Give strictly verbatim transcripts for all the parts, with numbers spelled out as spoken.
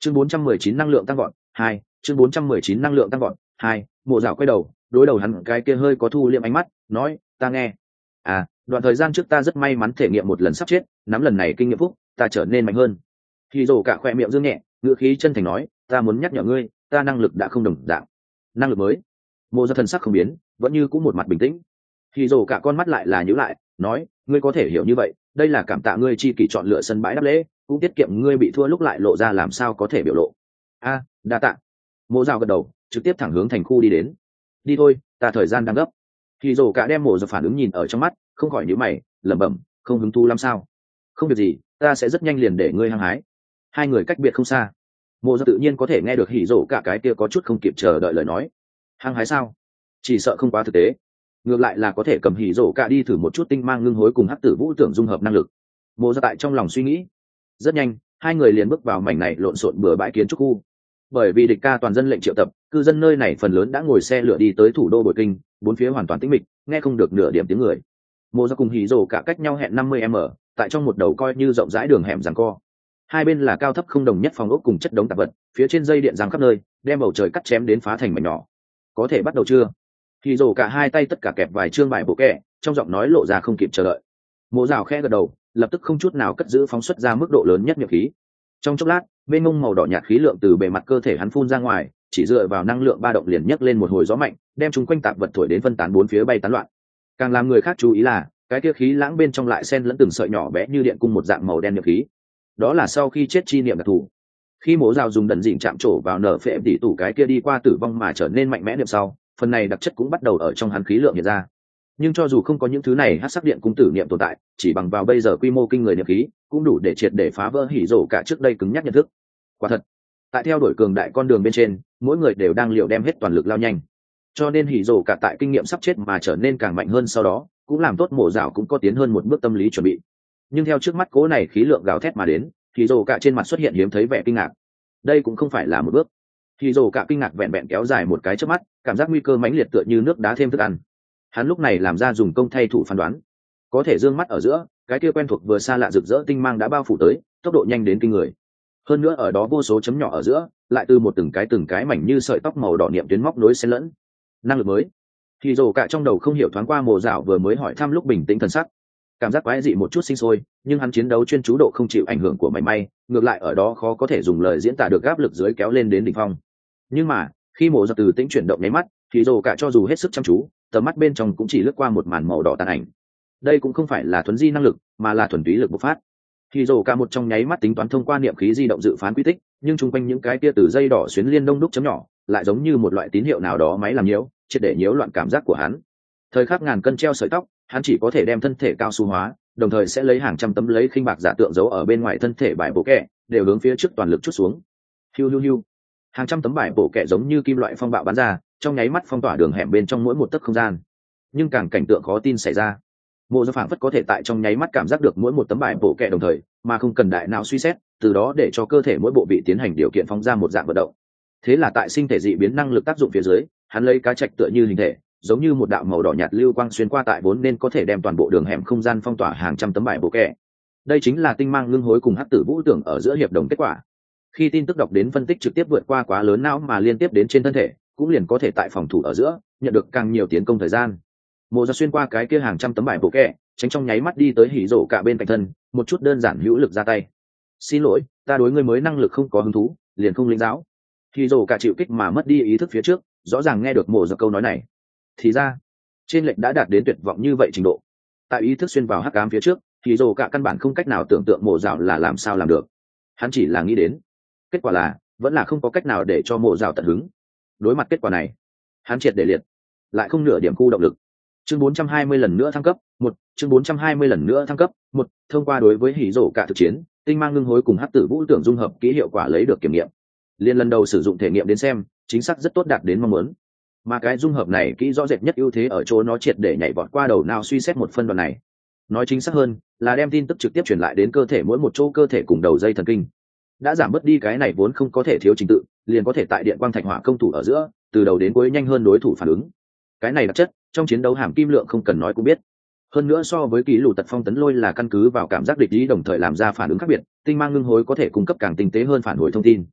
chương bốn trăm mười chín năng lượng tăng vọt hai chương bốn trăm mười chín năng lượng tăng vọt hai Mộ Dạo quay đầu đối đầu hắn cái kia hơi có thu liệm ánh mắt nói, ta nghe. À, đoạn thời gian trước ta rất may mắn thể nghiệm một lần sắp chết, nắm lần này kinh nghiệm phúc, ta trở nên mạnh hơn. Khi Dỗ cả khoe miệng dương nhẹ, ngữ khí chân thành nói, ta muốn nhắc nhở ngươi, ta năng lực đã không đồng dạng. Năng lực mới? Mộ Dạo thần sắc không biến, vẫn như cũng một mặt bình tĩnh. Khi Dỗ cả con mắt lại là nhíu lại, nói, ngươi có thể hiểu như vậy, đây là cảm tạ ngươi chi kỷ chọn lựa sân bãi đáp lễ, cũng tiết kiệm ngươi bị thua lúc lại lộ ra làm sao có thể biểu lộ. A, à, đa tạ. Mộ Dạo gật đầu, trực tiếp thẳng hướng thành khu đi đến. Đi thôi, ta thời gian đang gấp. Khi Dỗ cả đem Mộ Dạo phản ứng nhìn ở trong mắt, không khỏi nhíu mày, lẩm bẩm, không hứng thú lắm sao? Không việc gì, ta sẽ rất nhanh liền để ngươi hăng hái. Hai người cách biệt không xa, Mộ Dạo tự nhiên có thể nghe được Hỉ Dỗ cả cái kia có chút không kịp chờ đợi lời nói. Hăng hái sao? Chỉ sợ không quá thực tế. Ngược lại là có thể cầm Hỉ Dỗ cả đi thử một chút tinh mang ngưng hối cùng hắc tử vũ tưởng dung hợp năng lực. Mộ Dạo tại trong lòng suy nghĩ. Rất nhanh, hai người liền bước vào mảnh này lộn xộn bừa bãi kiến trúc khu. Bởi vì địch ca toàn dân lệnh triệu tập, cư dân nơi này phần lớn đã ngồi xe lửa đi tới thủ đô Bội Kinh, bốn phía hoàn toàn tĩnh mịch, nghe không được nửa điểm tiếng người. Mộ Dạo cùng Hỉ Dỗ cả cách nhau hẹn năm mươi mét, tại trong một đầu coi như rộng rãi đường hẻm giằng co. Hai bên là cao thấp không đồng nhất phòng ốc cùng chất đống tạp vật, phía trên dây điện giằng khắp nơi, đem bầu trời cắt chém đến phá thành mảnh nhỏ. Có thể bắt đầu chưa? Hỉ Dỗ cả hai tay tất cả kẹp vài chương bài bộ kẹ, trong giọng nói lộ ra không kịp chờ đợi. Mộ Dạo khẽ gật đầu, lập tức không chút nào cất giữ phóng xuất ra mức độ lớn nhất nhiệt khí. Trong chốc lát, bên mông màu đỏ nhạt khí lượng từ bề mặt cơ thể hắn phun ra ngoài, chỉ dựa vào năng lượng ba động liền nhấc lên một hồi gió mạnh, đem chúng quanh tạp vật thổi đến phân tán bốn phía bay tán loạn. Càng làm người khác chú ý là, cái kia khí lãng bên trong lại xen lẫn từng sợi nhỏ bé như điện cung một dạng màu đen nhiệt khí. Đó là sau khi chết chi niệm đặc thù. Khi Mộ Dạo dùng đần dịnh chạm trổ vào nở phệ tỷ tủ cái kia đi qua tử vong mà trở nên mạnh mẽ niệm sau, phần này đặc chất cũng bắt đầu ở trong hắn khí lượng hiện ra. Nhưng cho dù không có những thứ này hắc sắc điện cung tử niệm tồn tại, chỉ bằng vào bây giờ quy mô kinh người niệm khí, cũng đủ để triệt để phá vỡ Hỉ Dỗ cả trước đây cứng nhắc nhận thức. Quả thật, tại theo đuổi cường đại con đường bên trên, mỗi người đều đang liều đem hết toàn lực lao nhanh. Cho nên Hỉ Dỗ cả tại kinh nghiệm sắp chết mà trở nên càng mạnh hơn sau đó, cũng làm tốt Mộ Dạo cũng có tiến hơn một bước tâm lý chuẩn bị. Nhưng theo trước mắt cố này khí lượng gào thét mà đến, Hỉ Dỗ cả trên mặt xuất hiện hiếm thấy vẻ kinh ngạc. Đây cũng không phải là một bước. Hỉ Dỗ cả kinh ngạc vẹn vẹn kéo dài một cái chớp mắt, cảm giác nguy cơ mãnh liệt tựa như nước đá thêm thức ăn. Hắn lúc này làm ra dùng công thay thủ phán đoán, có thể dương mắt ở giữa, cái kia quen thuộc vừa xa lạ rực rỡ tinh mang đã bao phủ tới, tốc độ nhanh đến kinh người. Hơn nữa ở đó vô số chấm nhỏ ở giữa, lại từ một từng cái từng cái mảnh như sợi tóc màu đỏ niệm tuyến móc nối xen lẫn. Năng lực mới. Thì Dỗ cả trong đầu không hiểu thoáng qua Mộ Dạo vừa mới hỏi thăm lúc bình tĩnh thần sắc, cảm giác quái dị một chút sinh sôi, nhưng hắn chiến đấu chuyên chú độ không chịu ảnh hưởng của mảy may, ngược lại ở đó khó có thể dùng lời diễn tả được áp lực dưới kéo lên đến đỉnh phong. Nhưng mà khi Mộ Dạo từ tĩnh chuyển động nháy mắt, thì Dỗ cả cho dù hết sức chăm chú, tầm mắt bên trong cũng chỉ lướt qua một màn màu đỏ tàn ảnh. Đây cũng không phải là thuần di năng lực, mà là thuần túy lực bộc phát. Thì Dỗ cả một trong nháy mắt tính toán thông qua niệm khí di động dự phán quy tích, nhưng chung quanh những cái kia từ dây đỏ xuyến liên đông đúc chấm nhỏ, lại giống như một loại tín hiệu nào đó máy làm nhiễu, triệt để nhiễu loạn cảm giác của hắn. Thời khắc ngàn cân treo sợi tóc, hắn chỉ có thể đem thân thể cao su hóa, đồng thời sẽ lấy hàng trăm tấm lấy khinh bạc giả tượng giấu ở bên ngoài thân thể bài bộ kẹ, đều hướng phía trước toàn lực chút xuống. Hiu hiu hiu. Hàng trăm tấm bài bộ kẹ giống như kim loại phong bạo bắn ra, trong nháy mắt phong tỏa đường hẻm bên trong mỗi một tấc không gian. Nhưng càng cảnh tượng khó tin xảy ra. Mộ Dạo phảng phất có thể tại trong nháy mắt cảm giác được mỗi một tấm bài bộ kẹ đồng thời, mà không cần đại não suy xét, từ đó để cho cơ thể mỗi bộ vị tiến hành điều kiện phóng ra một dạng vận động. Thế là tại sinh thể dị biến năng lực tác dụng phía dưới, hắn lấy cá trạch tựa như hình thể, giống như một đạo màu đỏ nhạt lưu quang xuyên qua tại vốn nên có thể đem toàn bộ đường hẻm không gian phong tỏa hàng trăm tấm bài bộ kẹ. Đây chính là tinh mang ngưng hối cùng hắc tử vũ tưởng ở giữa hiệp đồng kết quả. Khi tin tức đọc đến phân tích trực tiếp vượt qua quá lớn não mà liên tiếp đến trên thân thể, cũng liền có thể tại phòng thủ ở giữa nhận được càng nhiều tiến công thời gian. Mộ Dạo xuyên qua cái kia hàng trăm tấm bài bộ kẹ, tránh trong nháy mắt đi tới Hỉ Dỗ cả bên cạnh thân, một chút đơn giản hữu lực ra tay. Xin lỗi, ta đối ngươi mới năng lực không có hứng thú, liền không lĩnh giáo. Hỉ Dỗ cả chịu kích mà mất đi ý thức phía trước, rõ ràng nghe được Mộ Dạo câu nói này. Thì ra, trên lệnh đã đạt đến tuyệt vọng như vậy trình độ. Tại ý thức xuyên vào hắc ám phía trước, Hỉ Dỗ cả căn bản không cách nào tưởng tượng Mộ Dạo là làm sao làm được. Hắn chỉ là nghĩ đến, kết quả là vẫn là không có cách nào để cho Mộ Dạo tận hứng. Đối mặt kết quả này, hắn triệt để liệt, lại không nửa điểm khu động lực. Chương bốn trăm hai mươi lần nữa thăng cấp, một chương bốn trăm hai mươi lần nữa thăng cấp, một thông qua đối với Hỉ Dỗ cả thực chiến, tinh mang ngưng hối cùng hắc tử vũ tưởng dung hợp kỹ hiệu quả lấy được kiểm nghiệm. Liên lần đầu sử dụng thể nghiệm đến xem, chính xác rất tốt đạt đến mong muốn. Mà cái dung hợp này kỹ rõ rệt nhất ưu thế ở chỗ nó triệt để nhảy vọt qua đầu nào suy xét một phân đoạn này. Nói chính xác hơn, là đem tin tức trực tiếp truyền lại đến cơ thể mỗi một chỗ cơ thể cùng đầu dây thần kinh. Đã giảm bớt đi cái này vốn không có thể thiếu trình tự, liền có thể tại điện quang thạch hỏa công thủ ở giữa, từ đầu đến cuối nhanh hơn đối thủ phản ứng. Cái này đặc chất, trong chiến đấu hàm kim lượng không cần nói cũng biết. Hơn nữa so với kỹ lù tật phong tấn lôi là căn cứ vào cảm giác địch ý đồng thời làm ra phản ứng khác biệt, tinh mang ngưng hối có thể cung cấp càng tinh tế hơn phản hồi thông tin.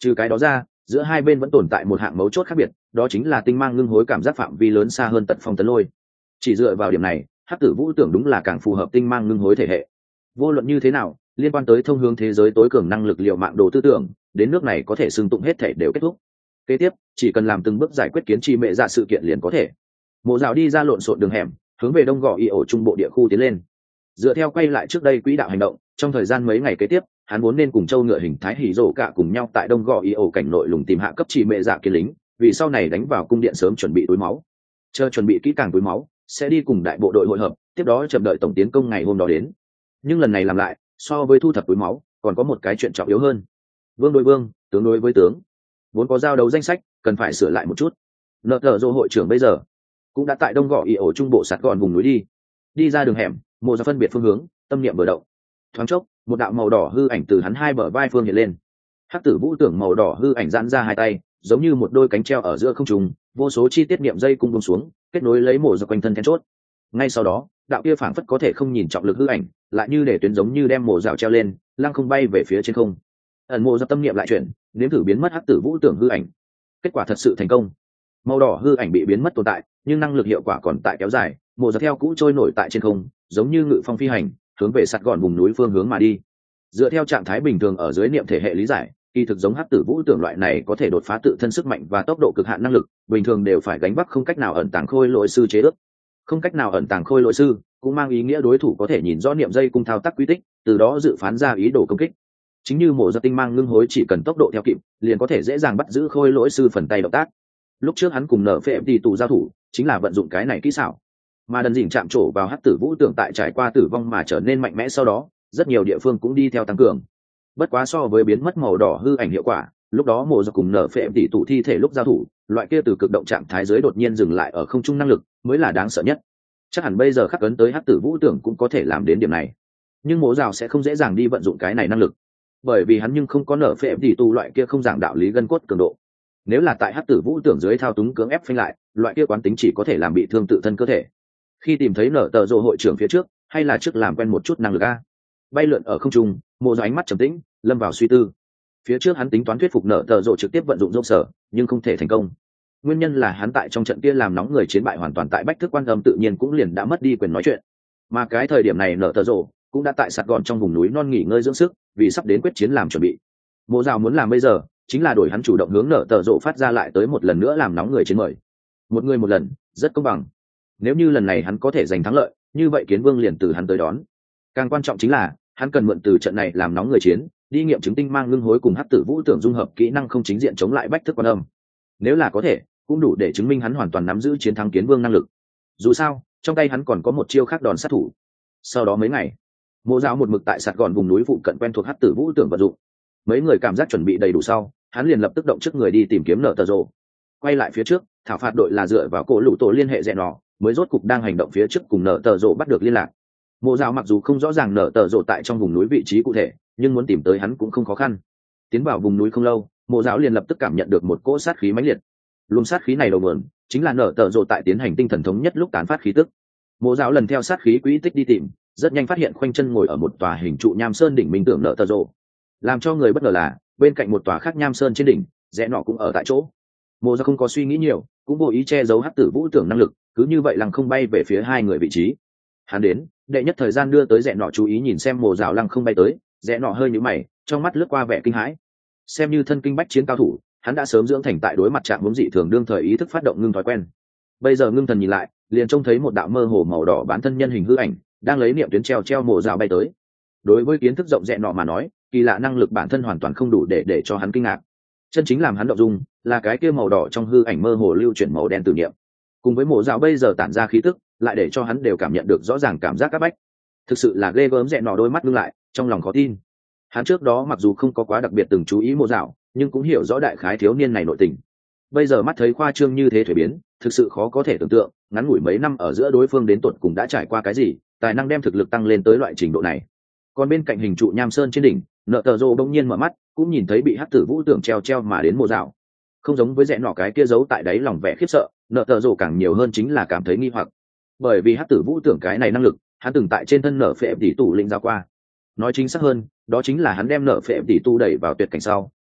Trừ cái đó ra, giữa hai bên vẫn tồn tại một hạng mấu chốt khác biệt, đó chính là tinh mang ngưng hối cảm giác phạm vi lớn xa hơn tật phong tấn lôi. Chỉ dựa vào điểm này, hắc tử vũ tưởng đúng là càng phù hợp tinh mang ngưng hối thể hệ. Vô luận như thế nào, liên quan tới thông hướng thế giới tối cường năng lực liệu mạng đồ tư tưởng, đến nước này có thể xưng tụng hết thể đều kết thúc. Kế tiếp, chỉ cần làm từng bước giải quyết kiến trì mẹ dạ sự kiện liền có thể. Mộ Dạo đi ra lộn xộn đường hẻm, hướng về đông gò y ổ trung bộ địa khu tiến lên. Dựa theo quay lại trước đây quỹ đạo hành động, trong thời gian mấy ngày kế tiếp, hắn muốn nên cùng châu ngựa hình thái hỉ rổ cả cùng nhau tại đông gò y ổ cảnh nội lùng tìm hạ cấp trì mẹ dạ kiến lính, vì sau này đánh vào cung điện sớm chuẩn bị túi máu. Chờ chuẩn bị kỹ càng túi máu, sẽ đi cùng đại bộ đội hội hợp, tiếp đó chậm đợi tổng tiến công ngày hôm đó đến. Nhưng lần này làm lại, so với thu thập túi máu, còn có một cái chuyện trọng yếu hơn. Vương đối vương, tướng đối với tướng, vốn có giao đấu danh sách, cần phải sửa lại một chút. Nợ tờ dô hội trưởng bây giờ cũng đã tại đông gò y ổ trung bộ sạt gọn vùng núi đi đi ra đường hẻm, Mộ Dạo phân biệt phương hướng, tâm niệm vừa động, thoáng chốc một đạo màu đỏ hư ảnh từ hắn hai bờ vai phương hiện lên. Hắc tử vũ tưởng màu đỏ hư ảnh giãn ra hai tay, giống như một đôi cánh treo ở giữa không trung, vô số chi tiết niệm dây cung buông xuống, kết nối lấy Mộ Dạo quanh thân then chốt. Ngay sau đó, đạo kia phảng phất có thể không nhìn trọng lực hư ảnh, lại như để tuyến giống như đem Mộ Dạo treo lên, lăng không bay về phía trên không. Ẩn Mộ Dạo tâm niệm lại chuyển, nếm thử biến mất hắc tử vũ tưởng hư ảnh. Kết quả thật sự thành công. Màu đỏ hư ảnh bị biến mất tồn tại, nhưng năng lực hiệu quả còn tại kéo dài. Mộ Dạo theo cũ trôi nổi tại trên không, giống như ngự phong phi hành, hướng về sạt gọn vùng núi phương hướng mà đi. Dựa theo trạng thái bình thường ở dưới niệm thể hệ lý giải, kỳ thực giống hắc tử vũ tưởng loại này có thể đột phá tự thân sức mạnh và tốc độ cực hạn năng lực, bình thường đều phải gánh vác không cách nào ẩn tàng khôi lỗi sư chế ước. Không cách nào ẩn tàng khôi lỗi sư cũng mang ý nghĩa đối thủ có thể nhìn rõ niệm dây cung thao tác quy tích, từ đó dự phán ra ý đồ công kích. Chính như Mộ Dạo tinh mang ngưng hối chỉ cần tốc độ theo kịp, liền có thể dễ dàng bắt giữ khôi lỗi sư phần tay động tác. Lúc trước hắn cùng nở phệ tỷ tù giao thủ, chính là vận dụng cái này kỹ xảo. Mà đần dỉn chạm trổ vào hắc tử vũ tưởng tại trải qua tử vong mà trở nên mạnh mẽ sau đó, rất nhiều địa phương cũng đi theo tăng cường. Bất quá so với biến mất màu đỏ hư ảnh hiệu quả, lúc đó Mộ Dạo cùng nở phệ tỷ tù thi thể lúc giao thủ, loại kia từ cực động trạng thái giới đột nhiên dừng lại ở không trung năng lực, mới là đáng sợ nhất. Chắc hẳn bây giờ khắc ấn tới hắc tử vũ tưởng cũng có thể làm đến điểm này. Nhưng Mộ Dạo sẽ không dễ dàng đi vận dụng cái này năng lực, bởi vì hắn nhưng không có nở phệ tỷ tù loại kia không giảng đạo lý gân cốt cường độ. Nếu là tại hắc tử vũ tưởng dưới thao túng cưỡng ép phanh lại, loại kia quán tính chỉ có thể làm bị thương tự thân cơ thể. Khi tìm thấy nở tờ rồ hội trưởng phía trước, hay là trước làm quen một chút năng lực a. Bay lượn ở không trung, Mộ Dạo ánh mắt trầm tĩnh, lâm vào suy tư. Phía trước hắn tính toán thuyết phục nở tờ rồ trực tiếp vận dụng dốc sở, nhưng không thể thành công. Nguyên nhân là hắn tại trong trận kia làm nóng người chiến bại hoàn toàn tại bách thức quan âm tự nhiên cũng liền đã mất đi quyền nói chuyện. Mà cái thời điểm này nở tờ rồ cũng đã tại sạt gọn trong vùng núi non nghỉ ngơi dưỡng sức, vì sắp đến quyết chiến làm chuẩn bị. Mộ Dạo muốn làm bây giờ chính là đổi hắn chủ động hướng nở tờ rộ phát ra lại tới một lần nữa làm nóng người chiến mời. Một người một lần, rất công bằng. Nếu như lần này hắn có thể giành thắng lợi, như vậy Kiến Vương liền từ hắn tới đón. Càng quan trọng chính là hắn cần mượn từ trận này làm nóng người chiến, đi nghiệm chứng tinh mang ngưng hối cùng hắc tử vũ tưởng dung hợp kỹ năng không chính diện chống lại bách thức quan âm. Nếu là có thể, cũng đủ để chứng minh hắn hoàn toàn nắm giữ chiến thắng Kiến Vương năng lực. Dù sao, trong tay hắn còn có một chiêu khác đòn sát thủ. Sau đó mấy ngày, Mộ Dạo một mực tại sạt gọn vùng núi phụ cận quen thuộc hắc tử vũ tưởng vận dụng. Mấy người cảm giác chuẩn bị đầy đủ sau, hắn liền lập tức động trước người đi tìm kiếm nở tờ rồ. Quay lại phía trước, thảo phạt đội là dựa vào cổ lũ tổ liên hệ rẽ nọ, mới rốt cục đang hành động phía trước cùng nở tờ rồ bắt được liên lạc. Mộ Dạo mặc dù không rõ ràng nở tờ rồ tại trong vùng núi vị trí cụ thể, nhưng muốn tìm tới hắn cũng không khó khăn. Tiến vào vùng núi không lâu, Mộ Dạo liền lập tức cảm nhận được một cỗ sát khí mãnh liệt. Luồng sát khí này đầu nguồn chính là nở tờ rồ tại tiến hành tinh thần thống nhất lúc tán phát khí tức. Mộ Dạo lần theo sát khí quỹ tích đi tìm, rất nhanh phát hiện khoanh chân ngồi ở một tòa hình trụ nham sơn đỉnh minh tưởng nở tờ rồ. Làm cho người bất ngờ là bên cạnh một tòa khác nham sơn trên đỉnh, rẽ nọ cũng ở tại chỗ. Mộ Dạo không có suy nghĩ nhiều, cũng vô ý che giấu hắc tử vũ tưởng năng lực, cứ như vậy lăng không bay về phía hai người vị trí. Hắn đến, đệ nhất thời gian đưa tới rẽ nọ chú ý nhìn xem Mộ Dạo lăng không bay tới, rẽ nọ hơi nhíu mày, trong mắt lướt qua vẻ kinh hãi. Xem như thân kinh bách chiến cao thủ, hắn đã sớm dưỡng thành tại đối mặt trạng huống dị thường đương thời ý thức phát động ngưng thói quen. Bây giờ ngưng thần nhìn lại, liền trông thấy một đạo mơ hồ màu đỏ bán thân nhân hình hư ảnh, đang lấy niệm tuyến treo treo Mộ Dạo bay tới. Đối với kiến thức rộng rẽ nọ mà nói, kỳ lạ năng lực bản thân hoàn toàn không đủ để để cho hắn kinh ngạc. Chân chính làm hắn động dung là cái kia màu đỏ trong hư ảnh mơ hồ lưu chuyển màu đen tử niệm, cùng với Mộ Dạo bây giờ tản ra khí tức, lại để cho hắn đều cảm nhận được rõ ràng cảm giác áp bách. Thực sự là ghê gớm. Rẽ nọ đôi mắt ngưng lại, trong lòng khó tin. Hắn trước đó mặc dù không có quá đặc biệt từng chú ý Mộ Dạo, nhưng cũng hiểu rõ đại khái thiếu niên này nội tình. Bây giờ mắt thấy khoa trương như thế thuế biến, thực sự khó có thể tưởng tượng ngắn ngủi mấy năm ở giữa đối phương đến tột cùng đã trải qua cái gì, tài năng đem thực lực tăng lên tới loại trình độ này. Còn bên cạnh hình trụ nham sơn trên đỉnh, nợ tờ rô đông nhiên mở mắt, cũng nhìn thấy bị hắc tử vũ tưởng treo treo mà đến Mộ Dạo. Không giống với rẽ nọ cái kia giấu tại đáy lòng vẻ khiếp sợ, nợ tờ rô càng nhiều hơn chính là cảm thấy nghi hoặc. Bởi vì hắc tử vũ tưởng cái này năng lực, hắn từng tại trên thân nợ phệ tỷ tù linh giao qua. Nói chính xác hơn, đó chính là hắn đem nợ phệ tỷ tu đẩy vào tuyệt cảnh sau,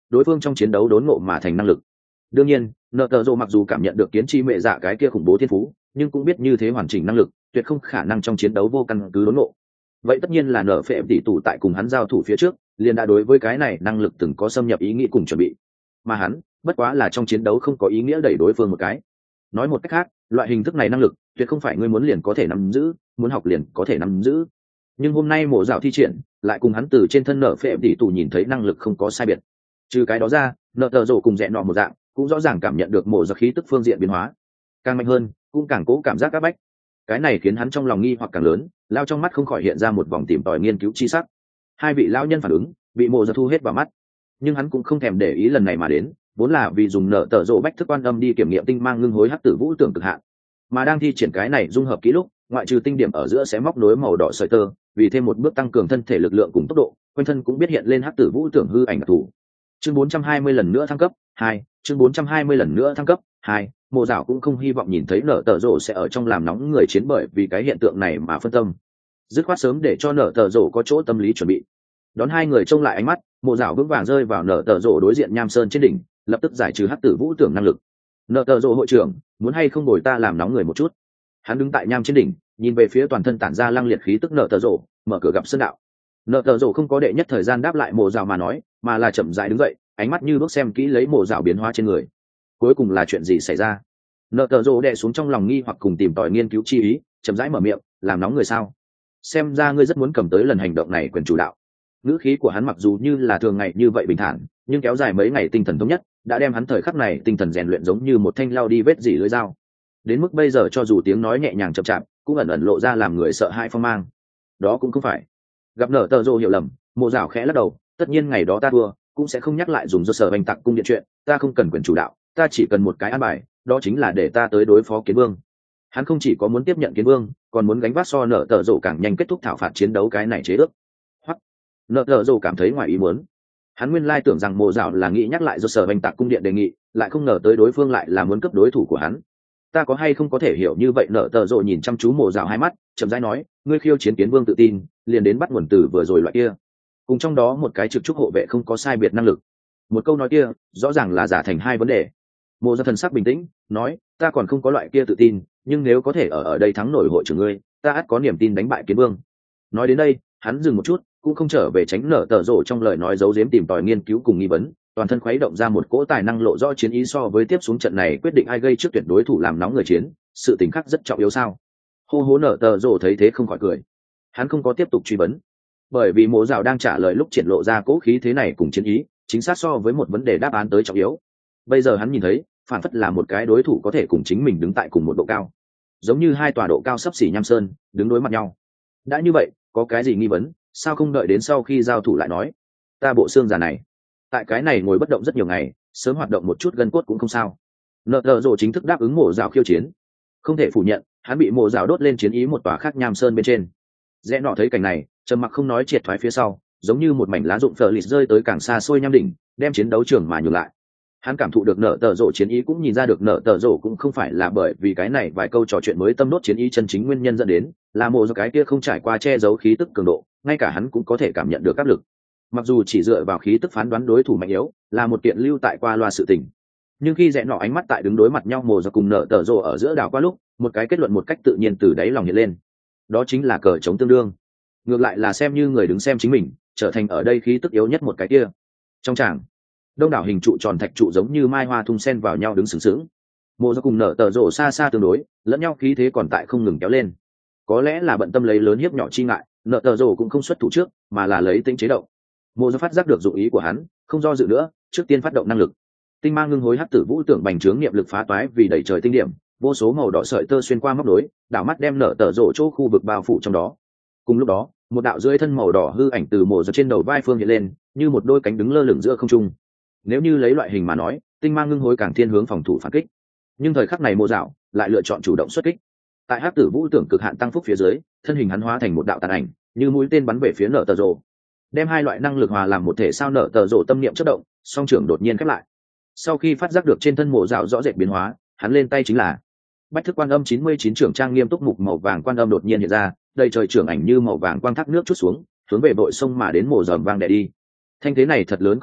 đối phương trong chiến đấu đốn ngộ mà thành năng lực. Đương nhiên nợ tờ rộ mặc dù cảm nhận được kiến chi mẹ dạ cái kia khủng bố thiên phú, nhưng cũng biết như thế hoàn chỉnh năng lực tuyệt không khả năng trong chiến đấu vô căn cứ đốn ngộ. Vậy tất nhiên là nở phệ tỷ tụ tại cùng hắn giao thủ phía trước liền đã đối với cái này năng lực từng có xâm nhập ý nghĩ cùng chuẩn bị, mà hắn bất quá là trong chiến đấu không có ý nghĩa đẩy đối phương một cái. Nói một cách khác, loại hình thức này năng lực tuyệt không phải ngươi muốn liền có thể nắm giữ, muốn học liền có thể nắm giữ. Nhưng hôm nay mộ dạo thi triển lại cùng hắn từ trên thân nở phệ tỷ tụ nhìn thấy năng lực không có sai biệt. Trừ cái đó ra, nợ tờ rổ cùng dẹn nọ một dạng cũng rõ ràng cảm nhận được mộ dạo khí tức phương diện biến hóa càng mạnh hơn, cũng càng cố cảm giác áp bách. Cái này khiến hắn trong lòng nghi hoặc càng lớn, lao trong mắt không khỏi hiện ra một vòng tìm tòi nghiên cứu chi sắc. Hai vị lão nhân phản ứng bị mộ dạo thu hết vào mắt, nhưng hắn cũng không thèm để ý lần này mà đến, vốn là vì dùng nợ tờ rộ bách thức quan âm đi kiểm nghiệm tinh mang ngưng hối hắc tử vũ tưởng cực hạn, mà đang thi triển cái này dung hợp kỹ lúc ngoại trừ tinh điểm ở giữa sẽ móc nối màu đỏ sợi tơ, vì thêm một bước tăng cường thân thể lực lượng cùng tốc độ, quanh thân cũng biết hiện lên hắc tử vũ tưởng hư ảnh đặc thù. Chương bốn trăm hai mươi lần nữa thăng cấp hai, chương bốn trăm hai mươi lần nữa thăng cấp hai. Mộ dạo cũng không hy vọng nhìn thấy nợ tờ rộ sẽ ở trong làm nóng người chiến, bởi vì cái hiện tượng này mà phân tâm, dứt khoát sớm để cho nợ tờ rộ có chỗ tâm lý chuẩn bị. Đón hai người trông lại ánh mắt, mộ dạo vững vàng rơi vào nợ tờ rộ đối diện nham sơn trên đỉnh, lập tức giải trừ hắc tử vũ tưởng năng lực. Nợ tờ rộ hội trưởng, muốn hay không bồi ta làm nóng người một chút? Hắn đứng tại nham trên đỉnh, nhìn về phía toàn thân tản ra lăng liệt khí tức nợ tờ rộ, mở cửa gặp sơn đạo. Nợ tờ rộ không có đệ nhất thời gian đáp lại mộ dạo mà nói, mà là chậm rãi đứng dậy, ánh mắt như bước xem kỹ lấy mộ dạo biến hóa trên người. Cuối cùng là chuyện gì xảy ra? Nợ tờ rộ đè xuống trong lòng nghi hoặc cùng tìm tòi nghiên cứu chi ý, chậm rãi mở miệng, làm nóng người sao? Xem ra ngươi rất muốn cầm tới lần hành động này quyền chủ đạo. Ngữ khí của hắn mặc dù như là thường ngày như vậy bình thản, nhưng kéo dài mấy ngày tinh thần thống nhất đã đem hắn thời khắc này tinh thần rèn luyện giống như một thanh lao đi vết dỉ lưỡi dao. Đến mức bây giờ cho dù tiếng nói nhẹ nhàng chậm chạp, cũng ẩn ẩn lộ ra làm người sợ hãi phong mang. Đó cũng không phải. Gặp nở tờ rộ hiểu lầm, mộ dạo khẽ lắc đầu, tất nhiên ngày đó ta thua, cũng sẽ không nhắc lại dùng do sở bành tặc cung điện chuyện, ta không cần quyền chủ đạo, ta chỉ cần một cái an bài, đó chính là để ta tới đối phó kiến vương. Hắn không chỉ có muốn tiếp nhận kiến vương, còn muốn gánh vác so nở tờ rộ càng nhanh kết thúc thảo phạt chiến đấu cái này chế ước. Hoặc nở tờ rộ cảm thấy ngoài ý muốn, hắn nguyên lai tưởng rằng mộ dạo là nghĩ nhắc lại do sở bành tạc cung điện đề nghị, lại không ngờ tới đối phương lại là muốn cấp đối thủ của hắn. Ta có hay không có thể hiểu như vậy? Nở tờ rộ nhìn chăm chú mộ dạo hai mắt, chậm rãi nói, ngươi khiêu chiến kiến vương tự tin liền đến bắt nguồn từ vừa rồi loại kia, cùng trong đó một cái trực trúc hộ vệ không có sai biệt năng lực. Một câu nói kia rõ ràng là giả thành hai vấn đề. Mộ dạo thần sắc bình tĩnh nói, ta còn không có loại kia tự tin, nhưng nếu có thể ở ở đây thắng nổi hội trưởng ngươi, ta ắt có niềm tin đánh bại kiến vương. Nói đến đây hắn dừng một chút, cũng không trở về tránh nở tờ rộ trong lời nói giấu giếm tìm tòi nghiên cứu cùng nghi vấn, toàn thân khuấy động ra một cỗ tài năng lộ rõ chiến ý. So với tiếp xuống trận này quyết định ai gây trước tuyệt đối thủ làm nóng người chiến, sự tình khắc rất trọng yếu sao? Hô hố nở tờ rộ thấy thế không khỏi cười, hắn không có tiếp tục truy vấn, bởi vì mộ dạo đang trả lời lúc triển lộ ra cỗ khí thế này cùng chiến ý chính xác so với một vấn đề đáp án tới trọng yếu. Bây giờ hắn nhìn thấy phản phất là một cái đối thủ có thể cùng chính mình đứng tại cùng một độ cao, giống như hai tòa độ cao sấp xỉ nham sơn đứng đối mặt nhau. Đã như vậy, có cái gì nghi vấn, sao không đợi đến sau khi giao thủ lại nói? Ta bộ xương già này tại cái này ngồi bất động rất nhiều ngày, sớm hoạt động một chút gân cốt cũng không sao. Nợ tờ rộ chính thức đáp ứng mộ dạo khiêu chiến. Không thể phủ nhận, hắn bị mộ dạo đốt lên chiến ý một tòa khác nham sơn bên trên. Rẽ nọ thấy cảnh này, trầm mặc không nói, triệt thoái phía sau, giống như một mảnh lá rụng phờ lịt rơi tới càng xa xôi nham đỉnh, đem chiến đấu trường mà nhường lại. Hắn cảm thụ được nợ tờ rộ chiến ý, cũng nhìn ra được nợ tờ rộ cũng không phải là bởi vì cái này vài câu trò chuyện mới tâm đốt chiến ý chân chính nguyên nhân dẫn đến, là mộ do cái kia không trải qua che giấu khí tức cường độ, ngay cả hắn cũng có thể cảm nhận được áp lực. Mặc dù chỉ dựa vào khí tức phán đoán đối thủ mạnh yếu là một kiện lưu tại qua loa sự tình, nhưng khi rẽ nọ ánh mắt tại đứng đối mặt nhau mộ do cùng nợ tờ rộ ở giữa đảo qua lúc, một cái kết luận một cách tự nhiên từ đáy lòng hiện lên, đó chính là cờ chống tương đương. Ngược lại là xem như người đứng xem chính mình trở thành ở đây khí tức yếu nhất một cái kia. Trong tràng, đông đảo hình trụ tròn thạch trụ giống như mai hoa thung sen vào nhau đứng sừng sững, mộ do cùng nợ tờ rộ xa xa tương đối, lẫn nhau khí thế còn tại không ngừng kéo lên. Có lẽ là bận tâm lấy lớn hiếp nhỏ chi ngại, nợ tờ rộ cũng không xuất thủ trước, mà là lấy tính chế động. Mộ do phát giác được dụng ý của hắn, không do dự nữa, trước tiên phát động năng lực. Tinh mang ngưng hối hắc tử vũ tưởng bành trướng niệm lực phá toái vì đẩy trời tinh điểm, vô số màu đỏ sợi tơ xuyên qua móc nối, đảo mắt đem nợ tờ rộ chỗ khu vực bao phủ trong đó. Cùng lúc đó, một đạo dưới thân màu đỏ hư ảnh từ mộ do trên đầu vai phương hiện lên, như một đôi cánh đứng lơ lửng giữa không trung. Nếu như lấy loại hình mà nói, tinh mang ngưng hối càng thiên hướng phòng thủ phản kích, nhưng thời khắc này mộ dạo lại lựa chọn chủ động xuất kích. Tại hắc tử vũ tưởng cực hạn tăng phúc phía dưới, thân hình hắn hóa thành một đạo tàn ảnh, như mũi tên bắn về phía nợ tờ rộ, đem hai loại năng lực hòa làm một thể. Sao? Nợ tờ rộ tâm niệm chất động, song trưởng đột nhiên khép lại. Sau khi phát giác được trên thân mộ dạo rõ rệt biến hóa, hắn lên tay chính là bách thức quan âm chín mươi chín trưởng trang nghiêm túc mục màu vàng quan âm đột nhiên hiện ra, đầy trời trưởng ảnh như màu vàng quang thác nước chút xuống, hướng về bội sông mà đến mộ dòm vang đè đi. Thanh thế này thật lớn công kích,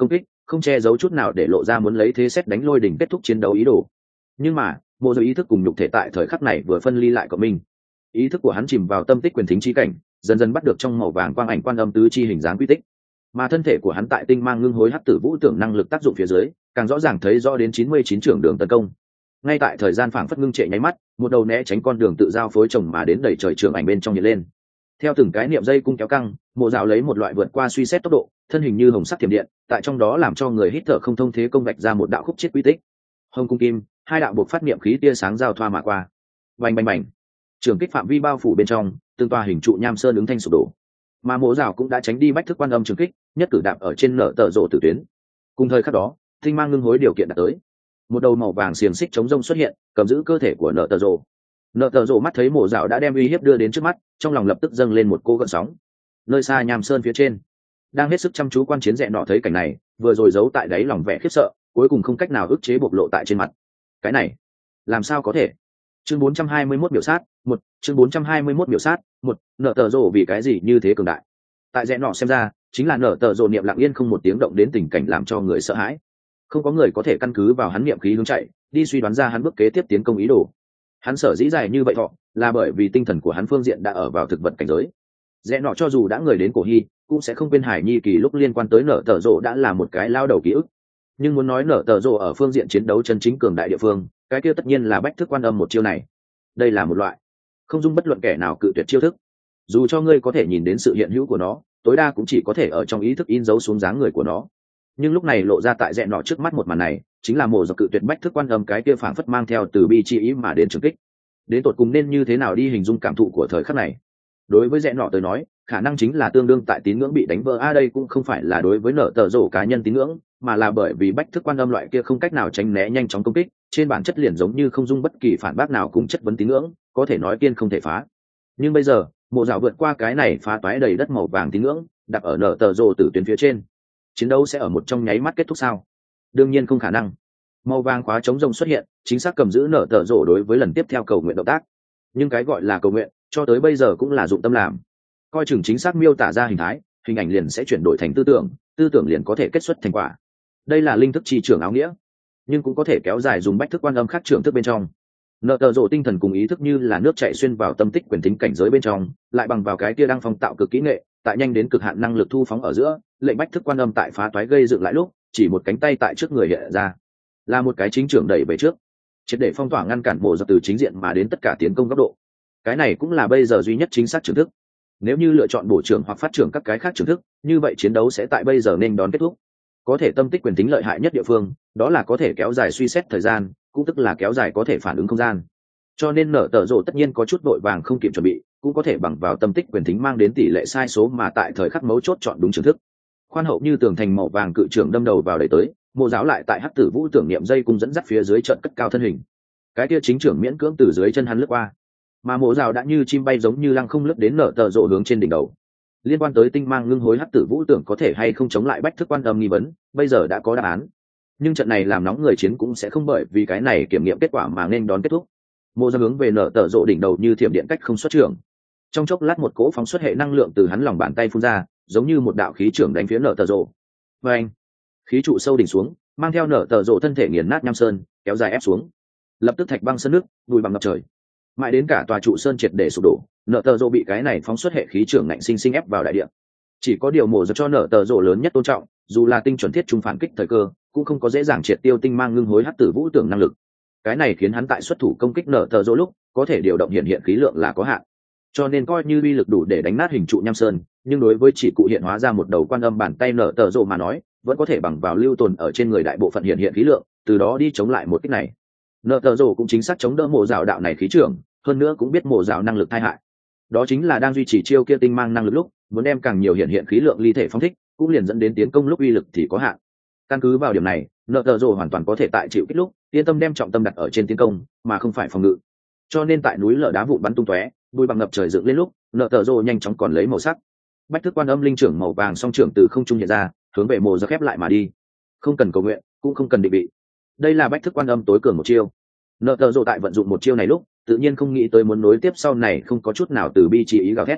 không che giấu chút nào để lộ ra muốn lấy thế xét đánh lôi đỉnh kết thúc chiến đấu ý đồ. Nhưng mà mộ dầu ý thức cùng nhục thể tại thời khắc này vừa phân ly lại của mình, ý thức của hắn chìm vào tâm tích quyền thính chi cảnh, dần dần bắt được trong màu vàng quang ảnh quan âm tứ chi hình dáng quy tích, mà thân thể của hắn tại tinh mang ngưng hối hắc tử vũ tưởng năng lực tác dụng phía dưới càng rõ ràng thấy rõ đến chín mươi chín trưởng đường tấn công. Ngay tại thời gian phảng phất ngưng trệ nháy mắt, một đầu né tránh con đường tự giao phối chồng mà đến đầy trời trường ảnh bên trong hiện lên. Theo từng cái niệm dây cung kéo căng, mộ dạo lấy một loại vượt qua suy xét tốc độ, thân hình như hồng sắc thiểm điện, tại trong đó làm cho người hít thở không thông thế công vạch ra một đạo khúc chết quy tích. Hồng cung kim, hai đạo buộc phát niệm khí tia sáng giao thoa mà qua. Bành bành bành. Trường kích phạm vi bao phủ bên trong, tương tòa hình trụ nham sơn ứng thanh sụp đổ. Mà mộ dạo cũng đã tránh đi bách thức quan âm trường kích, nhất cử đạp ở trên nở tờ rộ tử tuyến. Cùng thời khắc đó, tinh mang ngưng hối điều kiện đã tới. Một đầu màu vàng xiềng xích chống rông xuất hiện, cầm giữ cơ thể của nở tờ rộ. Nở tờ rộ mắt thấy mộ dạo đã đem uy hiếp đưa đến trước mắt, trong lòng lập tức dâng lên một cô gợn sóng. Nơi xa nham sơn phía trên, đang hết sức chăm chú quan chiến dẹ nọ thấy cảnh này, vừa rồi giấu tại đáy lòng vẻ khiếp sợ, cuối cùng không cách nào ức chế bộc lộ tại trên mặt. Cái này, làm sao có thể? Chương bốn trăm hai mươi mốt biểu sát, một, chương bốn trăm hai mươi mốt biểu sát, một, nở tờ rộ vì cái gì như thế cường đại? Tại dẹ nọ xem ra, chính là nở tờ rộ niệm lặng yên không một tiếng động đến tình cảnh làm cho người sợ hãi. Không có người có thể căn cứ vào hắn niệm khí hướng chạy, đi suy đoán ra hắn bước kế tiếp tiến công ý đồ. Hắn sở dĩ dài như vậy thọ, là bởi vì tinh thần của hắn phương diện đã ở vào thực vật cảnh giới. Dẹ nọ cho dù đã người đến cổ hy, cũng sẽ không quên hải nhi kỳ lúc liên quan tới nở tờ rộ đã là một cái lao đầu ký ức. Nhưng muốn nói nở tờ rộ ở phương diện chiến đấu chân chính cường đại địa phương, cái kia tất nhiên là bách thức quan âm một chiêu này. Đây là một loại không dung bất luận kẻ nào cự tuyệt chiêu thức. Dù cho ngươi có thể nhìn đến sự hiện hữu của nó, tối đa cũng chỉ có thể ở trong ý thức in dấu xuống dáng người của nó. Nhưng lúc này lộ ra tại dẹ nọ trước mắt một màn này, chính là mổ dọc cự tuyệt bách thức quan âm cái kia phảng phất mang theo từ bi chi ý mà đến trường kích. Đến tột cùng nên như thế nào đi hình dung cảm thụ của thời khắc này? Đối với dẹ nọ tới nói, khả năng chính là tương đương tại tín ngưỡng bị đánh vỡ. A à, đây cũng không phải là đối với nở tờ rổ cá nhân tín ngưỡng, mà là bởi vì bách thức quan âm loại kia không cách nào tránh né nhanh chóng công kích, trên bản chất liền giống như không dung bất kỳ phản bác nào cùng chất vấn tín ngưỡng, có thể nói kiên không thể phá. Nhưng bây giờ, mộ dạo vượt qua cái này phá toái đầy đất màu vàng tín ngưỡng, đặt ở nở tờ rổ từ tuyến phía trên. Chiến đấu sẽ ở một trong nháy mắt kết thúc sao? Đương nhiên không khả năng. Màu vàng khóa chống rông xuất hiện, chính xác cầm giữ nở tờ rổ đối với lần tiếp theo cầu nguyện động tác. Nhưng cái gọi là cầu nguyện, cho tới bây giờ cũng là dụng tâm làm. Coi chừng chính xác miêu tả ra hình thái, hình ảnh liền sẽ chuyển đổi thành tư tưởng, tư tưởng liền có thể kết xuất thành quả. Đây là linh thức chi trưởng áo nghĩa, nhưng cũng có thể kéo dài dùng bách thức quan âm khác trưởng thức bên trong. Nợ tờ rộ tinh thần cùng ý thức như là nước chảy xuyên vào tâm tích quyền tính cảnh giới bên trong, lại bằng vào cái kia đang phong tạo cực kỹ nghệ, tại nhanh đến cực hạn năng lực thu phóng ở giữa, lệnh bách thức quan âm tại phá toái gây dựng lại lúc, chỉ một cánh tay tại trước người hiện ra, là một cái chính trưởng đẩy về trước, triệt để phong tỏa ngăn cản bộ dọc từ chính diện mà đến tất cả tiến công góc độ. Cái này cũng là bây giờ duy nhất chính xác trưởng thức. Nếu như lựa chọn bổ trưởng hoặc phát trưởng các cái khác trưởng thức, như vậy chiến đấu sẽ tại bây giờ nên đón kết thúc. Có thể tâm tích quyền tính lợi hại nhất địa phương, đó là có thể kéo dài suy xét thời gian, cũng tức là kéo dài có thể phản ứng không gian. Cho nên nở tờ rộ tất nhiên có chút vội vàng không kịp chuẩn bị, cũng có thể bằng vào tâm tích quyền tính mang đến tỷ lệ sai số mà tại thời khắc mấu chốt chọn đúng trưởng thức. Khoan hậu như tường thành màu vàng cự trưởng đâm đầu vào đẩy tới, mộ giáo lại tại hắc tử vũ tưởng niệm dây cung dẫn dắt phía dưới trận cất cao thân hình. Cái kia chính trưởng miễn cưỡng từ dưới chân hắn lướt qua, mà mộ giáo đã như chim bay giống như lăng không lướt đến nở tờ rộ hướng trên đỉnh đầu. Liên quan tới tinh mang ngưng hối hắc tử vũ tưởng có thể hay không chống lại bách thức quan âm nghi vấn, bây giờ đã có đáp án. Nhưng trận này làm nóng người chiến cũng sẽ không bởi vì cái này kiểm nghiệm kết quả mà nên đón kết thúc. Mộ giáo hướng về nở tờ rộ đỉnh đầu như thiểm điện cách không xuất trưởng. Trong chốc lát một cỗ phóng xuất hệ năng lượng từ hắn lòng bàn tay phun ra, giống như một đạo khí trưởng đánh phía nở tờ rộ. Và anh, khí trụ sâu đỉnh xuống, mang theo nở tờ rộ thân thể nghiền nát nham sơn, kéo dài ép xuống. Lập tức thạch băng sơn nước, bụi bằng ngập trời. Mãi đến cả tòa trụ sơn triệt để sụp đổ, nở tờ rộ bị cái này phóng xuất hệ khí trưởng ngạnh sinh sinh ép vào đại địa. Chỉ có điều mổ giật cho nở tờ rộ lớn nhất tôn trọng, dù là tinh chuẩn thiết trung phản kích thời cơ, cũng không có dễ dàng triệt tiêu tinh mang ngưng hối hắc tử vũ tưởng năng lực. Cái này khiến hắn tại xuất thủ công kích nở tờ rộ lúc, có thể điều động hiện hiện khí lượng là có hạn. Cho nên coi như uy lực đủ để đánh nát hình trụ nham sơn, nhưng đối với chỉ cụ hiện hóa ra một đầu quan âm bàn tay nở tờ rộ mà nói, vẫn có thể bằng vào lưu tồn ở trên người đại bộ phận hiện hiện khí lượng, từ đó đi chống lại một kích này. Nở tờ rộ cũng chính xác chống đỡ mộ rào đạo này khí trưởng, hơn nữa cũng biết mộ rào năng lực tai hại. Đó chính là đang duy trì chiêu kia tinh mang năng lực lúc, muốn đem càng nhiều hiện hiện khí lượng ly thể phóng thích, cũng liền dẫn đến tiến công lúc uy lực thì có hạn. Căn cứ vào điểm này, nợ tờ rồ hoàn toàn có thể tại chịu kích lúc yên tâm đem trọng tâm đặt ở trên tiến công mà không phải phòng ngự. Cho nên tại núi lở đá vụn bắn tung tóe, bụi bằng ngập trời dựng lên lúc, nợ tờ rồ nhanh chóng còn lấy màu sắc. Bách thức quan âm linh trưởng màu vàng song trưởng từ không trung hiện ra, hướng về mộ ra khép lại mà đi. Không cần cầu nguyện, cũng không cần định vị. Đây là bách thức quan âm tối cường một chiêu. Nợ tờ rồ tại vận dụng một chiêu này lúc, tự nhiên không nghĩ tới muốn nối tiếp sau này không có chút nào từ bi chỉ ý gào thét.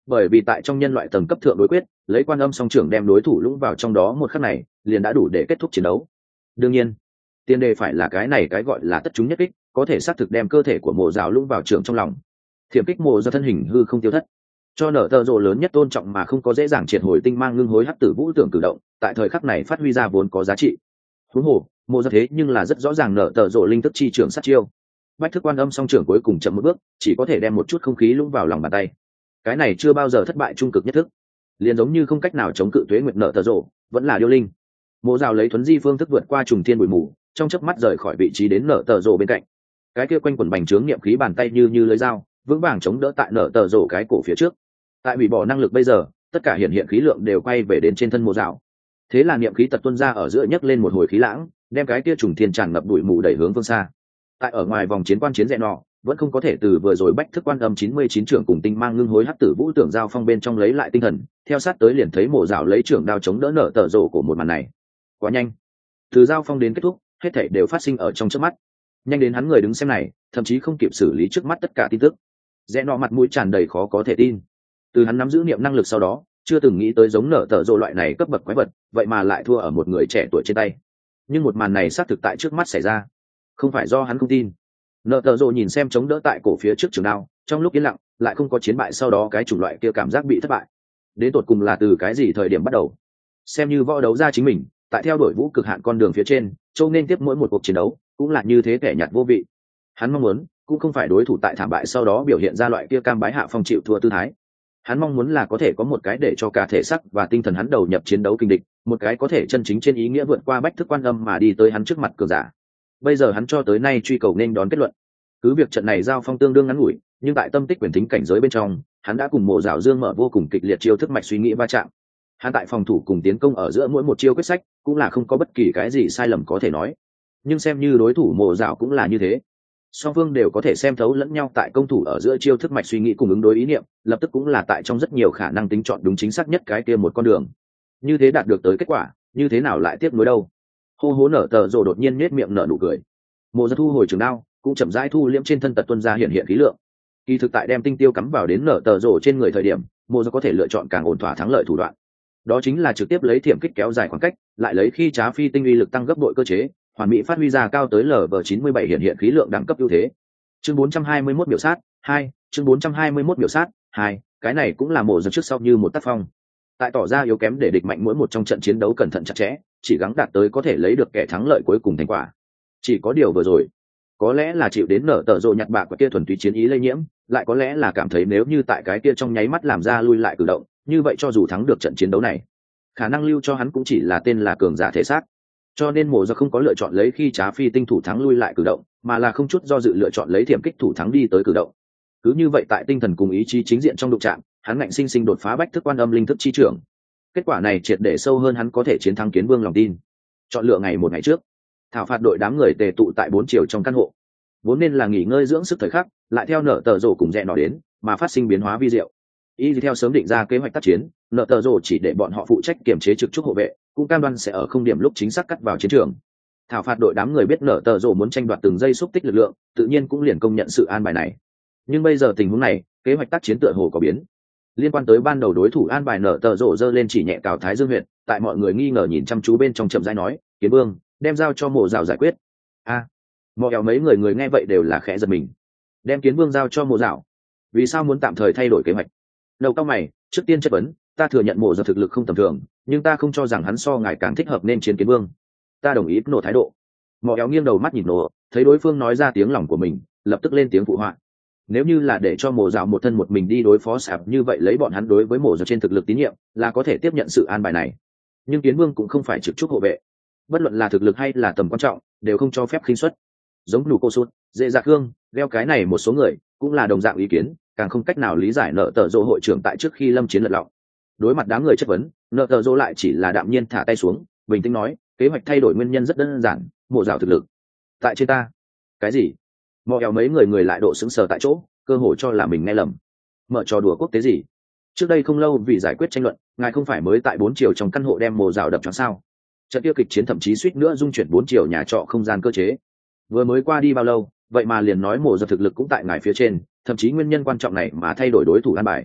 bởi vì tại trong nhân loại tầng cấp thượng đối quyết, lấy Quan Âm song trưởng đem đối thủ lũng vào trong đó một khắc này liền đã đủ để kết thúc chiến đấu. Đương nhiên tiền đề phải là cái này cái gọi là tất chúng nhất kích có thể xác thực đem cơ thể của mộ dạo lũng vào trường trong lòng. Thiểm kích mộ do thân hình hư không tiêu thất, cho nở tờ rộ lớn nhất tôn trọng mà không có dễ dàng triệt hồi tinh mang ngưng hối hắc tử vũ tưởng cử động tại thời khắc này phát huy ra vốn có giá trị. Huống hồ mộ do thế nhưng là rất rõ ràng nở tờ rộ linh thức chi trưởng sát chiêu, bách thức Quan Âm song trưởng cuối cùng chậm một bước chỉ có thể đem một chút không khí lũng vào lòng bàn tay. Cái này chưa bao giờ thất bại trung cực nhất thức, liền giống như không cách nào chống cự tuế nguyệt nở tờ rộ vẫn là điêu linh. Mộ dạo lấy thuấn di phương thức vượt qua trùng thiên bụi mù, trong chớp mắt rời khỏi vị trí đến nở tờ rộ bên cạnh. Cái kia quanh quần bành trướng niệm khí bàn tay như như lưới dao vững vàng chống đỡ tại nở tờ rộ cái cổ phía trước. Tại hủy bỏ năng lực bây giờ, tất cả hiện hiện khí lượng đều quay về đến trên thân mộ dạo. Thế là niệm khí tật tuôn ra ở giữa nhấc lên một hồi khí lãng, đem cái kia trùng thiên tràn ngập bụi mù đẩy hướng phương xa. Tại ở ngoài vòng chiến quan chiến rẽ nọ vẫn không có thể từ vừa rồi bách thức Quan Âm chín mươi chín trưởng cùng tinh mang ngưng hối hắc tử vũ tưởng giao phong bên trong lấy lại tinh thần, theo sát tới liền thấy mộ dạo lấy trưởng đao chống đỡ nở tờ rộ của một màn này. Quá nhanh, từ giao phong đến kết thúc hết thảy đều phát sinh ở trong chớp mắt, nhanh đến hắn người đứng xem này thậm chí không kịp xử lý trước mắt tất cả tin tức. Rẽ nọ mặt mũi tràn đầy khó có thể tin, từ hắn nắm giữ niệm năng lực sau đó chưa từng nghĩ tới giống nở tờ rộ loại này cấp bậc quái vật vậy mà lại thua ở một người trẻ tuổi trên tay. Nhưng một màn này xác thực tại trước mắt xảy ra, không phải do hắn không tin. Nở tờ rộ nhìn xem chống đỡ tại cổ phía trước trường đao, trong lúc yên lặng lại không có chiến bại sau đó cái chủng loại kia cảm giác bị thất bại đến tột cùng là từ cái gì thời điểm bắt đầu. Xem như võ đấu ra chính mình tại theo đuổi vũ cực hạn con đường phía trên, châu nên tiếp mỗi một cuộc chiến đấu cũng là như thế kẻ nhạt vô vị. Hắn mong muốn cũng không phải đối thủ tại thảm bại sau đó biểu hiện ra loại kia cam bái hạ phong chịu thua tư thái. Hắn mong muốn là có thể có một cái để cho cả thể xác và tinh thần hắn đầu nhập chiến đấu kinh địch, một cái có thể chân chính trên ý nghĩa vượt qua bách thức Quan Âm mà đi tới hắn trước mặt cường giả. Bây giờ hắn cho tới nay truy cầu nên đón kết luận. Cứ việc trận này giao phong tương đương ngắn ngủi, nhưng tại tâm tích quyền thính cảnh giới bên trong, hắn đã cùng Mộ Dạo Dương mở vô cùng kịch liệt chiêu thức mạch suy nghĩ va chạm. Hắn tại phòng thủ cùng tiến công ở giữa mỗi một chiêu quyết sách cũng là không có bất kỳ cái gì sai lầm có thể nói. Nhưng xem như đối thủ Mộ Dạo cũng là như thế, song phương đều có thể xem thấu lẫn nhau tại công thủ ở giữa chiêu thức mạch suy nghĩ cùng ứng đối ý niệm, lập tức cũng là tại trong rất nhiều khả năng tính chọn đúng chính xác nhất cái kia một con đường. Như thế đạt được tới kết quả, như thế nào lại tiếp nối đâu? Hô hố nở tờ rồ đột nhiên nhếch miệng nở nụ cười. Mộ Dạo thu hồi trường đao, cũng chậm rãi thu liễm trên thân tật tuân ra hiện hiện khí lượng. Kỳ thực tại đem tinh tiêu cắm vào đến nở tờ rồ trên người thời điểm, Mộ Dạo có thể lựa chọn càng ổn thỏa thắng lợi thủ đoạn. Đó chính là trực tiếp lấy thiểm kích kéo dài khoảng cách, lại lấy khi trá phi tinh uy lực tăng gấp bội cơ chế, hoàn mỹ phát huy ra cao tới lv chín mươi bảy hiện hiện khí lượng đẳng cấp ưu thế. Chương bốn trăm hai mươi mốt biểu sát hai, chương bốn trăm hai mươi mốt biểu sát hai, cái này cũng là Mộ Dạo trước sau như một tác phong. Tại tỏ ra yếu kém để địch mạnh mỗi một trong trận chiến đấu cẩn thận chặt chẽ, chỉ gắng đạt tới có thể lấy được kẻ thắng lợi cuối cùng thành quả. Chỉ có điều vừa rồi, có lẽ là chịu đến nở tờ rồ nhặt bạc và kia thuần túy chiến ý lây nhiễm, lại có lẽ là cảm thấy nếu như tại cái kia trong nháy mắt làm ra lui lại cử động, như vậy cho dù thắng được trận chiến đấu này, khả năng lưu cho hắn cũng chỉ là tên là cường giả thể xác. Cho nên Mộ Dạo không có lựa chọn lấy khi trá phi tinh thủ thắng lui lại cử động, mà là không chút do dự lựa chọn lấy thiểm kích thủ thắng đi tới cử động. Cứ như vậy tại tinh thần cùng ý chí chính diện trong đụng chạm, hắn ngạnh sinh sinh đột phá bách thức Quan Âm linh thức chi trưởng. Kết quả này triệt để sâu hơn hắn có thể chiến thắng Kiến Vương lòng tin. Chọn lựa ngày một ngày trước, thảo phạt đội đám người tề tụ tại bốn chiều trong căn hộ, vốn nên là nghỉ ngơi dưỡng sức thời khắc, lại theo nở tờ rồ cùng rẽ nọ đến mà phát sinh biến hóa vi diệu. Y theo sớm định ra kế hoạch tác chiến, nở tờ rồ chỉ để bọn họ phụ trách kiểm chế trực trúc hộ vệ, cũng cam đoan sẽ ở không điểm lúc chính xác cắt vào chiến trường. Thảo phạt đội đám người biết nở tờ rồ muốn tranh đoạt từng giây xúc tích lực lượng, tự nhiên cũng liền công nhận sự an bài này. Nhưng bây giờ tình huống này, kế hoạch tác chiến tựa hồ có biến. Liên quan tới ban đầu đối thủ an bài, nở tờ rồ giơ lên chỉ nhẹ cào Thái Dương huyện, tại mọi người nghi ngờ nhìn chăm chú bên trong chậm rãi nói, Kiến Vương, đem giao cho Mộ Dạo giải quyết. A, à, mọi kéo mấy người người nghe vậy đều là khẽ giật mình. Đem Kiến Vương giao cho Mộ Dạo, vì sao muốn tạm thời thay đổi kế hoạch? Đầu cao mày, trước tiên chất vấn, ta thừa nhận Mộ Dạo thực lực không tầm thường, nhưng ta không cho rằng hắn so ngài càng thích hợp nên chiến Kiến Vương. Ta đồng ý nổ thái độ. Mọi kéo nghiêng đầu mắt nhìn nổ, thấy đối phương nói ra tiếng lòng của mình, lập tức lên tiếng phụ họa. Nếu như là để cho Mộ Dạo một thân một mình đi đối phó sạp như vậy, lấy bọn hắn đối với Mộ Dạo trên thực lực tín nhiệm, là có thể tiếp nhận sự an bài này. Nhưng Kiến Vương cũng không phải trực trúc hộ vệ, bất luận là thực lực hay là tầm quan trọng, đều không cho phép khinh suất. Giống đủ cô sút, dễ dạc hương, đeo cái này một số người cũng là đồng dạng ý kiến, càng không cách nào lý giải nợ tờ rồ hội trưởng tại trước khi lâm chiến lật lọng. Đối mặt đám người chất vấn, nợ tờ rồ lại chỉ là đạm nhiên thả tay xuống, bình tĩnh nói, kế hoạch thay đổi nguyên nhân rất đơn giản, Mộ Dạo thực lực tại trên ta. Cái gì? Mọi kéo mấy người người lại độ sững sờ tại chỗ, cơ hội cho là mình nghe lầm. Mở trò đùa quốc tế gì? Trước đây không lâu vì giải quyết tranh luận, ngài không phải mới tại bốn chiều trong căn hộ đem Mộ Dạo đập cho sao? Trận kia kịch chiến thậm chí suýt nữa dung chuyển bốn chiều nhà trọ không gian cơ chế. Vừa mới qua đi bao lâu, vậy mà liền nói Mộ Dạo thực lực cũng tại ngài phía trên, thậm chí nguyên nhân quan trọng này mà thay đổi đối thủ an bài.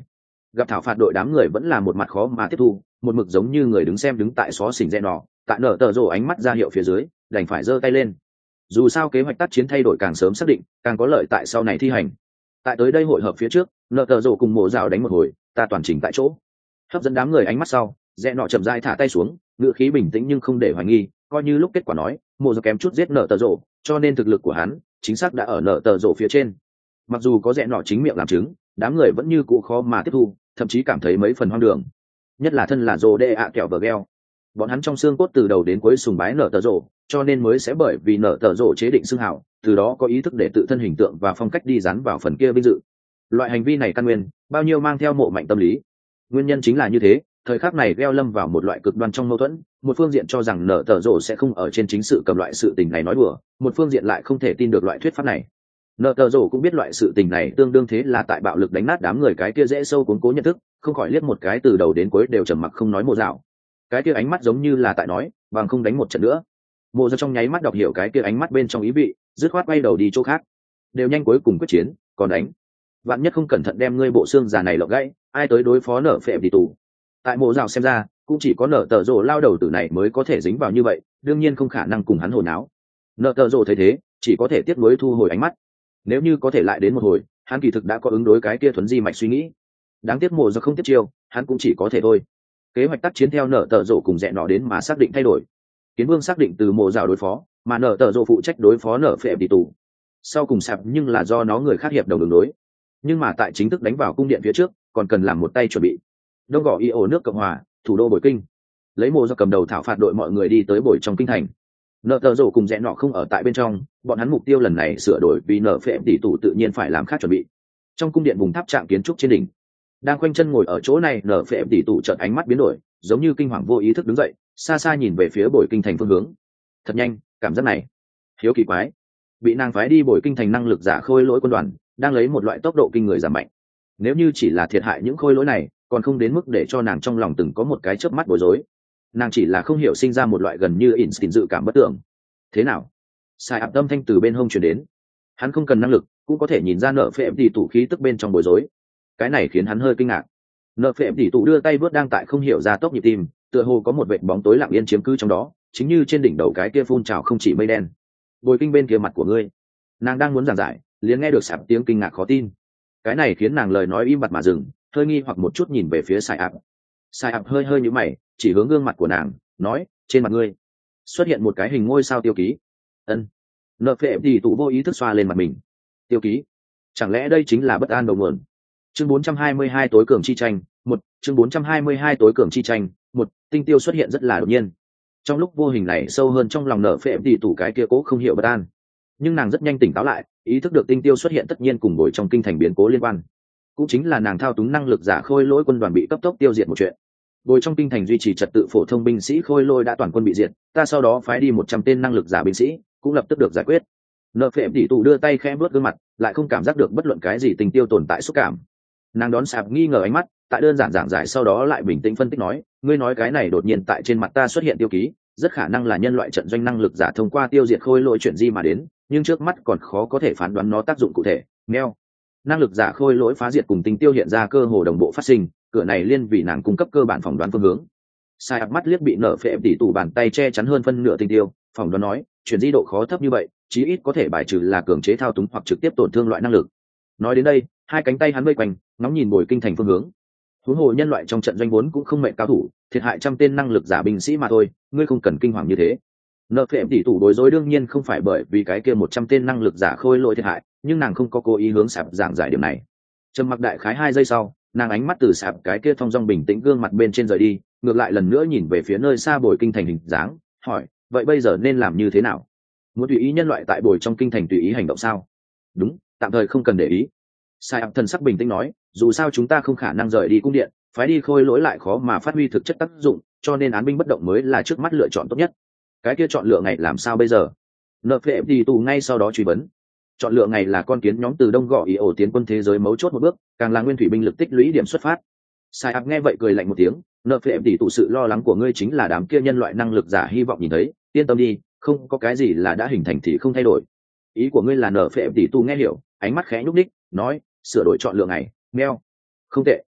gặp thảo phạt đội đám người vẫn là một mặt khó mà tiếp thu, một mực giống như người đứng xem đứng tại xó xỉnh rẽ nọ, tại nở tờ rồ ánh mắt ra hiệu phía dưới đành phải giơ tay lên. Dù sao kế hoạch tác chiến thay đổi càng sớm xác định càng có lợi tại sau này thi hành. Tại tới đây hội hợp phía trước, nở tờ rồ cùng mộ dạo đánh một hồi, ta toàn chỉnh tại chỗ. Hấp dẫn đám người ánh mắt sau, rẽ nọ chậm rãi thả tay xuống, ngữ khí bình tĩnh nhưng không để hoài nghi, coi như lúc kết quả nói mộ dạo kém chút giết nở tờ rồ, cho nên thực lực của hắn chính xác đã ở nở tờ rồ phía trên. Mặc dù có rẽ nọ chính miệng làm chứng, đám người vẫn như cũ khó mà tiếp thu, thậm chí cảm thấy mấy phần hoang đường. Nhất là thân là rồ đê ạ kẹo vờ gheo, bọn hắn trong xương cốt từ đầu đến cuối sùng bái nở tờ rồ, cho nên mới sẽ bởi vì nở tờ rồ chế định xưng hào, từ đó có ý thức để tự thân hình tượng và phong cách đi dán vào phần kia vinh dự. Loại hành vi này căn nguyên bao nhiêu mang theo mộ mạnh tâm lý. Nguyên nhân chính là như thế, thời khắc này gheo lâm vào một loại cực đoan trong mâu thuẫn, một phương diện cho rằng nở tờ rồ sẽ không ở trên chính sự cầm loại sự tình này nói đùa, một phương diện lại không thể tin được loại thuyết pháp này. Nợ tờ rổ cũng biết loại sự tình này tương đương thế là tại bạo lực đánh nát đám người cái kia dễ sâu cuốn cố nhận thức, không khỏi liếc một cái từ đầu đến cuối đều trầm mặc không nói mộ dạo. Cái kia ánh mắt giống như là tại nói bằng không đánh một trận nữa. Mộ dạo trong nháy mắt đọc hiểu cái kia ánh mắt bên trong ý vị, dứt khoát quay đầu đi chỗ khác. Đều nhanh cuối cùng quyết chiến, còn đánh, vạn nhất không cẩn thận đem ngươi bộ xương già này lộng gãy, ai tới đối phó nở phệ đi tù. Tại mộ dạo xem ra cũng chỉ có nở tờ rổ lao đầu tử này mới có thể dính vào như vậy, đương nhiên không khả năng cùng hắn hồn áo. Nở tờ rổ thấy thế chỉ có thể tiếp nối thu hồi ánh mắt. Nếu như có thể lại đến một hồi, hắn kỳ thực đã có ứng đối cái kia thuấn di mạch suy nghĩ. Đáng tiếc mộ do không tiếp chiêu, hắn cũng chỉ có thể thôi. Kế hoạch tác chiến theo nở tờ rộ cùng rẽ nọ đến mà xác định thay đổi. Kiến Vương xác định từ mộ rào đối phó, mà nở tờ rộ phụ trách đối phó nở phệ đi tù. Sau cùng sạp nhưng là do nó người khác hiệp đồng đường đối. Nhưng mà tại chính thức đánh vào cung điện phía trước, còn cần làm một tay chuẩn bị. Đông gò y ổ nước Cộng hòa, thủ đô Bồi Kinh. Lấy mộ do cầm đầu thảo phạt đội mọi người đi tới Bồi trong kinh thành. Nợ tờ rổ cùng rẽ nọ không ở tại bên trong, bọn hắn mục tiêu lần này sửa đổi vì nợ phệ tỷ tù tự nhiên phải làm khác chuẩn bị. Trong cung điện vùng tháp trạng kiến trúc trên đỉnh, đang khoanh chân ngồi ở chỗ này nợ phệ tỷ tù chợt ánh mắt biến đổi, giống như kinh hoàng vô ý thức đứng dậy, xa xa nhìn về phía Bồi Kinh thành phương hướng. Thật nhanh, cảm giác này hiếu kỳ quái. Bị nàng phái đi Bồi Kinh thành năng lực giả khôi lỗi quân đoàn đang lấy một loại tốc độ kinh người giảm mạnh. Nếu như chỉ là thiệt hại những khôi lỗi này, còn không đến mức để cho nàng trong lòng từng có một cái chớp mắt bối rối. Nàng chỉ là không hiểu sinh ra một loại gần như instinct dự cảm bất tưởng. Thế nào? Sai áp tâm thanh từ bên hông truyền đến. Hắn không cần năng lực cũng có thể nhìn ra nợ phệ tỷ tụ khí tức bên trong bối rối. Cái này khiến hắn hơi kinh ngạc. Nợ phệ tỷ tụ đưa tay vớt đang tại không hiểu ra tốc nhịp tim, tựa hồ có một vệt bóng tối lặng yên chiếm cứ trong đó, chính như trên đỉnh đầu cái kia phun trào không chỉ mây đen. Bồi Kinh bên kia mặt của ngươi. Nàng đang muốn giảng giải, liền nghe được sạp tiếng kinh ngạc khó tin. Cái này khiến nàng lời nói im bặt mà dừng, hơi nghi hoặc một chút nhìn về phía Sai áp. Sai áp hơi hơi nhíu mày, chỉ hướng gương mặt của nàng, nói, trên mặt ngươi xuất hiện một cái hình ngôi sao tiêu ký. Ân. Nợ phệ thì tụ vô ý thức xoa lên mặt mình. Tiêu ký? Chẳng lẽ đây chính là bất an đầu nguồn? Chương bốn trăm hai mươi hai tối cường chi tranh, một, chương bốn trăm hai mươi hai tối cường chi tranh, một, tinh tiêu xuất hiện rất là đột nhiên. Trong lúc vô hình này sâu hơn trong lòng nợ phệ thì tụ cái kia cố không hiểu bất an. Nhưng nàng rất nhanh tỉnh táo lại, ý thức được tinh tiêu xuất hiện tất nhiên cùng ngồi trong kinh thành biến cố liên quan. Cũng chính là nàng thao túng năng lực giả khôi lỗi quân đoàn bị cấp tốc tiêu diệt một chuyện. Ngồi trong kinh thành duy trì trật tự phổ thông binh sĩ khôi lỗi đã toàn quân bị diệt, ta sau đó phái đi một trăm tên năng lực giả binh sĩ, cũng lập tức được giải quyết. Nợ phệ tỷ tụ đưa tay khẽ vuốt gương mặt, lại không cảm giác được bất luận cái gì tình tiêu tồn tại xúc cảm. Nàng đón sạp nghi ngờ ánh mắt, tại đơn giản giảng giải sau đó lại bình tĩnh phân tích nói, ngươi nói cái này đột nhiên tại trên mặt ta xuất hiện tiêu ký, rất khả năng là nhân loại trận doanh năng lực giả thông qua tiêu diệt khôi lỗi chuyển di mà đến, nhưng trước mắt còn khó có thể phán đoán nó tác dụng cụ thể. Meo, năng lực giả khôi lỗi phá diệt cùng tinh tiêu hiện ra cơ hồ đồng bộ phát sinh, cửa này liên vì nàng cung cấp cơ bản phỏng đoán phương hướng. Sai áp mắt liếc bị nở phệ tỷ tụ bàn tay che chắn hơn phân nửa tinh tiêu, phỏng đoán nói, chuyển di độ khó thấp như vậy, chí ít có thể bài trừ là cường chế thao túng hoặc trực tiếp tổn thương loại năng lực. Nói đến đây, hai cánh tay hắn vây quanh, ngóng nhìn Bồi Kinh thành phương hướng. Huống hồ nhân loại trong trận doanh vốn cũng không mệnh cao thủ, thiệt hại trăm tên năng lực giả binh sĩ mà thôi, ngươi không cần kinh hoàng như thế. Nợ phệ tỷ tụ đối rối đương nhiên không phải bởi vì cái kia một trăm tên năng lực giả khôi lỗi thiệt hại, nhưng nàng không có cố ý hướng sạp giảng giải điểm này. Trầm mặc đại khái hai giây sau, nàng ánh mắt từ sạp cái kia thong dong bình tĩnh gương mặt bên trên rời đi, ngược lại lần nữa nhìn về phía nơi xa Bồi Kinh thành hình dáng, hỏi, vậy bây giờ nên làm như thế nào? Muốn tùy ý nhân loại tại Bồi trong kinh thành tùy ý hành động sao? Đúng, tạm thời không cần để ý. Sai áp thần sắc bình tĩnh nói, dù sao chúng ta không khả năng rời đi cung điện, phái đi khôi lỗi lại khó mà phát huy thực chất tác dụng, cho nên án binh bất động mới là trước mắt lựa chọn tốt nhất. Cái kia chọn lựa ngày làm sao bây giờ? Nợ phệ thì tù ngay sau đó truy vấn. Chọn lựa ngày là con kiến nhóm từ đông gò ý ổ tiến quân thế giới mấu chốt một bước, càng là nguyên thủy binh lực tích lũy điểm xuất phát. Sai áp nghe vậy cười lạnh một tiếng, nợ phệ thì tù sự lo lắng của ngươi chính là đám kia nhân loại năng lực giả hy vọng nhìn thấy, yên tâm đi, không có cái gì là đã hình thành thì không thay đổi. Ý của ngươi là nợ phệ thì tù nghe hiểu, ánh mắt khẽ nhúc nhích, nói, sửa đổi chọn lựa ngày, meo. Không tệ.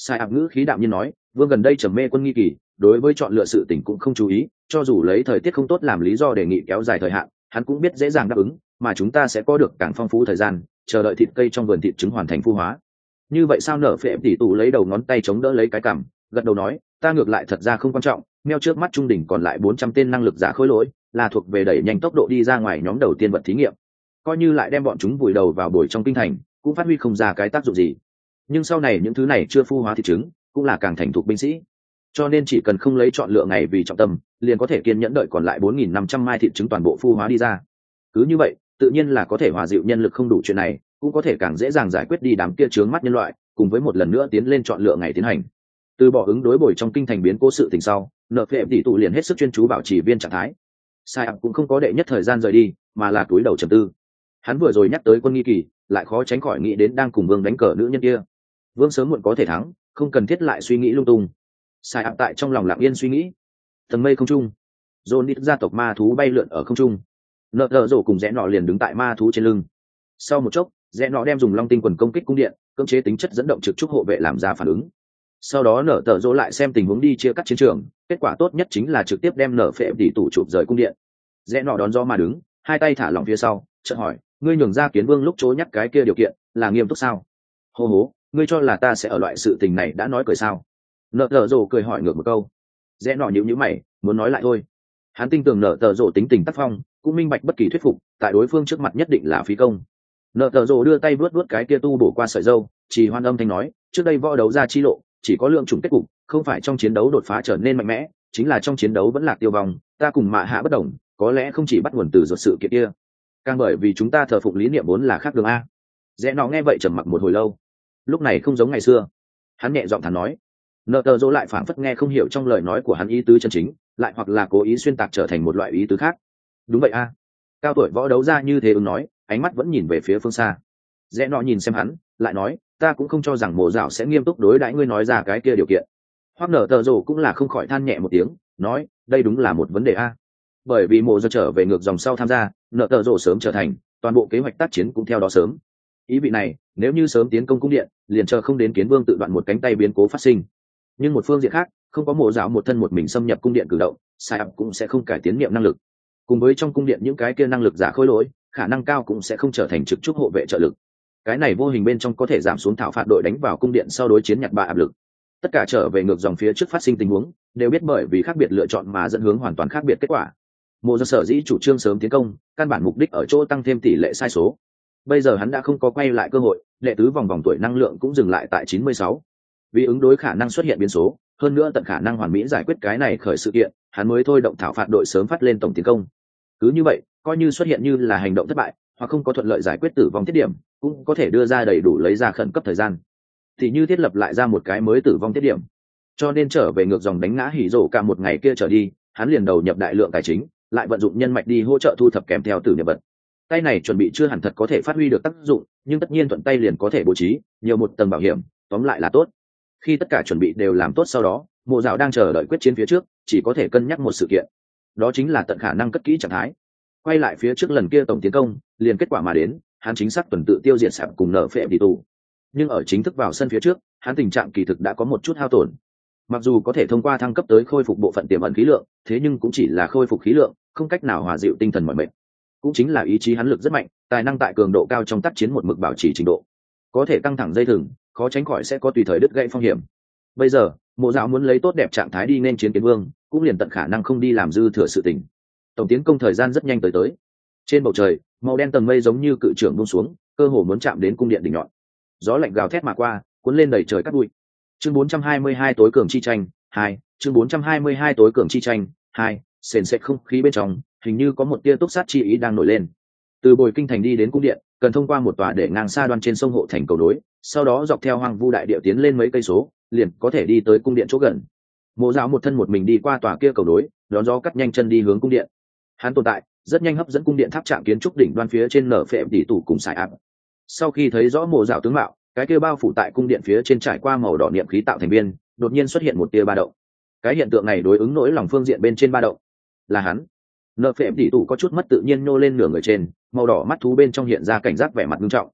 Sai áp ngữ khí đạm nhiên nói, vương gần đây trầm mê quân nghi kỳ, đối với chọn lựa sự tình cũng không chú ý, cho dù lấy thời tiết không tốt làm lý do đề nghị kéo dài thời hạn, hắn cũng biết dễ dàng đáp ứng, mà chúng ta sẽ có được càng phong phú thời gian chờ đợi thịt cây trong vườn thịt trứng hoàn thành phu hóa. Như vậy sao? Nở phệ tỷ tụ lấy đầu ngón tay chống đỡ lấy cái cằm, gật đầu nói, ta ngược lại thật ra không quan trọng, meo trước mắt trung đỉnh còn lại bốn trăm tên năng lực giả khối lỗi, là thuộc về đẩy nhanh tốc độ đi ra ngoài nhóm đầu tiên vật thí nghiệm, coi như lại đem bọn chúng vùi đầu vào bồi trong kinh thành cũng phát huy không ra cái tác dụng gì. Nhưng sau này những thứ này chưa phu hóa thịt trứng cũng là càng thành thục binh sĩ, cho nên chỉ cần không lấy chọn lựa ngày vì trọng tâm, liền có thể kiên nhẫn đợi còn lại bốn nghìn năm trăm mai thịt trứng toàn bộ phu hóa đi ra. Cứ như vậy tự nhiên là có thể hòa dịu nhân lực không đủ chuyện này, cũng có thể càng dễ dàng giải quyết đi đám kia chướng mắt nhân loại, cùng với một lần nữa tiến lên chọn lựa ngày tiến hành. Từ bỏ ứng đối bồi trong kinh thành biến cố sự tình sau, nợ phệ tỷ tụ liền hết sức chuyên chú bảo trì viên trạng thái. Sai ập cũng không có đệ nhất thời gian rời đi, mà là túi đầu trầm tư. Hắn vừa rồi nhắc tới quân nghi kỳ, lại khó tránh khỏi nghĩ đến đang cùng vương đánh cờ nữ nhân kia. Vương sớm muộn có thể thắng, không cần thiết lại suy nghĩ lung tung. Sai ập tại trong lòng lặng yên suy nghĩ. Tầng mây không trung, dồn đi gia tộc ma thú bay lượn ở không trung. Nợ đỡ rổ cùng rẽ nọ liền đứng tại ma thú trên lưng. Sau một chốc, rẽ nọ đem dùng long tinh quần công kích cung điện, cưỡng chế tính chất dẫn động trực trúc hộ vệ làm ra phản ứng. Sau đó nở tờ rỗ lại xem tình huống đi chia cắt chiến trường, kết quả tốt nhất chính là trực tiếp đem nở phệ tỷ tụ chụp rời cung điện. Rẽ nọ đón gió mà đứng, hai tay thả lỏng phía sau, chợt hỏi, ngươi nhường ra kiến vương lúc chối nhắc cái kia điều kiện là nghiêm túc sao? Hô hố, ngươi cho là ta sẽ ở loại sự tình này đã nói cười sao? Nở tờ rỗ cười hỏi ngược một câu. Rẽ nọ nhíu nhíu mày, muốn nói lại thôi. Hắn tin tưởng nở tờ rỗ tính tình tác phong, cũng minh bạch bất kỳ thuyết phục tại đối phương trước mặt nhất định là phí công. Nở tờ rỗ đưa tay vuốt vuốt cái kia tu bổ qua sợi râu, chỉ hoan âm thanh nói, trước đây võ đấu ra chi lộ chỉ có lượng chủng kết cục, không phải trong chiến đấu đột phá trở nên mạnh mẽ, chính là trong chiến đấu vẫn lạc tiêu vong. Ta cùng mạ hạ bất đồng, có lẽ không chỉ bắt nguồn từ ruột sự kiện kia, càng bởi vì chúng ta thờ phụng lý niệm vốn là khác đường a. Rẽ nó nghe vậy trầm mặc một hồi lâu, lúc này không giống ngày xưa, hắn nhẹ giọng thản nói. Nợ tờ dỗ lại phảng phất nghe không hiểu trong lời nói của hắn ý tứ chân chính, lại hoặc là cố ý xuyên tạc trở thành một loại ý tứ khác. Đúng vậy a. Cao tuổi võ đấu ra như thế ứng nói, ánh mắt vẫn nhìn về phía phương xa. Rẽ nó nhìn xem hắn, lại nói, ta cũng không cho rằng mộ dạo sẽ nghiêm túc đối đãi ngươi nói ra cái kia điều kiện. Hoặc nở tờ rồ cũng là không khỏi than nhẹ một tiếng, nói, đây đúng là một vấn đề a. Bởi vì mộ giờ trở về ngược dòng sau tham gia, nợ tờ rồ sớm trở thành, toàn bộ kế hoạch tác chiến cũng theo đó sớm. Ý vị này, nếu như sớm tiến công cung điện, liền chờ không đến kiến vương tự đoạn một cánh tay biến cố phát sinh. Nhưng một phương diện khác, không có mộ dạo một thân một mình xâm nhập cung điện cử động, sai ập cũng sẽ không cải tiến niệm năng lực. Cùng với trong cung điện những cái kia năng lực giả khôi lỗi, khả năng cao cũng sẽ không trở thành trực trúc hộ vệ trợ lực. Cái này vô hình bên trong có thể giảm xuống thảo phạt đội đánh vào cung điện sau đối chiến nhặt bạ áp lực. Tất cả trở về ngược dòng phía trước phát sinh tình huống, đều biết bởi vì khác biệt lựa chọn mà dẫn hướng hoàn toàn khác biệt kết quả. Mộ do sở dĩ chủ trương sớm tiến công, căn bản mục đích ở chỗ tăng thêm tỷ lệ sai số. Bây giờ hắn đã không có quay lại cơ hội, đệ tứ vòng vòng tuổi năng lượng cũng dừng lại tại chín mươi sáu. Vì ứng đối khả năng xuất hiện biến số, hơn nữa tận khả năng hoàn mỹ giải quyết cái này khởi sự kiện, hắn mới thôi động thảo phạt đội sớm phát lên tổng tiến công. Cứ như vậy, coi như xuất hiện như là hành động thất bại, hoặc không có thuận lợi giải quyết tử vong tiết điểm, cũng có thể đưa ra đầy đủ lấy ra khẩn cấp thời gian. Thì như thiết lập lại ra một cái mới tử vong tiết điểm. Cho nên trở về ngược dòng đánh ngã hỉ rổ cả một ngày kia trở đi, hắn liền đầu nhập đại lượng tài chính, lại vận dụng nhân mạch đi hỗ trợ thu thập kèm theo tử niệm vật. Tay này chuẩn bị chưa hẳn thật có thể phát huy được tác dụng, nhưng tất nhiên thuận tay liền có thể bố trí nhiều một tầng bảo hiểm, tóm lại là tốt. Khi tất cả chuẩn bị đều làm tốt sau đó, Mộ Dạo đang chờ đợi quyết chiến phía trước, chỉ có thể cân nhắc một sự kiện. Đó chính là tận khả năng cất kỹ trạng thái. Quay lại phía trước lần kia tổng tiến công, liền kết quả mà đến, hắn chính xác tuần tự tiêu diệt sạp cùng nở phệ đi tù. Nhưng ở chính thức vào sân phía trước, hắn tình trạng kỳ thực đã có một chút hao tổn. Mặc dù có thể thông qua thăng cấp tới khôi phục bộ phận tiềm ẩn khí lượng, thế nhưng cũng chỉ là khôi phục khí lượng, không cách nào hòa dịu tinh thần mọi mệt. Cũng chính là ý chí hắn lực rất mạnh, tài năng tại cường độ cao trong tác chiến một mực bảo trì trình độ. Có thể căng thẳng dây thừng, khó tránh khỏi sẽ có tùy thời đứt gãy phong hiểm. Bây giờ, Mộ Dạo muốn lấy tốt đẹp trạng thái đi nên chiến kiến vương, cũng liền tận khả năng không đi làm dư thừa sự tình. Tổng tiến công thời gian rất nhanh tới tới. Trên bầu trời, màu đen tầng mây giống như cự trưởng buông xuống, cơ hồ muốn chạm đến cung điện đỉnh nhọn. Gió lạnh gào thét mà qua, cuốn lên đầy trời cát bụi. Chương bốn trăm hai mươi hai tối cường chi tranh hai, chương bốn trăm hai mươi hai tối cường chi tranh hai, sền sệt không khí bên trong, hình như có một tia túc sát chi ý đang nổi lên. Từ Bồi Kinh thành đi đến cung điện, cần thông qua một tòa để ngang xa đoan trên sông hộ thành cầu nối, sau đó dọc theo hoang vu đại địa tiến lên mấy cây số, liền có thể đi tới cung điện chỗ gần. Mộ Dạo một thân một mình đi qua tòa kia cầu nối, đón gió cắt nhanh chân đi hướng cung điện. Hắn tồn tại rất nhanh hấp dẫn cung điện tháp trạng kiến trúc đỉnh đoan phía trên nở phệ tỷ tủ cùng sải áp. Sau khi thấy rõ Mộ Dạo tướng mạo, cái kia bao phủ tại cung điện phía trên trải qua màu đỏ niệm khí tạo thành viên, đột nhiên xuất hiện một tia ba động. Cái hiện tượng này đối ứng nỗi lòng phương diện bên trên ba động. Là hắn. Nở phệ tỷ tủ có chút mất tự nhiên nhô lên nửa người trên, màu đỏ mắt thú bên trong hiện ra cảnh giác vẻ mặt nghiêm trọng.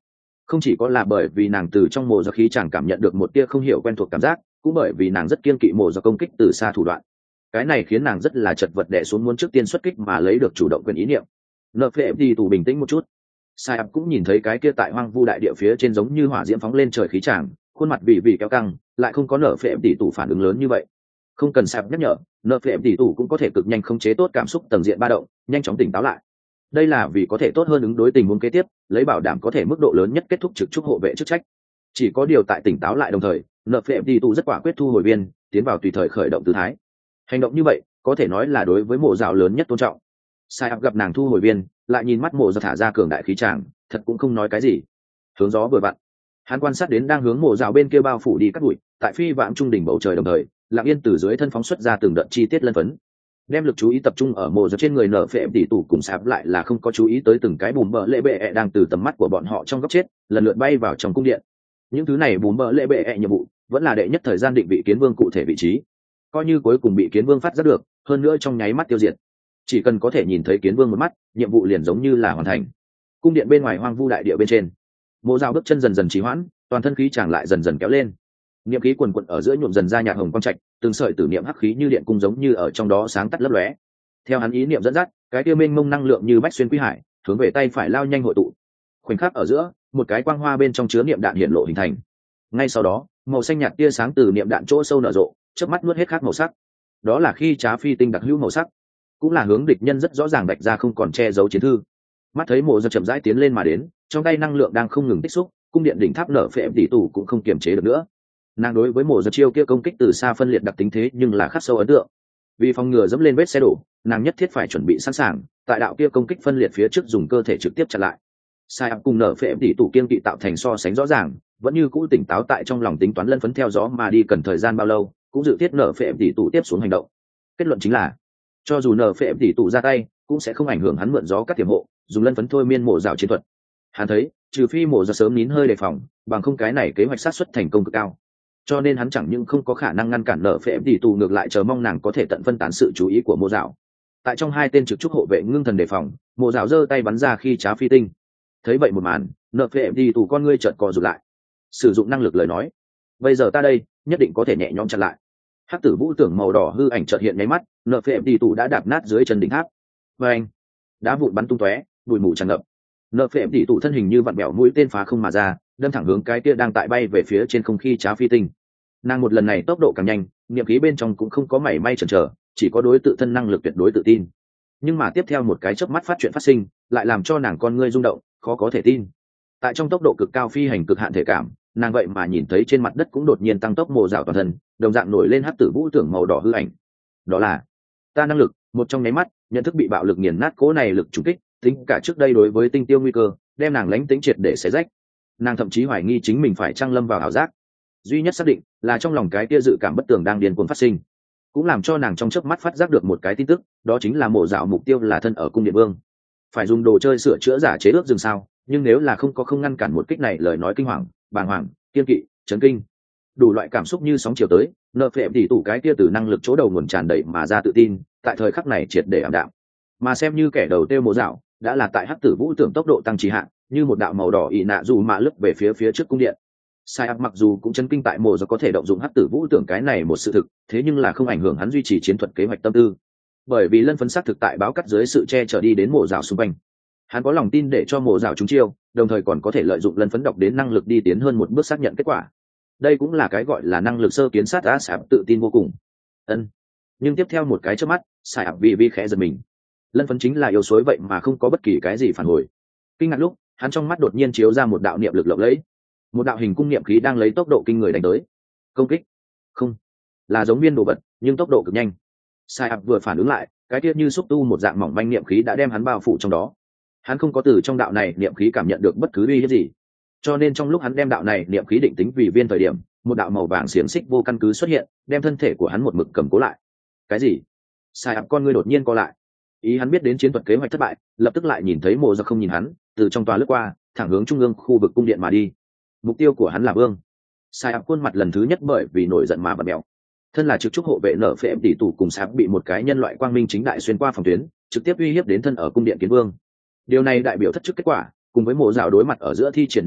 Không chỉ có là bởi vì nàng từ trong mộ do khí chàng cảm nhận được một tia không hiểu quen thuộc cảm giác, cũng bởi vì nàng rất kiên kỵ mộ do công kích từ xa thủ đoạn. Cái này khiến nàng rất là chật vật đè xuống muốn trước tiên xuất kích mà lấy được chủ động quyền ý niệm. Nợ phệ đi tù bình tĩnh một chút. Sai ập cũng nhìn thấy cái kia tại hoang vu đại địa phía trên giống như hỏa diễm phóng lên trời khí chàng, khuôn mặt vì vì kéo căng, lại không có nợ phệ tỷ tù phản ứng lớn như vậy. Không cần Sai ập nhắc nhở, nợ phệ tỷ tù cũng có thể cực nhanh khống chế tốt cảm xúc tầng diện ba động, nhanh chóng tỉnh táo lại. Đây là vì có thể tốt hơn ứng đối tình huống kế tiếp, lấy bảo đảm có thể mức độ lớn nhất kết thúc trực trúc hộ vệ chức trách. Chỉ có điều tại tỉnh táo lại đồng thời, nợ phệ tỷ tù rất quả quyết thu hồi viên, tiến vào tùy thời khởi động tư thái. Hành động như vậy có thể nói là đối với mộ dạo lớn nhất tôn trọng. Sai ập gặp nàng thu hồi viên, lại nhìn mắt mộ dạo thả ra cường đại khí tràng, thật cũng không nói cái gì. Hướng gió vừa vặn, hắn quan sát đến đang hướng mộ dạo bên kia bao phủ đi cắt bụi, tại phi vãng trung đỉnh bầu trời đồng thời, lặng yên từ dưới thân phóng xuất ra từng đợt chi tiết lân phấn, đem lực chú ý tập trung ở mộ dạo trên người nở phệ tỷ tủ cùng sạp lại là không có chú ý tới từng cái bùm bờ lệ bệ -e đang từ tầm mắt của bọn họ trong góc chết lần lượt bay vào trong cung điện. Những thứ này bùm bờ lệ bệ -e nhiệm vụ vẫn là đệ nhất thời gian định vị kiến vương cụ thể vị trí, coi như cuối cùng bị kiến vương phát giác được, hơn nữa trong nháy mắt tiêu diệt. Chỉ cần có thể nhìn thấy kiến vương một mắt, nhiệm vụ liền giống như là hoàn thành. Cung điện bên ngoài hoang vu đại địa bên trên, mộ dạo bước chân dần dần trì hoãn, toàn thân khí chàng lại dần dần kéo lên, niệm khí quần quận ở giữa nhuộm dần ra nhạt hồng quang trạch, từng sợi tử niệm hắc khí như điện cung giống như ở trong đó sáng tắt lấp lóe. Theo hắn ý niệm dẫn dắt, cái tiêu mênh mông năng lượng như bách xuyên quý hải, hướng về tay phải lao nhanh hội tụ. Khoảnh khắc ở giữa, một cái quang hoa bên trong chứa niệm đạn hiện lộ hình thành. Ngay sau đó, màu xanh nhạt tia sáng từ niệm đạn chỗ sâu nở rộ, chớp mắt nuốt hết khác màu sắc. Đó là khi trá phi tinh đặc hữu màu sắc, cũng là hướng địch nhân rất rõ ràng đạch ra không còn che giấu chiến thư. Mắt thấy mộ giật chậm rãi tiến lên mà đến, trong tay năng lượng đang không ngừng tích xúc, cung điện đỉnh tháp nở phệ tỷ tủ cũng không kiềm chế được nữa. Nàng đối với mộ giật chiêu kia công kích từ xa phân liệt đặc tính thế nhưng là khắc sâu ấn tượng. Vì phòng ngừa dẫm lên vết xe đổ, nàng nhất thiết phải chuẩn bị sẵn sàng, tại đạo kia công kích phân liệt phía trước dùng cơ thể trực tiếp chặn lại. Sai áp cùng nở phệ tỷ tủ kiên kỵ tạo thành so sánh rõ ràng, vẫn như cũ tỉnh táo tại trong lòng tính toán lân phấn theo gió mà đi cần thời gian bao lâu, cũng dự thiết nở phệ tỷ tủ tiếp xuống hành động. Kết luận chính là, cho dù nở phệ tỷ tủ ra tay, cũng sẽ không ảnh hưởng hắn mượn gió các tiềm hộ, dùng lân phấn thôi miên mộ rào chiến thuật. Hắn thấy, trừ phi mộ ra sớm nín hơi đề phòng, bằng không cái này kế hoạch sát xuất thành công cực cao. Cho nên hắn chẳng những không có khả năng ngăn cản nở phệ tỷ tù, ngược lại chờ mong nàng có thể tận phân tán sự chú ý của mộ dạo. Tại trong hai tên trực trúc hộ vệ ngưng thần đề phòng, mộ dạo giơ tay bắn ra khi trá phi tinh. Thấy vậy một màn, nở phệ tỷ tù con ngươi chợt co rụt lại. Sử dụng năng lực lời nói, bây giờ ta đây nhất định có thể nhẹ nhõm chặn lại. Hắc tử vũ tưởng màu đỏ hư ảnh chợt hiện nháy mắt, nở phệ tỷ tù đã đạp nát dưới chân đỉnh tháp. Và anh, đá vụn bắn tung tóe, bụi mù tràn ngập. Nở phệ tỷ tù thân hình như vặn bẻo mũi tên phá không mà ra, đâm thẳng hướng cái kia đang tại bay về phía trên không khi trá phi tinh. Nàng một lần này tốc độ càng nhanh, niệm khí bên trong cũng không có mảy may chần chờ, chỉ có đối tự thân năng lực tuyệt đối tự tin. Nhưng mà tiếp theo một cái chớp mắt phát chuyện phát sinh, lại làm cho nàng con ngươi rung động, khó có thể tin. Tại trong tốc độ cực cao phi hành cực hạn thể cảm, nàng vậy mà nhìn thấy trên mặt đất cũng đột nhiên tăng tốc mồ rào toàn thân, đồng dạng nổi lên hắc tử vũ tưởng màu đỏ hư ảnh. Đó là ta năng lực, một trong nháy mắt, nhận thức bị bạo lực nghiền nát cố này lực trùng kích, tính cả trước đây đối với tinh tiêu nguy cơ, đem nàng lánh tính triệt để xé rách. Nàng thậm chí hoài nghi chính mình phải trăng lâm vào ảo giác. Duy nhất xác định là trong lòng cái kia dự cảm bất tường đang điên cuồng phát sinh, cũng làm cho nàng trong chớp mắt phát giác được một cái tin tức, đó chính là mộ dạo mục tiêu là thân ở cung điện vương. Phải dùng đồ chơi sửa chữa giả chế ước dừng sao, nhưng nếu là không có không ngăn cản một kích này, lời nói kinh hoàng, bàng hoàng, kiên kỵ, chấn kinh, đủ loại cảm xúc như sóng chiều tới, nợ phệ tỷ tủ cái kia từ năng lực chỗ đầu nguồn tràn đầy mà ra tự tin, tại thời khắc này triệt để ảm đạm. Mà xem như kẻ đầu tiêu mộ dạo, đã là tại hắc tử vũ tưởng tốc độ tăng trì hạn, như một đạo màu đỏ ị nạ dù mạ lướt về phía phía trước cung điện. Sai ác mặc dù cũng chấn kinh tại mộ do có thể động dụng hắc tử vũ tưởng cái này một sự thực, thế nhưng là không ảnh hưởng hắn duy trì chiến thuật kế hoạch tâm tư, bởi vì lân phấn xác thực tại báo cắt dưới sự che chở đi đến mộ rào xung quanh. Hắn có lòng tin để cho mộ rào trúng chiêu, đồng thời còn có thể lợi dụng lân phấn đọc đến năng lực đi tiến hơn một bước xác nhận kết quả. Đây cũng là cái gọi là năng lực sơ kiến sát á sạp tự tin vô cùng. Ân. Nhưng tiếp theo một cái chớp mắt, Sai ác vì vi khẽ giật mình. Lân phấn chính là yêu suối vậy mà không có bất kỳ cái gì phản hồi. Kinh ngạc lúc, hắn trong mắt đột nhiên chiếu ra một đạo niệm lực lộng lẫy. Một đạo hình cung niệm khí đang lấy tốc độ kinh người đánh tới. Công kích? Không, là giống viên đồ vật, nhưng tốc độ cực nhanh. Sai áp vừa phản ứng lại, cái tiết như xúc tu một dạng mỏng manh niệm khí đã đem hắn bao phủ trong đó. Hắn không có từ trong đạo này niệm khí cảm nhận được bất cứ uy hiếp gì, cho nên trong lúc hắn đem đạo này niệm khí định tính vì viên thời điểm, một đạo màu vàng xiềng xích vô căn cứ xuất hiện, đem thân thể của hắn một mực cầm cố lại. Cái gì? Sai áp con ngươi đột nhiên co lại. Ý hắn biết đến chiến thuật kế hoạch thất bại, lập tức lại nhìn thấy mộ giặc không nhìn hắn, từ trong tòa lướt qua, thẳng hướng trung ương khu vực cung điện mà đi. Mục tiêu của hắn là vương. Sai áp khuôn mặt lần thứ nhất bởi vì nổi giận mà bật mèo. Thân là trực trúc hộ vệ nở phệ tỷ tủ cùng sáp bị một cái nhân loại quang minh chính đại xuyên qua phòng tuyến, trực tiếp uy hiếp đến thân ở cung điện kiến vương. Điều này đại biểu thất chức kết quả, cùng với mộ dạo đối mặt ở giữa thi triển năng lực,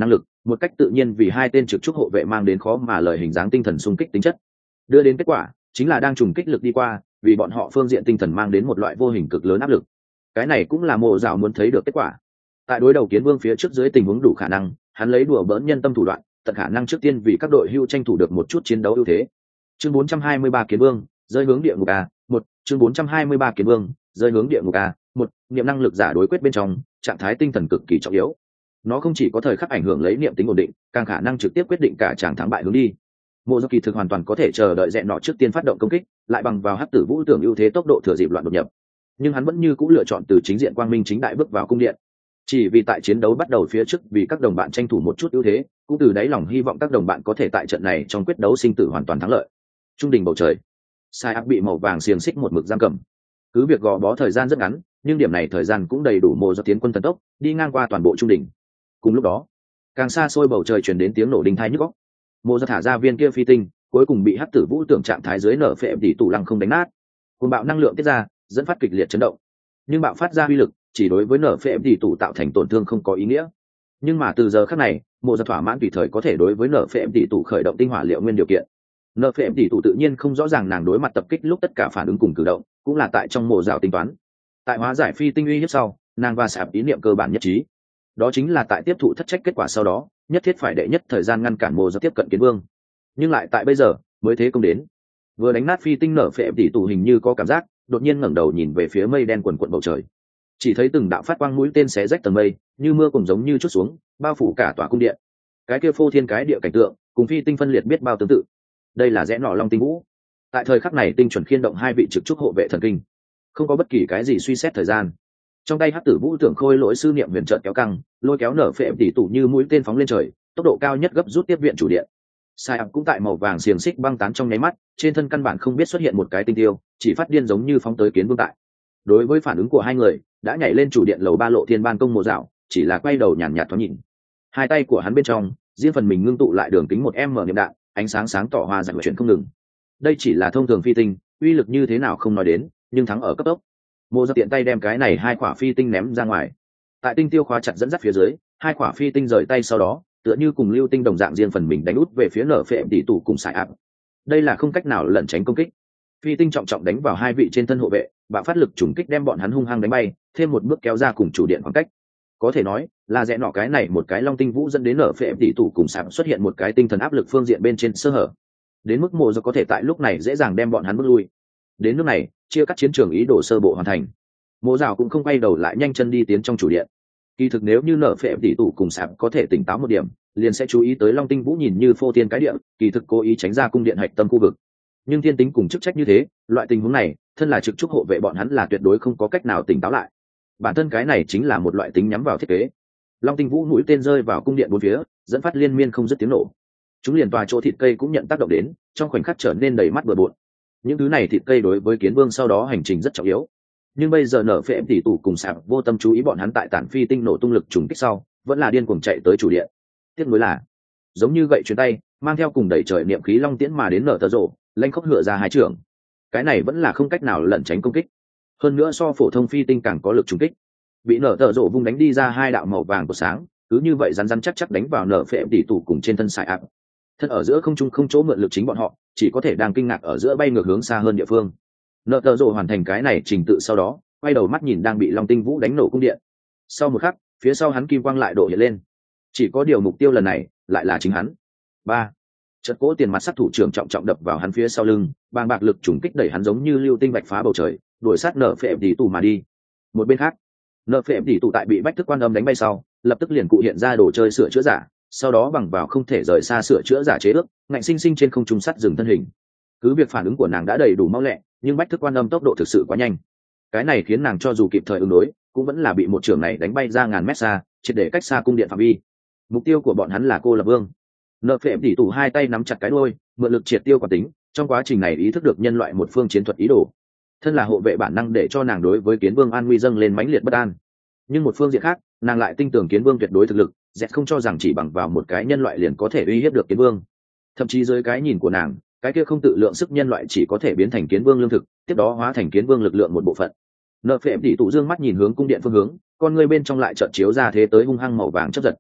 một cách tự nhiên vì hai tên trực trúc hộ vệ mang đến khó mà lời hình dáng tinh thần xung kích tính chất, đưa đến kết quả chính là đang trùng kích lực đi qua, vì bọn họ phương diện tinh thần mang đến một loại vô hình cực lớn áp lực. Cái này cũng là Mộ Dạo muốn thấy được kết quả. Tại đối đầu Kiến Vương phía trước dưới tình huống đủ khả năng, hắn lấy đùa bỡn nhân tâm thủ đoạn, tận khả năng trước tiên vì các đội hưu tranh thủ được một chút chiến đấu ưu thế. Chương bốn trăm hai mươi ba Kiến Vương, rơi hướng địa ngục a, một, chương bốn trăm hai mươi ba Kiến Vương, rơi hướng địa ngục a, một, niệm năng lực giả đối quyết bên trong, trạng thái tinh thần cực kỳ trọng yếu. Nó không chỉ có thời khắc ảnh hưởng lấy niệm tính ổn định, càng khả năng trực tiếp quyết định cả chàng thắng bại hướng đi. Mộ Dạo kỳ thực hoàn toàn có thể chờ đợi Rẽ Nọ trước tiên phát động công kích, lại bằng vào Hắc Tử Vũ tưởng ưu thế tốc độ thừa dịp loạn đột nhập. Nhưng hắn vẫn như cũ lựa chọn từ chính diện quang minh chính đại bước vào cung điện, chỉ vì tại chiến đấu bắt đầu phía trước vì các đồng bạn tranh thủ một chút ưu thế, cũng từ đáy lòng hy vọng các đồng bạn có thể tại trận này trong quyết đấu sinh tử hoàn toàn thắng lợi. Trung đỉnh bầu trời, Sai Áp bị màu vàng xiềng xích một mực giam cầm. Cứ việc gò bó thời gian rất ngắn, nhưng điểm này thời gian cũng đầy đủ Mộ Dạo tiến quân thần tốc, đi ngang qua toàn bộ trung đỉnh. Cùng lúc đó, càng xa xôi bầu trời truyền đến tiếng nổ đinh tai nhức óc. Mộ Dạo thả ra viên kia phi tinh, cuối cùng bị Hắc Tử Vũ tưởng trạng thái dưới nở phệ tỷ tụ lăng không đánh nát. Cuồng bạo năng lượng tiết ra, dẫn phát kịch liệt chấn động. Nhưng bạo phát ra uy lực chỉ đối với nở phệ tỷ tụ tạo thành tổn thương không có ý nghĩa. Nhưng mà từ giờ khắc này, Mộ Dạo thỏa mãn tùy thời có thể đối với nở phệ tỷ tụ khởi động tinh hỏa liệu nguyên điều kiện. Nở phệ tỷ tụ tự nhiên không rõ ràng nàng đối mặt tập kích lúc tất cả phản ứng cùng cử động, cũng là tại trong Mộ Dạo tính toán. Tại hóa giải phi tinh uy hiếp sau, nàng và Sạp ý niệm cơ bản nhất trí. Đó chính là tại tiếp thụ thất trách kết quả sau đó, nhất thiết phải đệ nhất thời gian ngăn cản Mộ Dạo tiếp cận Kiến Vương. Nhưng lại tại bây giờ mới thế công đến, vừa đánh nát phi tinh nở phệ tỷ tụ hình như có cảm giác, đột nhiên ngẩng đầu nhìn về phía mây đen quần quận bầu trời, chỉ thấy từng đạo phát quang mũi tên xé rách tầng mây, như mưa cùng giống như chút xuống, bao phủ cả tòa cung điện. Cái kia phô thiên cái địa cảnh tượng cùng phi tinh phân liệt biết bao tương tự. Đây là Rẽ Nọ Long Tinh Vũ. Tại thời khắc này tinh chuẩn khiên động hai vị trực trúc hộ vệ thần kinh, không có bất kỳ cái gì suy xét thời gian. Trong tay Hắc Tử Vũ tưởng khôi lỗi sư niệm huyền trợn kéo căng, lôi kéo nở phệ tỷ tụ như mũi tên phóng lên trời, tốc độ cao nhất gấp rút tiếp viện chủ điện. Sai ập cũng tại màu vàng xiềng xích băng tán trong nháy mắt, trên thân căn bản không biết xuất hiện một cái tinh tiêu, chỉ phát điên giống như phóng tới Kiến Vương tại. Đối với phản ứng của hai người, đã nhảy lên chủ điện lầu ba lộ thiên ban công Mộ Dạo, chỉ là quay đầu nhàn nhạt thoáng nhìn. Hai tay của hắn bên trong, riêng phần mình ngưng tụ lại đường kính một em mở niệm đạn, ánh sáng sáng tỏ hoa giải chuyển không ngừng. Đây chỉ là thông thường phi tinh, uy lực như thế nào không nói đến, nhưng thắng ở cấp tốc. Mộ Dạo tiện tay đem cái này hai quả phi tinh ném ra ngoài. Tại tinh tiêu khóa chặt dẫn dắt phía dưới, hai quả phi tinh rời tay sau đó, tựa như cùng lưu tinh đồng dạng riêng phần mình đánh út về phía nở phệ tỷ tụ cùng Sai Áp. Đây là không cách nào lẩn tránh công kích. Phi tinh trọng trọng đánh vào hai vị trên thân hộ vệ, bạo phát lực trùng kích đem bọn hắn hung hăng đánh bay, thêm một bước kéo ra cùng chủ điện khoảng cách. Có thể nói là Rẽ Nọ cái này một cái Long Tinh Vũ dẫn đến nở phệ tỷ tụ cùng Sai Áp xuất hiện một cái tinh thần áp lực phương diện bên trên sơ hở, đến mức Mộ Dạo có thể tại lúc này dễ dàng đem bọn hắn bước lui. Đến lúc này, chia cắt chiến trường ý đồ sơ bộ hoàn thành. Mộ Dạo cũng không quay đầu lại nhanh chân đi tiến trong chủ điện. Kỳ thực nếu như nở phệ tỷ tụ cùng Sai Áp có thể tỉnh táo một điểm, liền sẽ chú ý tới Long Tinh Vũ nhìn như phô thiên cái địa, kỳ thực cố ý tránh ra cung điện hạch tâm khu vực. Nhưng thiên tính cùng chức trách như thế, loại tình huống này, thân là trực trúc hộ vệ bọn hắn là tuyệt đối không có cách nào tỉnh táo lại. Bản thân cái này chính là một loại tính nhắm vào thiết kế. Long Tinh Vũ mũi tên rơi vào cung điện bốn phía, dẫn phát liên miên không dứt tiếng nổ. Chúng liền tòa chỗ thịt cây cũng nhận tác động đến, trong khoảnh khắc trở nên đầy mắt bừa bộn. Những thứ này thịt cây đối với Kiến Vương sau đó hành trình rất trọng yếu. Nhưng bây giờ nở phệ tỷ tụ cùng Sạp vô tâm chú ý bọn hắn tại tản phi tinh nổ tung lực trùng kích sau, vẫn là điên cuồng chạy tới chủ điện. Tiếc nuối là, giống như gậy chuyền tay, mang theo cùng đẩy trời niệm khí long tiễn mà đến nở tờ rộ, lanh khốc ngựa ra hai trường. Cái này vẫn là không cách nào lẩn tránh công kích. Hơn nữa so phổ thông phi tinh càng có lực trùng kích. Bị nở tờ rộ vung đánh đi ra hai đạo màu vàng của sáng, cứ như vậy rắn rắn chắc chắc đánh vào nở phệ tỷ tụ cùng trên thân Sai Áp. Thân ở giữa không trung không chỗ mượn lực chính bọn họ, chỉ có thể đang kinh ngạc ở giữa bay ngược hướng xa hơn địa phương. Nở tờ rộ hoàn thành cái này trình tự sau đó, quay đầu mắt nhìn đang bị Long Tinh Vũ đánh nổ cung điện. Sau một khắc, phía sau hắn kim quang lại độ hiện lên. Chỉ có điều mục tiêu lần này lại là chính hắn. Ba, chợt cỗ tiền mặt sát thủ trưởng trọng trọng đập vào hắn phía sau lưng, bàng bạc lực trùng kích đẩy hắn giống như lưu tinh bạch phá bầu trời, đuổi sát nở phệ tỷ tụ mà đi. Một bên khác, nở phệ tỷ tụ tại bị bách thức quan âm đánh bay sau, lập tức liền cụ hiện ra đồ chơi sửa chữa giả, sau đó bằng vào không thể rời xa sửa chữa giả chế ước, ngạnh sinh sinh trên không trung sắt dừng thân hình. Cứ việc phản ứng của nàng đã đầy đủ mau lẹ, nhưng bách thức quan âm tốc độ thực sự quá nhanh. Cái này khiến nàng cho dù kịp thời ứng đối, cũng vẫn là bị một trường này đánh bay ra ngàn mét xa, triệt để cách xa cung điện phạm vi. Mục tiêu của bọn hắn là Cô Lập Vương. Nợ phệ tỷ tụ hai tay nắm chặt cái đuôi, mượn lực triệt tiêu quả tính, trong quá trình này ý thức được nhân loại một phương chiến thuật ý đồ. Thân là hộ vệ bản năng để cho nàng đối với Kiến Vương an nguy dâng lên mãnh liệt bất an. Nhưng một phương diện khác, nàng lại tin tưởng Kiến Vương tuyệt đối thực lực, dẹt không cho rằng chỉ bằng vào một cái nhân loại liền có thể uy hiếp được Kiến Vương. Thậm chí dưới cái nhìn của nàng, cái kia không tự lượng sức nhân loại chỉ có thể biến thành Kiến Vương lương thực, tiếp đó hóa thành Kiến Vương lực lượng một bộ phận. Nợ phệ tỷ tụ dương mắt nhìn hướng cung điện phương hướng, con người bên trong lại chợt chiếu ra thế tới hung hăng màu vàng chớp giật.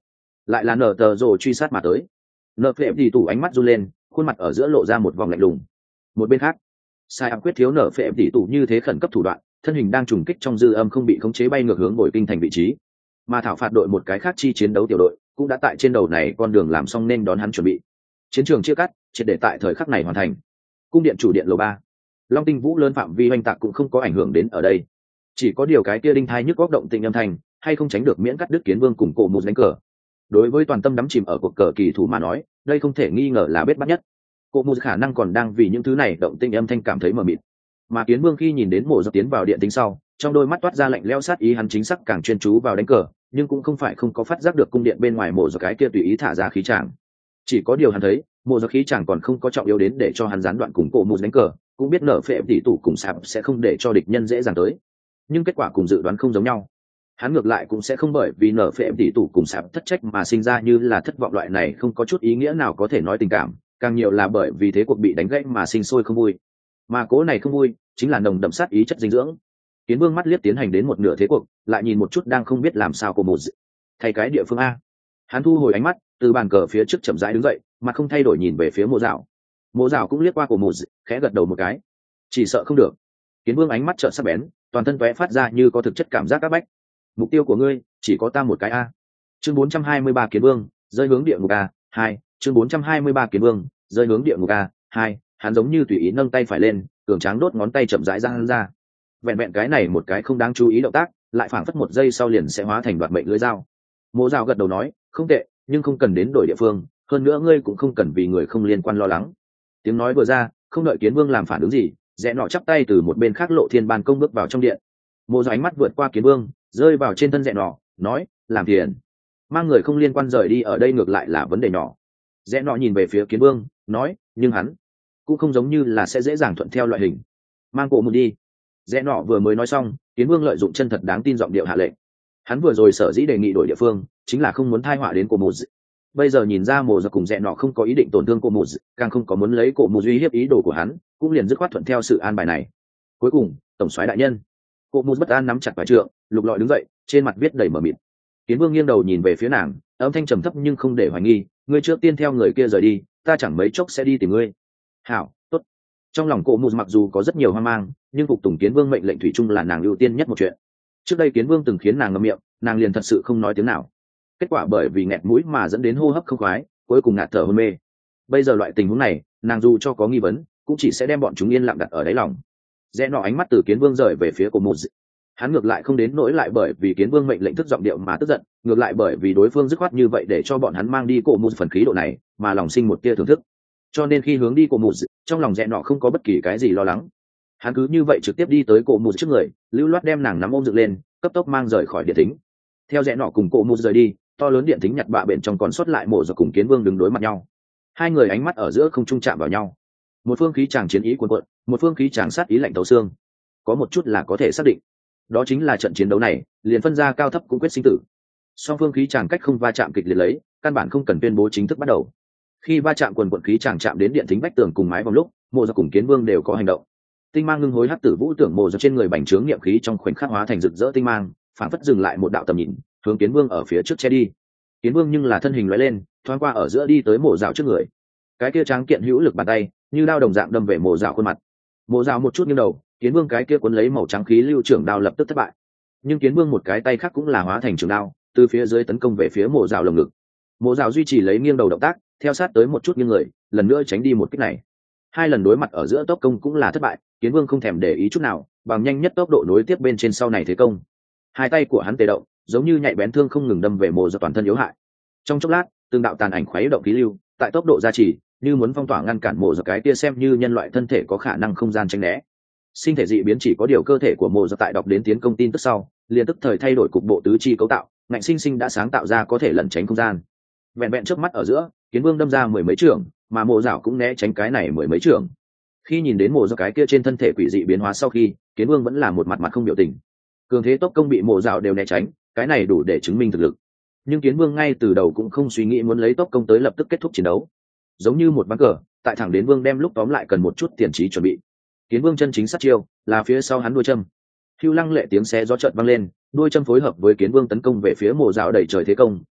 lại là nở tờ rồ truy sát mà tới. Nở phệ tỷ tủ ánh mắt run lên, khuôn mặt ở giữa lộ ra một vòng lạnh lùng. Một bên khác, sai áp quyết thiếu nở phệ tỷ tủ như thế khẩn cấp thủ đoạn, thân hình đang trùng kích trong dư âm không bị khống chế bay ngược hướng bồi kinh thành vị trí, mà thảo phạt đội một cái khác chi chiến đấu tiểu đội cũng đã tại trên đầu này con đường làm xong nên đón hắn chuẩn bị. Chiến trường chia cắt, triệt để tại thời khắc này hoàn thành. Cung điện chủ điện lầu ba, long tinh vũ lớn phạm vi oanh tạc cũng không có ảnh hưởng đến ở đây, chỉ có điều cái kia đinh thai nhức góc động tình âm thanh hay không tránh được miễn cắt đứt kiến vương cùng cổ một đánh cờ. Đối với toàn tâm đắm chìm ở cuộc cờ kỳ thủ mà nói, đây không thể nghi ngờ là bết bắt nhất. Cổ một khả năng còn đang vì những thứ này động tinh âm thanh cảm thấy mờ mịt, mà kiến vương khi nhìn đến mộ giặc tiến vào điện tính sau, trong đôi mắt toát ra lạnh lẽo sát ý, hắn chính xác càng chuyên chú vào đánh cờ, nhưng cũng không phải không có phát giác được cung điện bên ngoài mộ giặc cái kia tùy ý thả ra khí tràng. Chỉ có điều hắn thấy mộ giặc khí tràng còn không có trọng yếu đến để cho hắn gián đoạn cùng cổ một đánh cờ, cũng biết nở phệ tỷ tủ cùng sạp sẽ không để cho địch nhân dễ dàng tới, nhưng kết quả cùng dự đoán không giống nhau. Hắn ngược lại cũng sẽ không bởi vì nở phệ tỷ tủ cùng sạp thất trách mà sinh ra như là thất vọng loại này không có chút ý nghĩa nào có thể nói tình cảm, càng nhiều là bởi vì thế cuộc bị đánh gãy mà sinh sôi không vui, mà cố này không vui chính là nồng đậm sát ý chất dinh dưỡng. Kiến vương mắt liếc tiến hành đến một nửa thế cuộc, lại nhìn một chút đang không biết làm sao của một thay cái địa phương a. Hắn thu hồi ánh mắt, từ bàn cờ phía trước chậm rãi đứng dậy, mà không thay đổi nhìn về phía mộ dạo. Mộ dạo cũng liếc qua của một, khẽ gật đầu một cái. Chỉ sợ không được. Kiến vương ánh mắt trợn sắc bén, toàn thân tóe phát ra như có thực chất cảm giác áp bách. Mục tiêu của ngươi chỉ có ta một cái a. Chương bốn trăm hai mươi ba Kiến vương rơi hướng địa ngục a hai. Chương bốn trăm hai mươi ba Kiến vương rơi hướng địa ngục a hai. Hắn giống như tùy ý nâng tay phải lên, cường tráng đốt ngón tay chậm rãi giang ra. Vẹn vẹn cái này một cái không đáng chú ý động tác, lại phảng phất một giây sau liền sẽ hóa thành đoạt mệnh lưỡi dao. Mộ dạo gật đầu nói, không tệ, nhưng không cần đến đổi địa phương, hơn nữa ngươi cũng không cần vì người không liên quan lo lắng. Tiếng nói vừa ra, không đợi kiến vương làm phản ứng gì, rẽ nọ chắp tay từ một bên khác lộ thiên ban công bước vào trong điện. Mộ dạo ánh mắt vượt qua kiến vương, rơi vào trên thân rẽ nọ, nói, làm phiền, mang người không liên quan rời đi ở đây ngược lại là vấn đề nhỏ. Rẽ nọ nhìn về phía kiến vương, nói, nhưng hắn cũng không giống như là sẽ dễ dàng thuận theo loại hình. Mang cổ một đi. Rẽ nọ vừa mới nói xong, kiến vương lợi dụng chân thật đáng tin giọng điệu hạ lệnh. Hắn vừa rồi sở dĩ đề nghị đổi địa phương, chính là không muốn thai họa đến cổ một. Bây giờ nhìn ra mồ giặc cùng rẽ nọ không có ý định tổn thương cổ một, càng không có muốn lấy cổ một uy hiếp ý đồ của hắn, cũng liền dứt khoát thuận theo sự an bài này. Cuối cùng, tổng soái đại nhân. Cổ một bất an nắm chặt vải trượng, lục lọi đứng dậy, trên mặt viết đầy mờ mịt. Kiến vương nghiêng đầu nhìn về phía nàng, âm thanh trầm thấp nhưng không để hoài nghi, ngươi trước tiên theo người kia rời đi, ta chẳng mấy chốc sẽ đi tìm ngươi. Hảo, tốt. Trong lòng cổ một mặc dù có rất nhiều hoang mang, nhưng phục tùng kiến vương mệnh lệnh thủy chung là nàng ưu tiên nhất một chuyện. Trước đây kiến vương từng khiến nàng ngậm miệng, nàng liền thật sự không nói tiếng nào, kết quả bởi vì nghẹt mũi mà dẫn đến hô hấp không khoái, cuối cùng ngạt thở hôn mê. Bây giờ loại tình huống này, nàng dù cho có nghi vấn, cũng chỉ sẽ đem bọn chúng yên lặng đặt ở đáy lòng. Rẽ nọ ánh mắt từ kiến vương rời về phía cổ một, hắn ngược lại không đến nỗi lại bởi vì kiến vương mệnh lệnh thức giọng điệu mà tức giận, ngược lại bởi vì đối phương dứt khoát như vậy để cho bọn hắn mang đi cổ một phần khí độ này mà lòng sinh một tia thưởng thức. Cho nên khi hướng đi cổ một, trong lòng rẽ nọ không có bất kỳ cái gì lo lắng. Hắn cứ như vậy trực tiếp đi tới cổ một trước người, lưu loát đem nàng nắm ôm dựng lên, cấp tốc mang rời khỏi điện thính. Theo rẽ nọ cùng cổ một rời đi, to lớn điện thính nhặt bạ bên trong còn sót lại mộ giặc cùng kiến vương đứng đối mặt nhau. Hai người ánh mắt ở giữa không trung chạm vào nhau, một phương khí tràng chiến ý cuồn cuộn, một phương khí tràng sát ý lạnh thấu xương. Có một chút là có thể xác định, đó chính là trận chiến đấu này liền phân ra cao thấp cũng quyết sinh tử. Song phương khí tràng cách không va chạm kịch liệt lấy, căn bản không cần tuyên bố chính thức bắt đầu. Khi va chạm quần quận khí tràng chạm đến điện thính vách tường cùng mái vòng lúc, mộ giặc cùng kiến vương đều có hành động. Tinh mang ngưng hối hắc tử vũ tưởng mộ giặc trên người bành trướng niệm khí trong khoảnh khắc hóa thành rực rỡ tinh mang, phản phất dừng lại một đạo tầm nhìn, hướng kiến vương ở phía trước che đi. Kiến vương nhưng là thân hình lóe lên, thoáng qua ở giữa đi tới mộ dạo trước người. Cái kia tráng kiện hữu lực bàn tay như đao đồng dạng đâm về mộ dạo khuôn mặt. Mộ dạo một chút nghiêng đầu, kiến vương cái kia cuốn lấy màu trắng khí lưu trưởng đao lập tức thất bại. Nhưng kiến vương một cái tay khác cũng là hóa thành trường đao, từ phía dưới tấn công về phía mộ dạo lồng ngực. Mộ dạo duy trì lấy nghiêng đầu động tác, theo sát tới một chút nghiêng người, lần nữa tránh đi một kích này. Hai lần đối mặt ở giữa tốc công cũng là thất bại, kiến vương không thèm để ý chút nào, bằng nhanh nhất tốc độ nối tiếp bên trên sau này thế công. Hai tay của hắn tê động, giống như nhạy bén thương không ngừng đâm về mộ dạo toàn thân yếu hại. Trong chốc lát, từng đạo tàn ảnh khuấy động khí lưu, tại tốc độ gia trì, như muốn phong tỏa ngăn cản mộ dạo cái kia xem như nhân loại thân thể có khả năng không gian tránh né. Sinh thể dị biến chỉ có điều cơ thể của mộ dạo tại đọc đến tiến công tin tức sau, liền tức thời thay đổi cục bộ tứ chi cấu tạo, ngạnh sinh sinh đã sáng tạo ra có thể lẩn tránh không gian. Vẹn vẹn trước mắt ở giữa, kiến vương đâm ra mười mấy trường, mà mộ dạo cũng né tránh cái này mười mấy trường. Khi nhìn đến mộ dạo cái kia trên thân thể quỷ dị biến hóa sau khi, kiến vương vẫn là một mặt mặt không biểu tình. Cường thế tốc công bị mộ dạo đều né tránh, cái này đủ để chứng minh thực lực. Nhưng kiến vương ngay từ đầu cũng không suy nghĩ muốn lấy tốc công tới lập tức kết thúc chiến đấu. Giống như một ván cờ, tại thẳng đến vương đem lúc tóm lại cần một chút tiền trí chuẩn bị. Kiến vương chân chính sát chiêu là phía sau hắn đuôi châm. Hưu lăng lệ tiếng xé gió chợt vang lên, đuôi châm phối hợp với kiến vương tấn công về phía mộ dạo đẩy trời thế công,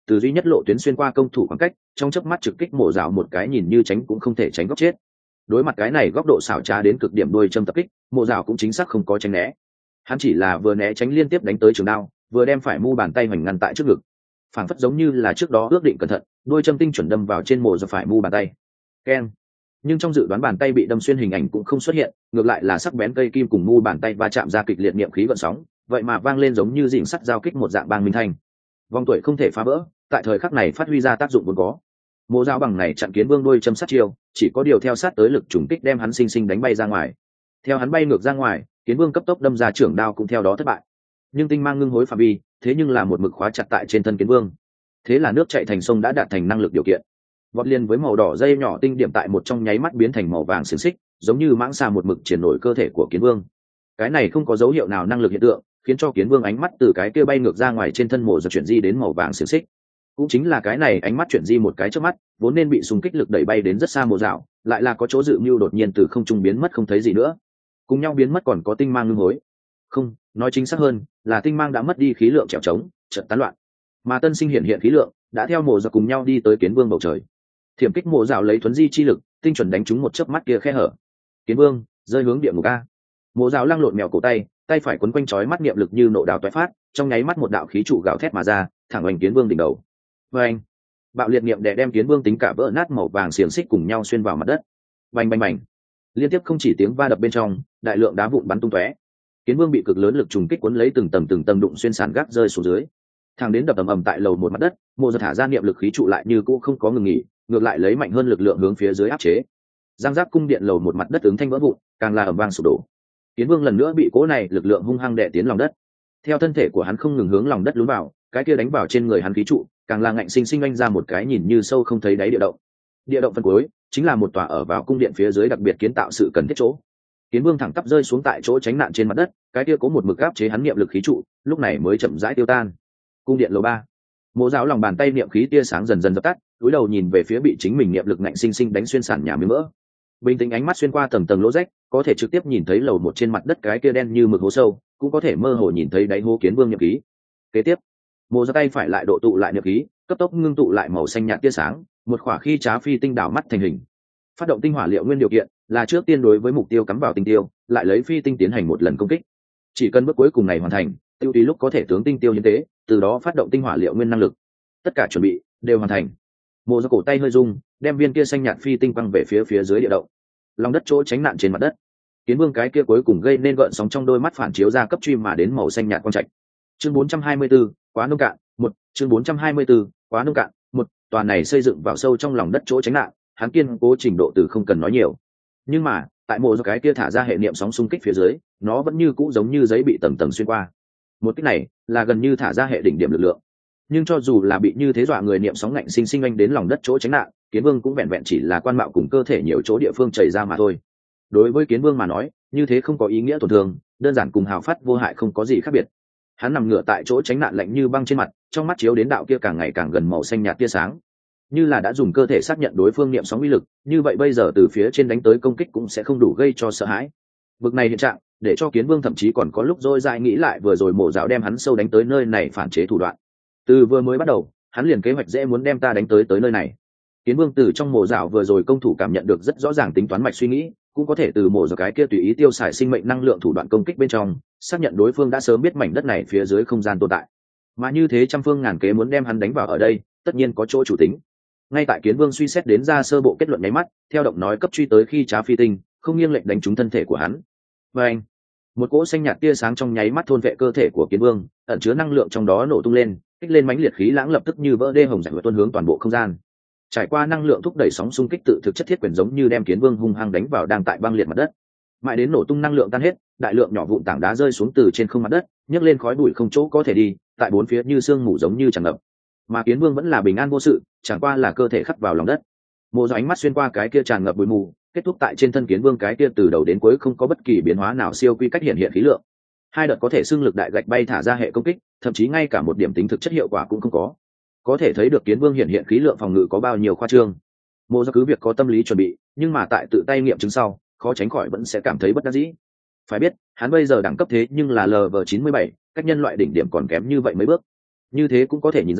từ duy nhất lộ tuyến xuyên qua công thủ khoảng cách, trong chớp mắt trực kích mổ rào một cái nhìn như tránh cũng không thể tránh góc chết. Đối mặt cái này góc độ xảo trá đến cực điểm đuôi châm tập kích, mổ rào cũng chính xác không có tránh né. Hắn chỉ là vừa né tránh liên tiếp đánh tới trường đao, vừa đem phải mu bàn tay hoành ngăn tại trước ngực, phảng phất giống như là trước đó ước định cẩn thận, đuôi châm tinh chuẩn đâm vào trên mổ rào phải mu bàn tay. Keng. Nhưng trong dự đoán bàn tay bị đâm xuyên hình ảnh cũng không xuất hiện, ngược lại là sắc bén cây kim cùng mu bàn tay va chạm ra kịch liệt niệm khí gợn sóng, vậy mà vang lên giống như dìm sắt giao kích một dạng bang minh thanh. Vòng tuổi không thể phá vỡ, tại thời khắc này phát huy ra tác dụng vốn có. Mộ dao bằng này chặn Kiến Vương đuôi châm sát chiêu, chỉ có điều theo sát tới lực trùng kích đem hắn sinh sinh đánh bay ra ngoài. Theo hắn bay ngược ra ngoài, Kiến Vương cấp tốc đâm ra trưởng đao cũng theo đó thất bại. Nhưng tinh mang ngưng hối phạm vi, thế nhưng là một mực khóa chặt tại trên thân Kiến Vương. Thế là nước chảy thành sông đã đạt thành năng lực điều kiện. Vọt liền với màu đỏ dây nhỏ tinh điểm tại một trong nháy mắt biến thành màu vàng xiềng xích, giống như mãng xà một mực triển nổi cơ thể của Kiến Vương. Cái này không có dấu hiệu nào năng lực hiện tượng, khiến cho Kiến Vương ánh mắt từ cái kia bay ngược ra ngoài trên thân mổ giật chuyển di đến màu vàng xiềng xích. Cũng chính là cái này ánh mắt chuyển di một cái trước mắt, vốn nên bị xung kích lực đẩy bay đến rất xa mồ dạo, lại là có chỗ dự mưu đột nhiên từ không trung biến mất không thấy gì nữa. Cùng nhau biến mất còn có tinh mang ngưng hối. Không, nói chính xác hơn, là tinh mang đã mất đi khí lượng trèo trống, chợt tán loạn. Mà tân sinh hiện hiện khí lượng, đã theo mồ dạo cùng nhau đi tới Kiến Vương bầu trời. Thiểm kích mồ dạo lấy thuấn di chi lực, tinh chuẩn đánh trúng một chớp mắt kia khe hở. Kiến Vương rơi hướng địa ngục a. Mồ dạo lăng lộn mèo cổ tay, tay phải quấn quanh chói mắt niệm lực như nộ đào toái phát, trong nháy mắt một đạo khí trụ gào thét mà ra, thẳng oanh Kiến Vương đỉnh đầu. Và anh, bạo liệt niệm đè đem Kiến Vương tính cả vỡ nát màu vàng xiềng xích cùng nhau xuyên vào mặt đất. Bành bành bành, liên tiếp không chỉ tiếng va đập bên trong, đại lượng đá vụn bắn tung tóe. Kiến Vương bị cực lớn lực trùng kích cuốn lấy từng tầng từng tầng đụng xuyên sàn gác rơi xuống dưới. Thẳng đến đập ầm ầm tại lầu một mặt đất, Mộ Giật thả ra niệm lực khí trụ lại như cũ không có ngừng nghỉ, ngược lại lấy mạnh hơn lực lượng hướng phía dưới áp chế. Giang giác cung điện lầu một mặt đất ứng thanh vỡ vụn, càng là ầm vang sụp đổ. Kiến Vương lần nữa bị cố này lực lượng hung hăng đè tiến lòng đất. Theo thân thể của hắn không ngừng hướng lòng đất lún vào, cái kia đánh vào trên người hắn khí trụ, càng là ngạnh sinh sinh anh ra một cái nhìn như sâu không thấy đáy địa động. Địa động phần cuối chính là một tòa ở vào cung điện phía dưới đặc biệt kiến tạo sự cần thiết chỗ. Kiến Vương thẳng tắp rơi xuống tại chỗ tránh nạn trên mặt đất, cái kia có một mực áp chế hắn niệm lực khí trụ, lúc này mới chậm rãi tiêu tan. Cung điện lầu ba, Mộ Giáo lòng bàn tay niệm khí tia sáng dần dần dập tắt, cúi đầu nhìn về phía bị chính mình niệm lực ngạnh sinh sinh đánh xuyên sàn nhà miếng mỡ. Bình tĩnh ánh mắt xuyên qua tầng tầng lỗ rách, có thể trực tiếp nhìn thấy lầu một trên mặt đất cái kia đen như mực hố sâu, cũng có thể mơ hồ nhìn thấy đáy hố Kiến Vương niệm khí. Kế tiếp, Mộ ra tay phải lại độ tụ lại niệm khí, cấp tốc ngưng tụ lại màu xanh nhạt tia sáng, một khỏa khi trá phi tinh đảo mắt thành hình. Phát động tinh hỏa liệu nguyên điều kiện là trước tiên đối với mục tiêu cắm vào tinh tiêu, lại lấy phi tinh tiến hành một lần công kích. Chỉ cần bước cuối cùng này hoàn thành, tiêu tùy lúc có thể tướng tinh tiêu hiến tế, từ đó phát động tinh hỏa liệu nguyên năng lực. Tất cả chuẩn bị đều hoàn thành. Mộ ra cổ tay hơi rung, đem viên kia xanh nhạt phi tinh quăng về phía phía dưới địa động. Lòng đất chỗ tránh nạn trên mặt đất, Kiến Vương cái kia cuối cùng gây nên gợn sóng trong đôi mắt phản chiếu ra cấp truy mà đến màu xanh nhạt quang trạch. Chương bốn trăm hai mươi tư, quá nông cạn, một, chương bốn trăm hai mươi tư, quá nông cạn, một, tòa này xây dựng vào sâu trong lòng đất chỗ tránh nạn, hắn kiên cố trình độ từ không cần nói nhiều. Nhưng mà, tại mộ do cái kia thả ra hệ niệm sóng xung kích phía dưới, nó vẫn như cũ giống như giấy bị tầng tầng xuyên qua. Một kích này là gần như thả ra hệ đỉnh điểm lực lượng. Nhưng cho dù là bị như thế dọa người niệm sóng ngạnh sinh sinh anh đến lòng đất chỗ tránh nạn, Kiến Vương cũng vẹn vẹn chỉ là quan mạo cùng cơ thể nhiều chỗ địa phương chảy ra mà thôi. Đối với Kiến Vương mà nói, như thế không có ý nghĩa tổn thương, đơn giản cùng hào phát vô hại không có gì khác biệt. Hắn nằm ngửa tại chỗ tránh nạn lạnh như băng trên mặt, trong mắt chiếu đến đạo kia càng ngày càng gần màu xanh nhạt tia sáng, như là đã dùng cơ thể xác nhận đối phương niệm sóng uy lực, như vậy bây giờ từ phía trên đánh tới công kích cũng sẽ không đủ gây cho sợ hãi. Bực này hiện trạng, để cho Kiến Vương thậm chí còn có lúc dôi dại nghĩ lại vừa rồi Mộ Dạo đem hắn sâu đánh tới nơi này phản chế thủ đoạn. Từ vừa mới bắt đầu, hắn liền kế hoạch dễ muốn đem ta đánh tới tới nơi này. Kiến Vương từ trong Mộ Dạo vừa rồi công thủ cảm nhận được rất rõ ràng tính toán mạch suy nghĩ, cũng có thể từ Mộ Dạo cái kia tùy ý tiêu xài sinh mệnh năng lượng thủ đoạn công kích bên trong, xác nhận đối phương đã sớm biết mảnh đất này phía dưới không gian tồn tại. Mà như thế trăm phương ngàn kế muốn đem hắn đánh vào ở đây, tất nhiên có chỗ chủ tính. Ngay tại Kiến Vương suy xét đến ra sơ bộ kết luận nháy mắt, theo động nói cấp truy tới khi trá phi tinh, không nghiêng lệnh đánh trúng thân thể của hắn. Và anh, một cỗ xanh nhạt tia sáng trong nháy mắt thôn vệ cơ thể của Kiến Vương, ẩn chứa năng lượng trong đó nổ tung lên, kích lên mãnh liệt khí lãng lập tức như vỡ đê hồng rải tuôn hướng toàn bộ không gian. Trải qua năng lượng thúc đẩy sóng xung kích tự thực chất thiết quyền giống như đem Kiến Vương hung hăng đánh vào đang tại băng liệt mặt đất. Mãi đến nổ tung năng lượng tan hết, đại lượng nhỏ vụn tảng đá rơi xuống từ trên không mặt đất, nhấc lên khói bụi không chỗ có thể đi, tại bốn phía như sương mù giống như tràn ngập. Mà Kiến Vương vẫn là bình an vô sự, chẳng qua là cơ thể khắc vào lòng đất. Mộ Dạo ánh mắt xuyên qua cái kia tràn ngập bụi mù, kết thúc tại trên thân Kiến Vương cái kia từ đầu đến cuối không có bất kỳ biến hóa nào siêu quy cách hiện hiện khí lượng. Hai đợt có thể xưng lực đại gạch bay thả ra hệ công kích, thậm chí ngay cả một điểm tính thực chất hiệu quả cũng không có. Có thể thấy được Kiến Vương hiện hiện khí lượng phòng ngự có bao nhiêu khoa trương. Mộ Dạo cứ việc có tâm lý chuẩn bị, nhưng mà tại tự tay nghiệm chứng sau, khó tránh khỏi vẫn sẽ cảm thấy bất đắc dĩ. Phải biết, hắn bây giờ đẳng cấp thế nhưng là L V chín mươi bảy, cách nhân loại đỉnh điểm còn kém như vậy mấy bước. Như thế cũng có thể nhìn ra,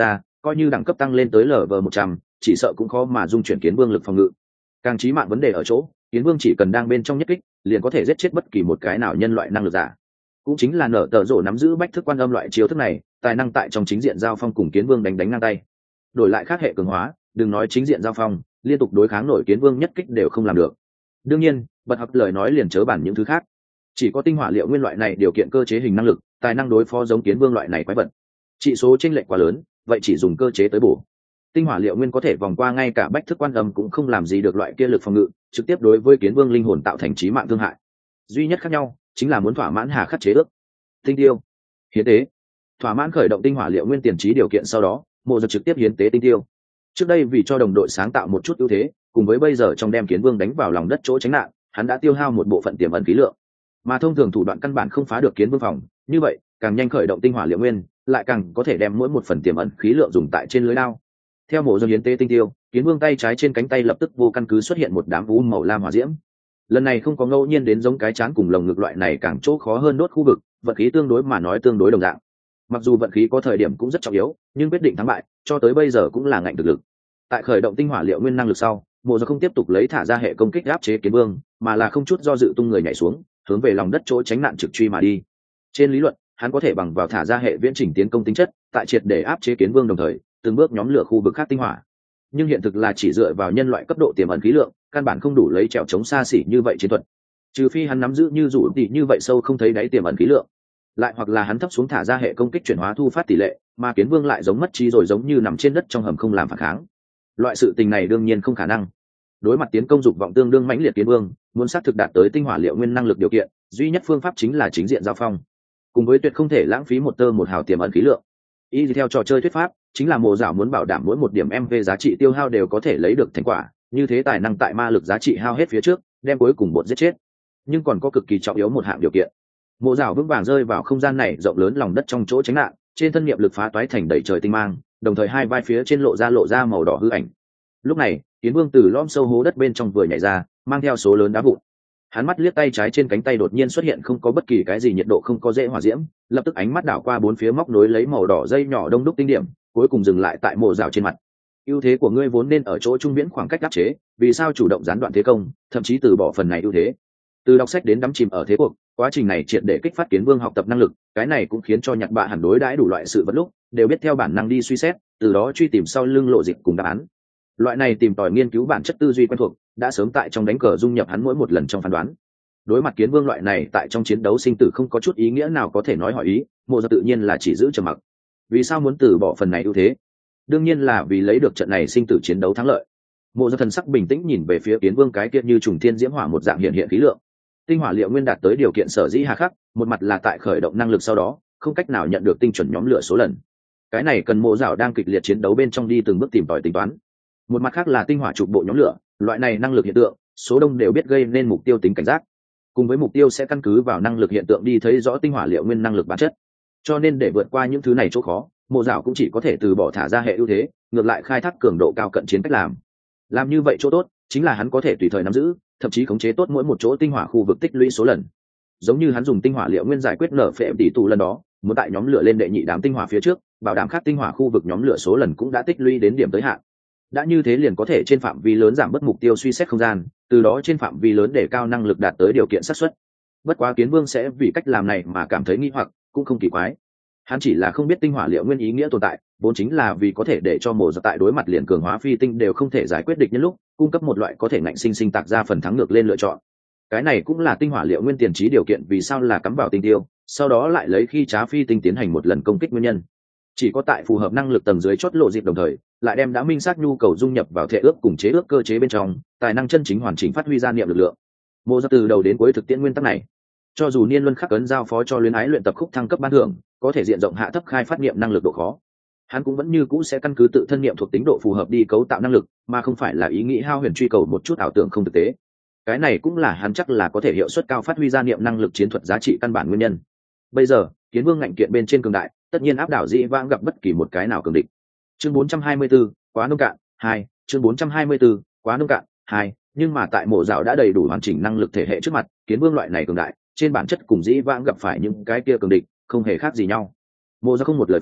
coi như đẳng cấp tăng lên tới lv một trăm, chỉ sợ cũng khó mà dung chuyển kiến vương lực phòng ngự. Càng chí mạng vấn đề ở chỗ, kiến vương chỉ cần đang bên trong nhất kích liền có thể giết chết bất kỳ một cái nào nhân loại năng lực giả. Cũng chính là nở tờ rổ nắm giữ bách thức quan âm loại chiêu thức này, tài năng tại trong chính diện giao phong cùng kiến vương đánh đánh ngang tay. Đổi lại khác hệ cường hóa, đừng nói chính diện giao phong, liên tục đối kháng nổi kiến vương nhất kích đều không làm được. Đương nhiên, bật học lời nói liền chớ bản những thứ khác, chỉ có tinh hỏa liệu nguyên loại này điều kiện cơ chế hình năng lực, tài năng đối phó giống kiến vương loại này quái vật. Trị số chênh lệch quá lớn, vậy chỉ dùng cơ chế tới bổ. Tinh hỏa liệu nguyên có thể vòng qua ngay cả bách thức quan âm cũng không làm gì được loại kia lực phòng ngự, trực tiếp đối với kiến vương linh hồn tạo thành chí mạng thương hại. Duy nhất khác nhau chính là muốn thỏa mãn hà khắc chế ước. Tinh tiêu, hiến tế. Thỏa mãn khởi động tinh hỏa liệu nguyên tiền trí điều kiện sau đó, Mộ Giật trực tiếp hiến tế tinh tiêu. Trước đây vì cho đồng đội sáng tạo một chút ưu thế, cùng với bây giờ trong đem kiến vương đánh vào lòng đất chỗ tránh nạn, hắn đã tiêu hao một bộ phận tiềm ẩn khí lượng. Mà thông thường thủ đoạn căn bản không phá được kiến vương phòng, như vậy, càng nhanh khởi động tinh hỏa liệu nguyên, lại càng có thể đem mỗi một phần tiềm ẩn khí lượng dùng tại trên lưới lao. Theo Mộ Giật hiến tế tinh tiêu, kiến vương tay trái trên cánh tay lập tức vô căn cứ xuất hiện một đám vũ màu lam hỏa diễm. Lần này không có ngẫu nhiên đến giống cái chán cùng lồng ngực loại này càng chỗ khó hơn đốt khu vực, vận khí tương đối mà nói tương đối đồng dạng. Mặc dù vận khí có thời điểm cũng rất trọng yếu, nhưng quyết định thắng bại cho tới bây giờ cũng là ngạnh thực lực. Tại khởi động tinh hỏa liệu nguyên năng lực sau, Mộ Giật không tiếp tục lấy thả ra hệ công kích áp chế kiến vương, mà là không chút do dự tung người nhảy xuống, hướng về lòng đất chỗ tránh nạn trực truy mà đi. Trên lý luận, hắn có thể bằng vào thả ra hệ viễn chỉnh tiến công tính chất, tại triệt để áp chế kiến vương đồng thời, từng bước nhóm lửa khu vực khác tinh hỏa. Nhưng hiện thực là chỉ dựa vào nhân loại cấp độ tiềm ẩn khí lượng, căn bản không đủ lấy trèo chống xa xỉ như vậy chiến thuật. Trừ phi hắn nắm giữ như rủ tỷ như vậy sâu không thấy đáy tiềm ẩn khí lượng, lại hoặc là hắn thấp xuống thả ra hệ công kích chuyển hóa thu phát tỷ lệ, mà kiến vương lại giống mất trí rồi giống như nằm trên đất trong hầm không làm phản kháng. Loại sự tình này đương nhiên không khả năng. Đối mặt tiến công dục vọng tương đương mãnh liệt kiến vương, muốn xác thực đạt tới tinh hỏa liệu nguyên năng lực điều kiện, duy nhất phương pháp chính là chính diện giao phong, cùng với tuyệt không thể lãng phí một tơ một hào tiềm ẩn khí lượng. Y theo trò chơi thuyết pháp, chính là Mộ Giảo muốn bảo đảm mỗi một điểm em vê giá trị tiêu hao đều có thể lấy được thành quả, như thế tài năng tại ma lực giá trị hao hết phía trước, đem cuối cùng bột giết chết. Nhưng còn có cực kỳ trọng yếu một hạng điều kiện. Mộ Giảo vững vàng rơi vào không gian này rộng lớn lòng đất trong chỗ tránh nạn, trên thân niệm lực phá toái thành đầy trời tinh mang, đồng thời hai vai phía trên lộ ra lộ ra màu đỏ hư ảnh. Lúc này, Kiến Vương từ lõm sâu hố đất bên trong vừa nhảy ra, mang theo số lớn đá vụn. Hắn mắt liếc tay trái trên cánh tay đột nhiên xuất hiện không có bất kỳ cái gì nhiệt độ không có dễ hỏa diễm, lập tức ánh mắt đảo qua bốn phía móc nối lấy màu đỏ dây nhỏ đông đúc tinh điểm, cuối cùng dừng lại tại Mộ Giảo trên mặt. Ưu thế của ngươi vốn nên ở chỗ trung viễn khoảng cách áp chế, vì sao chủ động gián đoạn thế công, thậm chí từ bỏ phần này ưu thế? Từ đọc sách đến đắm chìm ở thế cuộc, quá trình này triệt để kích phát Kiến Vương học tập năng lực, cái này cũng khiến cho Nhạc Bạ hẳn đối đãi đủ loại sự vật lúc, đều biết theo bản năng đi suy xét, từ đó truy tìm sau lưng lộ dịch cùng đáp án. Loại này tìm tòi nghiên cứu bản chất tư duy quen thuộc, đã sớm tại trong đánh cờ dung nhập hắn mỗi một lần trong phán đoán. Đối mặt Kiến Vương loại này tại trong chiến đấu sinh tử không có chút ý nghĩa nào có thể nói hỏi ý, Mộ Giật tự nhiên là chỉ giữ trầm mặc. Vì sao muốn từ bỏ phần này ưu thế? Đương nhiên là vì lấy được trận này sinh tử chiến đấu thắng lợi. Mộ Giật thần sắc bình tĩnh nhìn về phía Kiến Vương cái kia như trùng thiên diễm hỏa một dạng hiện hiện khí lượng. Tinh hỏa liệu nguyên đạt tới điều kiện sở dĩ hà khắc, một mặt là tại khởi động năng lực sau đó, không cách nào nhận được tinh chuẩn nhóm lửa số lần. Cái này cần Mộ Giảo đang kịch liệt chiến đấu bên trong đi từng bước tìm tòi tính toán. Một mặt khác là tinh hỏa trục bộ nhóm lửa, loại này năng lực hiện tượng, số đông đều biết gây nên mục tiêu tính cảnh giác. Cùng với mục tiêu sẽ căn cứ vào năng lực hiện tượng đi thấy rõ tinh hỏa liệu nguyên năng lực bản chất. Cho nên để vượt qua những thứ này chỗ khó, Mộ Giảo cũng chỉ có thể từ bỏ thả ra hệ ưu thế, ngược lại khai thác cường độ cao cận chiến cách làm. Làm như vậy chỗ tốt chính là hắn có thể tùy thời nắm giữ, thậm chí khống chế tốt mỗi một chỗ tinh hỏa khu vực tích lũy số lần. Giống như hắn dùng tinh hỏa liệu nguyên giải quyết nở phệ tỷ tụ lần đó, muốn tại nhóm lửa lên đệ nhị đám tinh hỏa phía trước, bảo đảm khác tinh hỏa khu vực nhóm lửa số lần cũng đã tích lũy đến điểm tới hạn. Đã như thế liền có thể trên phạm vi lớn giảm bớt mục tiêu suy xét không gian, từ đó trên phạm vi lớn để cao năng lực đạt tới điều kiện xác suất. Bất quá Kiến Vương sẽ vì cách làm này mà cảm thấy nghi hoặc, cũng không kỳ quái. Hắn chỉ là không biết tinh hỏa liệu nguyên ý nghĩa tồn tại, vốn chính là vì có thể để cho Mộ Giật tại đối mặt liền cường hóa phi tinh đều không thể giải quyết địch nhân lúc, cung cấp một loại có thể ngạnh sinh sinh tạc ra phần thắng ngược lên lựa chọn. Cái này cũng là tinh hỏa liệu nguyên tiền trí điều kiện vì sao là cắm vào tinh tiêu, sau đó lại lấy khi trá phi tinh tiến hành một lần công kích nguyên nhân. Chỉ có tại phù hợp năng lực tầng dưới chót lộ dịp đồng thời, lại đem đã minh xác nhu cầu dung nhập vào thể ước cùng chế ước cơ chế bên trong, tài năng chân chính hoàn chỉnh phát huy ra niệm lực lượng. Mộ Giật từ đầu đến cuối thực tiễn nguyên tắc này. Cho dù niên luân khắc ấn giao phó cho luyến ái luyện tập khúc thăng cấp ban thưởng, có thể diện rộng hạ thấp khai phát niệm năng lực độ khó, hắn cũng vẫn như cũ sẽ căn cứ tự thân niệm thuộc tính độ phù hợp đi cấu tạo năng lực, mà không phải là ý nghĩ hao huyền truy cầu một chút ảo tưởng không thực tế. Cái này cũng là hắn chắc là có thể hiệu suất cao phát huy ra niệm năng lực chiến thuật giá trị căn bản nguyên nhân. Bây giờ, Kiến Vương ngạnh kiện bên trên cường đại, tất nhiên áp đảo dĩ vãng gặp bất kỳ một cái nào cường địch. Chương bốn trăm hai mươi tư, quá nông cạn, hai, chương bốn trăm hai mươi tư, quá nông cạn, hai, nhưng mà tại Mộ Giảo đã đầy đủ hoàn chỉnh năng lực thể hệ trước mặt, Kiến Vương loại này cường đại, trên bản chất cùng dĩ vãng gặp phải những cái kia cường địch, không hề khác gì nhau. Mộ Giảo không một lời phát,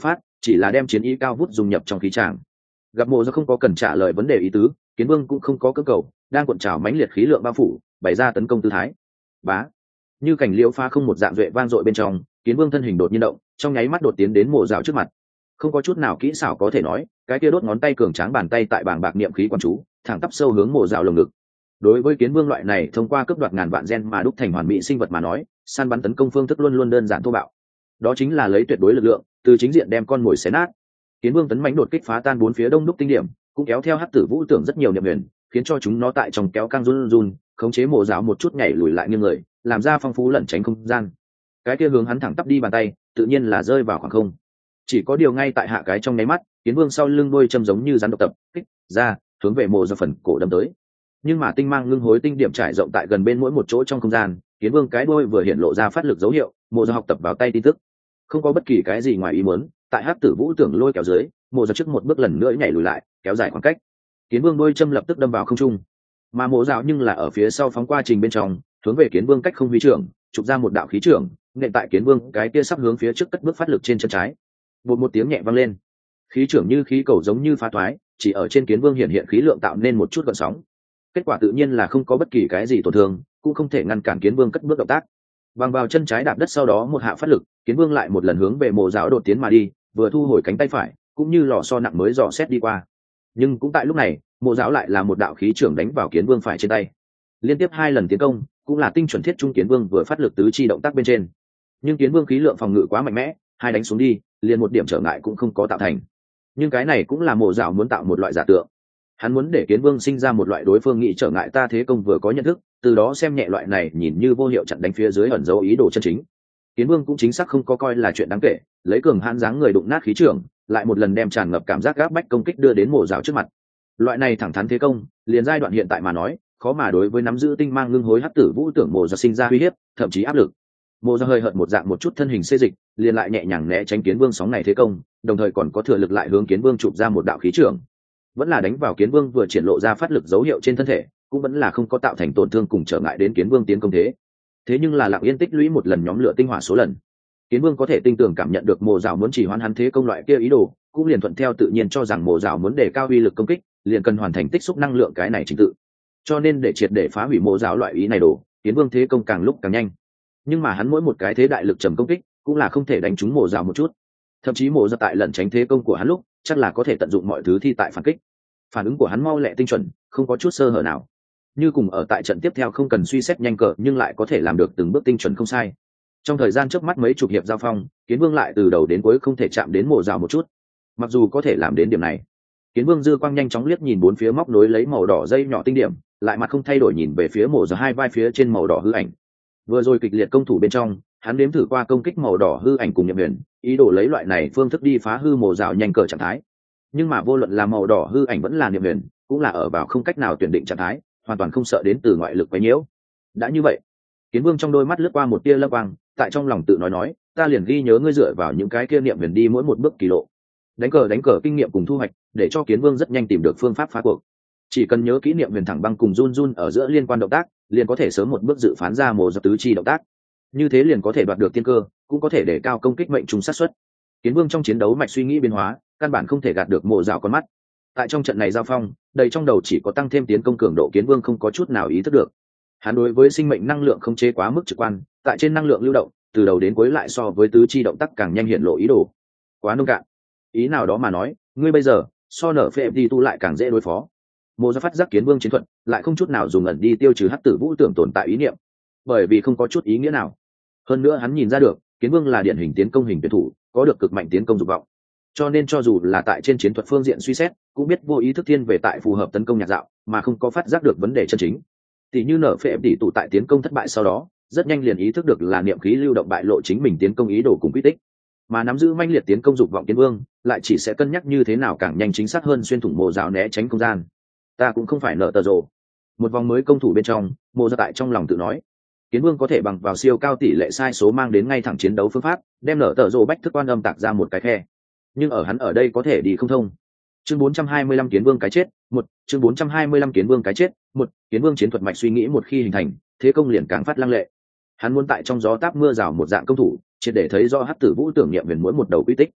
chỉ là đem chiến ý cao vút dùng nhập trong khí tràng. Gặp mộ do không có cần trả lời vấn đề ý tứ, Kiến Vương cũng không có cơ cầu, đang cuộn trào mãnh liệt khí lượng bao phủ, bày ra tấn công tư thái. Bá, như cảnh liễu pha không một dạng duệ vang dội bên trong, Kiến Vương thân hình đột nhiên động, trong nháy mắt đột tiến đến mộ dạo trước mặt. Không có chút nào kỹ xảo có thể nói, cái kia đốt ngón tay cường tráng bàn tay tại bảng bạc niệm khí quan chú, thẳng tắp sâu hướng mộ dạo lồng ngực. Đối với Kiến Vương loại này thông qua cướp đoạt ngàn vạn gen mà đúc thành hoàn mỹ sinh vật mà nói, săn bắn tấn công phương thức luôn luôn đơn giản thô bạo. Đó chính là lấy tuyệt đối lực lượng, từ chính diện đem con mồi xé nát. Kiến Vương tấn mãnh đột kích phá tan bốn phía đông đúc tinh điểm, cũng kéo theo hắc tử vũ tưởng rất nhiều niệm huyền, khiến cho chúng nó tại trong kéo căng run run, khống chế mộ dạo một chút nhảy lùi lại nghiêng người, làm ra phong phú lẩn tránh không gian. Cái kia hướng hắn thẳng tắp đi bàn tay, tự nhiên là rơi vào khoảng không. Chỉ có điều ngay tại hạ cái trong nháy mắt, Kiến Vương sau lưng đôi châm giống như rắn độc tập kích ra, hướng về mộ dạo phần cổ đâm tới. Nhưng mà tinh mang ngưng hối tinh điểm trải rộng tại gần bên mỗi một chỗ trong không gian, Kiến Vương cái đuôi vừa hiện lộ ra phát lực dấu hiệu, mộ dạo học tập vào tay tin tức. Không có bất kỳ cái gì ngoài ý muốn, tại hắc tử vũ tưởng lôi kéo dưới, mộ dạo trước một bước lần nữa nhảy lùi lại, kéo dài khoảng cách. Kiến Vương đôi châm lập tức đâm vào không trung, mà mộ dạo nhưng là ở phía sau phóng qua trình bên trong, hướng về Kiến Vương cách không huy trưởng, chụp ra một đạo khí trưởng, nện tại Kiến Vương cái kia sắp hướng phía trước cất bước phát lực trên chân trái. Một một tiếng nhẹ vang lên, khí trưởng như khí cầu giống như phá thoái, chỉ ở trên Kiến Vương hiện hiện khí lượng tạo nên một chút gợn sóng. Kết quả tự nhiên là không có bất kỳ cái gì tổn thương, cũng không thể ngăn cản Kiến Vương cất bước động tác. Bằng vào chân trái đạp đất sau đó một hạ phát lực, Kiến Vương lại một lần hướng về mộ dạo đột tiến mà đi, vừa thu hồi cánh tay phải, cũng như lò xo nặng mới dò xét đi qua. Nhưng cũng tại lúc này, mộ dạo lại là một đạo khí trưởng đánh vào Kiến Vương phải trên tay. Liên tiếp hai lần tiến công, cũng là tinh chuẩn thiết trung Kiến Vương vừa phát lực tứ chi động tác bên trên. Nhưng Kiến Vương khí lượng phòng ngự quá mạnh mẽ, hai đánh xuống đi, liền một điểm trở ngại cũng không có tạo thành. Nhưng cái này cũng là mộ dạo muốn tạo một loại giả tượng. Hắn muốn để Kiến Vương sinh ra một loại đối phương nghĩ trở ngại ta thế công vừa có nhận thức, từ đó xem nhẹ loại này nhìn như vô hiệu chặn đánh phía dưới ẩn dấu ý đồ chân chính. Kiến Vương cũng chính xác không có coi là chuyện đáng kể, lấy cường hãn dáng người đụng nát khí trưởng, lại một lần đem tràn ngập cảm giác gáp bách công kích đưa đến mộ dạo trước mặt. Loại này thẳng thắn thế công, liền giai đoạn hiện tại mà nói, khó mà đối với nắm giữ tinh mang ngưng hối hắc tử vũ tưởng mộ dạo sinh ra uy hiếp, thậm chí áp lực. Mộ dạo hơi hợt một dạng một chút thân hình xê dịch, liền lại nhẹ nhàng né tránh Kiến Vương sóng này thế công, đồng thời còn có thừa lực lại hướng Kiến Vương chụp ra một đạo khí trưởng. Vẫn là đánh vào Kiến Vương vừa triển lộ ra phát lực dấu hiệu trên thân thể, cũng vẫn là không có tạo thành tổn thương cùng trở ngại đến Kiến Vương tiến công thế. Thế nhưng là lặng yên tích lũy một lần nhóm lửa tinh hỏa số lần, Kiến Vương có thể tinh tường cảm nhận được mộ dạo muốn chỉ hoãn hắn thế công loại kia ý đồ, cũng liền thuận theo tự nhiên cho rằng mộ dạo muốn đề cao uy lực công kích, liền cần hoàn thành tích xúc năng lượng cái này trình tự. Cho nên để triệt để phá hủy mộ dạo loại ý này đồ, Kiến Vương thế công càng lúc càng nhanh. Nhưng mà hắn mỗi một cái thế đại lực trầm công kích, cũng là không thể đánh trúng mộ dạo một chút. Thậm chí mộ dạo tại lẩn tránh thế công của hắn lúc, chắc là có thể tận dụng mọi thứ thi tại phản kích. Phản ứng của hắn mau lẹ tinh chuẩn, không có chút sơ hở nào. Như cùng ở tại trận tiếp theo không cần suy xét nhanh cờ, nhưng lại có thể làm được từng bước tinh chuẩn không sai. Trong thời gian trước mắt mấy chục hiệp giao phong, Kiến Vương lại từ đầu đến cuối không thể chạm đến mộ dạo một chút. Mặc dù có thể làm đến điểm này, Kiến Vương dư quang nhanh chóng liếc nhìn bốn phía móc nối lấy màu đỏ dây nhỏ tinh điểm, lại mặt không thay đổi nhìn về phía mộ dạo hai vai phía trên màu đỏ hư ảnh. Vừa rồi kịch liệt công thủ bên trong, hắn đếm thử qua công kích màu đỏ hư ảnh cùng nhập huyền, ý đồ lấy loại này phương thức đi phá hư mộ dạo nhanh cờ trạng thái. Nhưng mà vô luận là màu đỏ hư ảnh vẫn là niệm huyền, cũng là ở vào không cách nào tuyển định trạng thái, hoàn toàn không sợ đến từ ngoại lực quấy nhiễu. Đã như vậy, Kiến Vương trong đôi mắt lướt qua một tia lấp quang, tại trong lòng tự nói nói, ta liền ghi nhớ ngươi dựa vào những cái kia niệm huyền đi mỗi một bước kỳ lộ. Đánh cờ đánh cờ kinh nghiệm cùng thu hoạch, để cho Kiến Vương rất nhanh tìm được phương pháp phá cuộc. Chỉ cần nhớ kỹ niệm huyền thẳng băng cùng run run ở giữa liên quan động tác, liền có thể sớm một bước dự phán ra mộ dạo tứ chi động tác. Như thế liền có thể đoạt được tiên cơ, cũng có thể để cao công kích mệnh trùng sát suất. Kiến Vương trong chiến đấu mạch suy nghĩ biến hóa, căn bản không thể gạt được mộ dạo con mắt. Tại trong trận này giao phong, đầy trong đầu chỉ có tăng thêm tiến công cường độ, Kiến Vương không có chút nào ý thức được. Hắn đối với sinh mệnh năng lượng không chế quá mức trực quan, tại trên năng lượng lưu động, từ đầu đến cuối lại so với tứ chi động tác càng nhanh hiện lộ ý đồ. Quá nông cạn. Ý nào đó mà nói, ngươi bây giờ, so nở phê đi tu lại càng dễ đối phó. Mộ dạo phát giác Kiến Vương chiến thuật, lại không chút nào dùng ẩn đi tiêu trừ hắc tử vũ tưởng tồn tại ý niệm, bởi vì không có chút ý nghĩa nào. Hơn nữa hắn nhìn ra được, Kiến Vương là điển hình tiến công hình tuyển thủ, có được cực mạnh tiến công dục vọng. Cho nên cho dù là tại trên chiến thuật phương diện suy xét, cũng biết vô ý thức thiên về tại phù hợp tấn công nhạc dạo, mà không có phát giác được vấn đề chân chính. Tỷ như nở phệ tỷ tụ tại tiến công thất bại sau đó, rất nhanh liền ý thức được là niệm khí lưu động bại lộ chính mình tiến công ý đồ cùng quy tích, mà nắm giữ manh liệt tiến công dục vọng Kiến Vương lại chỉ sẽ cân nhắc như thế nào càng nhanh chính xác hơn xuyên thủng mộ dạo né tránh không gian. Ta cũng không phải nợ tờ rồ. Một vòng mới công thủ bên trong, mộ dạo tại trong lòng tự nói, Kiến Vương có thể bằng vào siêu cao tỷ lệ sai số mang đến ngay thẳng chiến đấu phương pháp, đem nở tờ rồ bách thức quan âm tạc ra một cái khe. Nhưng ở hắn ở đây có thể đi không thông. Chương bốn trăm hai mươi lăm Kiến Vương cái chết, một, chương bốn trăm hai mươi lăm Kiến Vương cái chết, một, Kiến Vương chiến thuật mạch suy nghĩ một khi hình thành, thế công liền càng phát lăng lệ. Hắn muốn tại trong gió táp mưa rào một dạng công thủ, triệt để thấy rõ hắc tử vũ tưởng niệm về mỗi một đầu quy tích.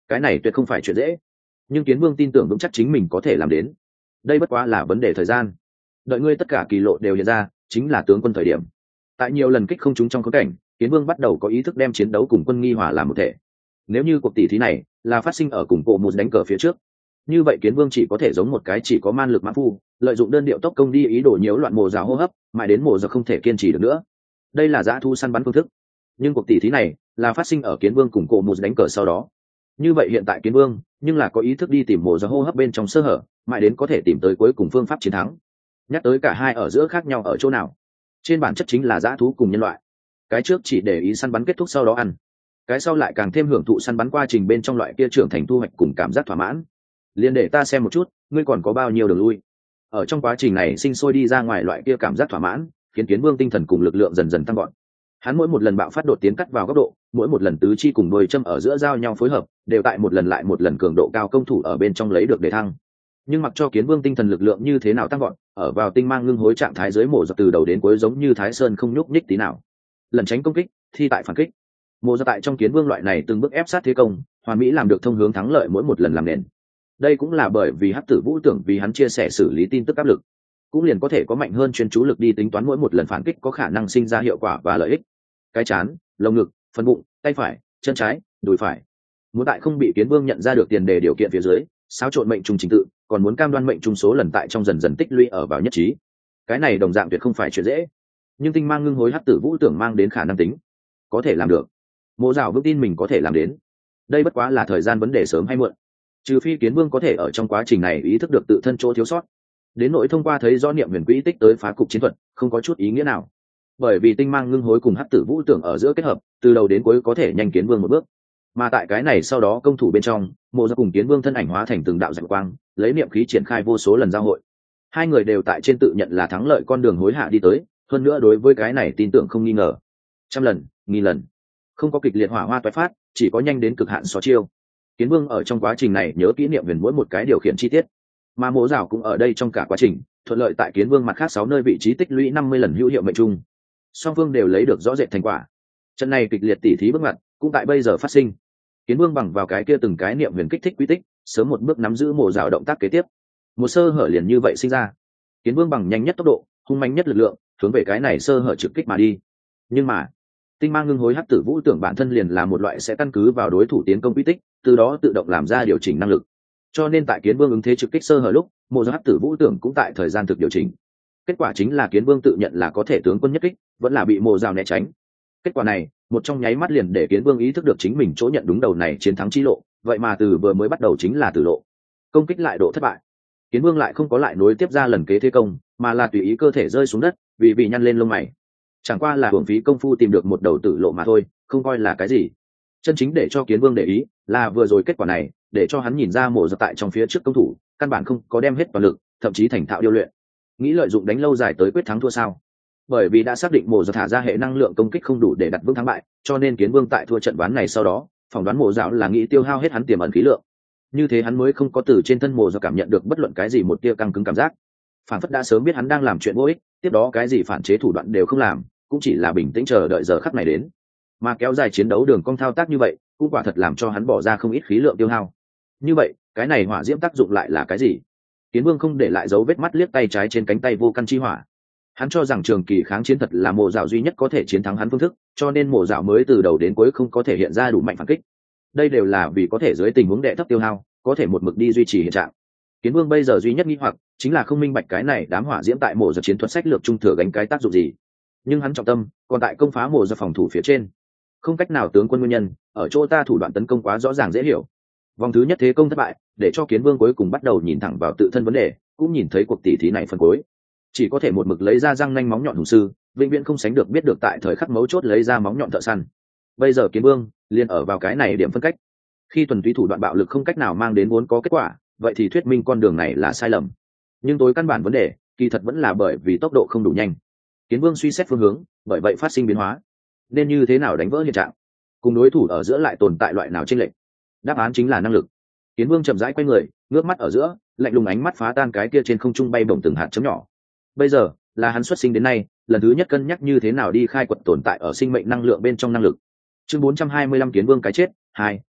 cái này tuyệt không phải chuyện dễ, nhưng kiến vương tin tưởng vững chắc chính mình có thể làm đến. Đây bất quá là vấn đề thời gian, đợi ngươi tất cả kỳ lộ đều hiện ra chính là tướng quân thời điểm. Tại nhiều lần kích không trúng trong khốn cảnh, kiến vương bắt đầu có ý thức đem chiến đấu cùng quân nghi hòa làm một thể. Nếu như cuộc tỷ thí này là phát sinh ở cùng cổ một đánh cờ phía trước, như vậy kiến vương chỉ có thể giống một cái chỉ có man lực mã phu, lợi dụng đơn điệu tốc công đi ý đồ nhiễu loạn mồ rào hô hấp, mãi đến mồ giờ không thể kiên trì được nữa. Đây là dã thu săn bắn phương thức. Nhưng cuộc tỷ thí này là phát sinh ở kiến vương cùng cổ một đánh cờ sau đó. Như vậy hiện tại kiến vương nhưng là có ý thức đi tìm mồ giờ hô hấp bên trong sơ hở, mãi đến có thể tìm tới cuối cùng phương pháp chiến thắng. Nhắc tới cả hai ở giữa khác nhau ở chỗ nào? Trên bản chất chính là dã thú cùng nhân loại. Cái trước chỉ để ý săn bắn kết thúc sau đó ăn, cái sau lại càng thêm hưởng thụ săn bắn quá trình bên trong loại kia trưởng thành thu hoạch cùng cảm giác thỏa mãn. Liền để ta xem một chút ngươi còn có bao nhiêu đường lui. Ở trong quá trình này sinh sôi đi ra ngoài loại kia cảm giác thỏa mãn, khiến kiến vương tinh thần cùng lực lượng dần dần tăng gọn. Hắn mỗi một lần bạo phát đột tiến cắt vào góc độ, mỗi một lần tứ chi cùng đôi châm ở giữa giao nhau phối hợp, đều tại một lần lại một lần cường độ cao công thủ ở bên trong lấy được đề thăng. Nhưng mặc cho kiến vương tinh thần lực lượng như thế nào tăng gọn, ở vào tinh mang ngưng hối trạng thái dưới mổ dọc từ đầu đến cuối giống như thái sơn không nhúc nhích tí nào. Lần tránh công kích, thi tại phản kích. Mổ dọc tại trong kiến vương loại này từng bước ép sát thế công, hoàn mỹ làm được thông hướng thắng lợi mỗi một lần làm nền. Đây cũng là bởi vì hắc tử vũ tưởng vì hắn chia sẻ xử lý tin tức áp lực, cũng liền có thể có mạnh hơn chuyên chú lực đi tính toán mỗi một lần phản kích có khả năng sinh ra hiệu quả và lợi ích. Cái chán, lồng ngực, phần bụng, tay phải, chân trái, đùi phải. Muốn tại không bị kiến vương nhận ra được tiền đề điều kiện phía dưới, xáo trộn mệnh trùng trình tự, còn muốn cam đoan mệnh trùng số lần tại trong dần dần tích lũy ở vào nhất trí. Cái này đồng dạng tuyệt không phải chuyện dễ, nhưng tinh mang ngưng hối hắc tử vũ tưởng mang đến khả năng tính, có thể làm được. Mộ Dạo vững tin mình có thể làm đến. Đây bất quá là thời gian vấn đề sớm hay muộn. Trừ phi kiến vương có thể ở trong quá trình này ý thức được tự thân chỗ thiếu sót, đến nỗi thông qua thấy rõ niệm huyền quỹ tích tới phá cục chiến thuật không có chút ý nghĩa nào, bởi vì tinh mang ngưng hối cùng hắc tử vũ tưởng ở giữa kết hợp từ đầu đến cuối có thể nhanh kiến vương một bước. Mà tại cái này sau đó công thủ bên trong, Mộ Dạo cùng kiến vương thân ảnh hóa thành từng đạo dạnh quang, lấy niệm khí triển khai vô số lần giao hội. Hai người đều tại trên tự nhận là thắng lợi con đường hối hạ đi tới, hơn nữa đối với cái này tin tưởng không nghi ngờ. Trăm lần, nghìn lần, không có kịch liệt hỏa hoa toái phát, chỉ có nhanh đến cực hạn xó chiêu. Kiến vương ở trong quá trình này nhớ kỹ niệm huyền mỗi một cái điều khiển chi tiết, mà Mộ Dạo cũng ở đây trong cả quá trình thuận lợi tại kiến vương mặt khác sáu nơi vị trí tích lũy năm mươi lần hữu hiệu mệnh trung. Song phương đều lấy được rõ rệt thành quả. Trận này kịch liệt tỉ thí bước ngoặt cũng tại bây giờ phát sinh. Kiến vương bằng vào cái kia từng cái niệm huyền kích thích quy tích, sớm một bước nắm giữ Mộ Dạo động tác kế tiếp. Một sơ hở liền như vậy sinh ra. Kiến vương bằng nhanh nhất tốc độ, hung manh nhất lực lượng, hướng về cái này sơ hở trực kích mà đi. Nhưng mà tinh mang ngưng hối hắc tử vũ tưởng bản thân liền là một loại sẽ căn cứ vào đối thủ tiến công quy tích, từ đó tự động làm ra điều chỉnh năng lực. Cho nên tại kiến vương ứng thế trực kích sơ hở lúc, Mộ Dạo hắc tử vũ tưởng cũng tại thời gian thực điều chỉnh. Kết quả chính là kiến vương tự nhận là có thể tướng quân nhất kích, vẫn là bị Mộ Dạo né tránh. Kết quả này một trong nháy mắt liền để kiến vương ý thức được chính mình chỗ nhận đúng đầu này chiến thắng chi lộ, vậy mà từ vừa mới bắt đầu chính là tử lộ. Công kích lại độ thất bại, kiến vương lại không có lại nối tiếp ra lần kế thế công, mà là tùy ý cơ thể rơi xuống đất, vì bị nhăn lên lông mày. Chẳng qua là hưởng phí công phu tìm được một đầu tử lộ mà thôi, không coi là cái gì. Chân chính để cho kiến vương để ý là vừa rồi kết quả này, để cho hắn nhìn ra Mộ Dạo tại trong phía trước công thủ căn bản không có đem hết toàn lực, thậm chí thành thạo điêu luyện, nghĩ lợi dụng đánh lâu dài tới quyết thắng thua sao? Bởi vì đã xác định Mộ Dạo thả ra hệ năng lượng công kích không đủ để đặt vững thắng bại, cho nên kiến vương tại thua trận ván này sau đó phỏng đoán Mộ Dạo là nghĩ tiêu hao hết hắn tiềm ẩn khí lượng, như thế hắn mới không có từ trên thân Mộ Dạo cảm nhận được bất luận cái gì một tia căng cứng cảm giác, phản phất đã sớm biết hắn đang làm chuyện vô ích, tiếp đó cái gì phản chế thủ đoạn đều không làm, cũng chỉ là bình tĩnh chờ đợi giờ khắc này đến. Mà kéo dài chiến đấu đường cong thao tác như vậy cũng quả thật làm cho hắn bỏ ra không ít khí lượng tiêu hao. Như vậy cái này hỏa diễm tác dụng lại là cái gì? Kiến vương không để lại dấu vết mắt liếc tay trái trên cánh tay vô căn chi hỏa. Hắn cho rằng trường kỳ kháng chiến thật là Mộ Dạo duy nhất có thể chiến thắng hắn phương thức, cho nên Mộ Dạo mới từ đầu đến cuối không có thể hiện ra đủ mạnh phản kích. Đây đều là vì có thể dưới tình huống đệ thấp tiêu hao, có thể một mực đi duy trì hiện trạng. Kiến vương bây giờ duy nhất nghi hoặc chính là không minh bạch cái này đám hỏa diễm tại Mộ Dạo chiến thuật sách lược trung thừa gánh cái tác dụng gì. Nhưng hắn trọng tâm còn tại công phá Mộ Dạo phòng thủ phía trên. Không cách nào tướng quân nguyên nhân ở chỗ ta thủ đoạn tấn công quá rõ ràng dễ hiểu. Vòng thứ nhất thế công thất bại, để cho kiến vương cuối cùng bắt đầu nhìn thẳng vào tự thân vấn đề, cũng nhìn thấy cuộc tỷ thí này phần cuối chỉ có thể một mực lấy ra răng nanh móng nhọn hùng sư, vĩnh viễn không sánh được biết được tại thời khắc mấu chốt lấy ra móng nhọn thợ săn. Bây giờ kiến vương liền ở vào cái này điểm phân cách. Khi thuần túy thủ đoạn bạo lực không cách nào mang đến vốn có kết quả, vậy thì thuyết minh con đường này là sai lầm. Nhưng tối căn bản vấn đề kỳ thật vẫn là bởi vì tốc độ không đủ nhanh. Kiến vương suy xét phương hướng, bởi vậy phát sinh biến hóa. Nên như thế nào đánh vỡ hiện trạng, cùng đối thủ ở giữa lại tồn tại loại nào chênh lệch? Đáp án chính là năng lực. Kiến vương chậm rãi quay người, ngước mắt ở giữa, lạnh lùng ánh mắt phá tan cái kia trên không trung bay bổng từng hạt chấm nhỏ. Bây giờ là hắn xuất sinh đến nay lần thứ nhất cân nhắc như thế nào đi khai quật tồn tại ở sinh mệnh năng lượng bên trong năng lực. Chương bốn trăm hai mươi lăm kiến vương cái chết hai,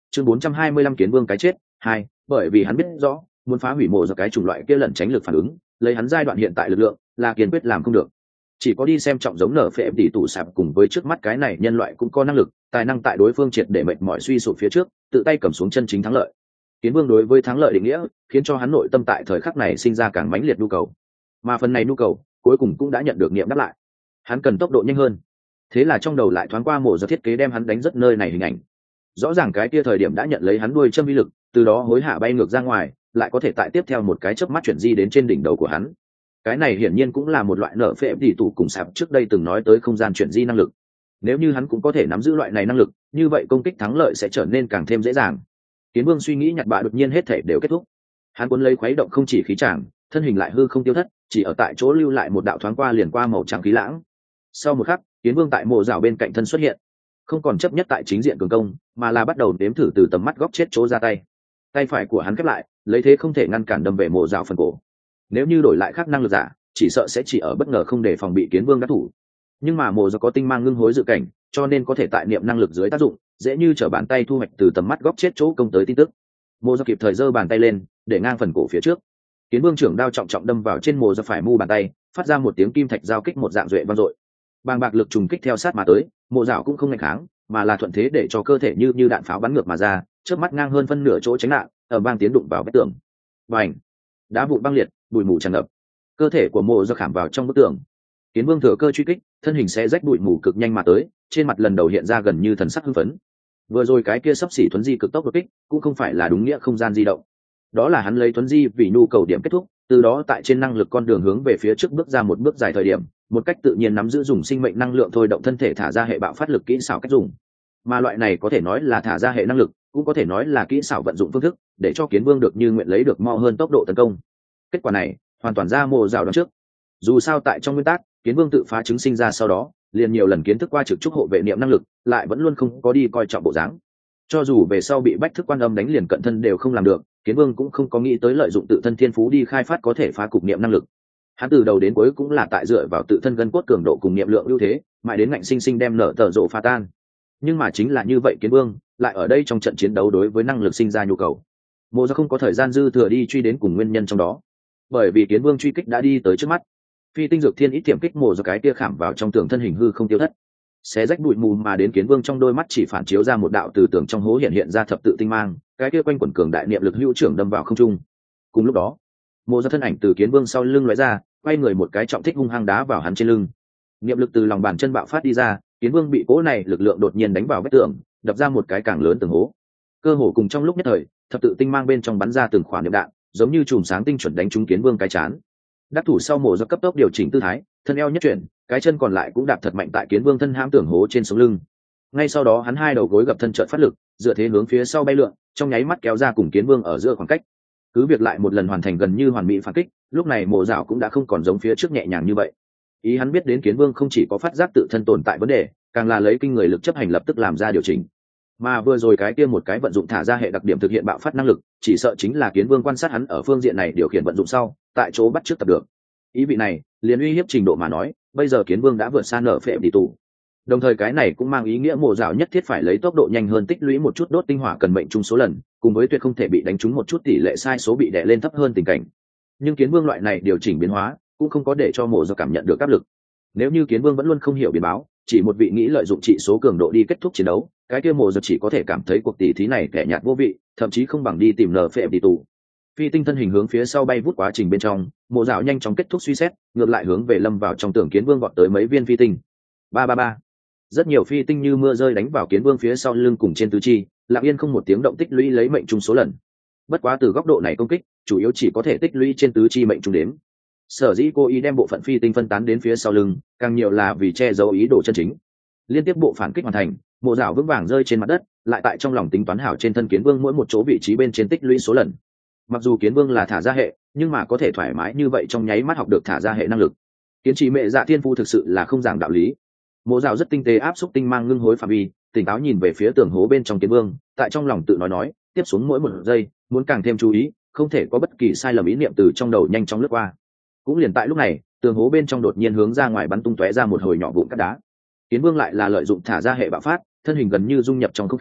chương bốn trăm hai mươi lăm kiến vương cái chết hai, bởi vì hắn biết rõ muốn phá hủy mộ do cái chủng loại kia lẩn tránh lực phản ứng, lấy hắn giai đoạn hiện tại lực lượng là kiên quyết làm không được. Chỉ có đi xem trọng giống nở phệ tỷ tụ sạp cùng với trước mắt cái này nhân loại cũng có năng lực tài năng tại đối phương triệt để mệt mỏi suy sụp phía trước tự tay cầm xuống chân chính thắng lợi. Kiến vương đối với thắng lợi định nghĩa khiến cho hắn nội tâm tại thời khắc này sinh ra càng mãnh liệt nhu cầu, mà phần này nhu cầu cuối cùng cũng đã nhận được nghiệm đáp lại. Hắn cần tốc độ nhanh hơn, thế là trong đầu lại thoáng qua mộ do thiết kế đem hắn đánh rất nơi này hình ảnh. Rõ ràng cái kia thời điểm đã nhận lấy hắn đuôi châm vi lực, từ đó hối hạ bay ngược ra ngoài, lại có thể tại tiếp theo một cái chớp mắt chuyển di đến trên đỉnh đầu của hắn. Cái này hiển nhiên cũng là một loại nở phệ tỷ tụ cùng sạp trước đây từng nói tới không gian chuyển di năng lực. Nếu như hắn cũng có thể nắm giữ loại này năng lực, như vậy công kích thắng lợi sẽ trở nên càng thêm dễ dàng. Kiến vương suy nghĩ nhặt bạ đột nhiên hết thể đều kết thúc. Hắn cuốn lấy khuấy động không chỉ khí tràng, thân hình lại hư không tiêu thất, chỉ ở tại chỗ lưu lại một đạo thoáng qua liền qua màu trắng khí lãng. Sau một khắc, kiến vương tại mộ rào bên cạnh thân xuất hiện, không còn chấp nhất tại chính diện cường công, mà là bắt đầu đếm thử từ tầm mắt góc chết chỗ ra tay. Tay phải của hắn khép lại, lấy thế không thể ngăn cản đâm về mộ rào phần cổ. Nếu như đổi lại khác năng lực giả, chỉ sợ sẽ chỉ ở bất ngờ không để phòng bị kiến vương đắc thủ. Nhưng mà mộ rào có tinh mang ngưng hối dự cảnh, cho nên có thể tại niệm năng lực dưới tác dụng, dễ như trở bàn tay thu hoạch từ tầm mắt góc chết chỗ công tới tin tức. Mộ rào kịp thời giơ bàn tay lên, để ngang phần cổ phía trước. Kiến vương trưởng đao trọng trọng đâm vào trên mộ rào phải mu bàn tay, phát ra một tiếng kim thạch giao kích một dạng duệ vang dội. Bàng bạc lực trùng kích theo sát mà tới, mộ rào cũng không ngăn kháng, mà là thuận thế để cho cơ thể như như đạn pháo bắn ngược mà ra, chớp mắt ngang hơn phân nửa chỗ tránh nạn, ở bang tiến đụng vào vách tường. Bành! Đá vụn băng liệt, bụi mù tràn ngập. Cơ thể của mộ rào khảm vào trong bức tường. Kiến vương thừa cơ truy kích, thân hình sẽ rách bụi mù cực nhanh mà tới, trên mặt lần đầu hiện ra gần như thần sắc hưng phấn. Vừa rồi cái kia sắp xỉ thuấn di cực tốc đột kích, cũng không phải là đúng nghĩa không gian di động. Đó là hắn lấy thuấn di vì nhu cầu điểm kết thúc, từ đó tại trên năng lực con đường hướng về phía trước bước ra một bước dài thời điểm, một cách tự nhiên nắm giữ dùng sinh mệnh năng lượng thôi động thân thể thả ra hệ bạo phát lực kỹ xảo cách dùng. Mà loại này có thể nói là thả ra hệ năng lực, cũng có thể nói là kỹ xảo vận dụng phương thức, để cho kiến vương được như nguyện lấy được mau hơn tốc độ tấn công. Kết quả này hoàn toàn ra mồ rào đón trước. Dù sao tại trong nguyên tắc, kiến vương tự phá chứng sinh ra sau đó liền nhiều lần kiến thức qua trực trúc hộ vệ niệm năng lực, lại vẫn luôn không có đi coi trọng bộ dáng. Cho dù về sau bị bách thức quan âm đánh liền cận thân đều không làm được, kiến vương cũng không có nghĩ tới lợi dụng tự thân thiên phú đi khai phát có thể phá cục niệm năng lực. Hắn từ đầu đến cuối cũng là tại dựa vào tự thân gân cốt cường độ cùng niệm lượng ưu thế, mãi đến ngạnh sinh sinh đem nở tờ rộ phá tan. Nhưng mà chính là như vậy kiến vương lại ở đây trong trận chiến đấu đối với năng lực sinh ra nhu cầu. Mộ ra không có thời gian dư thừa đi truy đến cùng nguyên nhân trong đó, bởi vì kiến vương truy kích đã đi tới trước mắt. Phi tinh dược thiên ít tiệm kích mộ ra cái tia khảm vào trong tường thân hình hư không tiêu thất, xé rách bụi mù mà đến kiến vương trong đôi mắt chỉ phản chiếu ra một đạo từ tường trong hố hiện hiện ra thập tự tinh mang, cái kia quanh quẩn cường đại niệm lực hữu trưởng đâm vào không trung. Cùng lúc đó, mộ ra thân ảnh từ kiến vương sau lưng lóe ra, quay người một cái trọng thích hung hăng đá vào hắn trên lưng. Niệm lực từ lòng bàn chân bạo phát đi ra, kiến vương bị cố này lực lượng đột nhiên đánh vào vách tường, đập ra một cái càng lớn tường hố. Cơ hồ cùng trong lúc nhất thời, thập tự tinh mang bên trong bắn ra từng khoản niệm đạn, giống như chùm sáng tinh chuẩn đánh trúng kiến vương cái chán. Đắc thủ sau mộ do cấp tốc điều chỉnh tư thái, thân eo nhất chuyển, cái chân còn lại cũng đạp thật mạnh tại kiến vương thân hãm tường hố trên sống lưng. Ngay sau đó hắn hai đầu gối gập thân trợn phát lực, dựa thế hướng phía sau bay lượn, trong nháy mắt kéo ra cùng kiến vương ở giữa khoảng cách. Cứ việc lại một lần hoàn thành gần như hoàn mỹ phản kích, lúc này mộ dạo cũng đã không còn giống phía trước nhẹ nhàng như vậy. Ý hắn biết đến kiến vương không chỉ có phát giác tự thân tồn tại vấn đề, càng là lấy kinh người lực chấp hành lập tức làm ra điều chỉnh. Mà vừa rồi cái kia một cái vận dụng thả ra hệ đặc điểm thực hiện bạo phát năng lực, chỉ sợ chính là kiến vương quan sát hắn ở phương diện này điều khiển vận dụng sau, tại chỗ bắt trước tập được. Ý vị này, liền uy hiếp trình độ mà nói, bây giờ kiến vương đã vượt xa nở phệ tỷ tụ. Đồng thời cái này cũng mang ý nghĩa mộ dạo nhất thiết phải lấy tốc độ nhanh hơn tích lũy một chút đốt tinh hỏa cần mệnh chung số lần, cùng với tuyệt không thể bị đánh trúng một chút tỷ lệ sai số bị đè lên thấp hơn tình cảnh. Nhưng kiến vương loại này điều chỉnh biến hóa, cũng không có để cho mộ dạo cảm nhận được áp lực. Nếu như kiến vương vẫn luôn không hiểu biến báo, chỉ một vị nghĩ lợi dụng trị số cường độ đi kết thúc chiến đấu, cái kia mộ dạo chỉ có thể cảm thấy cuộc tỷ thí này kẻ nhạt vô vị, thậm chí không bằng đi tìm nở phệ tỷ tụ. Phi tinh thân hình hướng phía sau bay vút quá trình bên trong, mộ dạo nhanh chóng kết thúc suy xét, ngược lại hướng về lâm vào trong tường kiến vương vọt tới mấy viên phi tinh. Ba ba ba. Rất nhiều phi tinh như mưa rơi đánh vào kiến vương phía sau lưng cùng trên tứ chi, lặng yên không một tiếng động tích lũy lấy mệnh trung số lần. Bất quá từ góc độ này công kích, chủ yếu chỉ có thể tích lũy trên tứ chi mệnh trung đếm. Sở dĩ cô ý đem bộ phận phi tinh phân tán đến phía sau lưng, càng nhiều là vì che giấu ý đồ chân chính. Liên tiếp bộ phản kích hoàn thành, mộ dạo vững vàng rơi trên mặt đất, lại tại trong lòng tính toán hảo trên thân kiến vương mỗi một chỗ vị trí bên trên tích lũy số lần. Mặc dù kiến vương là thả ra hệ, nhưng mà có thể thoải mái như vậy trong nháy mắt học được thả ra hệ năng lực, kiến trì mẹ dạ thiên phu thực sự là không giảng đạo lý. Mộ dạo rất tinh tế áp xúc tinh mang ngưng hối phạm vi, tỉnh táo nhìn về phía tường hố bên trong kiến vương, tại trong lòng tự nói nói, tiếp xuống mỗi một giây muốn càng thêm chú ý, không thể có bất kỳ sai lầm ý niệm từ trong đầu nhanh chóng lướt qua. Cũng liền tại lúc này, tường hố bên trong đột nhiên hướng ra ngoài bắn tung tóe ra một hồi nhỏ vụn cát đá. Kiến vương lại là lợi dụng thả ra hệ bạo phát, thân hình gần như dung nhập trong không khí,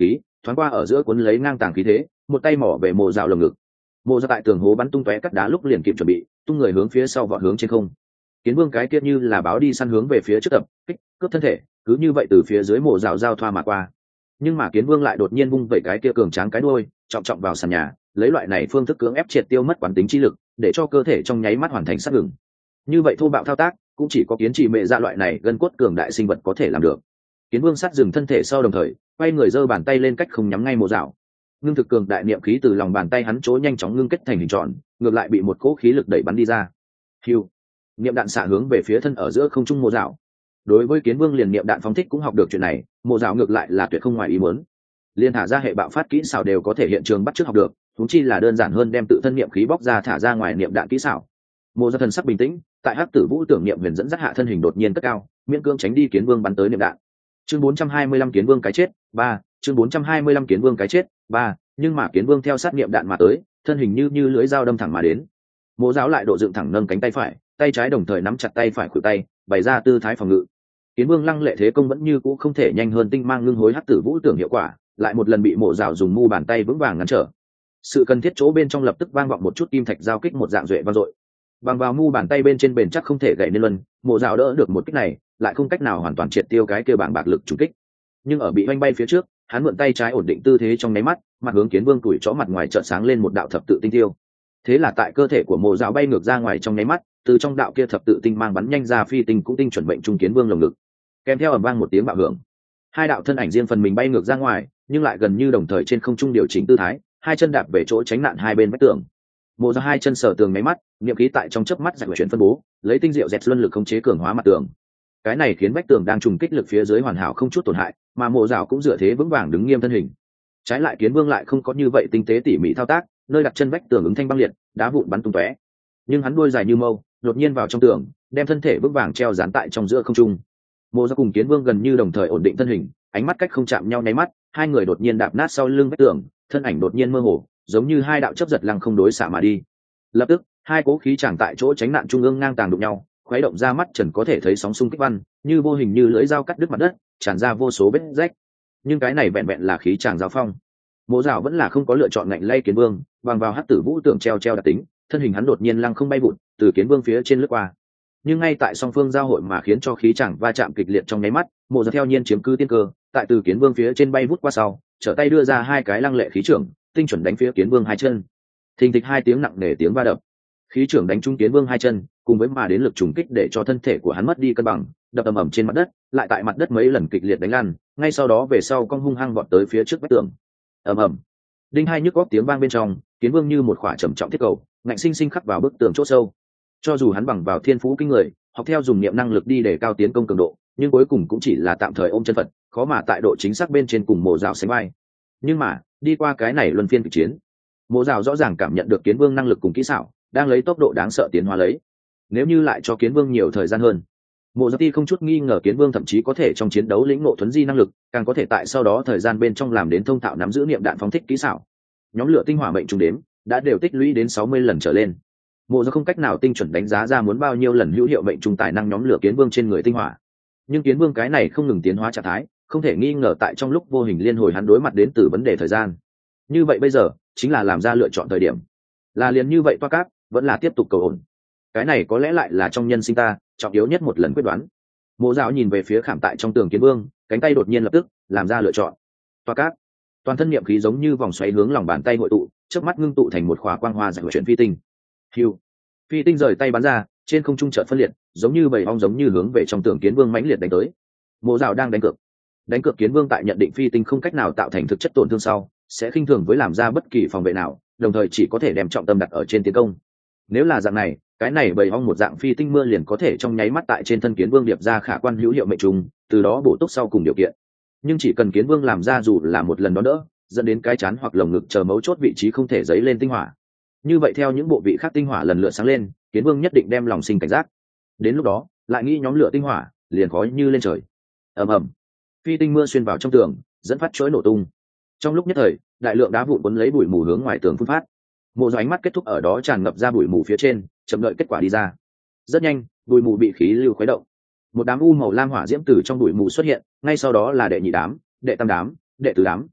thoáng qua ở giữa cuốn lấy ngang tàng khí thế, một tay mỏ về mộ dạo lồng ngực. Mộ dạo tại tường hố bắn tung tóe cắt đá lúc liền kịp chuẩn bị, tung người hướng phía sau vọt hướng trên không. Kiến Vương cái kia như là báo đi săn hướng về phía trước tập kích cướp thân thể, cứ như vậy từ phía dưới mộ dạo giao thoa mà qua. Nhưng mà Kiến Vương lại đột nhiên vung vẩy cái kia cường tráng cái đuôi, trọng trọng vào sàn nhà, lấy loại này phương thức cưỡng ép triệt tiêu mất quán tính chi lực, để cho cơ thể trong nháy mắt hoàn thành sát ngừng. Như vậy thô bạo thao tác, cũng chỉ có kiến trì mẹ dạ loại này gân cốt cường đại sinh vật có thể làm được. Kiến Vương sát dừng thân thể sau đồng thời quay người giơ bàn tay lên cách không nhắm ngay mộ dạo. Ngưng thực cường đại niệm khí từ lòng bàn tay hắn chỗ nhanh chóng ngưng kết thành hình tròn, ngược lại bị một cỗ khí lực đẩy bắn đi ra. Hiu, niệm đạn xạ hướng về phía thân ở giữa không trung mộ dạo. Đối với Kiến Vương liền niệm đạn phóng thích cũng học được chuyện này, mộ dạo ngược lại là tuyệt không ngoài ý muốn. Liên thả ra hệ bạo phát kỹ xảo đều có thể hiện trường bắt chước học được, chúng chi là đơn giản hơn đem tự thân niệm khí bóc ra thả ra ngoài niệm đạn kỹ xảo. Mộ dạo thần sắc bình tĩnh, tại hắc tử vũ tưởng niệm huyền dẫn dắt hạ thân hình đột nhiên cất cao, miễn cưỡng tránh đi Kiến Vương bắn tới niệm đạn. Chương bốn trăm hai mươi lăm Kiến Vương cái chết ba, chương bốn trăm hai mươi lăm Kiến Vương cái chết ba, nhưng mà Kiến Vương theo sát niệm đạn mà tới, thân hình như như lưỡi dao đâm thẳng mà đến. Mộ giáo lại độ dựng thẳng nâng cánh tay phải, tay trái đồng thời nắm chặt tay phải khuỷu tay, bày ra tư thái phòng ngự. Kiến Vương lăng lệ thế công vẫn như cũ không thể nhanh hơn tinh mang ngưng hối hắc tử vũ tưởng hiệu quả, lại một lần bị mộ giáo dùng mu bàn tay vững vàng ngăn trở. Sự cần thiết chỗ bên trong lập tức vang vọng một chút kim thạch giao kích một dạng duệ vang dội. Bằng vào mu bàn tay bên trên bền chắc không thể gãy nên luân, mộ giáo đỡ được một kích này, lại không cách nào hoàn toàn triệt tiêu cái kia bảng bạc lực trùng kích. Nhưng ở bị oanh bay phía trước, hắn mượn tay trái ổn định tư thế trong nháy mắt, mặt hướng Kiến Vương tuổi chó mặt ngoài chợt sáng lên một đạo thập tự tinh tiêu. Thế là tại cơ thể của mộ giáo bay ngược ra ngoài trong nháy mắt, từ trong đạo kia thập tự tinh mang bắn nhanh ra phi tinh cũng tinh chuẩn bệnh trung Kiến Vương lồng ngực. Kèm theo ầm vang một tiếng bạo hưởng, hai đạo thân ảnh riêng phần mình bay ngược ra ngoài, nhưng lại gần như đồng thời trên không trung điều chỉnh tư thái, hai chân đạp về chỗ tránh nạn hai bên vách tường. Mộ giáo hai chân sờ tường nháy mắt, niệm khí tại trong chớp mắt giải chuyển phân bố, lấy tinh diệu dẹt luân lực khống chế cường hóa mặt tường. Cái này khiến vách tường đang trùng kích lực phía dưới hoàn hảo không chút tổn hại, mà mộ giáo cũng dựa thế vững vàng đứng nghiêm thân hình. Trái lại Kiến Vương lại không có như vậy tinh tế tỉ mỉ thao tác, nơi đặt chân vách tường ứng thanh băng liệt, đá vụn bắn tung tóe. Nhưng hắn đuôi dài như mâu, đột nhiên vào trong tường, đem thân thể vững vàng treo dán tại trong giữa không trung. Mộ giáo cùng Kiến Vương gần như đồng thời ổn định thân hình, ánh mắt cách không chạm nhau nháy mắt, hai người đột nhiên đạp nát sau lưng vách tường, thân ảnh đột nhiên mơ hồ, giống như hai đạo chớp giật lăng không đối xạ mà đi. Lập tức, hai cố khí chẳng tại chỗ tránh nạn trung ương ngang tàng đụng nhau, khuấy động ra mắt trần có thể thấy sóng xung kích văn, như vô hình như lưỡi dao cắt đứt mặt đất, tràn ra vô số vết rách. Nhưng cái này vẹn vẹn là khí tràng giao phong. Mộ Dạo vẫn là không có lựa chọn ngạnh lay Kiến Vương, bằng vào hắc tử vũ tưởng treo treo đặc tính, thân hình hắn đột nhiên lăng không bay vụt, từ Kiến Vương phía trên lướt qua. Nhưng ngay tại song phương giao hội mà khiến cho khí tràng va chạm kịch liệt trong nháy mắt, Mộ Dạo theo nhiên chiếm cứ tiên cơ, tại từ Kiến Vương phía trên bay vút qua sau, trở tay đưa ra hai cái lăng lệ khí trưởng, tinh chuẩn đánh phía Kiến Vương hai chân. Thình thịch hai tiếng nặng nề tiếng va đập, khí trưởng đánh trúng Kiến Vương hai chân, cùng với mà đến lực trùng kích để cho thân thể của hắn mất đi cân bằng, đập ầm ầm trên mặt đất, lại tại mặt đất mấy lần kịch liệt đánh lăn, ngay sau đó về sau cong hung hăng vọt tới phía trước vách tường. Ầm ầm, đinh hai nhức góc tiếng vang bên trong, Kiến Vương như một khỏa trầm trọng thiết cầu, ngạnh sinh sinh khắc vào bức tường chỗ sâu. Cho dù hắn bằng vào thiên phú kinh người, học theo dùng niệm năng lực đi để cao tiến công cường độ, nhưng cuối cùng cũng chỉ là tạm thời ôm chân Phật, khó mà tại độ chính xác bên trên cùng Mộ Dạo sánh vai. Nhưng mà, đi qua cái này luân phiên kịch chiến, Mộ Dạo rõ ràng cảm nhận được Kiến Vương năng lực cùng kỹ xảo đang lấy tốc độ đáng sợ tiến hóa lấy. Nếu như lại cho Kiến Vương nhiều thời gian hơn, Mộ Dạo không chút nghi ngờ Kiến Vương thậm chí có thể trong chiến đấu lĩnh ngộ thuấn di năng lực, càng có thể tại sau đó thời gian bên trong làm đến thông thạo nắm giữ niệm đạn phóng thích kỹ xảo. Nhóm lửa tinh hỏa mệnh trùng đếm đã đều tích lũy đến sáu mươi lần trở lên. Mộ Dạo không cách nào tinh chuẩn đánh giá ra muốn bao nhiêu lần hữu hiệu mệnh trùng tài năng nhóm lửa Kiến Vương trên người tinh hỏa. Nhưng Kiến Vương cái này không ngừng tiến hóa trạng thái, không thể nghi ngờ tại trong lúc vô hình liên hồi hắn đối mặt đến từ vấn đề thời gian. Như vậy bây giờ chính là làm ra lựa chọn thời điểm. Là liền như vậy toa cáp, vẫn là tiếp tục cầu ổn. Cái này có lẽ lại là trong nhân sinh ta trọng yếu nhất một lần quyết đoán. Mộ Dạo nhìn về phía khảm tại trong tường Kiến Vương, cánh tay đột nhiên lập tức làm ra lựa chọn. Toa cáp, toàn thân niệm khí giống như vòng xoáy hướng lòng bàn tay hội tụ, chớp mắt ngưng tụ thành một khóa quang hoa giải chuyển phi tinh. Hưu, phi tinh rời tay bắn ra, trên không trung chợt phân liệt, giống như bầy ong giống như hướng về trong tường Kiến Vương mãnh liệt đánh tới. Mộ Dạo đang đánh cược. Đánh cược Kiến Vương tại nhận định phi tinh không cách nào tạo thành thực chất tổn thương sau, sẽ khinh thường với làm ra bất kỳ phòng vệ nào, đồng thời chỉ có thể đem trọng tâm đặt ở trên tiến công. Nếu là dạng này, cái này bầy ong một dạng phi tinh mưa liền có thể trong nháy mắt tại trên thân Kiến Vương điệp ra khả quan hữu hiệu mệnh trùng, từ đó bổ túc sau cùng điều kiện. Nhưng chỉ cần Kiến Vương làm ra dù là một lần đó đỡ, dẫn đến cái chán hoặc lồng ngực chờ mấu chốt vị trí không thể dấy lên tinh hỏa. Như vậy theo những bộ vị khác tinh hỏa lần lượt sáng lên, Kiến Vương nhất định đem lòng sinh cảnh giác. Đến lúc đó, lại nghĩ nhóm lửa tinh hỏa, liền khói như lên trời. Ầm ầm, phi tinh mưa xuyên vào trong tường, dẫn phát chối nổ tung. Trong lúc nhất thời, đại lượng đá vụn cuốn lấy bụi mù hướng ngoài tường phun phát. Mộ Dạo ánh mắt kết thúc ở đó tràn ngập ra bụi mù phía trên, chậm đợi kết quả đi ra. Rất nhanh, bụi mù bị khí lưu khuấy động, một đám u màu lam hỏa diễm từ trong bụi mù xuất hiện, ngay sau đó là đệ nhị đám, đệ tam đám, đệ tứ đám.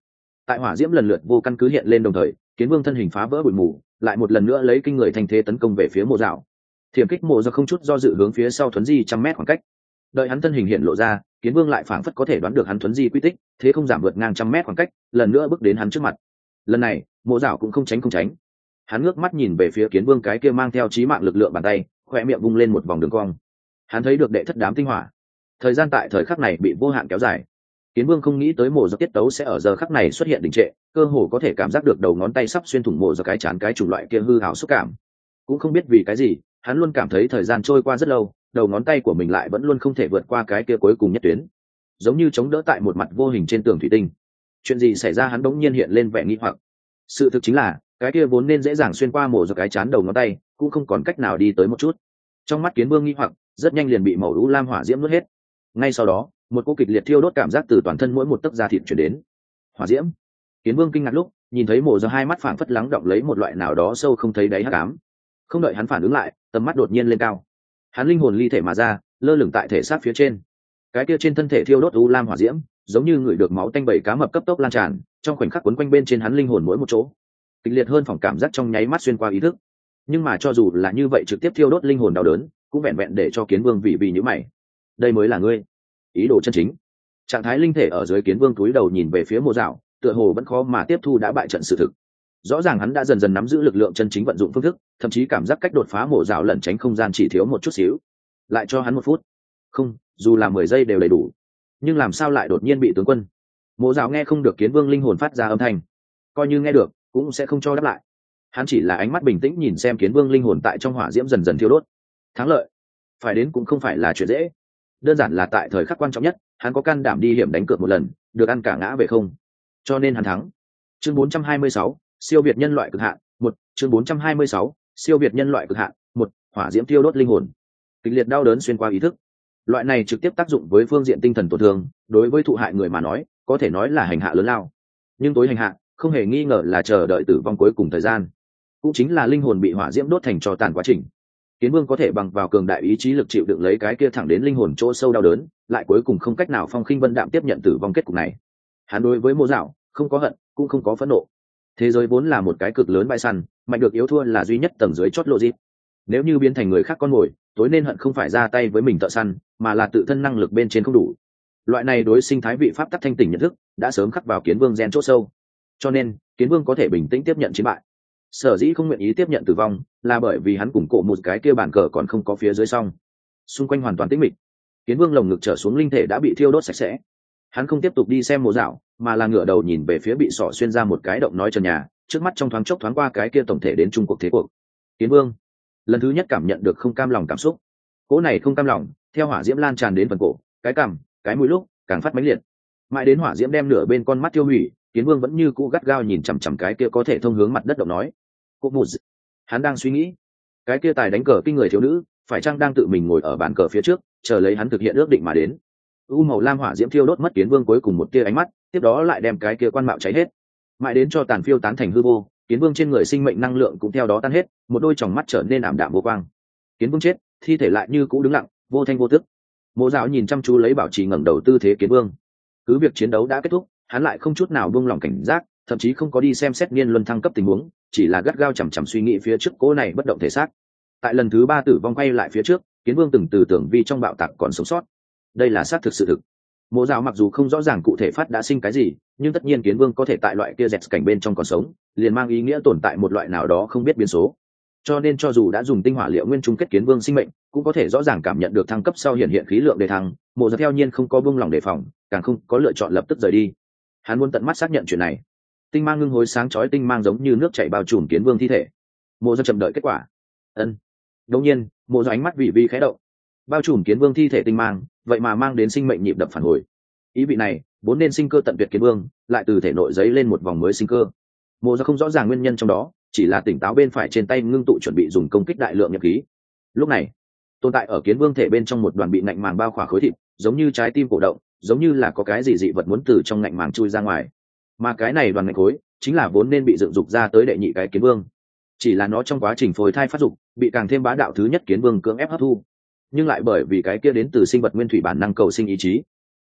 Tại hỏa diễm lần lượt vô căn cứ hiện lên đồng thời, kiến vương thân hình phá vỡ bụi mù, lại một lần nữa lấy kinh người thành thế tấn công về phía mộ dạo. Thiểm kích mộ ra không chút do dự hướng phía sau thuấn di trăm mét khoảng cách. Đợi hắn thân hình hiện lộ ra, kiến vương lại phảng phất có thể đoán được hắn thuấn di quy tích, thế không giảm vượt ngang trăm mét khoảng cách, lần nữa bước đến hắn trước mặt. Lần này mộ dạo cũng không tránh không tránh, hắn ngước mắt nhìn về phía kiến vương cái kia mang theo chí mạng lực lượng bàn tay, khoe miệng vung lên một vòng đường cong. Hắn thấy được đệ thất đám tinh hỏa, thời gian tại thời khắc này bị vô hạn kéo dài. Kiến vương không nghĩ tới mộ giặc tiết tấu sẽ ở giờ khắc này xuất hiện đình trệ, cơ hồ có thể cảm giác được đầu ngón tay sắp xuyên thủng mộ giặc cái chán cái chủng loại kia hư hào xúc cảm. Cũng không biết vì cái gì, hắn luôn cảm thấy thời gian trôi qua rất lâu, đầu ngón tay của mình lại vẫn luôn không thể vượt qua cái kia cuối cùng nhất tuyến, giống như chống đỡ tại một mặt vô hình trên tường thủy tinh. Chuyện gì xảy ra hắn bỗng nhiên hiện lên vẻ nghi hoặc. Sự thực chính là cái kia vốn nên dễ dàng xuyên qua mổ giật cái chán đầu ngón tay cũng không còn cách nào đi tới một chút. Trong mắt kiến vương nghi hoặc rất nhanh liền bị màu u lam hỏa diễm nuốt hết. Ngay sau đó một cô kịch liệt thiêu đốt cảm giác từ toàn thân mỗi một tấc da thịt chuyển đến. Hỏa diễm. Kiến vương kinh ngạc lúc nhìn thấy mổ giật hai mắt phảng phất lắng động lấy một loại nào đó sâu không thấy đáy hắc ám. Không đợi hắn phản ứng lại, tầm mắt đột nhiên lên cao, hắn linh hồn ly thể mà ra, lơ lửng tại thể xác phía trên. Cái kia trên thân thể thiêu đốt u lam hỏa diễm giống như người được máu tanh bảy cá mập cấp tốc lan tràn, trong khoảnh khắc quấn quanh bên trên hắn linh hồn mỗi một chỗ, kịch liệt hơn phòng cảm giác trong nháy mắt xuyên qua ý thức. Nhưng mà cho dù là như vậy, trực tiếp thiêu đốt linh hồn đau đớn cũng vẹn vẹn để cho kiến vương vì vì nhữ mày. Đây mới là ngươi ý đồ chân chính. Trạng thái linh thể ở dưới kiến vương túi đầu nhìn về phía mộ dạo, tựa hồ vẫn khó mà tiếp thu đã bại trận sự thực. Rõ ràng hắn đã dần dần nắm giữ lực lượng chân chính vận dụng phương thức, thậm chí cảm giác cách đột phá mộ dạo lẩn tránh không gian chỉ thiếu một chút xíu. Lại cho hắn một phút, không, dù là mười giây đều đầy đủ. Nhưng làm sao lại đột nhiên bị tướng quân? Mộ dạo nghe không được kiến vương linh hồn phát ra âm thanh, coi như nghe được cũng sẽ không cho đáp lại. Hắn chỉ là ánh mắt bình tĩnh nhìn xem kiến vương linh hồn tại trong hỏa diễm dần dần thiêu đốt. Thắng lợi phải đến cũng không phải là chuyện dễ, đơn giản là tại thời khắc quan trọng nhất hắn có can đảm đi hiểm đánh cược một lần, được ăn cả ngã về không, cho nên hắn thắng. Chương bốn trăm hai mươi sáu, siêu việt nhân loại cực hạn một. Chương bốn trăm hai mươi sáu, siêu việt nhân loại cực hạn một. Hỏa diễm thiêu đốt linh hồn, kịch liệt đau đớn xuyên qua ý thức. Loại này trực tiếp tác dụng với phương diện tinh thần tổn thương, đối với thụ hại người mà nói có thể nói là hành hạ lớn lao. Nhưng tối hành hạ không hề nghi ngờ là chờ đợi tử vong cuối cùng thời gian, cũng chính là linh hồn bị hỏa diễm đốt thành tro tàn quá trình. Kiến vương có thể bằng vào cường đại ý chí lực chịu đựng lấy cái kia thẳng đến linh hồn chỗ sâu đau đớn, lại cuối cùng không cách nào phong khinh vân đạm tiếp nhận tử vong kết cục này. Hắn đối với mộ dạo không có hận cũng không có phẫn nộ. Thế giới vốn là một cái cực lớn bãi săn, mạnh được yếu thua là duy nhất tầng dưới chót lộ dịp. Nếu như biến thành người khác con mồi, tối nên hận không phải ra tay với mình thợ săn, mà là tự thân năng lực bên trên không đủ. Loại này đối sinh thái vị pháp tắc thanh tỉnh nhận thức đã sớm khắc vào kiến vương gen chỗ sâu, cho nên kiến vương có thể bình tĩnh tiếp nhận chiến bại. Sở dĩ không nguyện ý tiếp nhận tử vong là bởi vì hắn cùng cổ một cái kia bàn cờ còn không có phía dưới xong. Xung quanh hoàn toàn tĩnh mịch, kiến vương lồng ngực trở xuống linh thể đã bị thiêu đốt sạch sẽ. Hắn không tiếp tục đi xem mộ dạo, mà là ngửa đầu nhìn về phía bị sỏ xuyên ra một cái động nói trần nhà, trước mắt trong thoáng chốc thoáng qua cái kia tổng thể đến trung cuộc thế cuộc. Kiến vương lần thứ nhất cảm nhận được không cam lòng cảm xúc. Cỗ này không cam lòng theo hỏa diễm lan tràn đến phần cổ, cái cằm, cái mũi lúc càng phát mãnh liệt, mãi đến hỏa diễm đem nửa bên con mắt tiêu hủy, kiến vương vẫn như cũ gắt gao nhìn chằm chằm cái kia có thể thông hướng mặt đất động nói. Cô mù, hắn đang suy nghĩ, cái kia tài đánh cờ kinh người thiếu nữ phải chăng đang tự mình ngồi ở bàn cờ phía trước, chờ lấy hắn thực hiện ước định mà đến. U màu lam hỏa diễm thiêu đốt mất kiến vương cuối cùng một tia ánh mắt, tiếp đó lại đem cái kia quan mạo cháy hết, mãi đến cho tàn phiêu tán thành hư vô. Kiến vương trên người sinh mệnh năng lượng cũng theo đó tan hết, một đôi tròng mắt trở nên ảm đạm vô quang. Kiến vương chết, thi thể lại như cũ đứng lặng, vô thanh vô tức. Mộ dạo nhìn chăm chú lấy bảo trì ngẩng đầu tư thế kiến vương. Cứ việc chiến đấu đã kết thúc, hắn lại không chút nào buông lỏng cảnh giác, thậm chí không có đi xem xét niên luân thăng cấp tình huống, chỉ là gắt gao chằm chằm suy nghĩ phía trước cố này bất động thể xác. Tại lần thứ ba tử vong quay lại phía trước, kiến vương từng từ tưởng vi trong bạo tạc còn sống sót. Đây là xác thực sự thực. Mộ dạo mặc dù không rõ ràng cụ thể phát đã sinh cái gì, nhưng tất nhiên kiến vương có thể tại loại kia dẹt cảnh bên trong còn sống, liền mang ý nghĩa tồn tại một loại nào đó không biết biến số. Cho nên cho dù đã dùng tinh hỏa liệu nguyên chung kết kiến vương sinh mệnh, cũng có thể rõ ràng cảm nhận được thăng cấp sau hiện hiện khí lượng đề thăng. Mộ dạo theo nhiên không có buông lòng đề phòng, càng không có lựa chọn lập tức rời đi. Hắn muốn tận mắt xác nhận chuyện này. Tinh mang ngưng hối sáng chói tinh mang giống như nước chảy bao trùm kiến vương thi thể. Mộ dạo chậm đợi kết quả. Ân. Đột nhiên, mộ dạo ánh mắt vị vi khẽ động. Bao trùm kiến vương thi thể tinh mang, vậy mà mang đến sinh mệnh nhịp đập phản hồi. Ý vị này vốn nên sinh cơ tận tuyệt kiến vương lại từ thể nội giấy lên một vòng mới sinh cơ. Mộ ra không rõ ràng nguyên nhân trong đó, chỉ là tỉnh táo bên phải trên tay ngưng tụ chuẩn bị dùng công kích đại lượng nhập khí. Lúc này tồn tại ở kiến vương thể bên trong một đoàn bị nạnh màng bao khỏa khối thịt, giống như trái tim cổ động, giống như là có cái gì dị vật muốn từ trong nạnh màng chui ra ngoài. Mà cái này đoàn nạnh khối chính là vốn nên bị dựng dục ra tới đệ nhị cái kiến vương, chỉ là nó trong quá trình phôi thai phát dục bị càng thêm bá đạo thứ nhất kiến vương cưỡng ép hấp thu, nhưng lại bởi vì cái kia đến từ sinh vật nguyên thủy bản năng cầu sinh ý chí,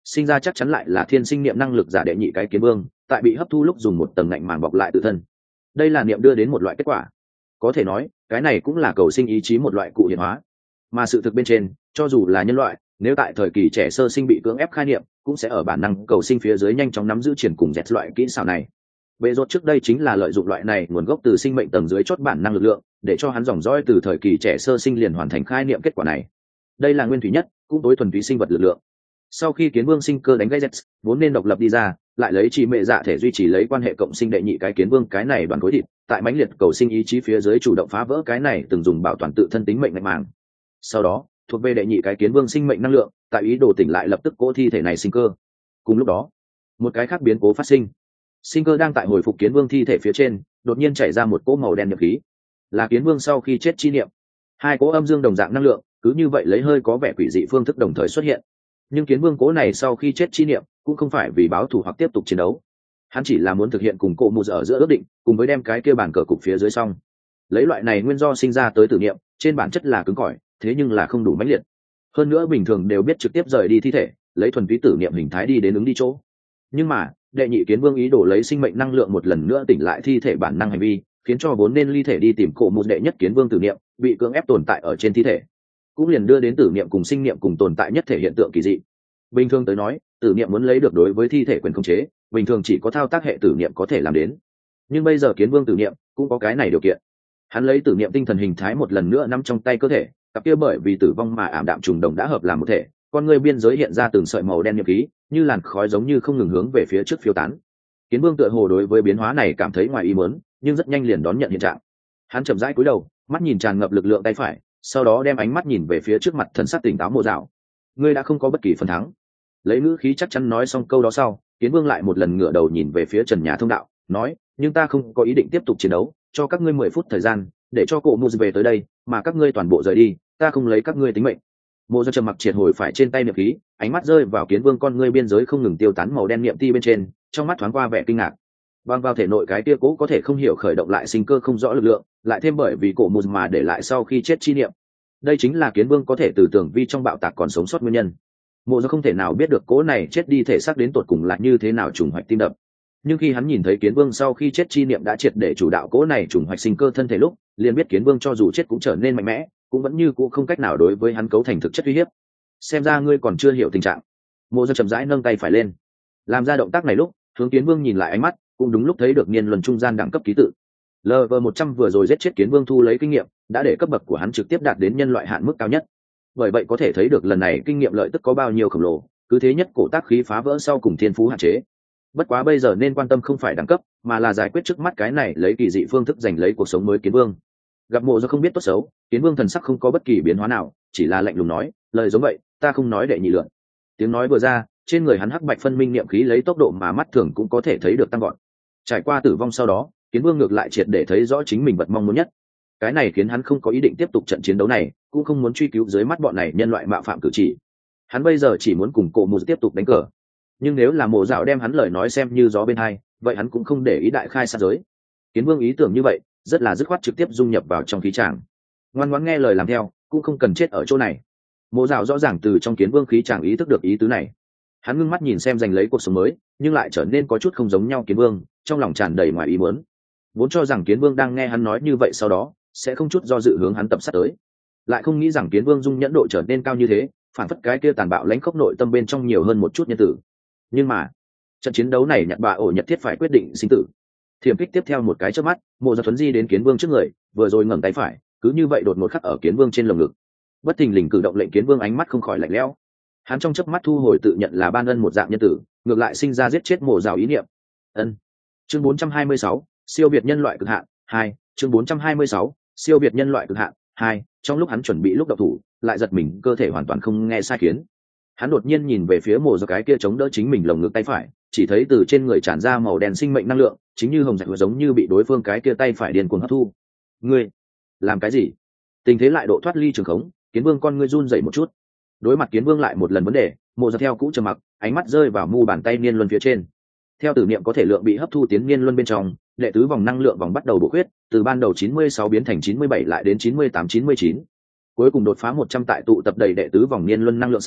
sinh ra chắc chắn lại là thiên sinh niệm năng lực giả đệ nhị cái kiến vương, tại bị hấp thu lúc dùng một tầng ngạnh màng bọc lại tự thân. Đây là niệm đưa đến một loại kết quả, có thể nói cái này cũng là cầu sinh ý chí một loại cụ hiện hóa. Mà sự thực bên trên, cho dù là nhân loại, nếu tại thời kỳ trẻ sơ sinh bị cưỡng ép khai niệm, cũng sẽ ở bản năng cầu sinh phía dưới nhanh chóng nắm giữ triển cùng dẹt loại kỹ xảo này. Bệ rốt trước đây chính là lợi dụng loại này nguồn gốc từ sinh mệnh tầng dưới chốt bản năng lực lượng, để cho hắn dòng dõi từ thời kỳ trẻ sơ sinh liền hoàn thành khai niệm kết quả này. Đây là nguyên thủy nhất, cũng tối thuần túy sinh vật lực lượng. Sau khi kiến vương sinh cơ đánh gãy Zets, vốn nên độc lập đi ra, lại lấy chỉ mẹ dạ thể duy trì lấy quan hệ cộng sinh đệ nhị cái kiến vương cái này đoàn khối thịt, tại mãnh liệt cầu sinh ý chí phía dưới chủ động phá vỡ cái này từng dùng bảo toàn tự thân tính mệnh ngạch màng. Sau đó, thuộc về đệ nhị cái kiến vương sinh mệnh năng lượng, tại ý đồ tỉnh lại lập tức cỗ thi thể này sinh cơ. Cùng lúc đó, một cái khác biến cố phát sinh. Sinh cơ đang tại hồi phục kiến vương thi thể phía trên, đột nhiên chảy ra một cỗ màu đen nhập khí, là kiến vương sau khi chết chi niệm. Hai cỗ âm dương đồng dạng năng lượng, cứ như vậy lấy hơi có vẻ quỷ dị phương thức đồng thời xuất hiện. Nhưng kiến vương cố này sau khi chết chi niệm cũng không phải vì báo thù hoặc tiếp tục chiến đấu, hắn chỉ là muốn thực hiện cùng cộ mù ở giữa ước định, cùng với đem cái kia bàn cờ cục phía dưới xong. Lấy loại này nguyên do sinh ra tới tử niệm, trên bản chất là cứng cỏi, thế nhưng là không đủ mãnh liệt. Hơn nữa bình thường đều biết trực tiếp rời đi thi thể, lấy thuần túy tử niệm hình thái đi đến ứng đi chỗ. Nhưng mà đệ nhị kiến vương ý đồ lấy sinh mệnh năng lượng một lần nữa tỉnh lại thi thể bản năng hành vi, khiến cho vốn nên ly thể đi tìm cộ mù đệ nhất kiến vương tử niệm bị cưỡng ép tồn tại ở trên thi thể, cũng liền đưa đến tử niệm cùng sinh niệm cùng tồn tại nhất thể hiện tượng kỳ dị. Bình thường tới nói, tử niệm muốn lấy được đối với thi thể quyền khống chế, bình thường chỉ có thao tác hệ tử niệm có thể làm đến. Nhưng bây giờ kiến vương tử niệm cũng có cái này điều kiện. Hắn lấy tử niệm tinh thần hình thái một lần nữa nắm trong tay cơ thể, cặp kia bởi vì tử vong mà ảm đạm trùng đồng đã hợp làm một thể, con người biên giới hiện ra từng sợi màu đen niệm khí, như làn khói giống như không ngừng hướng về phía trước phiêu tán. Kiến vương tựa hồ đối với biến hóa này cảm thấy ngoài ý muốn, nhưng rất nhanh liền đón nhận hiện trạng. Hắn chậm rãi cúi đầu, mắt nhìn tràn ngập lực lượng tay phải, sau đó đem ánh mắt nhìn về phía trước mặt thần sắc tỉnh táo Mộ Dạo. Ngươi đã không có bất kỳ phần thắng. Lấy ngữ khí chắc chắn nói xong câu đó sau, Kiến vương lại một lần ngửa đầu nhìn về phía trần nhà thông đạo, nói: nhưng ta không có ý định tiếp tục chiến đấu, cho các ngươi mười phút thời gian để cho cụ Mộ về tới đây, mà các ngươi toàn bộ rời đi, ta không lấy các ngươi tính mệnh. Mộ Dạo trầm mặc triệt hồi phải trên tay niệm khí, ánh mắt rơi vào Kiến vương con ngươi biên giới không ngừng tiêu tán màu đen niệm ti bên trên, trong mắt thoáng qua vẻ kinh ngạc. Băng vào thể nội cái tia cố có thể không hiểu khởi động lại sinh cơ không rõ lực lượng, lại thêm bởi vì cổ Mộ mà để lại sau khi chết chi niệm. Đây chính là Kiến vương có thể từ tưởng vi trong bạo tạc còn sống sót nguyên nhân. Mộ Dạo không thể nào biết được cố này chết đi thể xác đến tột cùng là như thế nào trùng hoạch tim đập. Nhưng khi hắn nhìn thấy Kiến vương sau khi chết chi niệm đã triệt để chủ đạo cố này trùng hoạch sinh cơ thân thể lúc, liền biết Kiến vương cho dù chết cũng trở nên mạnh mẽ, cũng vẫn như cũ không cách nào đối với hắn cấu thành thực chất uy hiếp. Xem ra ngươi còn chưa hiểu tình trạng. Mộ Dạo chậm rãi nâng tay phải lên, làm ra động tác này lúc, hướng Kiến vương nhìn lại ánh mắt, cũng đúng lúc thấy được niên luân trung gian đẳng cấp ký tự. L V một trăm vừa rồi giết chết Kiến vương thu lấy kinh nghiệm, đã để cấp bậc của hắn trực tiếp đạt đến nhân loại hạn mức cao nhất. Bởi vậy có thể thấy được lần này kinh nghiệm lợi tức có bao nhiêu khổng lồ, cứ thế nhất cổ tác khí phá vỡ sau cùng thiên phú hạn chế. Bất quá bây giờ nên quan tâm không phải đẳng cấp, mà là giải quyết trước mắt cái này lấy kỳ dị phương thức giành lấy cuộc sống mới Kiến vương. Gặp Mộ Dạo không biết tốt xấu, Kiến vương thần sắc không có bất kỳ biến hóa nào, chỉ là lạnh lùng nói: lời giống vậy, ta không nói đệ nhị lượng. Tiếng nói vừa ra, trên người hắn hắc bạch phân minh niệm khí lấy tốc độ mà mắt thường cũng có thể thấy được tăng gọn. Trải qua tử vong sau đó, Kiến vương ngược lại triệt để thấy rõ chính mình vật mong muốn nhất. Cái này khiến hắn không có ý định tiếp tục trận chiến đấu này, cũng không muốn truy cứu dưới mắt bọn này nhân loại mạo phạm cử chỉ. Hắn bây giờ chỉ muốn cùng cổ Mộ tiếp tục đánh cờ. Nhưng nếu là Mộ Dạo đem hắn lời nói xem như gió bên hai, vậy hắn cũng không để ý đại khai sát giới. Kiến vương ý tưởng như vậy, rất là dứt khoát trực tiếp dung nhập vào trong khí tràng. Ngoan ngoãn nghe lời làm theo, cũng không cần chết ở chỗ này. Mộ Dạo rõ ràng từ trong Kiến vương khí tràng ý thức được ý tứ này. Hắn ngưng mắt nhìn xem giành lấy cuộc sống mới, nhưng lại trở nên có chút không giống nhau Kiến vương, trong lòng tràn đầy ngoài ý muốn. Vốn cho rằng Kiến vương đang nghe hắn nói như vậy sau đó sẽ không chút do dự hướng hắn tập sát tới, lại không nghĩ rằng Kiến vương dung nhẫn độ trở nên cao như thế, phản phất cái kia tàn bạo lãnh khốc nội tâm bên trong nhiều hơn một chút nhân tử. Nhưng mà trận chiến đấu này nhặt bà ổ nhật thiết phải quyết định sinh tử. Thiểm kích tiếp theo một cái chớp mắt, Mộ Dạo thuấn di đến Kiến vương trước người, vừa rồi ngẩng tay phải, cứ như vậy đột ngột khắc ở Kiến vương trên lồng ngực. Bất thình lình cử động lệnh Kiến vương ánh mắt không khỏi lạnh lẽo. Hắn trong chớp mắt thu hồi tự nhận là ban ân một dạng nhân tử, ngược lại sinh ra giết chết Mộ Dạo ý niệm. Ân. Chương bốn trăm hai mươi sáu, siêu việt nhân loại cực hạn hai. Chương bốn trăm hai mươi sáu, siêu việt nhân loại cực hạn hai. Trong lúc hắn chuẩn bị lúc độc thủ, lại giật mình cơ thể hoàn toàn không nghe sai khiến. Hắn đột nhiên nhìn về phía Mộ Dạo cái kia chống đỡ chính mình lồng ngực tay phải, chỉ thấy từ trên người tràn ra màu đen sinh mệnh năng lượng, chính như hồng rạch giống như bị đối phương cái kia tay phải điên cuồng hấp thu. Ngươi làm cái gì? Tình thế lại độ thoát ly trường khống, Kiến vương con ngươi run rẩy một chút. Đối mặt Kiến vương lại một lần vấn đề, Mộ Dạo theo cũ trầm mặc, ánh mắt rơi vào mu bàn tay niên luân phía trên. Theo tử niệm có thể lượng bị hấp thu tiến niên luân bên trong, đệ tứ vòng năng lượng vòng bắt đầu bổ khuyết, từ ban đầu chín mươi sáu biến thành chín mươi bảy lại đến chín mươi tám chín mươi chín. Cuối cùng đột phá một trăm tại tụ tập đầy đệ tứ vòng niên luân năng lượng sau,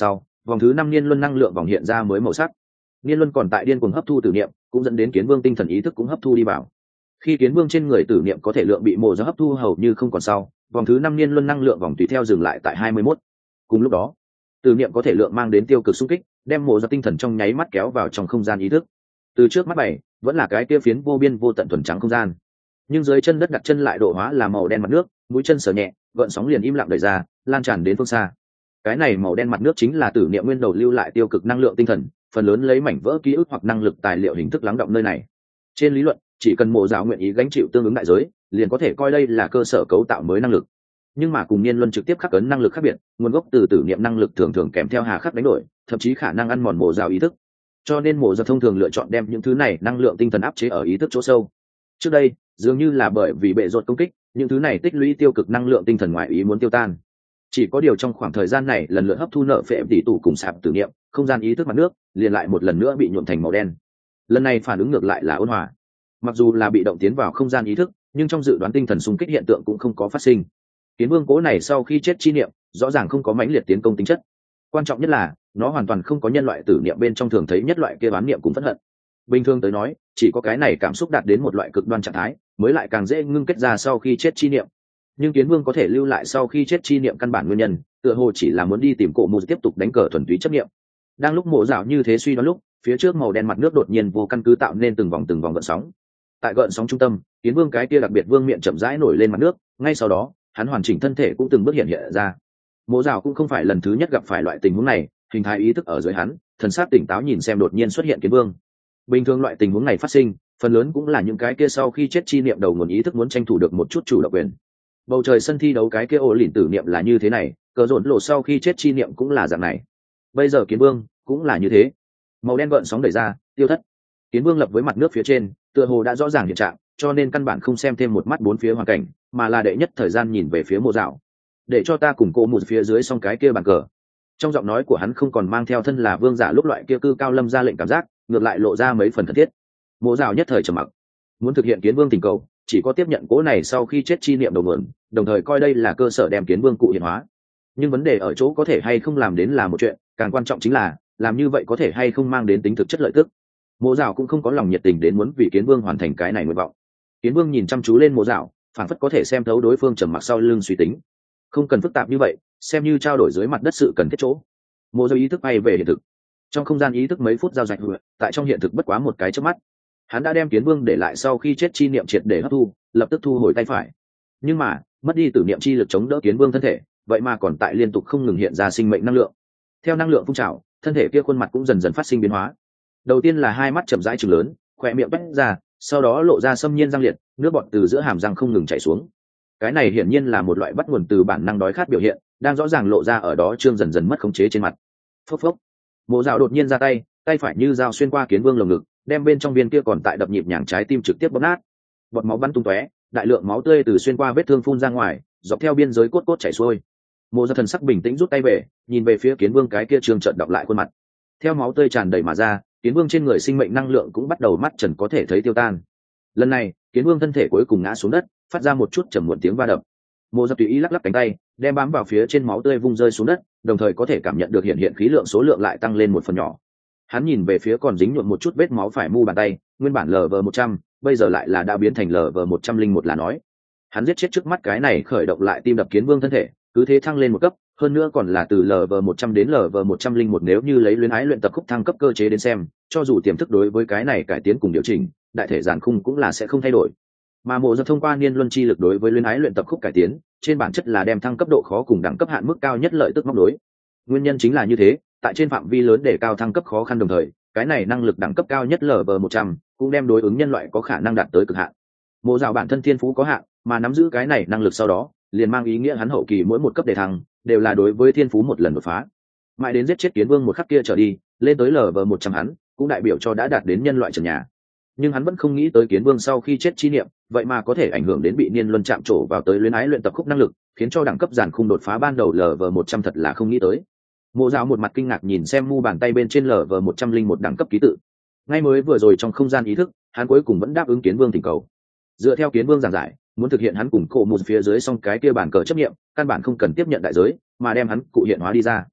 vòng thứ năm niên luân năng lượng vòng hiện ra mới màu sắc. Niên luân còn tại điên cuồng hấp thu tử niệm, cũng dẫn đến kiến vương tinh thần ý thức cũng hấp thu đi vào. Khi kiến vương trên người tử niệm có thể lượng bị mộ ra hấp thu hầu như không còn sau, vòng thứ năm niên luân năng lượng vòng tùy theo dừng lại tại hai mươi mốt. Cùng lúc đó, tử niệm có thể lượng mang đến tiêu cực xung kích, đem mộ ra tinh thần trong nháy mắt kéo vào trong không gian ý thức. Từ trước mắt bảy vẫn là cái kia phiến vô biên vô tận thuần trắng không gian, nhưng dưới chân đất đặt chân lại độ hóa là màu đen mặt nước, mũi chân sờ nhẹ, gợn sóng liền im lặng đẩy ra, lan tràn đến phương xa. Cái này màu đen mặt nước chính là tử niệm nguyên đầu lưu lại tiêu cực năng lượng tinh thần, phần lớn lấy mảnh vỡ ký ức hoặc năng lực tài liệu hình thức lắng động nơi này. Trên lý luận, chỉ cần mộ giáo nguyện ý gánh chịu tương ứng đại giới, liền có thể coi đây là cơ sở cấu tạo mới năng lực. Nhưng mà cùng niên luân trực tiếp khắc ấn năng lực khác biệt, nguồn gốc từ tử niệm năng lực thường thường kèm theo hà khắc đánh đổi, thậm chí khả năng ăn mòn mộ giáo ý thức. Cho nên mộ giáo thông thường lựa chọn đem những thứ này năng lượng tinh thần áp chế ở ý thức chỗ sâu. Trước đây, dường như là bởi vì bệ rột công kích, những thứ này tích lũy tiêu cực năng lượng tinh thần ngoại ý muốn tiêu tan. Chỉ có điều trong khoảng thời gian này lần lượt hấp thu nợ phệ tỷ tụ cùng sạp tử niệm, không gian ý thức mặt nước liền lại một lần nữa bị nhuộm thành màu đen. Lần này phản ứng ngược lại là ôn hòa. Mặc dù là bị động tiến vào không gian ý thức, nhưng trong dự đoán tinh thần xung kích hiện tượng cũng không có phát sinh. Kiến vương cố này sau khi chết chi niệm rõ ràng không có mãnh liệt tiến công tính chất. Quan trọng nhất là nó hoàn toàn không có nhân loại tử niệm bên trong thường thấy nhất loại kia bán niệm cùng phẫn hận. Bình thường tới nói, chỉ có cái này cảm xúc đạt đến một loại cực đoan trạng thái, mới lại càng dễ ngưng kết ra sau khi chết chi niệm. Nhưng kiến vương có thể lưu lại sau khi chết chi niệm căn bản nguyên nhân, tựa hồ chỉ là muốn đi tìm cổ mù tiếp tục đánh cờ thuần túy chấp niệm. Đang lúc mộ dạo như thế suy đoán lúc, phía trước màu đen mặt nước đột nhiên vô căn cứ tạo nên từng vòng từng vòng gợn sóng. Tại gợn sóng trung tâm, kiến vương cái kia đặc biệt vương miệng chậm rãi nổi lên mặt nước, ngay sau đó hắn hoàn chỉnh thân thể cũng từng bước hiện hiện ra. Mộ dạo cũng không phải lần thứ nhất gặp phải loại tình huống này, hình thái ý thức ở dưới hắn, thần sắc tỉnh táo nhìn xem đột nhiên xuất hiện kiến vương. Bình thường loại tình huống này phát sinh, phần lớn cũng là những cái kia sau khi chết chi niệm đầu nguồn ý thức muốn tranh thủ được một chút chủ động quyền. Bầu trời sân thi đấu cái kia ổ lỉn tử niệm là như thế này, cờ rộn lộ sau khi chết chi niệm cũng là dạng này. Bây giờ kiến vương cũng là như thế. Màu đen gợn sóng đẩy ra, tiêu thất. Kiến vương lập với mặt nước phía trên, tựa hồ đã rõ ràng hiện trạng, cho nên căn bản không xem thêm một mắt bốn phía hoàn cảnh, mà là đệ nhất thời gian nhìn về phía mộ dạo. Để cho ta cùng cô một phía dưới xong cái kia bàn cờ. Trong giọng nói của hắn không còn mang theo thân là vương giả lúc loại kia cư cao lâm ra lệnh cảm giác, ngược lại lộ ra mấy phần thân thiết. Mộ dạo nhất thời trầm mặc. Muốn thực hiện kiến vương tình cầu, chỉ có tiếp nhận cố này sau khi chết chi niệm đầu nguồn, đồng thời coi đây là cơ sở đem kiến vương cụ hiện hóa. Nhưng vấn đề ở chỗ có thể hay không làm đến là một chuyện, càng quan trọng chính là làm như vậy có thể hay không mang đến tính thực chất lợi tức. Mộ dạo cũng không có lòng nhiệt tình đến muốn vì kiến vương hoàn thành cái này nguyện vọng. Kiến vương nhìn chăm chú lên mộ dạo, phản phất có thể xem thấu đối phương trầm mặc sau lưng suy tính. Không cần phức tạp như vậy, xem như trao đổi dưới mặt đất sự cần thiết chỗ. Mộ dạo ý thức bay về hiện thực. Trong không gian ý thức mấy phút giao dịch, tại trong hiện thực bất quá một cái chớp mắt, hắn đã đem kiến vương để lại sau khi chết chi niệm triệt để hấp thu, lập tức thu hồi tay phải. Nhưng mà mất đi tử niệm chi lực chống đỡ kiến vương thân thể, vậy mà còn tại liên tục không ngừng hiện ra sinh mệnh năng lượng. Theo năng lượng phun trào, thân thể kia khuôn mặt cũng dần dần phát sinh biến hóa. Đầu tiên là hai mắt chậm rãi trừng lớn, khỏe miệng bét ra, sau đó lộ ra xâm nhiên răng liệt, nước bọt từ giữa hàm răng không ngừng chảy xuống. Cái này hiển nhiên là một loại bắt nguồn từ bản năng đói khát biểu hiện, đang rõ ràng lộ ra ở đó trương dần dần mất khống chế trên mặt. Phốc phốc. Mộ dạo đột nhiên ra tay, tay phải như dao xuyên qua kiến vương lồng ngực, đem bên trong viên kia còn tại đập nhịp nhàng trái tim trực tiếp bóp nát. Bọt máu bắn tung tóe, đại lượng máu tươi từ xuyên qua vết thương phun ra ngoài, dọc theo biên giới cốt cốt chảy xuôi. Mộ Dạo thần sắc bình tĩnh rút tay về, nhìn về phía kiến vương cái kia trương trợn đọc lại khuôn mặt. Theo máu tươi tràn đầy mà ra, kiến vương trên người sinh mệnh năng lượng cũng bắt đầu mắt trần có thể thấy tiêu tan. Lần này, kiến vương thân thể cuối cùng ngã xuống đất, phát ra một chút trầm muộn tiếng va đập. Mộ Dạo tùy ý lắc lắc cánh tay, đem bám vào phía trên máu tươi vung rơi xuống đất, đồng thời có thể cảm nhận được hiện hiện khí lượng số lượng lại tăng lên một phần nhỏ. Hắn nhìn về phía còn dính nhuộm một chút vết máu phải mu bàn tay, nguyên bản lờ vờ một trăm, bây giờ lại là đã biến thành lờ vờ một trăm linh một là nói. Hắn giết chết trước mắt cái này khởi động lại tim đập kiến vương thân thể, cứ thế thăng lên một cấp, hơn nữa còn là từ lờ vờ một trăm đến lờ vờ một trăm linh một, nếu như lấy luyến ái luyện tập khúc thăng cấp cơ chế đến xem, cho dù tiềm thức đối với cái này cải tiến cùng điều chỉnh, đại thể giản khung cũng là sẽ không thay đổi. Mà Mộ Dạo thông qua niên luân chi lực đối với luyến ái luyện tập khúc cải tiến, trên bản chất là đem thăng cấp độ khó cùng đẳng cấp hạn mức cao nhất lợi tức móc đối. Nguyên nhân chính là như thế, tại trên phạm vi lớn để cao thăng cấp khó khăn, đồng thời cái này năng lực đẳng cấp cao nhất lờ vờ một trăm cũng đem đối ứng nhân loại có khả năng đạt tới cực hạn. Mộ Dạo bản thân thiên phú có hạn, mà nắm giữ cái này năng lực sau đó liền mang ý nghĩa hắn hậu kỳ mỗi một cấp đề thăng đều là đối với thiên phú một lần đột phá. Mãi đến giết chết kiến vương một khắc kia trở đi, lên tới lờ vờ một trăm hắn cũng đại biểu cho đã đạt đến nhân loại trần nhà. Nhưng hắn vẫn không nghĩ tới kiến vương sau khi chết chi niệm vậy mà có thể ảnh hưởng đến bị niên luân chạm trổ vào tới luyến ái luyện tập khúc năng lực, khiến cho đẳng cấp giản khung đột phá ban đầu lờ vờ một trăm thật là không nghĩ tới. Mộ Dạo một mặt kinh ngạc nhìn xem mu bàn tay bên trên lờ vờ một trăm linh một đẳng cấp ký tự. Ngay mới vừa rồi trong không gian ý thức, hắn cuối cùng vẫn đáp ứng kiến vương thỉnh cầu. Dựa theo kiến vương giảng giải, muốn thực hiện hắn cùng cổ một phía dưới xong cái kia bàn cờ chấp nghiệm, căn bản không cần tiếp nhận đại giới, mà đem hắn cụ hiện hóa đi ra.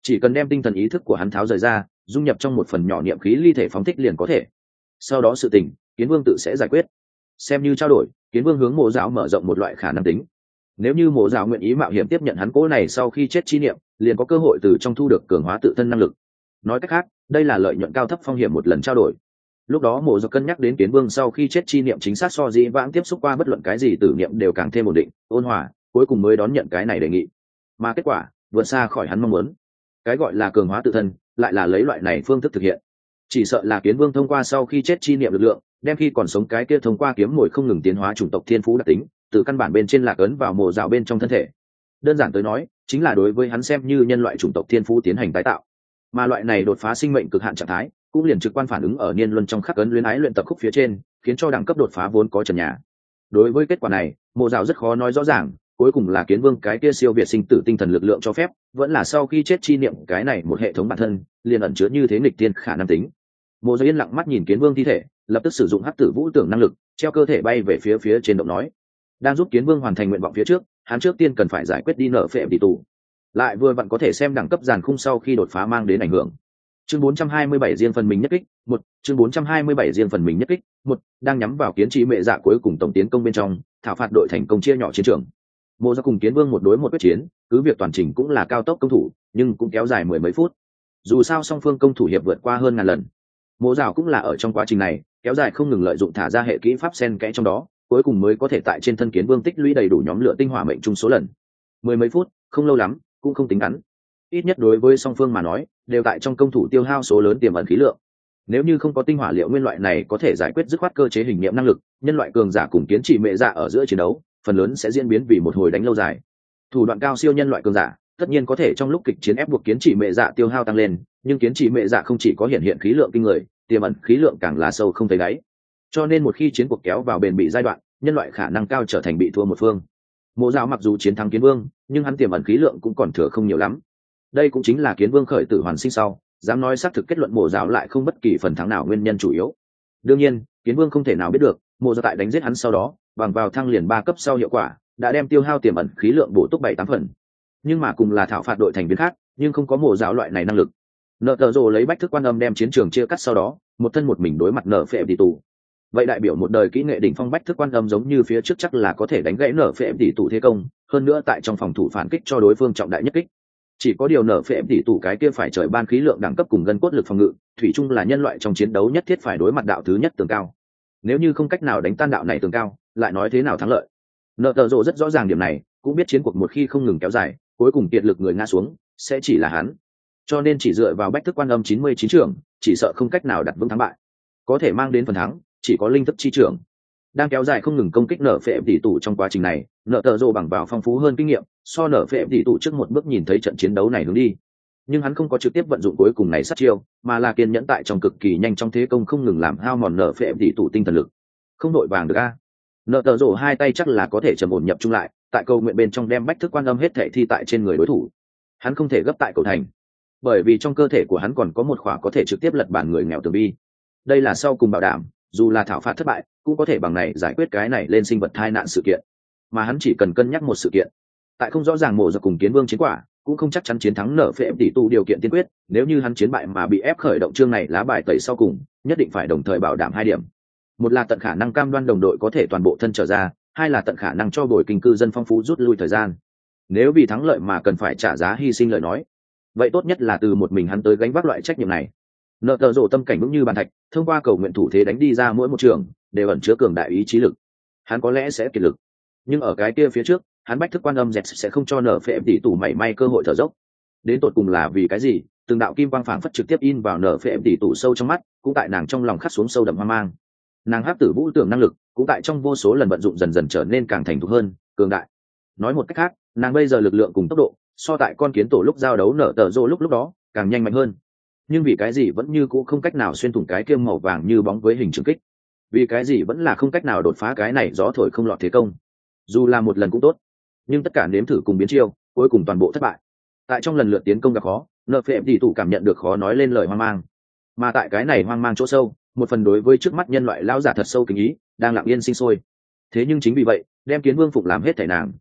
chỉ cần đem tinh thần ý thức của hắn tháo rời ra, dung nhập trong một phần nhỏ niệm khí ly thể phóng thích liền có thể. Sau đó sự tình Kiến Vương tự sẽ giải quyết. Xem như trao đổi, Kiến Vương hướng Mộ Dạo mở rộng một loại khả năng tính. Nếu như Mộ Dạo nguyện ý mạo hiểm tiếp nhận hắn cố này sau khi chết chi niệm, liền có cơ hội từ trong thu được cường hóa tự thân năng lực. Nói cách khác, đây là lợi nhuận cao thấp phong hiểm một lần trao đổi. Lúc đó Mộ Dạo cân nhắc đến Kiến Vương sau khi chết chi niệm chính xác so dĩ vãng tiếp xúc qua bất luận cái gì tử niệm đều càng thêm ổn định, ôn hòa, cuối cùng mới đón nhận cái này đề nghị. Mà kết quả vượt xa khỏi hắn mong muốn. Cái gọi là cường hóa tự thân, lại là lấy loại này phương thức thực hiện. Chỉ sợ là Kiến Vương thông qua sau khi chết chi niệm lực lượng, đem khi còn sống cái kia thông qua kiếm mồi không ngừng tiến hóa chủng tộc thiên phú đặc tính, từ căn bản bên trên lạc ấn vào Mộ Dạo bên trong thân thể. Đơn giản tới nói, chính là đối với hắn xem như nhân loại chủng tộc thiên phú tiến hành tái tạo. Mà loại này đột phá sinh mệnh cực hạn trạng thái, cũng liền trực quan phản ứng ở niên luân trong khắc ấn luyến ái luyện tập khúc phía trên, khiến cho đẳng cấp đột phá vốn có trần nhà. Đối với kết quả này, Mộ Dạo rất khó nói rõ ràng, cuối cùng là Kiến Vương cái kia siêu việt sinh tử tinh thần lực lượng cho phép, vẫn là sau khi chết chi niệm cái này một hệ thống bản thân liền ẩn chứa như thế nghịch tiên khả năng tính. Mộ Dạo yên lặng mắt nhìn Kiến Vương thi thể, lập tức sử dụng hắc tử vũ tưởng năng lực, treo cơ thể bay về phía phía trên động nói, đang giúp Kiến Vương hoàn thành nguyện vọng phía trước, hắn trước tiên cần phải giải quyết đi nợ phệ tỷ tụ, lại vừa vặn có thể xem đẳng cấp giàn khung sau khi đột phá mang đến ảnh hưởng. Chương bốn trăm hai mươi bảy riêng phần mình nhất kích, một, chương bốn trăm hai mươi bảy riêng phần mình nhất kích, một, đang nhắm vào kiến trị mẹ dạ cuối cùng tổng tiến công bên trong, thảo phạt đội thành công chia nhỏ chiến trường. Mộ Dạo cùng Kiến Vương một đối một quyết chiến, cứ việc toàn trình cũng là cao tốc công thủ, nhưng cũng kéo dài mười mấy phút. Dù sao song phương công thủ hiệp vượt qua hơn ngàn lần. Mộ Dạo cũng là ở trong quá trình này, kéo dài không ngừng lợi dụng thả ra hệ kỹ pháp xen kẽ trong đó, cuối cùng mới có thể tại trên thân Kiến Vương tích lũy đầy đủ nhóm lửa tinh hỏa mệnh trung số lần. Mười mấy phút, không lâu lắm, cũng không tính ngắn. Ít nhất đối với song phương mà nói, đều tại trong công thủ tiêu hao số lớn tiềm ẩn khí lượng. Nếu như không có tinh hỏa liệu nguyên loại này có thể giải quyết dứt khoát cơ chế hình nghiệm năng lực, nhân loại cường giả cùng kiến trị mẹ dạ ở giữa chiến đấu, phần lớn sẽ diễn biến vì một hồi đánh lâu dài. Thủ đoạn cao siêu nhân loại cường giả, tất nhiên có thể trong lúc kịch chiến ép buộc kiến trị mẹ dạ tiêu hao tăng lên, nhưng kiến trị mẹ dạ không chỉ có hiện hiện khí lượng kinh người, tiềm ẩn khí lượng càng là sâu không thấy đáy. Cho nên một khi chiến cuộc kéo vào bền bỉ giai đoạn, nhân loại khả năng cao trở thành bị thua một phương. Mộ Dạo mặc dù chiến thắng Kiến Vương, nhưng hắn tiềm ẩn khí lượng cũng còn thừa không nhiều lắm. Đây cũng chính là Kiến Vương khởi tử hoàn sinh sau, dám nói xác thực kết luận Mộ Dạo lại không bất kỳ phần thắng nào nguyên nhân chủ yếu. Đương nhiên, Kiến Vương không thể nào biết được, Mộ Dạo tại đánh giết hắn sau đó, bằng vào thăng liền ba cấp sau hiệu quả, đã đem tiêu hao tiềm ẩn khí lượng bổ túc bảy tám phần. Nhưng mà cùng là thảo phạt đội thành viên khác, nhưng không có Mộ Dạo loại này năng lực. Nợ Tờ Rồ lấy bách thức quan âm đem chiến trường chia cắt sau đó, một thân một mình đối mặt nở phệ tỷ tụ. Vậy đại biểu một đời kỹ nghệ đỉnh phong bách thức quan âm giống như phía trước chắc là có thể đánh gãy nở phệ tỷ tụ thế công, hơn nữa tại trong phòng thủ phản kích cho đối phương trọng đại nhất kích. Chỉ có điều nở phệ tỷ tụ cái kia phải trời ban khí lượng đẳng cấp cùng gân cốt lực phòng ngự, thủy chung là nhân loại trong chiến đấu nhất thiết phải đối mặt đạo thứ nhất tường cao. Nếu như không cách nào đánh tan đạo này tường cao, lại nói thế nào thắng lợi? Nợ Tờ Rồ rất rõ ràng điểm này, cũng biết chiến cuộc một khi không ngừng kéo dài, cuối cùng kiệt lực người ngã xuống, sẽ chỉ là hắn. Cho nên chỉ dựa vào bách thức quan âm chín mươi chín trưởng, chỉ sợ không cách nào đặt vững thắng bại. Có thể mang đến phần thắng, chỉ có linh thức chi trưởng. Đang kéo dài không ngừng công kích nở phệ tỷ tụ trong quá trình này, nợ Tờ Rồ bằng vào phong phú hơn kinh nghiệm, so nở phệ tỷ tụ trước một bước nhìn thấy trận chiến đấu này hướng đi. Nhưng hắn không có trực tiếp vận dụng cuối cùng này sát chiêu, mà là kiên nhẫn tại trong cực kỳ nhanh trong thế công không ngừng làm hao mòn nở phệ tỷ tụ tinh thần lực. Không đội vàng được a. Nợ Tờ Rồ hai tay chắc là có thể trầm ổn nhập trung lại, tại câu nguyện bên trong đem bách thức quan âm hết thệ thi tại trên người đối thủ. Hắn không thể gấp tại cầu thành, bởi vì trong cơ thể của hắn còn có một khỏa có thể trực tiếp lật bản người nghèo tường bi. Đây là sau cùng bảo đảm, dù là thảo phạt thất bại, cũng có thể bằng này giải quyết cái này lên sinh vật tai nạn sự kiện. Mà hắn chỉ cần cân nhắc một sự kiện, tại không rõ ràng Mộ Dạo cùng Kiến Vương chiến quả, cũng không chắc chắn chiến thắng nở phệ tỷ tụ điều kiện tiên quyết. Nếu như hắn chiến bại mà bị ép khởi động chương này lá bài tẩy sau cùng, nhất định phải đồng thời bảo đảm hai điểm: một là tận khả năng cam đoan đồng đội có thể toàn bộ thân trở ra, hai là tận khả năng cho bồi kinh cư dân phong phú rút lui thời gian. Nếu vì thắng lợi mà cần phải trả giá hy sinh lời nói, vậy tốt nhất là từ một mình hắn tới gánh vác loại trách nhiệm này. Nợ Tờ Rồ tâm cảnh vững như bàn thạch, thông qua cầu nguyện thủ thế đánh đi ra mỗi một trường, đều ẩn chứa cường đại ý chí lực. Hắn có lẽ sẽ kiệt lực, nhưng ở cái kia phía trước, hắn bách thức quan âm dẹt sẽ không cho nở phệ tỷ tụ mảy may cơ hội thở dốc. Đến tột cùng là vì cái gì? Từng đạo kim quang phảng phất trực tiếp in vào nở phệ tỷ tụ sâu trong mắt, cũng tại nàng trong lòng khắc xuống sâu đậm hoang mang. Nàng hắc tử vũ tưởng năng lực, cũng tại trong vô số lần vận dụng dần dần trở nên càng thành thục hơn, cường đại. Nói một cách khác, nàng bây giờ lực lượng cùng tốc độ, so tại con kiến tổ lúc giao đấu nở Tờ Rồ lúc lúc đó, càng nhanh mạnh hơn. Nhưng vì cái gì vẫn như cũ không cách nào xuyên thủng cái kiêm màu vàng như bóng với hình trường kích? Vì cái gì vẫn là không cách nào đột phá cái này gió thổi không lọt thế công? Dù là một lần cũng tốt, nhưng tất cả nếm thử cùng biến chiêu, cuối cùng toàn bộ thất bại. Tại trong lần lượt tiến công gặp khó, nợ phệ tỷ tụ cảm nhận được khó nói lên lời hoang mang. Mà tại cái này hoang mang chỗ sâu, một phần đối với trước mắt nhân loại lão giả thật sâu kính ý đang lặng yên sinh sôi. Thế nhưng chính vì vậy, đem Kiến Vương phục làm hết thể nàng,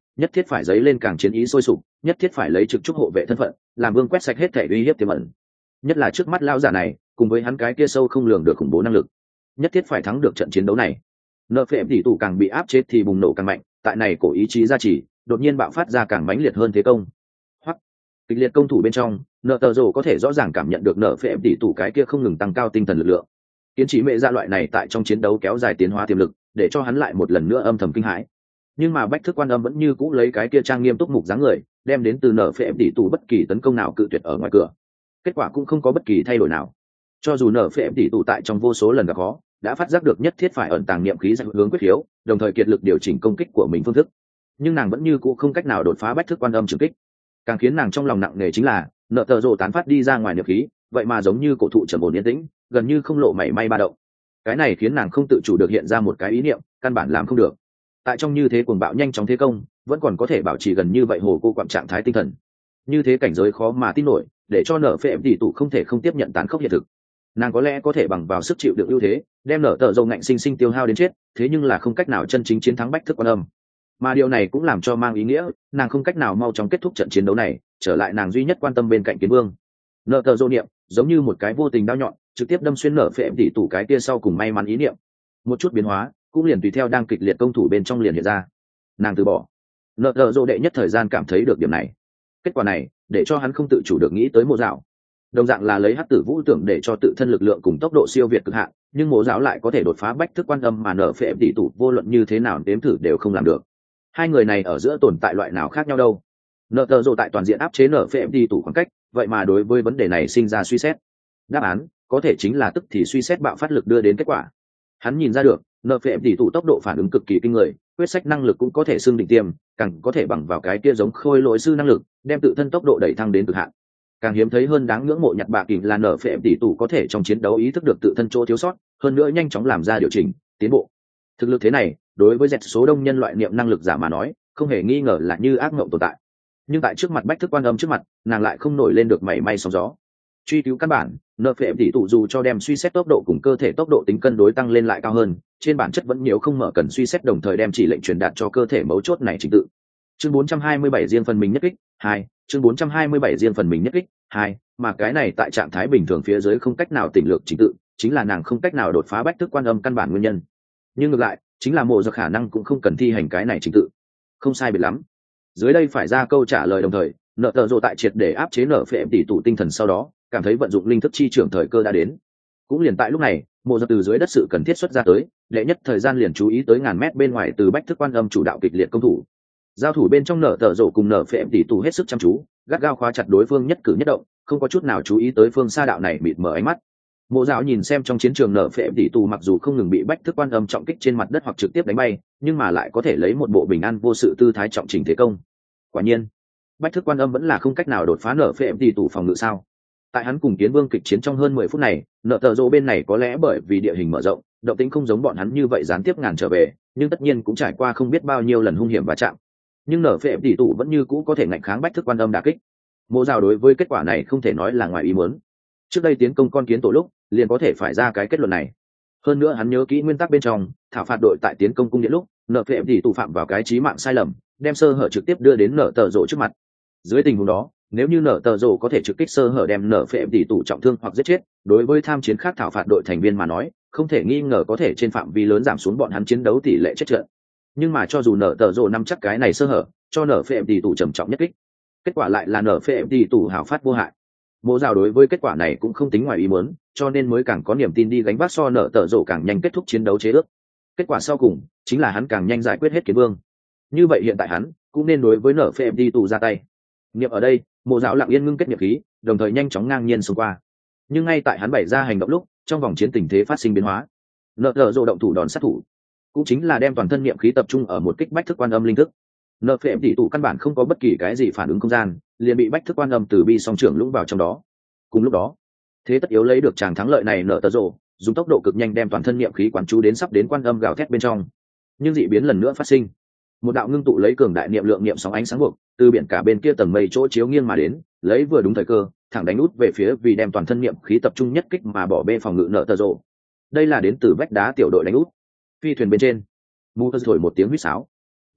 nhất thiết phải dấy lên càng chiến ý sôi sục, nhất thiết phải lấy trực trúc hộ vệ thân phận làm vương quét sạch hết thể uy hiếp tiềm ẩn, nhất là trước mắt lao giả này cùng với hắn cái kia sâu không lường được khủng bố năng lực, nhất thiết phải thắng được trận chiến đấu này. Nợ phệ tỷ tụ càng bị áp chế thì bùng nổ càng mạnh, tại này cổ ý chí gia trì đột nhiên bạo phát ra càng mãnh liệt hơn thế công. Hoặc kịch liệt công thủ bên trong, nợ tờ rồ có thể rõ ràng cảm nhận được nợ phệ tỷ tụ cái kia không ngừng tăng cao tinh thần lực lượng. Kiến trí mẹ ra loại này tại trong chiến đấu kéo dài tiến hóa tiềm lực, để cho hắn lại một lần nữa âm thầm kinh hãi. Nhưng mà bách thức quan âm vẫn như cũ lấy cái kia trang nghiêm túc mục dáng người, đem đến từ nợ phệ tỷ tụ bất kỳ tấn công nào cự tuyệt ở ngoài cửa. Kết quả cũng không có bất kỳ thay đổi nào. Cho dù nợ phệ tỷ tụ tại trong vô số lần gặp khó, đã phát giác được nhất thiết phải ẩn tàng niệm khí dạy hướng quyết hiếu, đồng thời kiệt lực điều chỉnh công kích của mình phương thức, nhưng nàng vẫn như cũ không cách nào đột phá bách thức quan âm trường kích. Càng khiến nàng trong lòng nặng nề chính là nợ tờ rồ tán phát đi ra ngoài niệm khí, vậy mà giống như cổ thụ trầm ổn yên tĩnh, gần như không lộ mảy may ba động. Cái này khiến nàng không tự chủ được hiện ra một cái ý niệm, căn bản làm không được. Tại trong như thế cuồng bạo nhanh chóng thế công, vẫn còn có thể bảo trì gần như vậy hồ cô quặm trạng thái tinh thần. Như thế cảnh giới khó mà tin nổi, để cho nợ phệ tỷ tụ không thể không tiếp nhận tán khốc hiện thực. Nàng có lẽ có thể bằng vào sức chịu được ưu thế đem nở tờ dầu ngạnh sinh sinh tiêu hao đến chết, thế nhưng là không cách nào chân chính chiến thắng bách thức quan âm. Mà điều này cũng làm cho mang ý nghĩa nàng không cách nào mau chóng kết thúc trận chiến đấu này, trở lại nàng duy nhất quan tâm bên cạnh kiến vương. Nở tờ dầu niệm giống như một cái vô tình đao nhọn trực tiếp đâm xuyên nở phệ tỷ tụ cái kia sau cùng may mắn ý niệm. Một chút biến hóa cũng liền tùy theo đang kịch liệt công thủ bên trong liền hiện ra. Nàng từ bỏ. Nở tờ dầu đệ nhất thời gian cảm thấy được điểm này. Kết quả này để cho hắn không tự chủ được nghĩ tới Mộ Dạo. Đồng dạng là lấy hắc tử vũ tưởng để cho tự thân lực lượng cùng tốc độ siêu việt cực hạn, nhưng Mộ Dạo lại có thể đột phá bách thức quan âm mà nở phệ tỷ tụ vô luận như thế nào đếm thử đều không làm được. Hai người này ở giữa tồn tại loại nào khác nhau đâu? Nợ tờ rồ tại toàn diện áp chế nở phệ tỷ tụ khoảng cách, vậy mà đối với vấn đề này sinh ra suy xét. Đáp án có thể chính là tức thì suy xét bạo phát lực đưa đến kết quả. Hắn nhìn ra được nở phệ tỷ tụ tốc độ phản ứng cực kỳ kinh người, quyết sách năng lực cũng có thể xưng đỉnh tiêm, càng có thể bằng vào cái kia giống khôi lỗi sư năng lực đem tự thân tốc độ đẩy thăng đến cực hạn. Càng hiếm thấy hơn đáng ngưỡng mộ nhặt bạ kình là nở phệ tỷ tụ có thể trong chiến đấu ý thức được tự thân chỗ thiếu sót, hơn nữa nhanh chóng làm ra điều chỉnh tiến bộ. Thực lực thế này đối với dẹt số đông nhân loại niệm năng lực giả mà nói không hề nghi ngờ là như ác mộng tồn tại, nhưng tại trước mặt bách thức quan âm trước mặt nàng lại không nổi lên được mảy may sóng gió. Truy cứu căn bản, nợ phệ tỷ tụ dù cho đem suy xét tốc độ cùng cơ thể tốc độ tính cân đối tăng lên lại cao hơn, trên bản chất vẫn nhiều không mở cần suy xét đồng thời đem chỉ lệnh truyền đạt cho cơ thể mấu chốt này trình tự. Chương bốn trăm hai mươi bảy riêng phần mình nhất kích hai, chương bốn trăm hai mươi bảy riêng phần mình nhất kích hai, mà cái này tại trạng thái bình thường phía dưới không cách nào tỉnh lược trình tự, chính là nàng không cách nào đột phá bách thức quan âm căn bản nguyên nhân. Nhưng ngược lại, chính là Mộ Dạo khả năng cũng không cần thi hành cái này trình tự. Không sai biệt lắm. Dưới đây phải ra câu trả lời đồng thời, nợ tờ rồ tại triệt để áp chế nở phệ tỷ tụ tinh thần sau đó, cảm thấy vận dụng linh thức chi trưởng thời cơ đã đến. Cũng liền tại lúc này, Mộ Dạo từ dưới đất sự cần thiết xuất ra tới, đệ nhất thời gian liền chú ý tới ngàn mét bên ngoài từ bách thức quan âm chủ đạo kịch liệt công thủ. Giao thủ bên trong nở tờ rồ cùng nở phệ tỷ tụ hết sức chăm chú, gắt gao khóa chặt đối phương nhất cử nhất động, không có chút nào chú ý tới phương xa đạo này mịt mờ ánh mắt. Mộ Dạo nhìn xem trong chiến trường nở phệ tỷ tụ mặc dù không ngừng bị bách thức quan âm trọng kích trên mặt đất hoặc trực tiếp đánh bay, nhưng mà lại có thể lấy một bộ bình an vô sự tư thái trọng trình thế công. Quả nhiên, bách thức quan âm vẫn là không cách nào đột phá nở phệ tỷ tụ phòng ngự sao? Tại hắn cùng Kiến Vương kịch chiến trong hơn mười phút này, nợ tờ rồ bên này có lẽ bởi vì địa hình mở rộng, động tĩnh không giống bọn hắn như vậy gián tiếp ngàn trở về, nhưng tất nhiên cũng trải qua không biết bao nhiêu lần hung hiểm và chạm. Nhưng nở phệ tỷ tụ vẫn như cũ có thể ngạnh kháng bách thức quan âm đả kích. Mộ Dạo đối với kết quả này không thể nói là ngoài ý muốn. Trước đây tiến công con kiến tổ lúc liền có thể phải ra cái kết luận này. Hơn nữa hắn nhớ kỹ nguyên tắc bên trong thảo phạt đội tại tiến công cung điện lúc nợ phệ tỷ tụ phạm vào cái chí mạng sai lầm, đem sơ hở trực tiếp đưa đến nợ tờ rồ trước mặt. Dưới tình huống đó, nếu như nợ tờ rồ có thể trực kích sơ hở đem nợ phệ tỷ tụ trọng thương hoặc giết chết, đối với tham chiến khác thảo phạt đội thành viên mà nói không thể nghi ngờ có thể trên phạm vi lớn giảm xuống bọn hắn chiến đấu tỷ lệ chết trận. Nhưng mà cho dù nợ tờ rồ nắm chắc cái này sơ hở cho nợ phệ tỷ tụ trầm trọng nhất kích, kết quả lại là nợ phệ tỷ tụ hào phát vô hại. Mộ Dạo đối với kết quả này cũng không tính ngoài ý muốn, cho nên mới càng có niềm tin đi gánh vác so nợ tờ rồ càng nhanh kết thúc chiến đấu chế ước. Kết quả sau cùng chính là hắn càng nhanh giải quyết hết Kiến Vương. Như vậy hiện tại hắn cũng nên đối với nợ phệ tỷ tụ ra tay. Niệm ở đây, Mộ Dạo lặng yên ngưng kết nghiệp khí, đồng thời nhanh chóng ngang nhiên xông qua. Nhưng ngay tại hắn bày ra hành động lúc, trong vòng chiến tình thế phát sinh biến hóa. Nợ tờ rồ động thủ đòn sát thủ, cũng chính là đem toàn thân niệm khí tập trung ở một kích bách thức quan âm linh thức. Nợ phệ tỷ tụ căn bản không có bất kỳ cái gì phản ứng không gian, liền bị bách thức quan âm từ bi song trưởng lũng vào trong đó. Cùng lúc đó, thế tất yếu lấy được tràng thắng lợi này nợ tờ rồ dùng tốc độ cực nhanh đem toàn thân niệm khí quán chú đến sắp đến quan âm gào thét bên trong. Nhưng dị biến lần nữa phát sinh. Một đạo ngưng tụ lấy cường đại niệm lượng niệm sóng ánh sáng buộc từ biển cả bên kia tầng mây chỗ chiếu nghiêng mà đến, lấy vừa đúng thời cơ thẳng đánh út về phía vì đem toàn thân niệm khí tập trung nhất kích mà bỏ bê phòng ngự nợ tờ rồ. Đây là đến từ vách đá tiểu đội đánh út. Phi thuyền bên trên, mù thổi một tiếng huýt sáo.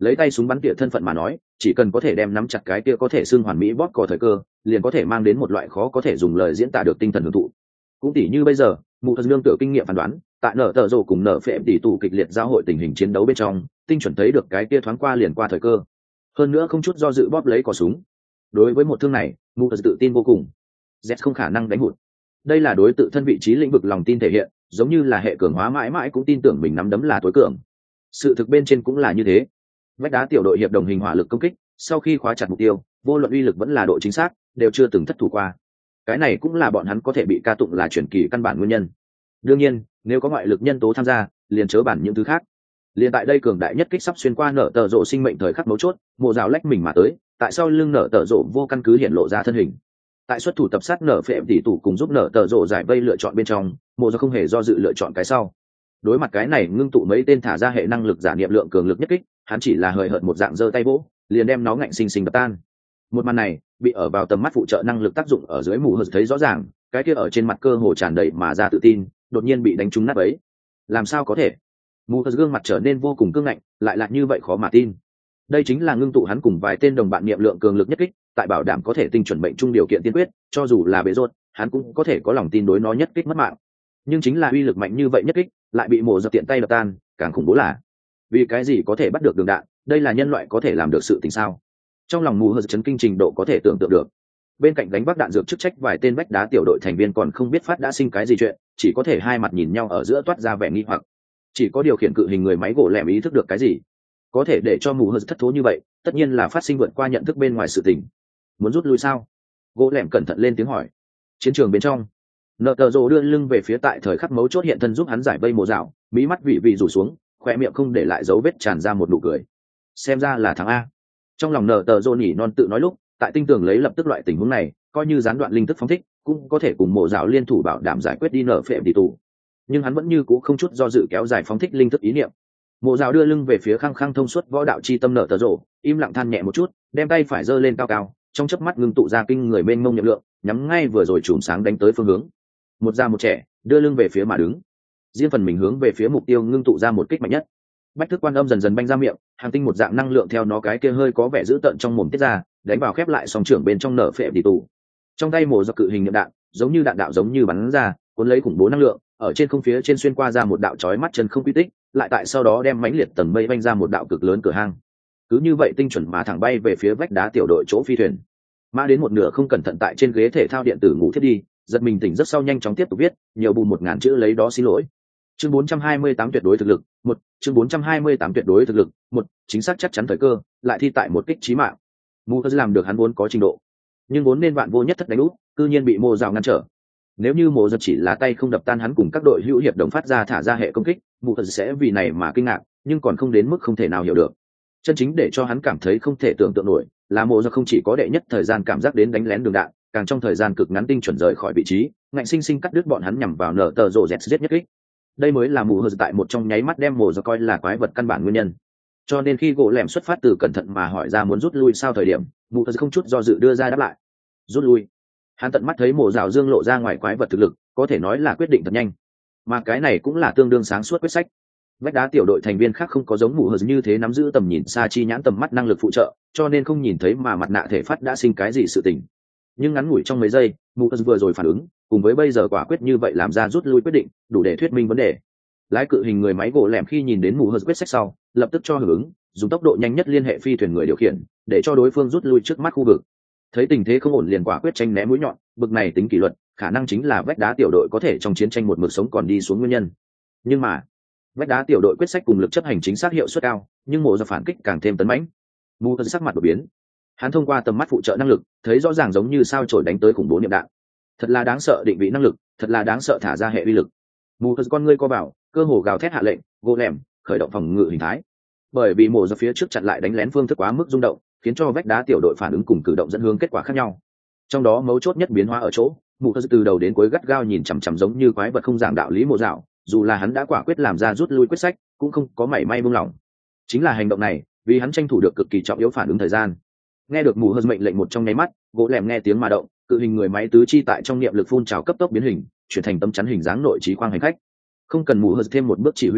lấy tay súng bắn tỉa thân phận mà nói, chỉ cần có thể đem nắm chặt cái kia có thể xưng hoàn mỹ bóp cò thời cơ, liền có thể mang đến một loại khó có thể dùng lời diễn tả được tinh thần hưởng thụ. Cũng tỉ như bây giờ, mụ thật lương tựa kinh nghiệm phán đoán, tại nở tờ rồ cùng nở phệ tỷ tụ kịch liệt giao hội tình hình chiến đấu bên trong, tinh chuẩn thấy được cái kia thoáng qua liền qua thời cơ, hơn nữa không chút do dự bóp lấy cò súng. Đối với một thương này, mụ thật tự tin vô cùng, Z không khả năng đánh hụt. Đây là đối tự thân vị trí lĩnh vực lòng tin thể hiện, giống như là hệ cường hóa mãi mãi cũng tin tưởng mình nắm đấm là tối cường. Sự thực bên trên cũng là như thế. Vách đá tiểu đội hiệp đồng hình hỏa lực công kích, sau khi khóa chặt mục tiêu, vô luận uy lực vẫn là độ chính xác, đều chưa từng thất thủ qua. Cái này cũng là bọn hắn có thể bị ca tụng là truyền kỳ căn bản nguyên nhân. Đương nhiên, nếu có ngoại lực nhân tố tham gia, liền chớ bản những thứ khác. Liền tại đây cường đại nhất kích sắp xuyên qua nở tờ rộ sinh mệnh thời khắc mấu chốt, mộ rào lách mình mà tới, tại sao lưng nở tờ rộ vô căn cứ hiện lộ ra thân hình. Tại xuất thủ tập sát nở phệ tỷ tụ cùng giúp nở tờ rộ giải vây lựa chọn bên trong, mộ rào không hề do dự lựa chọn cái sau. Đối mặt cái này ngưng tụ mấy tên thả ra hệ năng lực giả niệm lượng cường lực nhất kích, hắn chỉ là hời hợt một dạng giơ tay vỗ, liền đem nó ngạnh sinh sinh đập tan. Một màn này bị ở vào tầm mắt phụ trợ năng lực tác dụng ở dưới mù hờ thấy rõ ràng, cái kia ở trên mặt cơ hồ tràn đầy mà ra tự tin, đột nhiên bị đánh trúng nát ấy. Làm sao có thể? Mù hờ gương mặt trở nên vô cùng cương ngạnh, lại là như vậy khó mà tin. Đây chính là ngưng tụ hắn cùng vài tên đồng bạn niệm lượng cường lực nhất kích, tại bảo đảm có thể tinh chuẩn mệnh trung điều kiện tiên quyết, cho dù là bế rốt, hắn cũng có thể có lòng tin đối nó nhất kích mất mạng. Nhưng chính là uy lực mạnh như vậy nhất kích, lại bị mổ giật tiện tay đập tan, càng khủng bố là vì cái gì có thể bắt được đường đạn, đây là nhân loại có thể làm được sự tình sao? Trong lòng mù hờ chấn kinh trình độ có thể tưởng tượng được. Bên cạnh đánh bắt đạn dược chức trách vài tên bách đá tiểu đội thành viên còn không biết phát đã sinh cái gì chuyện, chỉ có thể hai mặt nhìn nhau ở giữa toát ra vẻ nghi hoặc. Chỉ có điều khiển cự hình người máy gỗ lẻm ý thức được cái gì, có thể để cho mù hờ thất thố như vậy, tất nhiên là phát sinh vượt qua nhận thức bên ngoài sự tình. Muốn rút lui sao? Gỗ lẻm cẩn thận lên tiếng hỏi. Chiến trường bên trong, nợ tờ rồ đưa lưng về phía tại thời khắc mấu chốt hiện thân giúp hắn giải vây mồ dạo, mí mắt vị vị rủ xuống, khoe miệng không để lại dấu vết tràn ra một nụ cười. Xem ra là thằng A. Trong lòng nợ tờ rồ nhỉ non tự nói lúc, tại tinh tường lấy lập tức loại tình huống này, coi như gián đoạn linh thức phóng thích, cũng có thể cùng mồ dạo liên thủ bảo đảm giải quyết đi nợ phệ đi tù. Nhưng hắn vẫn như cũ không chút do dự kéo dài phóng thích linh thức ý niệm. Mộ dạo đưa lưng về phía khăng khăng thông suốt võ đạo chi tâm nợ tờ rồ, im lặng than nhẹ một chút, đem tay phải giơ lên cao cao, trong chớp mắt ngưng tụ ra kinh người mênh mông nhập lượng, nhắm ngay vừa rồi chùm sáng đánh tới phương hướng. Một già một trẻ đưa lưng về phía mà đứng, riêng phần mình hướng về phía mục tiêu ngưng tụ ra một kích mạnh nhất. Bách thức quan âm dần dần banh ra miệng, hàng tinh một dạng năng lượng theo nó cái kia hơi có vẻ dữ tợn trong mồm tiết ra, đánh vào khép lại song trưởng bên trong nở phệ đi tù. Trong tay mổ do cự hình nhậm đạn, giống như đạn đạo giống như bắn ra, cuốn lấy khủng bố năng lượng, ở trên không phía trên xuyên qua ra một đạo chói mắt chân không quy tích, lại tại sau đó đem mãnh liệt tầng mây banh ra một đạo cực lớn cửa hang. Cứ như vậy tinh chuẩn mà thẳng bay về phía vách đá tiểu đội chỗ phi thuyền. Mã đến một nửa không cẩn thận tại trên ghế thể thao điện tử ngủ thiết đi, giật mình tỉnh rất sau nhanh chóng tiếp tục viết, nhiều bù một ngàn chữ lấy đó xin lỗi. Chương bốn trăm hai mươi tám tuyệt đối thực lực, một, chương bốn trăm hai mươi tám tuyệt đối thực lực, một, chính xác chắc chắn thời cơ, lại thi tại một kích chí mạng. Mujaz làm được hắn vốn có trình độ, nhưng vốn nên vạn vô nhất thất đánh úp, cư nhiên bị Mộ Dạo ngăn trở. Nếu như Mộ Dạo chỉ là tay không đập tan hắn cùng các đội hữu hiệp đồng phát ra thả ra hệ công kích, Mujaz sẽ vì này mà kinh ngạc, nhưng còn không đến mức không thể nào hiểu được. Chân chính để cho hắn cảm thấy không thể tưởng tượng nổi, là Mộ Dạo không chỉ có đệ nhất thời gian cảm giác đến đánh lén đường đạn, càng trong thời gian cực ngắn tinh chuẩn rời khỏi vị trí, ngạnh sinh sinh cắt đứt bọn hắn nhằm vào nở tờ rồ dẹt giết nhất kích. Đây mới là mù hờ tại một trong nháy mắt đem Mộ Dạo coi là quái vật căn bản nguyên nhân. Cho nên khi gỗ lẻm xuất phát từ cẩn thận mà hỏi ra muốn rút lui sau thời điểm, Mộ Dạo không chút do dự đưa ra đáp lại. Rút lui. Hắn tận mắt thấy Mộ Dạo dương lộ ra ngoài quái vật thực lực, có thể nói là quyết định thật nhanh. Mà cái này cũng là tương đương sáng suốt quyết sách. Vách đá tiểu đội thành viên khác không có giống mù hờ như thế nắm giữ tầm nhìn xa chi nhãn tầm mắt năng lực phụ trợ, cho nên không nhìn thấy mà mặt nạ thể phát đã sinh cái gì sự tình. Nhưng ngắn ngủi trong mấy giây, mù hờ vừa rồi phản ứng, cùng với bây giờ quả quyết như vậy làm ra rút lui quyết định, đủ để thuyết minh vấn đề. Lái cự hình người máy gỗ lẻm khi nhìn đến mù hờ quyết sách sau, lập tức cho hưởng ứng, dùng tốc độ nhanh nhất liên hệ phi thuyền người điều khiển, để cho đối phương rút lui trước mắt khu vực. Thấy tình thế không ổn liền quả quyết tranh né mũi nhọn, bực này tính kỷ luật, khả năng chính là vách đá tiểu đội có thể trong chiến tranh một mực sống còn đi xuống nguyên nhân. Nhưng mà vách đá tiểu đội quyết sách cùng lực chấp hành chính xác hiệu suất cao, nhưng Mộ Dạo phản kích càng thêm tấn mãnh. Mù hờ sắc mặt đột biến, hắn thông qua tầm mắt phụ trợ năng lực thấy rõ ràng giống như sao chổi đánh tới khủng bố niệm đạn, thật là đáng sợ định vị năng lực, thật là đáng sợ thả ra hệ uy lực. Mù hờ con ngươi co vào, cơ hồ gào thét hạ lệnh, gỗ lẻm khởi động phòng ngự hình thái. Bởi vì Mộ Dạo phía trước chặn lại đánh lén phương thức quá mức rung động, khiến cho vách đá tiểu đội phản ứng cùng cử động dẫn hướng kết quả khác nhau. Trong đó mấu chốt nhất biến hóa ở chỗ, Mù hờ từ đầu đến cuối gắt gao nhìn chằm chằm giống như quái vật không giảng đạo lý Mộ Dạo, dù là hắn đã quả quyết làm ra rút lui quyết sách, cũng không có mảy may buông lỏng. Chính là hành động này, vì hắn tranh thủ được cực kỳ trọng yếu phản ứng thời gian. Nghe được Mù hờ mệnh lệnh một trong nháy mắt, gỗ lẻm nghe tiếng mà động, cự hình người máy tứ chi tại trong niệm lực phun trào cấp tốc biến hình, chuyển thành tấm chắn hình dáng nội trí khoang hành khách. Không cần Mù hờ thêm một bước chỉ huy,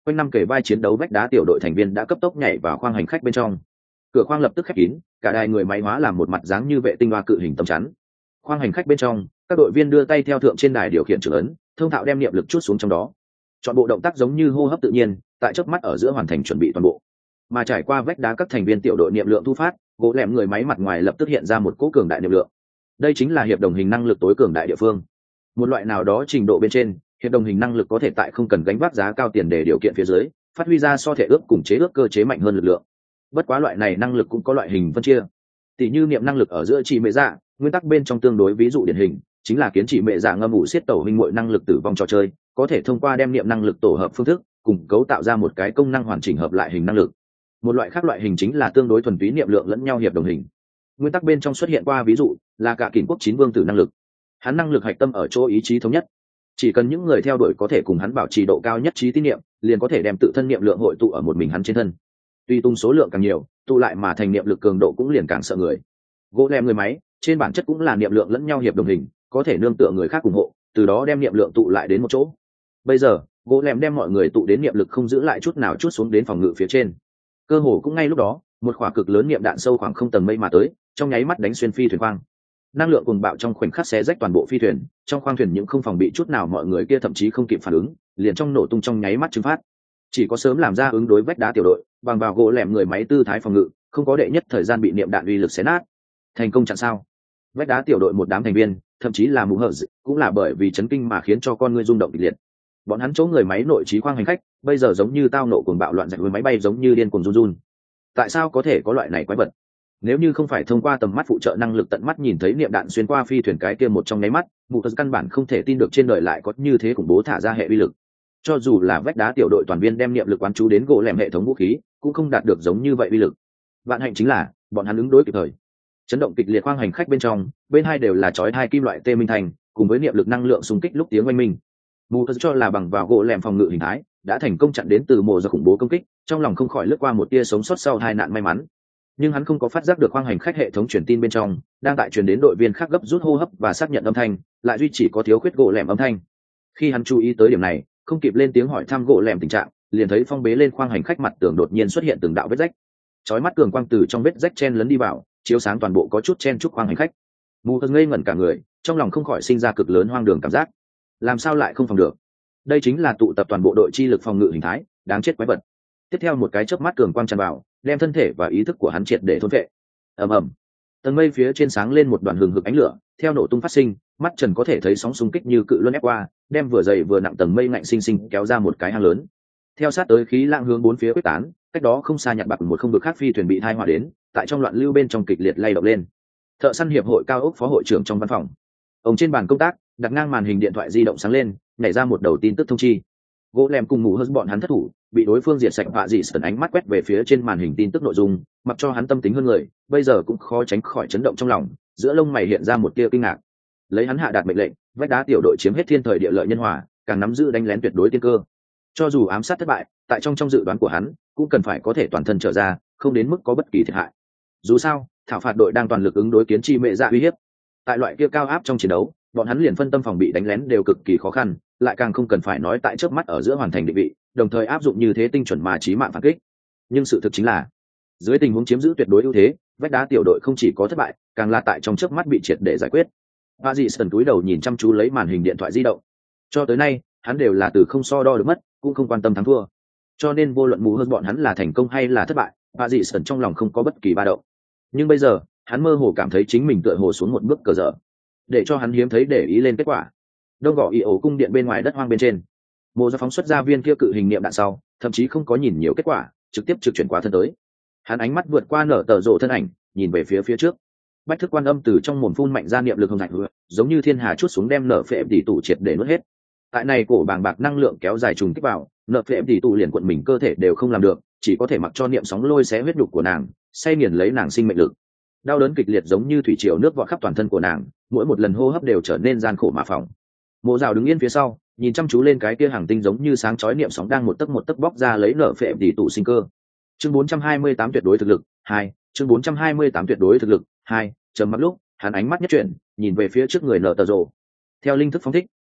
quanh năm kề vai chiến đấu vách đá tiểu đội thành viên đã cấp tốc nhảy vào khoang hành khách bên trong. Cửa khoang lập tức khép kín, cả đài người máy hóa làm một mặt dáng như vệ tinh hoa cự hình tấm chắn. Khoang hành khách bên trong, các đội viên đưa tay theo thượng trên đài điều khiển trưởng ấn, thông thạo đem niệm lực chút xuống trong đó. Chọn bộ động tác giống như hô hấp tự nhiên, tại chớp mắt ở giữa hoàn thành chuẩn bị toàn bộ. Mà trải qua vách đá các thành viên tiểu đội niệm lượng thu phát, gỗ lẻm người máy mặt ngoài lập tức hiện ra một cỗ cường đại niệm lượng. Đây chính là hiệp đồng hình năng lực tối cường đại địa phương. Một loại nào đó trình độ bên trên, hiệp đồng hình năng lực có thể tại không cần gánh vác giá cao tiền để điều kiện phía dưới, phát huy ra so thể ước cùng chế ước cơ chế mạnh hơn lực lượng. Bất quá loại này năng lực cũng có loại hình phân chia. Tỷ như niệm năng lực ở giữa chỉ mệ dạ, nguyên tắc bên trong tương đối ví dụ điển hình chính là kiến chỉ mệ dạ ngâm ủ xiết tẩu hình muội năng lực tử vong trò chơi, có thể thông qua đem niệm năng lực tổ hợp phương thức, cùng cấu tạo ra một cái công năng hoàn chỉnh hợp lại hình năng lực. Một loại khác loại hình chính là tương đối thuần túy niệm lượng lẫn nhau hiệp đồng hình. Nguyên tắc bên trong xuất hiện qua ví dụ là cả kỷ quốc chín vương tử năng lực. Hắn năng lực hạch tâm ở chỗ ý chí thống nhất, chỉ cần những người theo đuổi có thể cùng hắn bảo trì độ cao nhất trí tín niệm, liền có thể đem tự thân niệm lượng hội tụ ở một mình hắn trên thân. Tuy tung số lượng càng nhiều, tụ lại mà thành niệm lực cường độ cũng liền càng sợ người. Gỗ lem người máy trên bản chất cũng là niệm lượng lẫn nhau hiệp đồng hình, có thể nương tựa người khác ủng hộ, từ đó đem niệm lượng tụ lại đến một chỗ. Bây giờ gỗ lem đem mọi người tụ đến niệm lực không giữ lại chút nào chút xuống đến phòng ngự phía trên. Cơ hồ cũng ngay lúc đó, một quả cực lớn niệm đạn sâu khoảng không tầng mây mà tới, trong nháy mắt đánh xuyên phi thuyền khoang. Năng lượng cuồng bạo trong khoảnh khắc xé rách toàn bộ phi thuyền, trong khoang thuyền những không phòng bị chút nào, mọi người kia thậm chí không kịp phản ứng, liền trong nổ tung trong nháy mắt trừng phát. Chỉ có sớm làm ra ứng đối vách đá tiểu đội, bằng vào gỗ lẻm người máy tư thái phòng ngự, không có đệ nhất thời gian bị niệm đạn uy lực xé nát. Thành công chặn sao? Vách đá tiểu đội một đám thành viên, thậm chí là mù hở cũng là bởi vì chấn kinh mà khiến cho con người rung động kịch liệt. Bọn hắn chỗ người máy nội trí khoang hành khách, bây giờ giống như tao nộ cuồng bạo loạn giật với máy bay giống như điên cuồng run run. Tại sao có thể có loại này quái vật? Nếu như không phải thông qua tầm mắt phụ trợ năng lực tận mắt nhìn thấy niệm đạn xuyên qua phi thuyền cái kia một trong nháy mắt, mù hở căn bản không thể tin được trên đời lại có như thế khủng bố thả ra hệ uy lực. Cho dù là vách đá tiểu đội toàn viên đem niệm lực quán chú đến gỗ lẻm hệ thống vũ khí, cũng không đạt được giống như vậy uy lực. Vạn hạnh chính là bọn hắn ứng đối kịp thời. Chấn động kịch liệt khoang hành khách bên trong, bên hai đều là chói hai kim loại tê minh thành, cùng với niệm lực năng lượng xung kích lúc tiếng oanh minh. Mù cho là bằng vào gỗ lẻm phòng ngự hình thái đã thành công chặn đến từ mồ do khủng bố công kích, trong lòng không khỏi lướt qua một tia sống sót sau tai nạn may mắn. Nhưng hắn không có phát giác được khoang hành khách hệ thống truyền tin bên trong đang tại truyền đến đội viên khác gấp rút hô hấp và xác nhận âm thanh, lại duy chỉ có thiếu khuyết gỗ lẻm âm thanh. Khi hắn chú ý tới điểm này, không kịp lên tiếng hỏi thăm gỗ lẻm tình trạng, liền thấy phong bế lên khoang hành khách mặt tường đột nhiên xuất hiện từng đạo vết rách. Chói mắt cường quang từ trong vết rách chen lấn đi vào, chiếu sáng toàn bộ có chút chen chúc khoang hành khách. Mù ngây ngẩn cả người, trong lòng không khỏi sinh ra cực lớn hoang đường cảm giác. Làm sao lại không phòng được? Đây chính là tụ tập toàn bộ đội chi lực phòng ngự hình thái, đáng chết quái vật. Tiếp theo một cái chớp mắt cường quang tràn vào, đem thân thể và ý thức của hắn triệt để thôn phệ. Ầm ầm. Tầng mây phía trên sáng lên một đoàn hừng hực ánh lửa, theo nổ tung phát sinh, mắt trần có thể thấy sóng xung kích như cự luân ép qua, đem vừa dày vừa nặng tầng mây ngạnh sinh sinh kéo ra một cái hang lớn. Theo sát tới khí lãng hướng bốn phía quyết tán, cách đó không xa nhặt bạc một không vực khác phi thuyền bị thai hỏa đến, tại trong loạn lưu bên trong kịch liệt lay động lên. Thợ săn hiệp hội cao ốc phó hội trưởng trong văn phòng, ông trên bàn công tác đặt ngang màn hình điện thoại di động sáng lên, nhảy ra một đầu tin tức thông chi. Gỗ lem cùng mù hơn bọn hắn thất thủ, bị đối phương diệt sạch. Vạ dị sần ánh mắt quét về phía trên màn hình tin tức nội dung, mặc cho hắn tâm tính hơn người, bây giờ cũng khó tránh khỏi chấn động trong lòng, giữa lông mày hiện ra một tia kinh ngạc. Lấy hắn hạ đạt mệnh lệnh, vách đá tiểu đội chiếm hết thiên thời địa lợi nhân hòa, càng nắm giữ đánh lén tuyệt đối tiên cơ. Cho dù ám sát thất bại, tại trong trong dự đoán của hắn, cũng cần phải có thể toàn thân trở ra, không đến mức có bất kỳ thiệt hại. Dù sao, thảo phạt đội đang toàn lực ứng đối kiến chi mẹ dạ uy hiếp. Tại loại kia cao áp trong chiến đấu, bọn hắn liền phân tâm phòng bị đánh lén đều cực kỳ khó khăn, lại càng không cần phải nói tại chớp mắt ở giữa hoàn thành định vị, đồng thời áp dụng như thế tinh chuẩn mà chí mạng phản kích. Nhưng sự thực chính là, dưới tình huống chiếm giữ tuyệt đối ưu thế, vách đá tiểu đội không chỉ có thất bại, càng là tại trong chớp mắt bị triệt để giải quyết. Vạ dị sần túi đầu nhìn chăm chú lấy màn hình điện thoại di động. Cho tới nay, hắn đều là từ không so đo được mất, cũng không quan tâm thắng thua. Cho nên vô luận mù hơn bọn hắn là thành công hay là thất bại, Vạ dị sần trong lòng không có bất kỳ ba động. Nhưng bây giờ, hắn mơ hồ cảm thấy chính mình tựa hồ xuống một bước cờ dở. Để cho hắn hiếm thấy để ý lên kết quả. Đông gõ y ổ cung điện bên ngoài đất hoang bên trên, mộ do phóng xuất ra viên kia cự hình niệm đạn sau, thậm chí không có nhìn nhiều kết quả, trực tiếp trực chuyển qua thân tới. Hắn ánh mắt vượt qua nở tờ rộ thân ảnh, nhìn về phía phía trước. Bách thức quan âm từ trong mồm phun mạnh ra niệm lực hồng thạch, giống như thiên hà chút xuống đem nở phệ tỷ tụ triệt để nuốt hết. Tại này cổ bàng bạc năng lượng kéo dài trùng kích vào, nở phệ tỷ tụ liền cuộn mình cơ thể đều không làm được, chỉ có thể mặc cho niệm sóng lôi xé huyết nhục của nàng, say nghiền lấy nàng sinh mệnh lực. Đau đớn kịch liệt giống như thủy triều nước vọt khắp toàn thân của nàng, mỗi một lần hô hấp đều trở nên gian khổ mà phỏng. Mộ Dạo đứng yên phía sau, nhìn chăm chú lên cái kia hàng tinh giống như sáng chói niệm sóng đang một tấc một tấc bóc ra lấy nở phệ tỷ tụ sinh cơ. Chương bốn trăm hai mươi tám tuyệt đối thực lực hai, chương bốn trăm hai mươi tám tuyệt đối thực lực hai. Trầm mặc lúc, hắn ánh mắt nhất chuyển, nhìn về phía trước người nở tờ rồ. Theo linh thức phóng thích,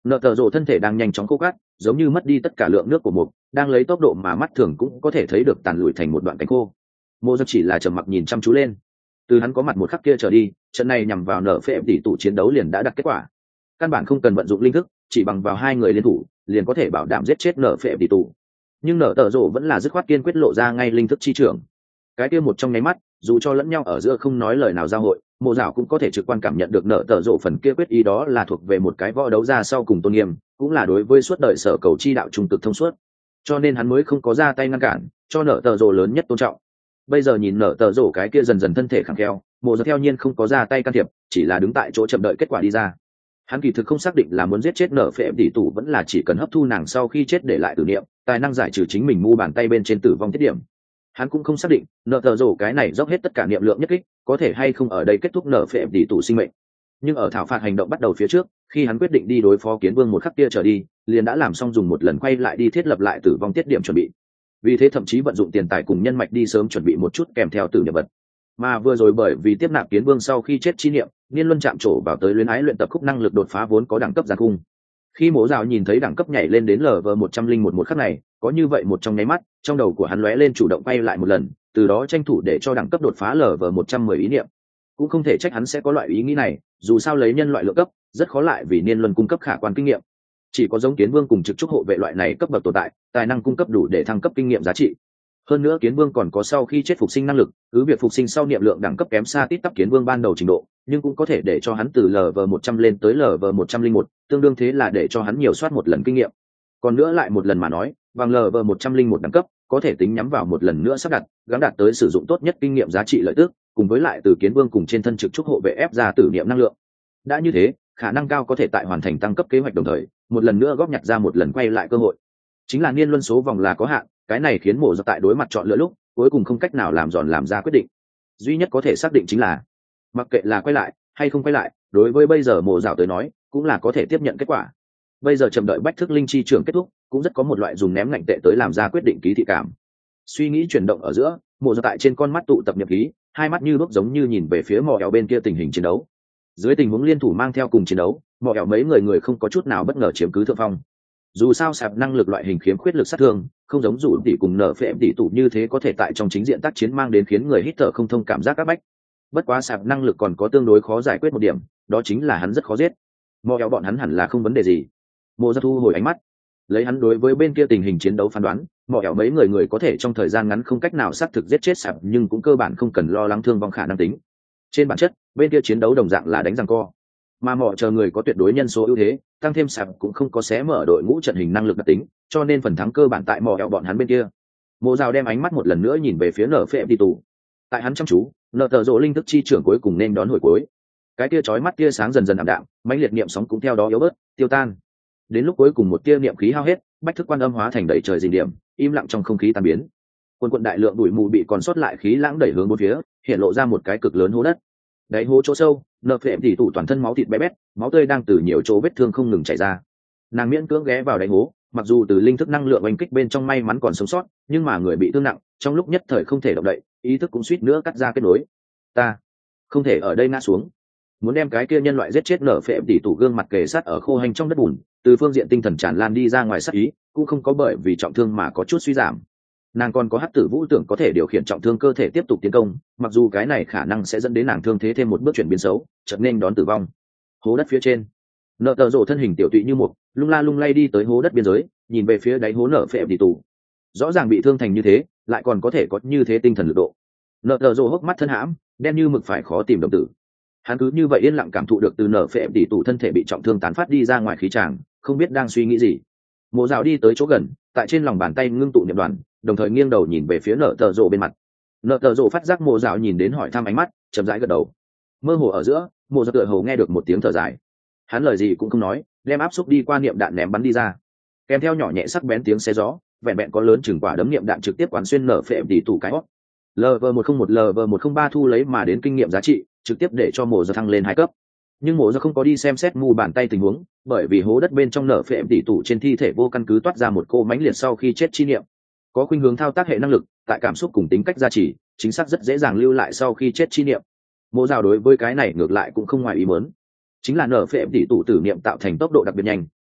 Nợ tờ rộ thân thể đang nhanh chóng khô cát, giống như mất đi tất cả lượng nước của mục, đang lấy tốc độ mà mắt thường cũng có thể thấy được tàn lụi thành một đoạn cánh khô. Mộ Giật chỉ là trầm mặc nhìn chăm chú lên. Từ hắn có mặt một khắc kia trở đi, trận này nhằm vào nở phệ tỷ tụ chiến đấu liền đã đặt kết quả. Căn bản không cần vận dụng linh thức, chỉ bằng vào hai người liên thủ, liền có thể bảo đảm giết chết nở phệ tỷ tụ. Nhưng nở tờ rộ vẫn là dứt khoát kiên quyết lộ ra ngay linh thức chi trưởng. Cái kia một trong nháy mắt, dù cho lẫn nhau ở giữa không nói lời nào giao hội, Mộ Dạo cũng có thể trực quan cảm nhận được nở tờ rộ phần kia quyết ý, đó là thuộc về một cái võ đấu ra sau cùng tôn nghiêm, cũng là đối với suốt đời sở cầu chi đạo trung cực thông suốt. Cho nên hắn mới không có ra tay ngăn cản, cho nở tờ rộ lớn nhất tôn trọng. Bây giờ nhìn nở tờ rộ cái kia dần dần thân thể khẳng kheo, Mộ Dạo theo nhiên không có ra tay can thiệp, chỉ là đứng tại chỗ chậm đợi kết quả đi ra. Hắn kỳ thực không xác định là muốn giết chết nở phệ tỷ tụ vẫn là chỉ cần hấp thu nàng sau khi chết để lại tử niệm, tài năng giải trừ chính mình mu bàn tay bên trên tử vong tiết điểm. Hắn cũng không xác định nợ tờ rổ cái này dốc hết tất cả niệm lượng nhất kích có thể hay không ở đây kết thúc nở phệ tỷ tụ sinh mệnh. Nhưng ở thảo phạt hành động bắt đầu phía trước, khi hắn quyết định đi đối phó kiến vương một khắc kia trở đi, liền đã làm xong dùng một lần quay lại đi thiết lập lại tử vong tiết điểm chuẩn bị. Vì thế thậm chí vận dụng tiền tài cùng nhân mạch đi sớm chuẩn bị một chút kèm theo tử niệm vật. Mà vừa rồi bởi vì tiếp nạp kiến vương sau khi chết chi niệm, Niên Luân chạm trổ vào tới luyến ái luyện tập khúc năng lực đột phá vốn có đẳng cấp giàn cung. Khi Mộ Dạo nhìn thấy đẳng cấp nhảy lên đến lv một trăm linh một một khắc này, có như vậy một trong nháy mắt, trong đầu của hắn lóe lên chủ động quay lại một lần, từ đó tranh thủ để cho đẳng cấp đột phá lv một trăm mười ý niệm. Cũng không thể trách hắn sẽ có loại ý nghĩ này, dù sao lấy nhân loại lượng cấp, rất khó lại vì Niên Luân cung cấp khả quan kinh nghiệm. Chỉ có giống Kiến Vương cùng trực trúc hộ vệ loại này cấp bậc tồn tại, tài năng cung cấp đủ để thăng cấp kinh nghiệm giá trị. Hơn nữa Kiến Vương còn có sau khi chết phục sinh năng lực, cứ việc phục sinh sau niệm lượng đẳng cấp kém xa tít tắp Kiến Vương ban đầu trình độ, nhưng cũng có thể để cho hắn từ lv một trăm lên tới lv một trăm linh một, tương đương thế là để cho hắn nhiều soát một lần kinh nghiệm. Còn nữa lại một lần mà nói, bằng lv một trăm linh một đẳng cấp, có thể tính nhắm vào một lần nữa sắp đặt, gắng đạt tới sử dụng tốt nhất kinh nghiệm giá trị lợi tức, cùng với lại từ Kiến Vương cùng trên thân trực trúc hộ vệ ép ra tử niệm năng lượng. Đã như thế, khả năng cao có thể tại hoàn thành tăng cấp kế hoạch đồng thời, một lần nữa góp nhặt ra một lần quay lại cơ hội. Chính là Niên Luân số vòng là có hạn, cái này khiến Mộ Dạo tại đối mặt chọn lựa lúc, cuối cùng không cách nào làm giòn làm ra quyết định. Duy nhất có thể xác định chính là, mặc kệ là quay lại hay không quay lại, đối với bây giờ Mộ Dạo tới nói, cũng là có thể tiếp nhận kết quả. Bây giờ chậm đợi bách thức linh chi trưởng kết thúc, cũng rất có một loại dùng ném ngạnh tệ tới làm ra quyết định ký thị cảm. Suy nghĩ chuyển động ở giữa, Mộ Dạo tại trên con mắt tụ tập nhập khí, hai mắt như đuốc giống như nhìn về phía Mỏ Ẻo bên kia tình hình chiến đấu. Dưới tình huống liên thủ mang theo cùng chiến đấu, Mỏ Ẻo mấy người người không có chút nào bất ngờ chiếm cứ thượng phong. Dù sao sạp năng lực loại hình khiếm khuyết lực sát thương, không giống rủ tỷ cùng nở phệ tỷ tụ như thế có thể tại trong chính diện tác chiến mang đến khiến người hít thở không thông cảm giác áp bách. Bất quá sạp năng lực còn có tương đối khó giải quyết một điểm, đó chính là hắn rất khó giết. Mò kéo bọn hắn hẳn là không vấn đề gì. Mộ Dạo thu hồi ánh mắt, lấy hắn đối với bên kia tình hình chiến đấu phán đoán, mò kéo mấy người người có thể trong thời gian ngắn không cách nào xác thực giết chết sạp, nhưng cũng cơ bản không cần lo lắng thương vong khả năng tính. Trên bản chất, bên kia chiến đấu đồng dạng là đánh giằng co, mà mỏ chờ người có tuyệt đối nhân số ưu thế, tăng thêm sạp cũng không có xé mở đội ngũ trận hình năng lực đặc tính, cho nên phần thắng cơ bản tại mỏ kéo bọn hắn bên kia. Mộ Dạo đem ánh mắt một lần nữa nhìn về phía nở phệ tỷ tụ. Tại hắn chăm chú, nợ tờ rộ linh thức chi trưởng cuối cùng nên đón hồi cuối. Cái tia chói mắt tia sáng dần dần ảm đạm, mãnh liệt niệm sóng cũng theo đó yếu bớt, tiêu tan. Đến lúc cuối cùng một tia niệm khí hao hết, bách thức quan âm hóa thành đầy trời dình điểm, im lặng trong không khí tan biến. Quân quận đại lượng bụi mù bị còn sót lại khí lãng đẩy hướng bốn phía, hiện lộ ra một cái cực lớn hố đất. Đáy hố chỗ sâu, nợ phệ tỷ tụ toàn thân máu thịt bé bét, máu tươi đang từ nhiều chỗ vết thương không ngừng chảy ra. Nàng miễn cưỡng ghé vào đáy hố, mặc dù từ linh thức năng lượng oanh kích bên trong may mắn còn sống sót, nhưng mà người bị thương nặng, trong lúc nhất thời không thể động đậy, ý thức cũng suýt nữa cắt ra kết nối. Ta không thể ở đây ngã xuống, muốn đem cái kia nhân loại giết chết nở phệ tỷ tụ gương mặt kề sát ở khô hành trong đất bùn, từ phương diện tinh thần tràn lan đi ra ngoài sát ý, cũng không có bởi vì trọng thương mà có chút suy giảm. Nàng còn có hắc tử vũ tưởng có thể điều khiển trọng thương cơ thể tiếp tục tiến công, mặc dù cái này khả năng sẽ dẫn đến nàng thương thế thêm một bước chuyển biến xấu, chợt nên đón tử vong. Hố đất phía trên, nợ tờ rộ thân hình tiểu tụy như một, lung la lung lay đi tới hố đất biên giới, nhìn về phía đáy hố nở phệ tỷ tụ. Rõ ràng bị thương thành như thế, lại còn có thể có như thế tinh thần lực độ. Nợ tờ rộ hốc mắt thân hãm, đen như mực phải khó tìm đồng tử. Hắn cứ như vậy yên lặng cảm thụ được từ nở phệ tỷ tụ thân thể bị trọng thương tán phát đi ra ngoài khí tràng, không biết đang suy nghĩ gì. Mộ Dạo đi tới chỗ gần, tại trên lòng bàn tay ngưng tụ niệm đoàn, đồng thời nghiêng đầu nhìn về phía nợ tờ rộ bên mặt. Nợ tờ rộ phát giác Mộ Dạo nhìn đến hỏi thăm ánh mắt, chậm rãi gật đầu. Mơ hồ ở giữa, Mộ Dạo tựa hồ nghe được một tiếng thở dài. Hắn lời gì cũng không nói, đem áp xúc đi qua niệm đạn ném bắn đi ra, kèm theo nhỏ nhẹ sắc bén tiếng xé gió, vẹn vẹn có lớn chừng quả đấm niệm đạn trực tiếp quán xuyên nở phệ tỷ tụ cái hót. lv một không một lv một không ba thu lấy mà đến kinh nghiệm giá trị, trực tiếp để cho Mộ Dạo thăng lên hai cấp. Nhưng Mộ Dạo không có đi xem xét mu bàn tay tình huống, bởi vì hố đất bên trong nở phệ tỷ tụ trên thi thể vô căn cứ toát ra một cô mãnh liệt sau khi chết chi niệm, có khuynh hướng thao tác hệ năng lực, tại cảm xúc cùng tính cách gia trì, chính xác rất dễ dàng lưu lại sau khi chết chi niệm. Mộ Dạo đối với cái này ngược lại cũng không ngoài ý muốn, chính là nở phệ tỷ tụ tử niệm tạo thành tốc độ đặc biệt nhanh,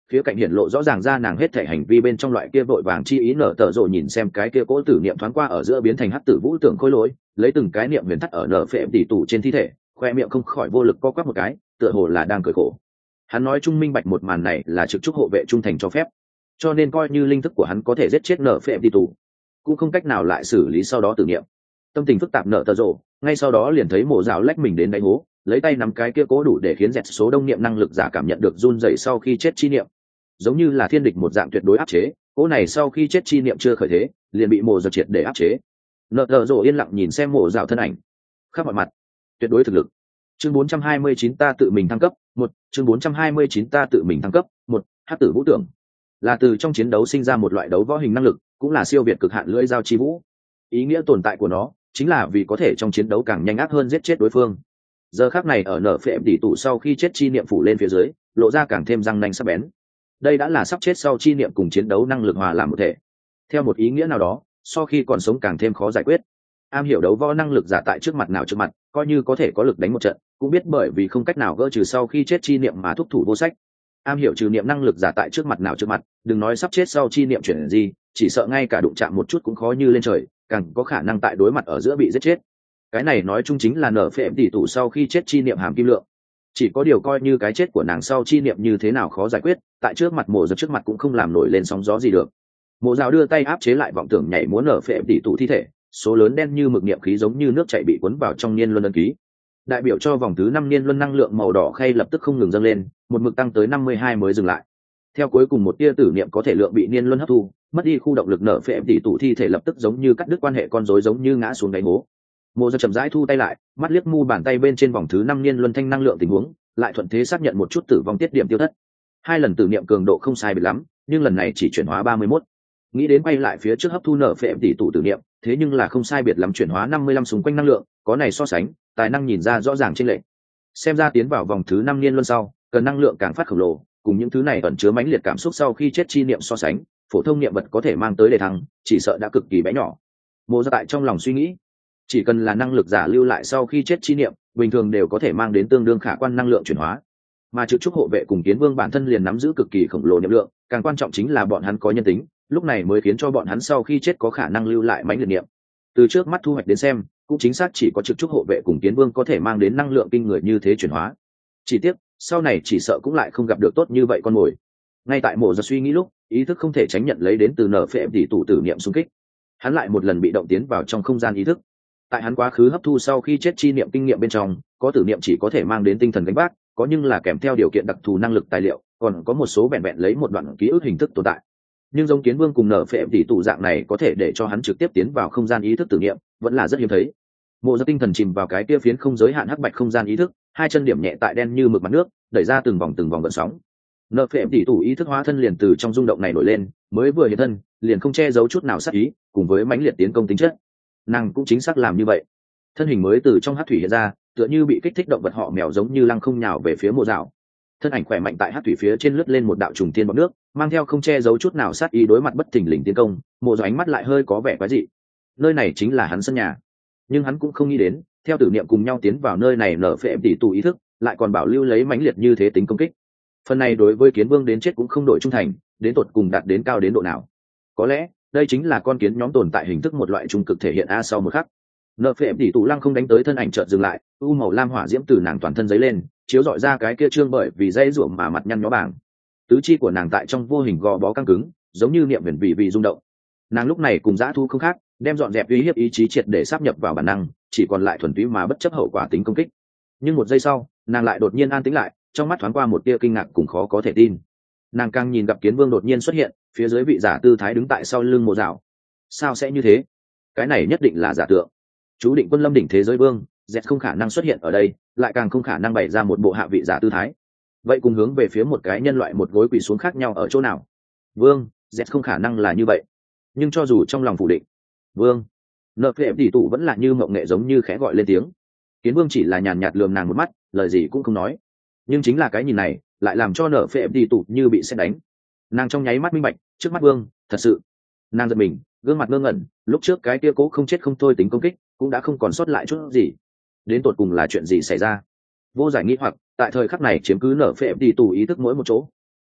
Phía cạnh hiển lộ rõ ràng ra nàng hết thể hành vi bên trong loại kia vội vàng chi ý nở tờ rộ nhìn xem cái kia cỗ tử niệm thoáng qua ở giữa biến thành hắc tử vũ tưởng khôi lỗi, lấy từng cái niệm huyền thắt ở nở phệ tỷ tủ trên thi thể, khoe miệng không khỏi vô lực co quắp một cái, tựa hồ là đang cười khổ. Hắn nói trung minh bạch một màn này là trực trúc hộ vệ trung thành cho phép, cho nên coi như linh thức của hắn có thể giết chết nở phệ tỷ tủ, cũng không cách nào lại xử lý sau đó tử niệm. Tâm tình phức tạp nở tờ rộ, ngay sau đó liền thấy mộ dạo lách mình đến đánh hố, lấy tay nắm cái kia cố đủ để khiến dẹt số đông niệm năng lực giả cảm nhận được run rẩy sau khi chết chi niệm, giống như là thiên địch một dạng tuyệt đối áp chế. Cố này sau khi chết chi niệm chưa khởi thế, liền bị mộ dạo triệt để áp chế. Nở tờ rộ yên lặng nhìn xem mộ dạo thân ảnh, khắp mọi mặt tuyệt đối thực lực. Chương bốn trăm hai mươi chín ta tự mình thăng cấp, một chương bốn trăm hai mươi chín ta tự mình thăng cấp, một hắc tử vũ tưởng là từ trong chiến đấu sinh ra một loại đấu võ hình năng lực, cũng là siêu việt cực hạn lưỡi dao chi vũ. Ý nghĩa tồn tại của nó chính là vì có thể trong chiến đấu càng nhanh ác hơn giết chết đối phương. Giờ khắc này ở nở phệ tỷ tụ sau khi chết chi niệm phủ lên phía dưới, lộ ra càng thêm răng nanh sắc bén. Đây đã là sắp chết sau chi niệm cùng chiến đấu năng lực hòa làm một thể. Theo một ý nghĩa nào đó, so khi còn sống càng thêm khó giải quyết. Am hiểu đấu võ năng lực giả tại trước mặt nào trước mặt, coi như có thể có lực đánh một trận, cũng biết bởi vì không cách nào gỡ trừ sau khi chết chi niệm mà thúc thủ vô sách. Am hiểu trừ niệm năng lực giả tại trước mặt nào trước mặt, đừng nói sắp chết sau chi niệm chuyển gì, chỉ sợ ngay cả đụng chạm một chút cũng khó như lên trời, càng có khả năng tại đối mặt ở giữa bị giết chết. Cái này nói chung chính là nở phệ tỷ tụ sau khi chết chi niệm hàm kim lượng. Chỉ có điều coi như cái chết của nàng sau chi niệm như thế nào khó giải quyết, tại trước mặt mộ giật trước mặt cũng không làm nổi lên sóng gió gì được. Mộ Dạo đưa tay áp chế lại vọng tưởng nhảy múa nở phệ tỷ tụ thi thể, số lớn đen như mực niệm khí giống như nước chảy bị cuốn vào trong niên luân ấn ký. Đại biểu cho vòng thứ năm niên luân năng lượng màu đỏ khay lập tức không ngừng dâng lên, một mực tăng tới năm mươi hai mới dừng lại. Theo cuối cùng một tia tử niệm có thể lượng bị niên luân hấp thu, mất đi khu động lực nở phệ tỷ tụ thi thể lập tức giống như cắt đứt quan hệ con rối giống như ngã xuống đáy hố. Mộ Dạo chậm rãi thu tay lại, mắt liếc mu bàn tay bên trên vòng thứ năm niên luân thanh năng lượng tình huống, lại thuận thế xác nhận một chút tử vong tiết điểm tiêu thất. Hai lần tử niệm cường độ không sai biệt lắm, nhưng lần này chỉ chuyển hóa ba mươi mốt. Nghĩ đến quay lại phía trước hấp thu nở phệ tỷ tụ tử niệm, thế nhưng là không sai biệt lắm chuyển hóa năm mươi lăm xung quanh năng lượng, có này so sánh, tài năng nhìn ra rõ ràng trên lệ. Xem ra tiến vào vòng thứ năm niên luân sau, cần năng lượng càng phát khổng lồ, cùng những thứ này ẩn chứa mãnh liệt cảm xúc sau khi chết chi niệm so sánh, phổ thông niệm vật có thể mang tới đề thăng, chỉ sợ đã cực kỳ bé nhỏ. Mộ Dạo tại trong lòng suy nghĩ, chỉ cần là năng lực giả lưu lại sau khi chết chi niệm, bình thường đều có thể mang đến tương đương khả quan năng lượng chuyển hóa. Mà trực trúc hộ vệ cùng kiến vương bản thân liền nắm giữ cực kỳ khổng lồ niệm lượng, càng quan trọng chính là bọn hắn có nhân tính, lúc này mới khiến cho bọn hắn sau khi chết có khả năng lưu lại mãnh liệt niệm. Từ trước mắt thu hoạch đến xem, cũng chính xác chỉ có trực trúc hộ vệ cùng kiến vương có thể mang đến năng lượng kinh người như thế chuyển hóa. Chỉ tiếc, sau này chỉ sợ cũng lại không gặp được tốt như vậy con mồi. Ngay tại Mộ Dạo suy nghĩ lúc, ý thức không thể tránh nhận lấy đến từ nở phệ tỷ tụ tử niệm xung kích. Hắn lại một lần bị động tiến vào trong không gian ý thức. Tại hắn quá khứ hấp thu sau khi chết chi niệm kinh nghiệm bên trong, có tử niệm chỉ có thể mang đến tinh thần gánh vác, có nhưng là kèm theo điều kiện đặc thù năng lực tài liệu, còn có một số bèn bèn lấy một đoạn ký ức hình thức tồn tại. Nhưng giống kiến vương cùng nở phệ tỷ tụ dạng này có thể để cho hắn trực tiếp tiến vào không gian ý thức tử niệm, vẫn là rất hiếm thấy. Mộ Dạo tinh thần chìm vào cái kia phiến không giới hạn hắc bạch không gian ý thức, hai chân điểm nhẹ tại đen như mực mặt nước, đẩy ra từng vòng từng vòng gợn sóng. Nở phệ tỷ tụ ý thức hóa thân liền từ trong rung động này nổi lên, mới vừa hiện thân, liền không che giấu chút nào sát ý, cùng với mãnh liệt tiến công tính chất. Nàng cũng chính xác làm như vậy. Thân hình mới từ trong hắc thủy hiện ra, tựa như bị kích thích động vật họ mèo giống như lăng không nhào về phía Mộ Dạo. Thân ảnh khỏe mạnh tại hắc thủy phía trên lướt lên một đạo trùng tiên bọt nước, mang theo không che giấu chút nào sát ý đối mặt bất thình lình tiến công. Mộ Dạo ánh mắt lại hơi có vẻ quái dị. Nơi này chính là hắn sân nhà, nhưng hắn cũng không nghĩ đến, theo tử niệm cùng nhau tiến vào nơi này nở phệ tỷ tụ ý thức, lại còn bảo lưu lấy mãnh liệt như thế tính công kích. Phần này đối với kiến vương đến chết cũng không đổi trung thành, đến tột cùng đạt đến cao đến độ nào? Có lẽ đây chính là con kiến nhóm tồn tại hình thức một loại trung cực thể hiện a sau một khắc. Nợ phệ tỷ tụ lăng không đánh tới thân ảnh chợt dừng lại, u màu lam hỏa diễm từ nàng toàn thân giấy lên, chiếu rọi ra cái kia trương bởi vì dây ruộng mà mặt nhăn nhó bảng. Tứ chi của nàng tại trong vô hình gò bó căng cứng, giống như niệm viền vì vì rung động. Nàng lúc này cùng dã thu không khác, đem dọn dẹp uy hiếp ý chí triệt để sáp nhập vào bản năng, chỉ còn lại thuần túy mà bất chấp hậu quả tính công kích. Nhưng một giây sau, nàng lại đột nhiên an tĩnh lại, trong mắt thoáng qua một tia kinh ngạc cùng khó có thể tin. Nàng càng nhìn gặp kiến vương đột nhiên xuất hiện, phía dưới vị giả tư thái đứng tại sau lưng Mộ Dạo. Sao sẽ như thế? Cái này nhất định là giả tượng. Chú định quân lâm đỉnh thế giới vương, dẹt không khả năng xuất hiện ở đây, lại càng không khả năng bày ra một bộ hạ vị giả tư thái. Vậy cùng hướng về phía một cái nhân loại một gối quỳ xuống khác nhau ở chỗ nào? Vương, dẹt không khả năng là như vậy. Nhưng cho dù trong lòng phủ định, vương, nợ phệ tỷ tụ vẫn là như mộng nghệ giống như khẽ gọi lên tiếng. Kiến vương chỉ là nhàn nhạt lườm nàng một mắt, lời gì cũng không nói. Nhưng chính là cái nhìn này, lại làm cho nợ phệ tỷ tụ như bị sét đánh. Nàng trong nháy mắt minh bạch, trước mắt vương, thật sự. Nàng giật mình, gương mặt ngơ ngẩn, lúc trước cái kia cố không chết không thôi tính công kích, cũng đã không còn sót lại chút gì. Đến tột cùng là chuyện gì xảy ra? Vô giải nghĩ hoặc, tại thời khắc này chiếm cứ nở phệ tỷ tụ ý thức mỗi một chỗ.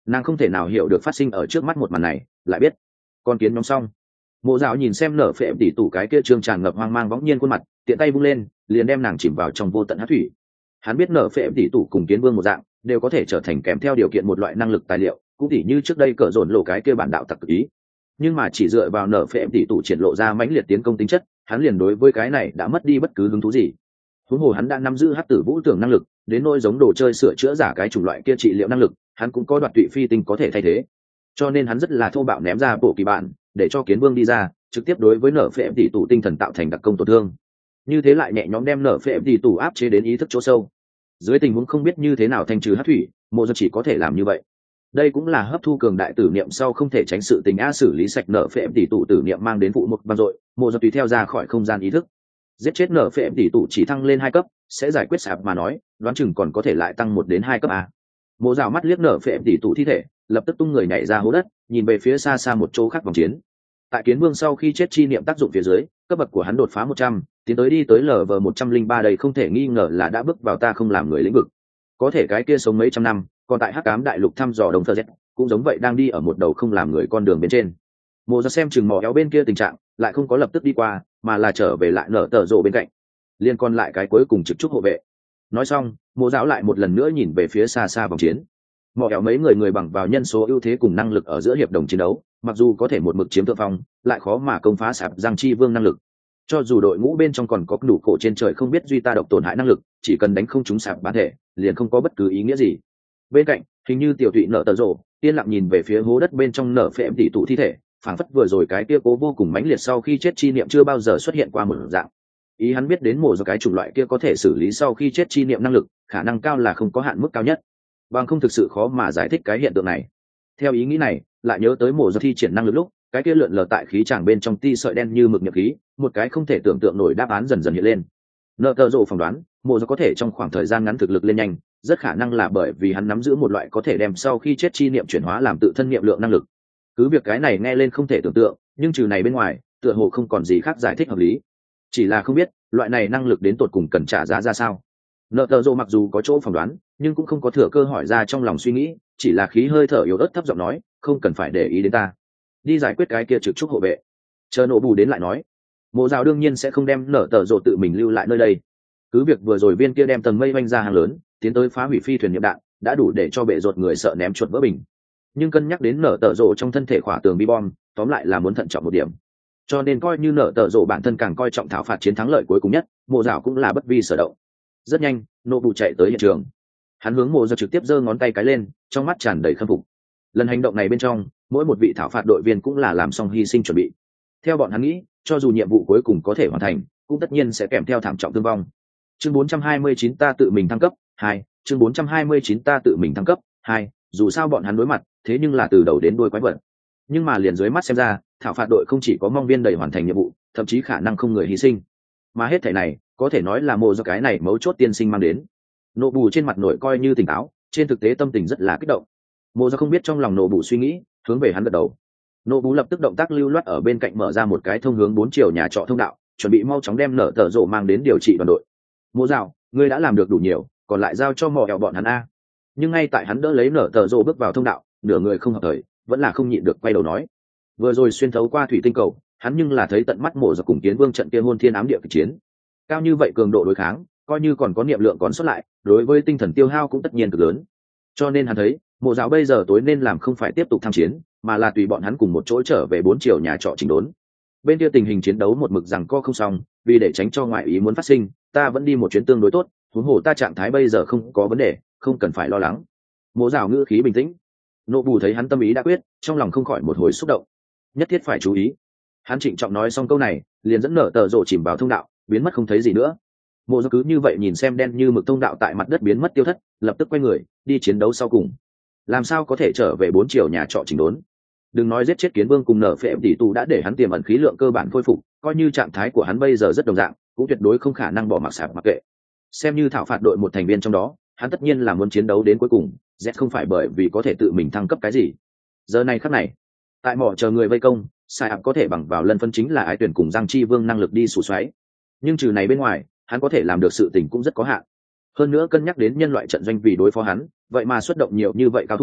nàng không thể nào hiểu được phát sinh ở trước mắt một màn này, lại biết con kiến nhóm xong. Mộ Dạo nhìn xem nở phệ tỷ tủ cái kia trương tràn ngập hoang mang bỗng nhiên khuôn mặt, tiện tay vung lên liền đem nàng chìm vào trong vô tận hát thủy. Hắn biết nở phệ tỷ tủ cùng kiến vương một dạng đều có thể trở thành kèm theo điều kiện một loại năng lực tài liệu, cũng tỉ như trước đây cỡ dồn lộ cái kia bản đạo tặc ý, nhưng mà chỉ dựa vào nở phệ tỷ tủ triển lộ ra mãnh liệt tiến công tính chất, hắn liền đối với cái này đã mất đi bất cứ hứng thú gì. Huống hồ hắn đã nắm giữ hắc tử vũ tưởng năng lực, đến nỗi giống đồ chơi sửa chữa giả cái chủng loại kia trị liệu năng lực, hắn cũng có đoạt tụy phi tinh có thể thay thế. Cho nên hắn rất là thô bạo ném ra bộ kỳ bản để cho kiến vương đi ra trực tiếp đối với nở phệ tỷ tủ tinh thần tạo thành đặc công tổn thương, như thế lại nhẹ nhõm đem nở phệ tỷ tủ áp chế đến ý thức chỗ sâu. Dưới tình huống không biết như thế nào thanh trừ hắc thủy, Mộ Giật chỉ có thể làm như vậy. Đây cũng là hấp thu cường đại tử niệm sau không thể tránh sự tình a xử lý sạch nở phệ tỷ tủ tử niệm mang đến vụ một vang dội, Mộ Giật tùy theo ra khỏi không gian ý thức. Giết chết nở phệ tỷ tủ chỉ thăng lên hai cấp sẽ giải quyết sạp mà nói, đoán chừng còn có thể lại tăng một đến hai cấp a. Mộ Dạo mắt liếc nở phệ tỷ tủ thi thể, lập tức tung người nhảy ra hố đất, nhìn về phía xa xa một chỗ khác vòng chiến. Tại kiến vương sau khi chết chi niệm tác dụng phía dưới, cấp bậc của hắn đột phá một trăm, tiến tới đi tới lv một trăm linh ba, đây không thể nghi ngờ là đã bước vào ta không làm người lĩnh vực. Có thể cái kia sống mấy trăm năm, còn tại hắc ám đại lục thăm dò đồng thơ z cũng giống vậy đang đi ở một đầu không làm người con đường bên trên. Mộ Ra xem chừng mò éo bên kia tình trạng, lại không có lập tức đi qua, mà là trở về lại nở tờ rộ bên cạnh, liên còn lại cái cuối cùng trực trúc hộ vệ. Nói xong, Mộ Giáo lại một lần nữa nhìn về phía xa xa vòng chiến. Mò éo mấy người người bằng vào nhân số ưu thế cùng năng lực ở giữa hiệp đồng chiến đấu, mặc dù có thể một mực chiếm thượng phong, lại khó mà công phá sạp giang chi vương năng lực. Cho dù đội ngũ bên trong còn có đủ cổ trên trời không biết duy ta độc tổn hại năng lực, chỉ cần đánh không trúng sạp bản thể, liền không có bất cứ ý nghĩa gì. Bên cạnh, hình như tiểu thụy nở tờ rộ, yên lặng nhìn về phía hố đất bên trong nở phệ tỷ tụ thi thể, phảng phất vừa rồi cái kia cố vô cùng mãnh liệt sau khi chết chi niệm chưa bao giờ xuất hiện qua một dạng. Ý hắn biết đến Mộ do cái chủng loại kia có thể xử lý sau khi chết chi niệm năng lực, khả năng cao là không có hạn mức cao nhất, bằng không thực sự khó mà giải thích cái hiện tượng này. Theo ý nghĩ này, lại nhớ tới Mộ do thi triển năng lực lúc, cái kia lượn lờ tại khí tràng bên trong ti sợi đen như mực nhập khí, một cái không thể tưởng tượng nổi đáp án dần dần hiện lên. Nợ tờ rộ phỏng đoán, Mộ do có thể trong khoảng thời gian ngắn thực lực lên nhanh, rất khả năng là bởi vì hắn nắm giữ một loại có thể đem sau khi chết chi niệm chuyển hóa làm tự thân niệm lượng năng lực. Cứ việc cái này nghe lên không thể tưởng tượng, nhưng trừ này bên ngoài, tựa hồ không còn gì khác giải thích hợp lý. Chỉ là không biết, loại này năng lực đến tột cùng cần trả giá ra sao. Nợ tờ rộ mặc dù có chỗ phỏng đoán, nhưng cũng không có thừa cơ hỏi ra trong lòng suy nghĩ, chỉ là khí hơi thở yếu ớt thấp giọng nói, không cần phải để ý đến ta, đi giải quyết cái kia trực trúc hộ vệ, chờ nộ bù đến lại nói. Mộ Dạo đương nhiên sẽ không đem nở tờ rộ tự mình lưu lại nơi đây. Cứ việc vừa rồi viên kia đem tầng mây vanh ra hàng lớn, tiến tới phá hủy phi thuyền nhiệm đạn, đã đủ để cho bệ rột người sợ ném chuột vỡ bình, nhưng cân nhắc đến nở tờ rộ trong thân thể khỏa tường bi bom, tóm lại là muốn thận trọng một điểm. Cho nên coi như nở tờ rộ bản thân càng coi trọng thảo phạt chiến thắng lợi cuối cùng nhất, Mộ Dạo cũng là bất vi sở động. Rất nhanh, nộ bù chạy tới hiện trường, hắn hướng Mộ Dạo trực tiếp giơ ngón tay cái lên, trong mắt tràn đầy khâm phục. Lần hành động này bên trong, mỗi một vị thảo phạt đội viên cũng là làm xong hy sinh chuẩn bị. Theo bọn hắn nghĩ, cho dù nhiệm vụ cuối cùng có thể hoàn thành, cũng tất nhiên sẽ kèm theo thảm trọng thương vong. Chương bốn trăm hai mươi chín ta tự mình thăng cấp hai, chương bốn trăm hai mươi chín ta tự mình thăng cấp hai, dù sao bọn hắn đối mặt, thế nhưng là từ đầu đến đuôi quái vật. Nhưng mà liền dưới mắt xem ra, thảo phạt đội không chỉ có mong viên đầy hoàn thành nhiệm vụ, thậm chí khả năng không người hy sinh. Mà hết thảy này, có thể nói là Mộ do cái này mấu chốt tiên sinh mang đến. Nộ bù trên mặt nổi coi như tỉnh táo, trên thực tế tâm tình rất là kích động. Mộ do không biết trong lòng nộ bù suy nghĩ, hướng về hắn gật đầu. Nộ bù lập tức động tác lưu loát ở bên cạnh mở ra một cái thông hướng bốn chiều nhà trọ thông đạo, chuẩn bị mau chóng đem nở tờ rộ mang đến điều trị đoàn đội. Mộ Dạo, ngươi đã làm được đủ nhiều, còn lại giao cho mò ẹo bọn hắn a. Nhưng ngay tại hắn đỡ lấy nở tờ rộ bước vào thông đạo, nửa người không hợp thời, vẫn là không nhịn được quay đầu nói. Vừa rồi xuyên thấu qua thủy tinh cầu, hắn nhưng là thấy tận mắt Mộ Dạo cùng Kiến Vương trận kia hôn thiên ám địa kịch chiến. Cao như vậy cường độ đối kháng, coi như còn có niệm lượng còn sót lại, đối với tinh thần tiêu hao cũng tất nhiên cực lớn. Cho nên hắn thấy, Mộ Dạo bây giờ tối nên làm không phải tiếp tục tham chiến, mà là tùy bọn hắn cùng một chỗ trở về bốn chiều nhà trọ chỉnh đốn. Bên kia tình hình chiến đấu một mực rằng co không xong, vì để tránh cho ngoại ý muốn phát sinh, ta vẫn đi một chuyến tương đối tốt, huống hồ ta trạng thái bây giờ không có vấn đề, không cần phải lo lắng. Mộ Dạo ngữ khí bình tĩnh. Nộ bù thấy hắn tâm ý đã quyết, trong lòng không khỏi một hồi xúc động. Nhất thiết phải chú ý. Hắn trịnh trọng nói xong câu này, liền dẫn nở tờ rộ chìm vào thông đạo, biến mất không thấy gì nữa. Mộ Dạo cứ như vậy nhìn xem đen như mực thông đạo tại mặt đất biến mất tiêu thất, lập tức quay người đi chiến đấu sau cùng. Làm sao có thể trở về bốn chiều nhà trọ chỉnh đốn? Đừng nói giết chết Kiến Vương cùng nở phệ tỷ tù đã để hắn tiềm ẩn khí lượng cơ bản khôi phục, coi như trạng thái của hắn bây giờ rất đồng dạng, cũng tuyệt đối không khả năng bỏ mặc sạp mặc kệ. Xem như thảo phạt đội một thành viên trong đó, hắn tất nhiên là muốn chiến đấu đến cuối cùng, Z không phải bởi vì có thể tự mình thăng cấp cái gì. Giờ này khắc này, tại mỏ chờ người vây công, sai ạp có thể bằng vào lân phân chính là ái tuyển cùng Giang Chi Vương năng lực đi sủ xoáy. Nhưng trừ này bên ngoài, hắn có thể làm được sự tình cũng rất có hạn. Hơn nữa cân nhắc đến nhân loại trận doanh vì đối phó hắn, vậy mà xuất động nhiều như vậy cao thủ,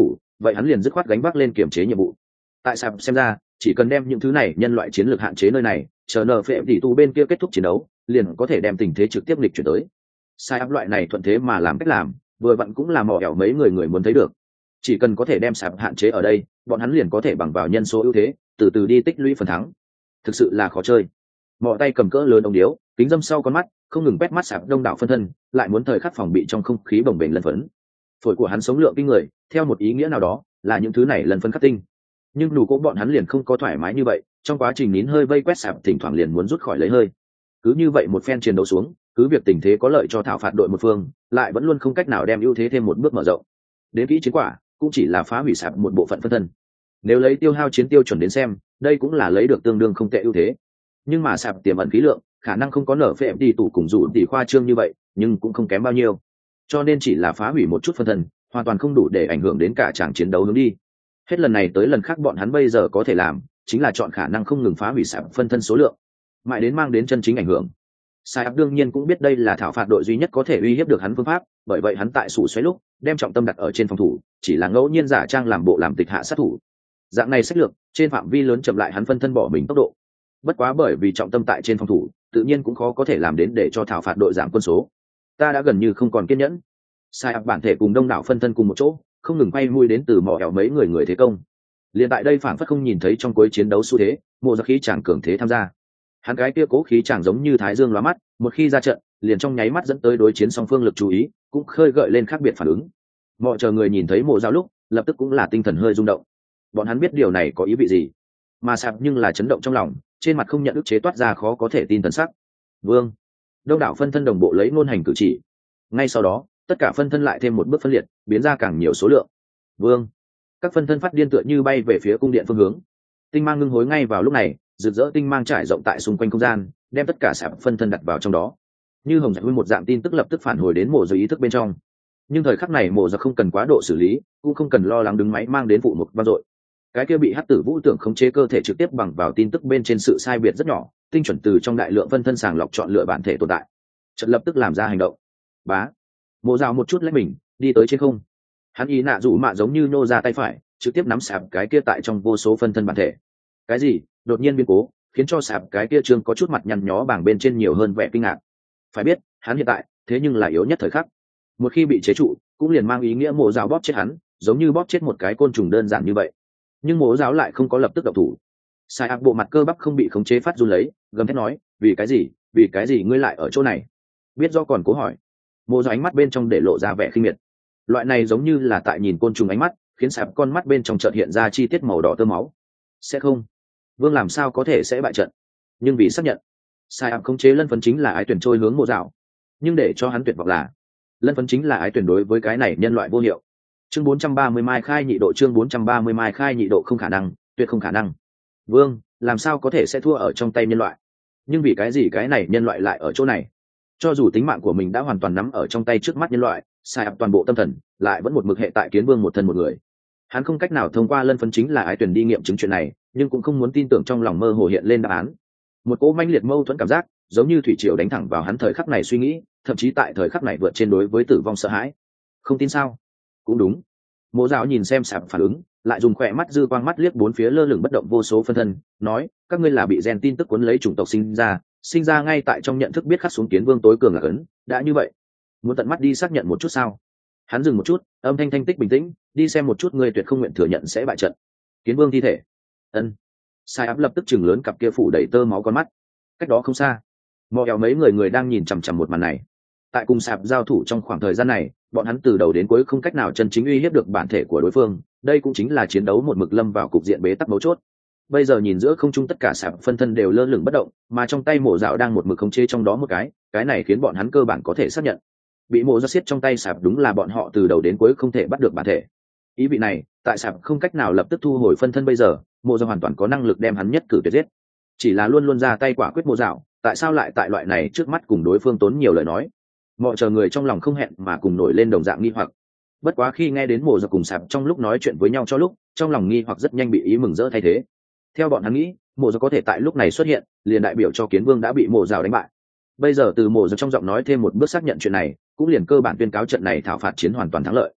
vậy hắn liền dứt khoát gánh vác lên kiểm chế nhiệm vụ. Tại sao xem ra chỉ cần đem những thứ này nhân loại chiến lược hạn chế nơi này, chờ nở phệ tỷ tù bên kia kết thúc chiến đấu, liền có thể đem tình thế trực tiếp lịch chuyển tới. Sai áp loại này thuận thế mà làm cách làm, vừa vặn cũng là mò ẻo mấy người người muốn thấy được. Chỉ cần có thể đem sạp hạn chế ở đây, bọn hắn liền có thể bằng vào nhân số ưu thế, từ từ đi tích lũy phần thắng. Thực sự là khó chơi. Mò tay cầm cỡ lớn ống điếu, kính dâm sau con mắt, không ngừng quét mắt sạp đông đảo phân thân, lại muốn thời khắc phòng bị trong không khí bồng bềnh lân phấn. Phổi của hắn sống lượng kinh người, theo một ý nghĩa nào đó, là những thứ này lần phân khắc tinh. Nhưng đủ cố bọn hắn liền không có thoải mái như vậy, trong quá trình nín hơi vây quét sạp thỉnh thoảng liền muốn rút khỏi lấy hơi. Cứ như vậy một phen chiến đấu xuống, cứ việc tình thế có lợi cho thảo phạt đội một phương, lại vẫn luôn không cách nào đem ưu thế thêm một bước mở rộng. Đến kỹ chiến quả, cũng chỉ là phá hủy sạp một bộ phận phân thân. Nếu lấy tiêu hao chiến tiêu chuẩn đến xem, đây cũng là lấy được tương đương không tệ ưu thế. Nhưng mà sạp tiềm ẩn khí lượng, khả năng không có nở phệ đi tủ cùng dụ tỷ khoa trương như vậy, nhưng cũng không kém bao nhiêu. Cho nên chỉ là phá hủy một chút phân thân, hoàn toàn không đủ để ảnh hưởng đến cả tràng chiến đấu hướng đi. Hết lần này tới lần khác bọn hắn bây giờ có thể làm, chính là chọn khả năng không ngừng phá hủy sạp phân thân số lượng, mãi đến mang đến chân chính ảnh hưởng. Sai áp đương nhiên cũng biết đây là thảo phạt đội duy nhất có thể uy hiếp được hắn phương pháp, bởi vậy hắn tại sủ xoáy lúc đem trọng tâm đặt ở trên phòng thủ, chỉ là ngẫu nhiên giả trang làm bộ làm tịch hạ sát thủ. Dạng này sách lược trên phạm vi lớn chậm lại hắn phân thân bỏ mình tốc độ. Bất quá bởi vì trọng tâm tại trên phòng thủ, tự nhiên cũng khó có thể làm đến để cho thảo phạt đội giảm quân số. Ta đã gần như không còn kiên nhẫn. Sai áp bản thể cùng đông đảo phân thân cùng một chỗ, không ngừng quay mũi đến từ mỏ ẻo mấy người người thế công. Liên tại đây phản phất không nhìn thấy trong cuối chiến đấu xu thế, mộ giặc khí chàng cường thế tham gia. Hắn cái kia cố khí chàng giống như thái dương lóa mắt, một khi ra trận, liền trong nháy mắt dẫn tới đối chiến song phương lực chú ý, cũng khơi gợi lên khác biệt phản ứng. Mọi chờ người nhìn thấy mộ giáo lúc, lập tức cũng là tinh thần hơi rung động. Bọn hắn biết điều này có ý vị gì, mà sạp nhưng là chấn động trong lòng, trên mặt không nhận ức chế toát ra khó có thể tin thần sắc. Vương, đông đảo phân thân đồng bộ lấy ngôn hành cử chỉ. Ngay sau đó, tất cả phân thân lại thêm một bước phân liệt, biến ra càng nhiều số lượng. Vương, các phân thân phát điên tựa như bay về phía cung điện phương hướng. Tinh mang ngưng hối ngay vào lúc này, rực rỡ tinh mang trải rộng tại xung quanh không gian, đem tất cả sạp phân thân đặt vào trong đó. Như hồng dạy một dạng tin tức lập tức phản hồi đến mộ giới ý thức bên trong. Nhưng thời khắc này mộ giặc không cần quá độ xử lý, cũng không cần lo lắng đứng máy mang đến phụ một vang dội. Cái kia bị hắc tử vũ tưởng khống chế cơ thể trực tiếp bằng vào tin tức bên trên sự sai biệt rất nhỏ, tinh chuẩn từ trong đại lượng phân thân sàng lọc chọn lựa bản thể tồn tại, chợt lập tức làm ra hành động. Bá, mộ rào một chút lấy mình đi tới trên không, hắn ý nạ rủ mạ giống như nô ra tay phải, trực tiếp nắm sạp cái kia tại trong vô số phân thân bản thể. Cái gì đột nhiên biến cố khiến cho sạp cái kia trương có chút mặt nhăn nhó bảng bên trên nhiều hơn vẻ kinh ngạc. Phải biết hắn hiện tại thế nhưng là yếu nhất thời khắc, một khi bị chế trụ cũng liền mang ý nghĩa mộ giáo bóp chết hắn, giống như bóp chết một cái côn trùng đơn giản như vậy. Nhưng mộ giáo lại không có lập tức động thủ. Sai ác bộ mặt cơ bắp không bị khống chế phát run lấy, gầm thét nói, vì cái gì vì cái gì ngươi lại ở chỗ này? Biết do còn cố hỏi. Mộ giáo ánh mắt bên trong để lộ ra vẻ khinh miệt, loại này giống như là tại nhìn côn trùng ánh mắt, khiến sạp con mắt bên trong chợt hiện ra chi tiết màu đỏ tơ máu. Sẽ không, vương làm sao có thể sẽ bại trận? Nhưng vì xác nhận sai áp khống chế lân phấn chính là ái tuyển trôi hướng mộ dạo, nhưng để cho hắn tuyệt vọng là lân phấn chính là ái tuyển đối với cái này nhân loại vô hiệu. Chương bốn trăm ba mươi mai khai nhị độ, chương bốn trăm ba mươi mai khai nhị độ, không khả năng, tuyệt không khả năng. Vương làm sao có thể sẽ thua ở trong tay nhân loại? Nhưng vì cái gì cái này nhân loại lại ở chỗ này? Cho dù tính mạng của mình đã hoàn toàn nắm ở trong tay trước mắt nhân loại, sai áp toàn bộ tâm thần lại vẫn một mực hệ tại kiến vương một thân một người. Hắn không cách nào thông qua lân phấn chính là ái tuyển đi nghiệm chứng chuyện này, nhưng cũng không muốn tin tưởng trong lòng mơ hồ hiện lên đáp án. Một cỗ manh liệt mâu thuẫn cảm giác giống như thủy triều đánh thẳng vào hắn thời khắc này suy nghĩ, thậm chí tại thời khắc này vượt trên đối với tử vong sợ hãi. Không tin sao? Cũng đúng. Mộ giáo nhìn xem sạp phản ứng, lại dùng khỏe mắt dư quang mắt liếc bốn phía lơ lửng bất động vô số phân thân, nói, các ngươi là bị gen tin tức cuốn lấy chủng tộc sinh ra, sinh ra ngay tại trong nhận thức biết khắc xuống kiến vương tối cường là ấn, đã như vậy, muốn tận mắt đi xác nhận một chút sao? Hắn dừng một chút, âm thanh thanh tích bình tĩnh, đi xem một chút ngươi tuyệt không nguyện thừa nhận sẽ bại trận. Kiến vương thi thể. Ân. Sai áp lập tức chừng lớn cặp kia phủ đầy tơ máu con mắt. Cách đó không xa, mò eo mấy người người đang nhìn chằm chằm một màn này. Tại cùng sạp giao thủ trong khoảng thời gian này, bọn hắn từ đầu đến cuối không cách nào chân chính uy hiếp được bản thể của đối phương, đây cũng chính là chiến đấu một mực lâm vào cục diện bế tắc mấu chốt. Bây giờ nhìn giữa không trung tất cả sạp phân thân đều lơ lửng bất động, mà trong tay mổ dạo đang một mực khống chế trong đó một cái, cái này khiến bọn hắn cơ bản có thể xác nhận, bị mổ ra xiết trong tay sạp đúng là bọn họ từ đầu đến cuối không thể bắt được bản thể. Ý vị này, tại sạp không cách nào lập tức thu hồi phân thân bây giờ, mộ dạo hoàn toàn có năng lực đem hắn nhất cử tuyệt giết. Chỉ là luôn luôn ra tay quả quyết mộ dạo, tại sao lại tại loại này trước mắt cùng đối phương tốn nhiều lời nói? Mọi chờ người trong lòng không hẹn mà cùng nổi lên đồng dạng nghi hoặc. Bất quá khi nghe đến mộ dạo cùng sạp trong lúc nói chuyện với nhau cho lúc, trong lòng nghi hoặc rất nhanh bị ý mừng rỡ thay thế. Theo bọn hắn nghĩ, mộ dạo có thể tại lúc này xuất hiện, liền đại biểu cho kiến vương đã bị mộ dạo đánh bại. Bây giờ từ mộ dạo trong giọng nói thêm một bước xác nhận chuyện này, cũng liền cơ bản tuyên cáo trận này thảo phạt chiến hoàn toàn thắng lợi.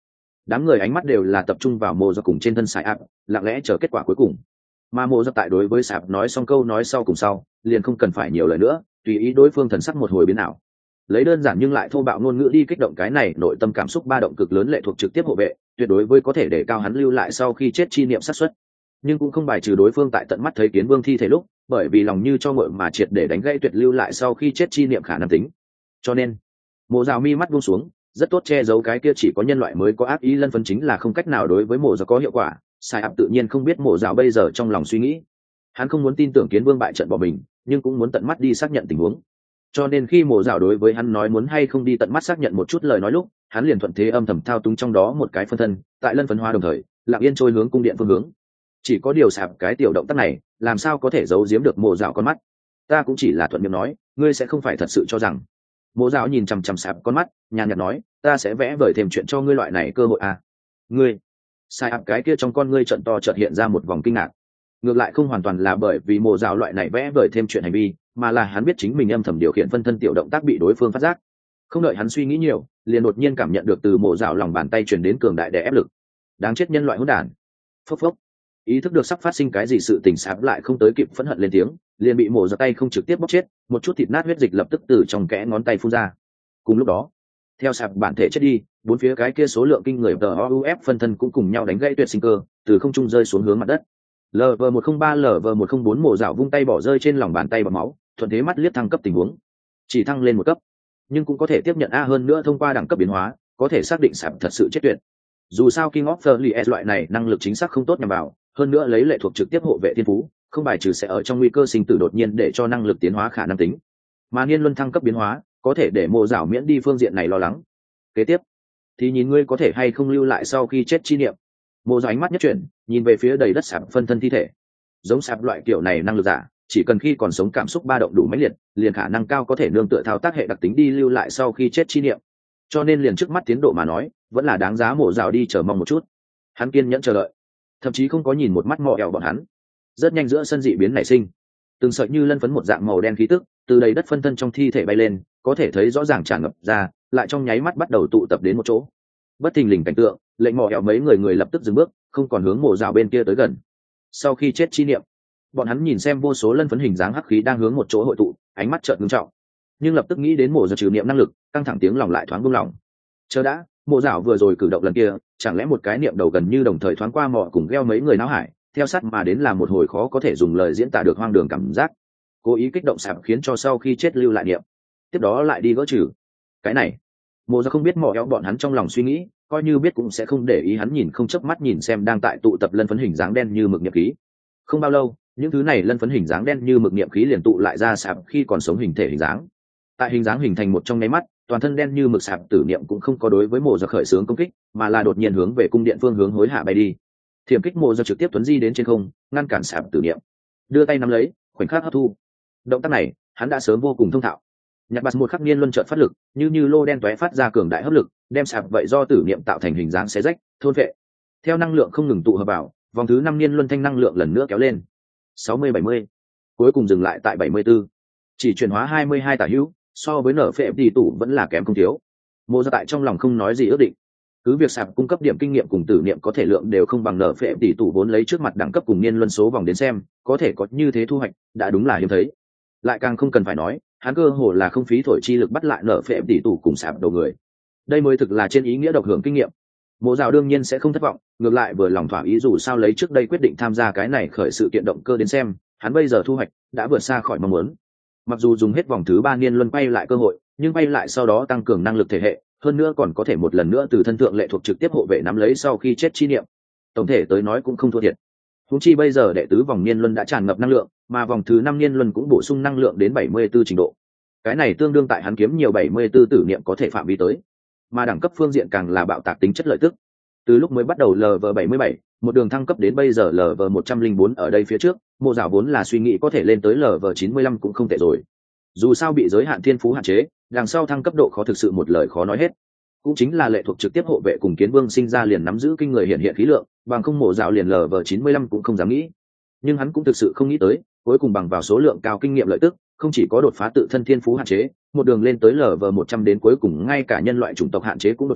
đám người ánh mắt đều là tập trung vào mộ giặc cùng trên thân sải áp, lặng lẽ chờ kết quả cuối cùng. Mà mộ giặc tại đối với sạp nói xong câu nói sau cùng sau, liền không cần phải nhiều lời nữa, tùy ý đối phương thần sắc một hồi biến ảo, lấy đơn giản nhưng lại thô bạo ngôn ngữ đi kích động cái này nội tâm cảm xúc ba động cực lớn lệ thuộc trực tiếp hộ vệ, tuyệt đối với có thể để cao hắn lưu lại sau khi chết chi niệm sát suất. Nhưng cũng không bài trừ đối phương tại tận mắt thấy kiến vương thi thể lúc, bởi vì lòng như cho ngội mà triệt để đánh gãy tuyệt lưu lại sau khi chết chi niệm khả năng tính. Cho nên mộ rào mi mắt buông xuống, rất tốt che giấu cái kia chỉ có nhân loại mới có ác ý lân phấn chính là không cách nào đối với mộ rào có hiệu quả. Sai áp tự nhiên không biết mộ rào bây giờ trong lòng suy nghĩ, hắn không muốn tin tưởng kiến vương bại trận bỏ mình, nhưng cũng muốn tận mắt đi xác nhận tình huống. Cho nên khi mộ rào đối với hắn nói muốn hay không đi tận mắt xác nhận một chút lời nói lúc, hắn liền thuận thế âm thầm thao túng trong đó một cái phân thân, tại lân phấn hóa đồng thời lặng yên trôi hướng cung điện phương hướng. Chỉ có điều sạp cái tiểu động tác này làm sao có thể giấu giếm được mộ rào con mắt. Ta cũng chỉ là thuận miệng nói, ngươi sẽ không phải thật sự cho rằng. Mộ rào nhìn chằm chằm sạp con mắt, nhàn nhạt nói, ta sẽ vẽ vời thêm chuyện cho ngươi loại này cơ hội à. Ngươi sai áp cái kia trong con ngươi trận to chợt hiện ra một vòng kinh ngạc. Ngược lại không hoàn toàn là bởi vì mộ rào loại này vẽ vời thêm chuyện hành vi, mà là hắn biết chính mình âm thầm điều khiển phân thân tiểu động tác bị đối phương phát giác. Không đợi hắn suy nghĩ nhiều, liền đột nhiên cảm nhận được từ mộ rào lòng bàn tay truyền đến cường đại đè ép lực. Đáng chết nhân loại hỗn đản. Phốc phốc. Ý thức được sắp phát sinh cái gì sự tình sạp lại không tới kịp phẫn hận lên tiếng, liền bị mổ giật tay không trực tiếp bóc chết, một chút thịt nát huyết dịch lập tức từ trong kẽ ngón tay phun ra. Cùng lúc đó, theo sạp bản thể chết đi, bốn phía cái kia số lượng kinh người tờ o u ép phân thân cũng cùng nhau đánh gãy tuyệt sinh cơ, từ không trung rơi xuống hướng mặt đất. L V một không ba L V một không bốn mổ rào vung tay bỏ rơi trên lòng bàn tay bọt máu, thuận thế mắt liếc thăng cấp tình huống, chỉ thăng lên một cấp, nhưng cũng có thể tiếp nhận a hơn nữa thông qua đẳng cấp biến hóa, có thể xác định sạp thật sự chết tuyệt. Dù sao King of the Lies loại này năng lực chính xác không tốt nhằm vào, hơn nữa lấy lệ thuộc trực tiếp hộ vệ thiên phú, không bài trừ sẽ ở trong nguy cơ sinh tử đột nhiên để cho năng lực tiến hóa khả năng tính. Mà niên luân thăng cấp biến hóa, có thể để mộ rào miễn đi phương diện này lo lắng. Kế tiếp, thì nhìn ngươi có thể hay không lưu lại sau khi chết chi niệm. Mộ rào ánh mắt nhất chuyển, nhìn về phía đầy đất sạp phân thân thi thể. Giống sạp loại kiểu này năng lực giả, chỉ cần khi còn sống cảm xúc ba động đủ mãnh liệt, liền khả năng cao có thể nương tựa thao tác hệ đặc tính đi lưu lại sau khi chết chi niệm. Cho nên liền trước mắt tiến độ mà nói, vẫn là đáng giá mộ rào đi chờ mong một chút. Hắn kiên nhẫn chờ đợi, thậm chí không có nhìn một mắt mò ẻo bọn hắn. Rất nhanh giữa sân dị biến nảy sinh, từng sợi như lân phấn một dạng màu đen khí tức từ đầy đất phân thân trong thi thể bay lên, có thể thấy rõ ràng tràn ngập ra, lại trong nháy mắt bắt đầu tụ tập đến một chỗ. Bất thình lình cảnh tượng lệnh mò ẻo mấy người người lập tức dừng bước, không còn hướng mộ rào bên kia tới gần. Sau khi chết chi niệm, bọn hắn nhìn xem vô số lân phấn hình dáng hắc khí đang hướng một chỗ hội tụ, ánh mắt trợn ngưng trọng, nhưng lập tức nghĩ đến mộ rào trừ niệm năng lực, căng thẳng tiếng lòng lại thoáng buông lỏng. Chờ đã, mộ rào vừa rồi cử động lần kia, chẳng lẽ một cái niệm đầu gần như đồng thời thoáng qua mò cùng gheo mấy người náo hải, theo sát mà đến là một hồi khó có thể dùng lời diễn tả được hoang đường cảm giác, cố ý kích động sạp khiến cho sau khi chết lưu lại niệm, tiếp đó lại đi gỡ trừ. Cái này mộ rào không biết mò eo bọn hắn trong lòng suy nghĩ, coi như biết cũng sẽ không để ý. Hắn nhìn không chớp mắt nhìn xem đang tại tụ tập lân phấn hình dáng đen như mực niệm khí. Không bao lâu, những thứ này lân phấn hình dáng đen như mực niệm khí liền tụ lại ra sạp khi còn sống hình thể hình dáng. Tại hình dáng hình thành một trong nháy mắt, toàn thân đen như mực sạp tử niệm cũng không có đối với mộ giặc khởi xướng công kích, mà là đột nhiên hướng về cung điện phương hướng hối hạ bay đi. Thiểm kích mộ giặc trực tiếp tuấn di đến trên không, ngăn cản sạp tử niệm, đưa tay nắm lấy, khoảnh khắc hấp thu. Động tác này hắn đã sớm vô cùng thông thạo. Nhặt bạt một khắc niên luân chợt phát lực, như như lô đen tóe phát ra cường đại hấp lực, đem sạp vậy do tử niệm tạo thành hình dáng xé rách, thôn vệ. Theo năng lượng không ngừng tụ hợp vào, vòng thứ năm niên luân thanh năng lượng lần nữa kéo lên. sáu mươi bảy mươi, cuối cùng dừng lại tại bảy mươi tư. Chỉ chuyển hóa hai mươi hai tả hữu, so với nở phệ tỷ tủ vẫn là kém không thiếu. Mộ ra tại trong lòng không nói gì ước định. Cứ việc sạp cung cấp điểm kinh nghiệm cùng tử niệm có thể lượng đều không bằng nở phệ tỷ tủ vốn lấy trước mặt đẳng cấp cùng niên luân số vòng đến xem, có thể có như thế thu hoạch, đã đúng là hiếm thấy. Lại càng không cần phải nói, hắn cơ hồ là không phí thổi chi lực bắt lại nở phệ tỷ tủ cùng sạp đầu người. Đây mới thực là trên ý nghĩa độc hưởng kinh nghiệm. Mộ Dạo đương nhiên sẽ không thất vọng, ngược lại vừa lòng thỏa ý, dù sao lấy trước đây quyết định tham gia cái này khởi sự kiện động cơ đến xem, hắn bây giờ thu hoạch đã vượt xa khỏi mong muốn. Mặc dù dùng hết vòng thứ ba niên luân quay lại cơ hội, nhưng quay lại sau đó tăng cường năng lực thể hệ, hơn nữa còn có thể một lần nữa từ thân thượng lệ thuộc trực tiếp hộ vệ nắm lấy sau khi chết chi niệm. Tổng thể tới nói cũng không thua thiệt. Huống chi bây giờ đệ tứ vòng niên luân đã tràn ngập năng lượng, mà vòng thứ năm niên luân cũng bổ sung năng lượng đến bảy mươi tư trình độ. Cái này tương đương tại hắn kiếm nhiều bảy mươi tư tử niệm có thể phạm vi tới. Mà đẳng cấp phương diện càng là bạo tạc tính chất lợi tức. Từ lúc mới bắt đầu lờ vê bảy mươi bảy, một đường thăng cấp đến bây giờ lờ vê một trăm lẻ bốn ở đây phía trước, Mộ Dạo vốn là suy nghĩ có thể lên tới lờ vê chín mươi lăm cũng không tệ rồi. Dù sao bị giới hạn thiên phú hạn chế, đằng sau thăng cấp độ khó thực sự một lời khó nói hết. Cũng chính là lệ thuộc trực tiếp hộ vệ cùng kiến vương sinh ra liền nắm giữ kinh người hiện hiện khí lượng, bằng không Mộ Dạo liền lờ vê chín mươi lăm cũng không dám nghĩ. Nhưng hắn cũng thực sự không nghĩ tới, cuối cùng bằng vào số lượng cao kinh nghiệm lợi tức, không chỉ có đột phá tự thân thiên phú hạn chế, một đường lên tới lờ vê một trăm đến cuối cùng ngay cả nhân loại chủng tộc hạn chế cũng đột phá,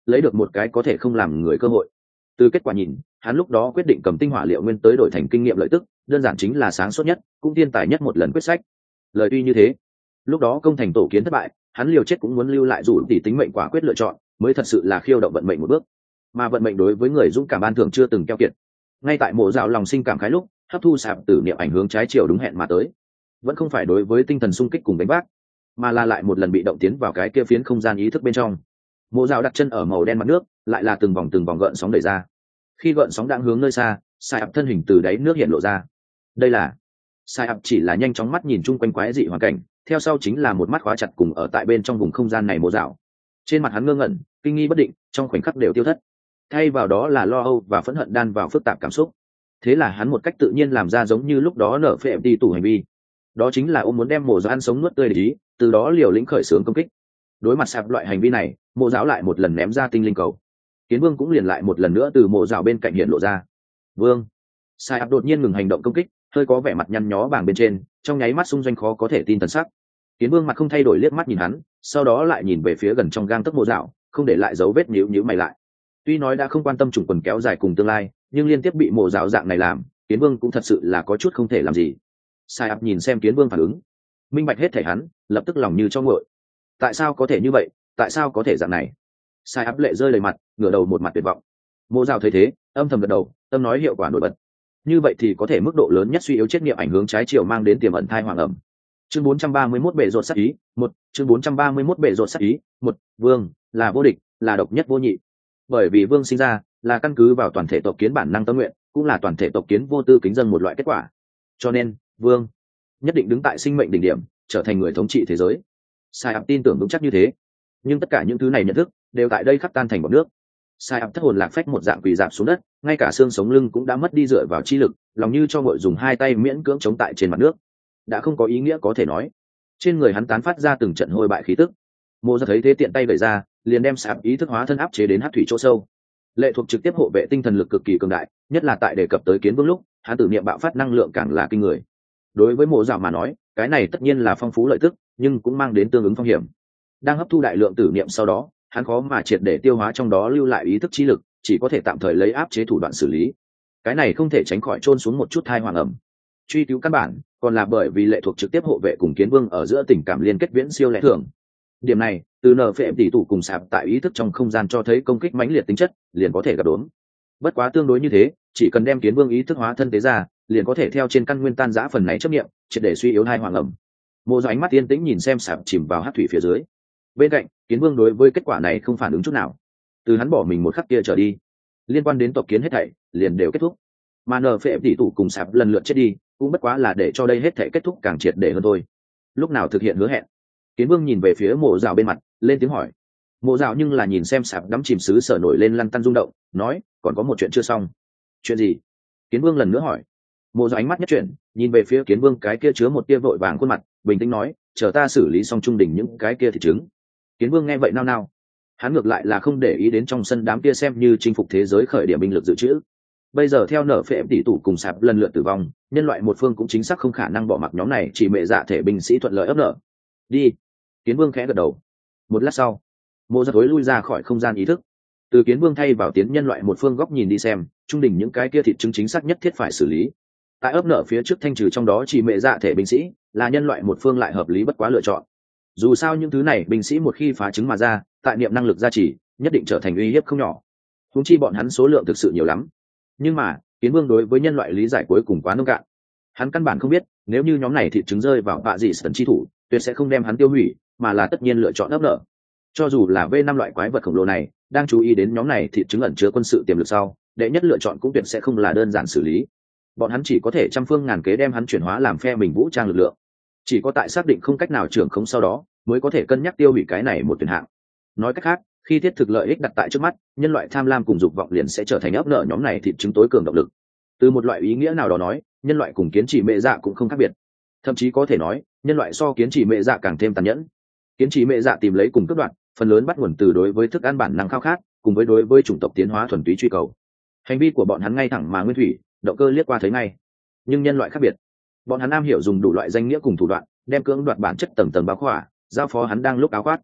lấy được một cái có thể không làm người cơ hội. Từ kết quả nhìn, hắn lúc đó quyết định cầm tinh hỏa liệu nguyên tới đổi thành kinh nghiệm lợi tức, đơn giản chính là sáng suốt nhất, cũng thiên tài nhất một lần quyết sách. Lời tuy như thế, lúc đó công thành tổ kiến thất bại, hắn liều chết cũng muốn lưu lại dù tỷ tính mệnh quả quyết lựa chọn, mới thật sự là khiêu động vận mệnh một bước. Mà vận mệnh đối với người dũng cảm ban thưởng chưa từng keo kiệt. Ngay tại mộ dạo lòng sinh cảm khái lúc, hấp thu sạp tử niệm ảnh hướng trái chiều đúng hẹn mà tới, vẫn không phải đối với tinh thần sung kích cùng đánh bác, mà là lại một lần bị động tiến vào cái kia phiến không gian ý thức bên trong. Mộ dạo đặt chân ở màu đen mặt nước, lại là từng vòng từng vòng gợn sóng đẩy ra. Khi gợn sóng đang hướng nơi xa, sai ập thân hình từ đáy nước hiện lộ ra. Đây là sai ập chỉ là nhanh chóng mắt nhìn chung quanh quái dị hoàn cảnh, theo sau chính là một mắt khóa chặt cùng ở tại bên trong vùng không gian này mộ dạo. Trên mặt hắn ngơ ngẩn, kinh nghi bất định, trong khoảnh khắc đều tiêu thất. Thay vào đó là lo âu và phẫn hận đan vào phức tạp cảm xúc. Thế là hắn một cách tự nhiên làm ra giống như lúc đó nở phệ đi tủ hành vi, đó chính là ông muốn đem mộ dạo ăn sống nuốt tươi để ý, từ đó liều lĩnh khởi xướng công kích. Đối mặt sạp loại hành vi này, mộ dạo lại một lần ném ra tinh linh cầu. Kiến vương cũng liền lại một lần nữa từ mộ dạo bên cạnh hiện lộ ra. Vương sai áp đột nhiên ngừng hành động công kích, hơi có vẻ mặt nhăn nhó bảng bên trên, trong nháy mắt xung doanh khó có thể tin thần sắc. Kiến vương mặt không thay đổi liếc mắt nhìn hắn, sau đó lại nhìn về phía gần trong gang tấc mộ dạo, không để lại dấu vết nhíu nhíu mày lại. Tuy nói đã không quan tâm chủng quần kéo dài cùng tương lai, nhưng liên tiếp bị mộ dạo dạng này làm, kiến vương cũng thật sự là có chút không thể làm gì. Sai áp nhìn xem kiến vương phản ứng, minh bạch hết thể hắn, lập tức lòng như cho nguội. Tại sao có thể như vậy, tại sao có thể dạng này? Sai áp lệ rơi đầy mặt, ngửa đầu một mặt tuyệt vọng. Mộ dạo thấy thế, âm thầm gật đầu, tâm nói hiệu quả nổi bật. Như vậy thì có thể mức độ lớn nhất suy yếu chết niệm ảnh hướng trái chiều mang đến tiềm ẩn thai hoàng ẩm. Chương bốn trăm ba mươi mốt bệ rột sát ý, một, chương bốn trăm ba mươi mốt bệ rột sát ý, một, vương là vô địch, là độc nhất vô nhị. Bởi vì vương sinh ra là căn cứ vào toàn thể tộc kiến bản năng tâm nguyện, cũng là toàn thể tộc kiến vô tư kính dân một loại kết quả. Cho nên, vương nhất định đứng tại sinh mệnh đỉnh điểm, trở thành người thống trị thế giới. Sai áp tin tưởng vững chắc như thế, nhưng tất cả những thứ này nhận thức đều tại đây khắc tan thành bọt nước. Sai áp thất hồn lạc phách một dạng quỳ dạp xuống đất, ngay cả xương sống lưng cũng đã mất đi dựa vào chi lực, lòng như cho ngội dùng hai tay miễn cưỡng chống tại trên mặt nước, đã không có ý nghĩa có thể nói. Trên người hắn tán phát ra từng trận hôi bại khí tức. Mộ Gia thấy thế tiện tay đẩy ra, liền đem sạp ý thức hóa thân áp chế đến hắc thủy chỗ sâu. Lệ thuộc trực tiếp hộ vệ tinh thần lực cực kỳ cường đại, nhất là tại đề cập tới kiến vương lúc, hắn tự niệm bạo phát năng lượng càng là kinh người. Đối với Mộ Gia mà nói, cái này tất nhiên là phong phú lợi tức, nhưng cũng mang đến tương ứng phong hiểm. Đang hấp thu đại lượng tử niệm sau đó, hắn khó mà triệt để tiêu hóa trong đó lưu lại ý thức trí lực, chỉ có thể tạm thời lấy áp chế thủ đoạn xử lý. Cái này không thể tránh khỏi trôn xuống một chút thai hoàng ẩm. Truy cứu căn bản, còn là bởi vì lệ thuộc trực tiếp hộ vệ cùng kiến vương ở giữa tình cảm liên kết viễn siêu lẽ thường. Điểm này, từ nở phệ tỷ tủ cùng sạp tại ý thức trong không gian cho thấy công kích mãnh liệt tính chất, liền có thể gặp đốn. Bất quá tương đối như thế, chỉ cần đem kiến vương ý thức hóa thân tế ra, liền có thể theo trên căn nguyên tan rã phần này chấp niệm, triệt để suy yếu hai hoàng ẩm. Mộ Gia ánh mắt yên tĩnh nhìn xem sạp chìm vào hắc thủy phía dưới. Bên cạnh, kiến vương đối với kết quả này không phản ứng chút nào. Từ hắn bỏ mình một khắc kia trở đi, liên quan đến tộc kiến hết thảy liền đều kết thúc. Mà nở phệ tỷ tủ cùng sạp lần lượt chết đi, cũng bất quá là để cho đây hết thảy kết thúc càng triệt để hơn thôi. Lúc nào thực hiện hứa hẹn? Kiến vương nhìn về phía Mộ Dạo bên mặt, lên tiếng hỏi. Mộ Dạo nhưng là nhìn xem sạp đắm chìm xứ sở nổi lên lăn tăn rung động, nói, còn có một chuyện chưa xong. Chuyện gì? Kiến vương lần nữa hỏi. Mộ Dạo ánh mắt nhất chuyển, nhìn về phía kiến vương cái kia chứa một tia vội vàng khuôn mặt, bình tĩnh nói, chờ ta xử lý xong trung đỉnh những cái kia thì trứng. Kiến vương nghe vậy nao nao, hắn ngược lại là không để ý đến trong sân đám kia xem như chinh phục thế giới khởi điểm binh lực dự trữ. Bây giờ theo nở phệ tỷ tủ cùng sạp lần lượt tử vong, nhân loại một phương cũng chính xác không khả năng bỏ mặc nhóm này chỉ mẹ dạ thể binh sĩ thuận lợi ấp nở. Đi. Kiến vương khẽ gật đầu. Một lát sau, Mộ Gia thối lui ra khỏi không gian ý thức. Từ kiến vương thay vào tiến nhân loại một phương góc nhìn đi xem, trung đỉnh những cái kia thịt chứng chính xác nhất thiết phải xử lý. Tại ấp nở phía trước thanh trừ trong đó chỉ mẹ dạ thể binh sĩ, là nhân loại một phương lại hợp lý bất quá lựa chọn. Dù sao những thứ này binh sĩ một khi phá trứng mà ra, tại niệm năng lực gia trì, nhất định trở thành uy hiếp không nhỏ. Huống chi bọn hắn số lượng thực sự nhiều lắm. Nhưng mà, kiến vương đối với nhân loại lý giải cuối cùng quá nông cạn. Hắn căn bản không biết, nếu như nhóm này thịt trứng rơi vào vạ dị sần chi thủ, tuyệt sẽ không đem hắn tiêu hủy, mà là tất nhiên lựa chọn ấp nở. Cho dù là v năm loại quái vật khổng lồ này, đang chú ý đến nhóm này thịt trứng ẩn chứa quân sự tiềm lực sau, đệ nhất lựa chọn cũng tuyệt sẽ không là đơn giản xử lý. Bọn hắn chỉ có thể trăm phương ngàn kế đem hắn chuyển hóa làm phe mình vũ trang lực lượng. Chỉ có tại xác định không cách nào trưởng khống sau đó, mới có thể cân nhắc tiêu hủy cái này một tuyển hạng. Nói cách khác, khi thiết thực lợi ích đặt tại trước mắt, nhân loại tham lam cùng dục vọng liền sẽ trở thành ấp nợ nhóm này thịt trứng tối cường động lực. Từ một loại ý nghĩa nào đó nói, nhân loại cùng kiến chỉ mẹ dạ cũng không khác biệt. Thậm chí có thể nói, nhân loại so kiến chỉ mẹ dạ càng thêm tàn nhẫn. Kiến chỉ mẹ dạ tìm lấy cùng cướp đoạt, phần lớn bắt nguồn từ đối với thức ăn bản năng khao khát, cùng với đối với chủng tộc tiến hóa thuần túy truy cầu. Hành vi của bọn hắn ngay thẳng mà nguyên thủy, động cơ liếc qua thấy ngay. Nhưng nhân loại khác biệt, bọn hắn am hiểu dùng đủ loại danh nghĩa cùng thủ đoạn, đem cưỡng đoạt bản chất tầng tầng bao khỏa, giao phó hắn đang lúc áo khoác.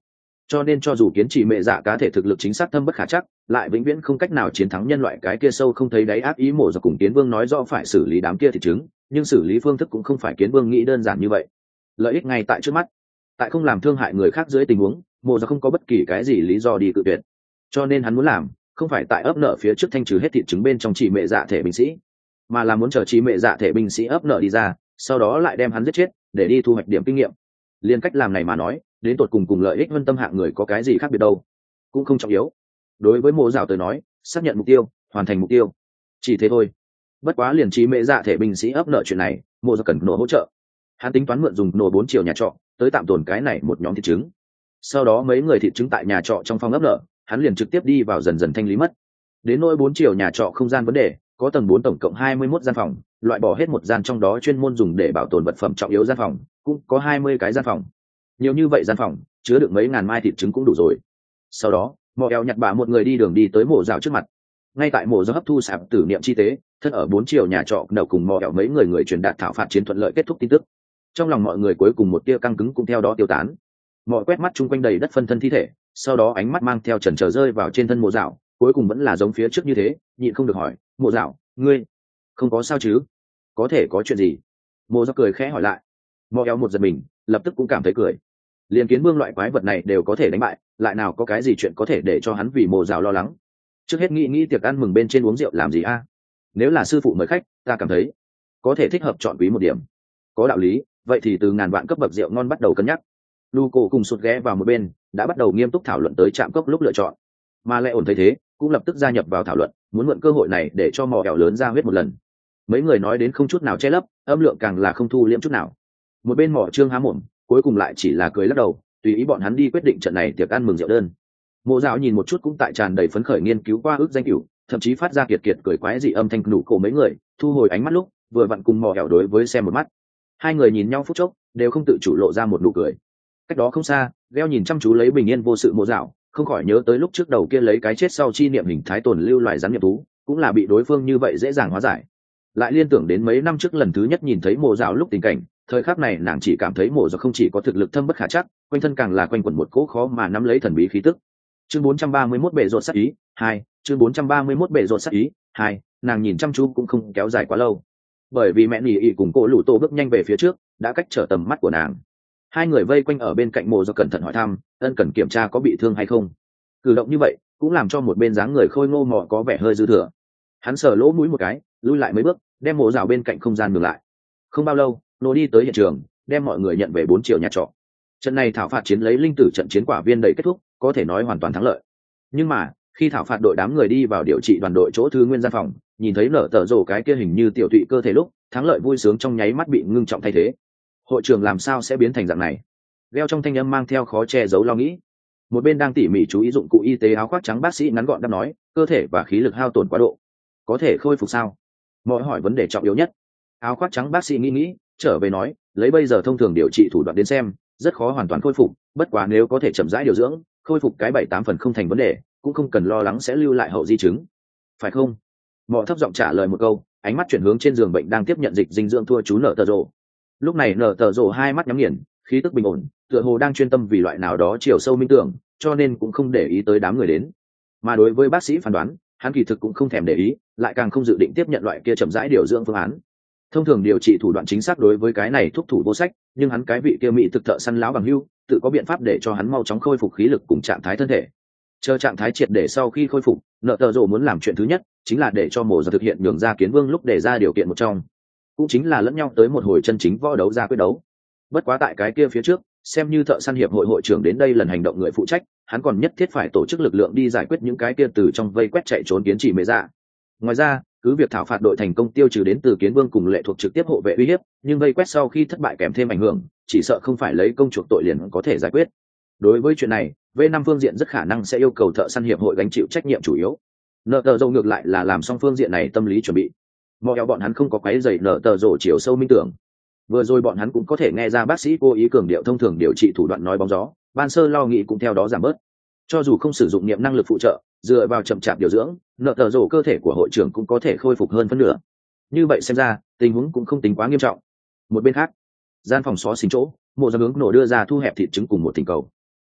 cho nên cho dù kiến trì mẹ dạ cá thể thực lực chính xác thâm bất khả chắc, lại vĩnh viễn không cách nào chiến thắng nhân loại cái kia sâu không thấy đáy ác ý. Mộ Dọc cùng Kiến Vương nói rõ phải xử lý đám kia thịt trứng, nhưng xử lý phương thức cũng không phải Kiến Vương nghĩ đơn giản như vậy. Lợi ích ngay tại trước mắt, tại không làm thương hại người khác dưới tình huống, Mộ Dọc không có bất kỳ cái gì lý do đi cự tuyệt. Cho nên hắn muốn làm, không phải tại ấp nợ phía trước thanh trừ hết thịt trứng bên trong chỉ mẹ dạ thể binh sĩ, mà là muốn chờ chỉ mẹ dạ thể binh sĩ ấp nợ đi ra, sau đó lại đem hắn giết chết để đi thu hoạch điểm kinh nghiệm. Liên cách làm này mà nói, đến tột cùng cùng lợi ích vân tâm hạng người có cái gì khác biệt đâu, cũng không trọng yếu. Đối với Mộ Dạo tới nói, xác nhận mục tiêu, hoàn thành mục tiêu, chỉ thế thôi. Bất quá liền trí mẹ dạ thể binh sĩ ấp nợ chuyện này, Mộ Dạo cần nổ hỗ trợ. Hắn tính toán mượn dùng nổ bốn triệu nhà trọ tới tạm tồn cái này một nhóm thịt trứng, sau đó mấy người thịt trứng tại nhà trọ trong phòng ấp nợ, hắn liền trực tiếp đi vào dần dần thanh lý mất. Đến nỗi bốn triệu nhà trọ không gian vấn đề, có tầng bốn tổng cộng hai mươi mốt gian phòng, loại bỏ hết một gian trong đó chuyên môn dùng để bảo tồn vật phẩm trọng yếu gian phòng, cũng có hai mươi cái gian phòng. Nhiều như vậy gian phòng, chứa được mấy ngàn mai thịt trứng cũng đủ rồi. Sau đó, Mọ Eo nhặt bả một người đi đường đi tới Mộ Dạo trước mặt. Ngay tại Mộ Dạo hấp thu sạp tử niệm chi tế, thân ở bốn triệu nhà trọ đầu cùng Mọ Eo mấy người người truyền đạt thảo phạt chiến thuận lợi kết thúc tin tức. Trong lòng mọi người cuối cùng một tia căng cứng cũng theo đó tiêu tán. Mọi quét mắt chung quanh đầy đất phân thân thi thể, sau đó ánh mắt mang theo chần chờ rơi vào trên thân Mộ Dạo, cuối cùng vẫn là giống phía trước như thế, nhịn không được hỏi, Mộ Dạo, ngươi không có sao chứ? Có thể có chuyện gì? Mộ Dạo cười khẽ hỏi lại. Mọ Eo một giật mình, lập tức cũng cảm thấy cười. Liên Kiến Vương loại quái vật này đều có thể đánh bại, lại nào có cái gì chuyện có thể để cho hắn vì Mộ Dạo lo lắng. Trước hết nghĩ nghĩ tiệc ăn mừng bên trên uống rượu làm gì a? Nếu là sư phụ mời khách, ta cảm thấy có thể thích hợp chọn quý một điểm. Có đạo lý, vậy thì từ ngàn vạn cấp bậc rượu ngon bắt đầu cân nhắc. Luco cùng sụt ghé vào một bên, đã bắt đầu nghiêm túc thảo luận tới trạm cốc lúc lựa chọn. Mà lẽ ổn thấy thế, cũng lập tức gia nhập vào thảo luận, muốn mượn cơ hội này để cho Mọ Eo lớn ra huyết một lần. Mấy người nói đến không chút nào che lấp, âm lượng càng là không thu liễm chút nào. Một bên Mọ Trương há mồm, cuối cùng lại chỉ là cười lắc đầu, tùy ý bọn hắn đi quyết định trận này tiệc ăn mừng rượu đơn. Mộ Dạo nhìn một chút cũng tại tràn đầy phấn khởi nghiên cứu qua ước danh cửu, thậm chí phát ra kiệt kiệt cười quái dị âm thanh nụ cổ mấy người, thu hồi ánh mắt lúc vừa vặn cùng Mọ Eo đối với xem một mắt. Hai người nhìn nhau phút chốc, đều không tự chủ lộ ra một nụ cười. Cách đó không xa, Geo nhìn chăm chú lấy bình yên vô sự Mộ Dạo, không khỏi nhớ tới lúc trước đầu kia lấy cái chết sau chi niệm hình thái tồn lưu loài rắn niệm thú, cũng là bị đối phương như vậy dễ dàng hóa giải. Lại liên tưởng đến mấy năm trước lần thứ nhất nhìn thấy Mộ Dạo lúc tình cảnh, thời khắc này nàng chỉ cảm thấy Mộ Dạo không chỉ có thực lực thâm bất khả chắc, quanh thân càng là quanh quẩn một cỗ khó mà nắm lấy thần bí khí tức. Chương bốn trăm ba mươi mốt bệ rột sát ý hai, chương bốn trăm ba mươi mốt bệ rột sát ý hai, nàng nhìn chăm chú cũng không kéo dài quá lâu, bởi vì mẹ nỉ ỉ cùng cô lũ tô bước nhanh về phía trước, đã cách trở tầm mắt của nàng. Hai người vây quanh ở bên cạnh Mộ Dạo cẩn thận hỏi thăm, ân cần kiểm tra có bị thương hay không. Cử động như vậy cũng làm cho một bên dáng người khôi ngô Mọ có vẻ hơi dư thừa. Hắn sờ lỗ mũi một cái, lui lại mấy bước, đem Mộ Dạo bên cạnh không gian ngừng lại. Không bao lâu, nô đi tới hiện trường, đem mọi người nhận về bốn triệu nhà trọ. Trận này thảo phạt chiến lấy linh tử trận chiến quả viên đầy kết thúc, có thể nói hoàn toàn thắng lợi. Nhưng mà khi thảo phạt đội đám người đi vào điều trị đoàn đội chỗ thứ nguyên gian phòng, nhìn thấy nở tờ rồ cái kia hình như tiểu tụy cơ thể lúc, thắng lợi vui sướng trong nháy mắt bị ngưng trọng thay thế. Hội trường làm sao sẽ biến thành dạng này? Geo trong thanh âm mang theo khó che giấu lo nghĩ. Một bên đang tỉ mỉ chú ý dụng cụ y tế áo khoác trắng bác sĩ ngắn gọn đáp nói, cơ thể và khí lực hao tổn quá độ. Có thể khôi phục sao? Mọi hỏi vấn đề trọng yếu nhất. Áo khoác trắng bác sĩ nghĩ nghĩ, trở về nói, lấy bây giờ thông thường điều trị thủ đoạn đến xem, rất khó hoàn toàn khôi phục, bất quá nếu có thể chậm rãi điều dưỡng, khôi phục cái bảy tám phần không thành vấn đề, cũng không cần lo lắng sẽ lưu lại hậu di chứng. Phải không? Mọ thấp giọng trả lời một câu, ánh mắt chuyển hướng trên giường bệnh đang tiếp nhận dịch dinh dưỡng thua chú nở tờ rồ. Lúc này nở tờ rồ hai mắt nhắm nghiền, khí tức bình ổn, tựa hồ đang chuyên tâm vì loại nào đó chiều sâu minh tưởng, cho nên cũng không để ý tới đám người đến. Mà đối với bác sĩ phán đoán, hắn kỳ thực cũng không thèm để ý, lại càng không dự định tiếp nhận loại kia chậm rãi điều dưỡng phương án. Thông thường điều trị thủ đoạn chính xác đối với cái này thuốc thủ vô sách, nhưng hắn cái vị kia mỹ thực thợ săn lão bằng hưu, tự có biện pháp để cho hắn mau chóng khôi phục khí lực cùng trạng thái thân thể. Chờ trạng thái triệt để sau khi khôi phục, nợ tờ rồ muốn làm chuyện thứ nhất chính là để cho Mộ Dạo thực hiện nhường ra Kiến Vương lúc để ra điều kiện một trong, cũng chính là lẫn nhau tới một hồi chân chính võ đấu ra quyết đấu. Bất quá tại cái kia phía trước, xem như thợ săn hiệp hội hội trưởng đến đây lần hành động người phụ trách, hắn còn nhất thiết phải tổ chức lực lượng đi giải quyết những cái kia từ trong vây quét chạy trốn kiến chỉ mê dạ. Ngoài ra, cứ việc thảo phạt đội thành công tiêu trừ đến từ Kiến Vương cùng lệ thuộc trực tiếp hộ vệ uy hiếp, nhưng vây quét sau khi thất bại kèm thêm ảnh hưởng, chỉ sợ không phải lấy công chuộc tội liền có thể giải quyết. Đối với chuyện này, v năm phương diện rất khả năng sẽ yêu cầu thợ săn hiệp hội gánh chịu trách nhiệm chủ yếu. Nợ tờ rồ ngược lại là làm xong phương diện này tâm lý chuẩn bị. Mọi eo bọn hắn không có quấy rầy nợ tờ rồ chiều sâu minh tưởng. Vừa rồi bọn hắn cũng có thể nghe ra bác sĩ cố ý cường điệu thông thường điều trị thủ đoạn nói bóng gió, ban sơ lo nghĩ cũng theo đó giảm bớt. Cho dù không sử dụng niệm năng lực phụ trợ, dựa vào chậm chạp điều dưỡng, nợ tờ rồ cơ thể của hội trưởng cũng có thể khôi phục hơn phân nửa. Như vậy xem ra, tình huống cũng không tính quá nghiêm trọng. Một bên khác, gian phòng xó xính chỗ, Mộ Dạo hướng nổ đưa ra thu hẹp thịt trứng cùng một thỉnh cầu.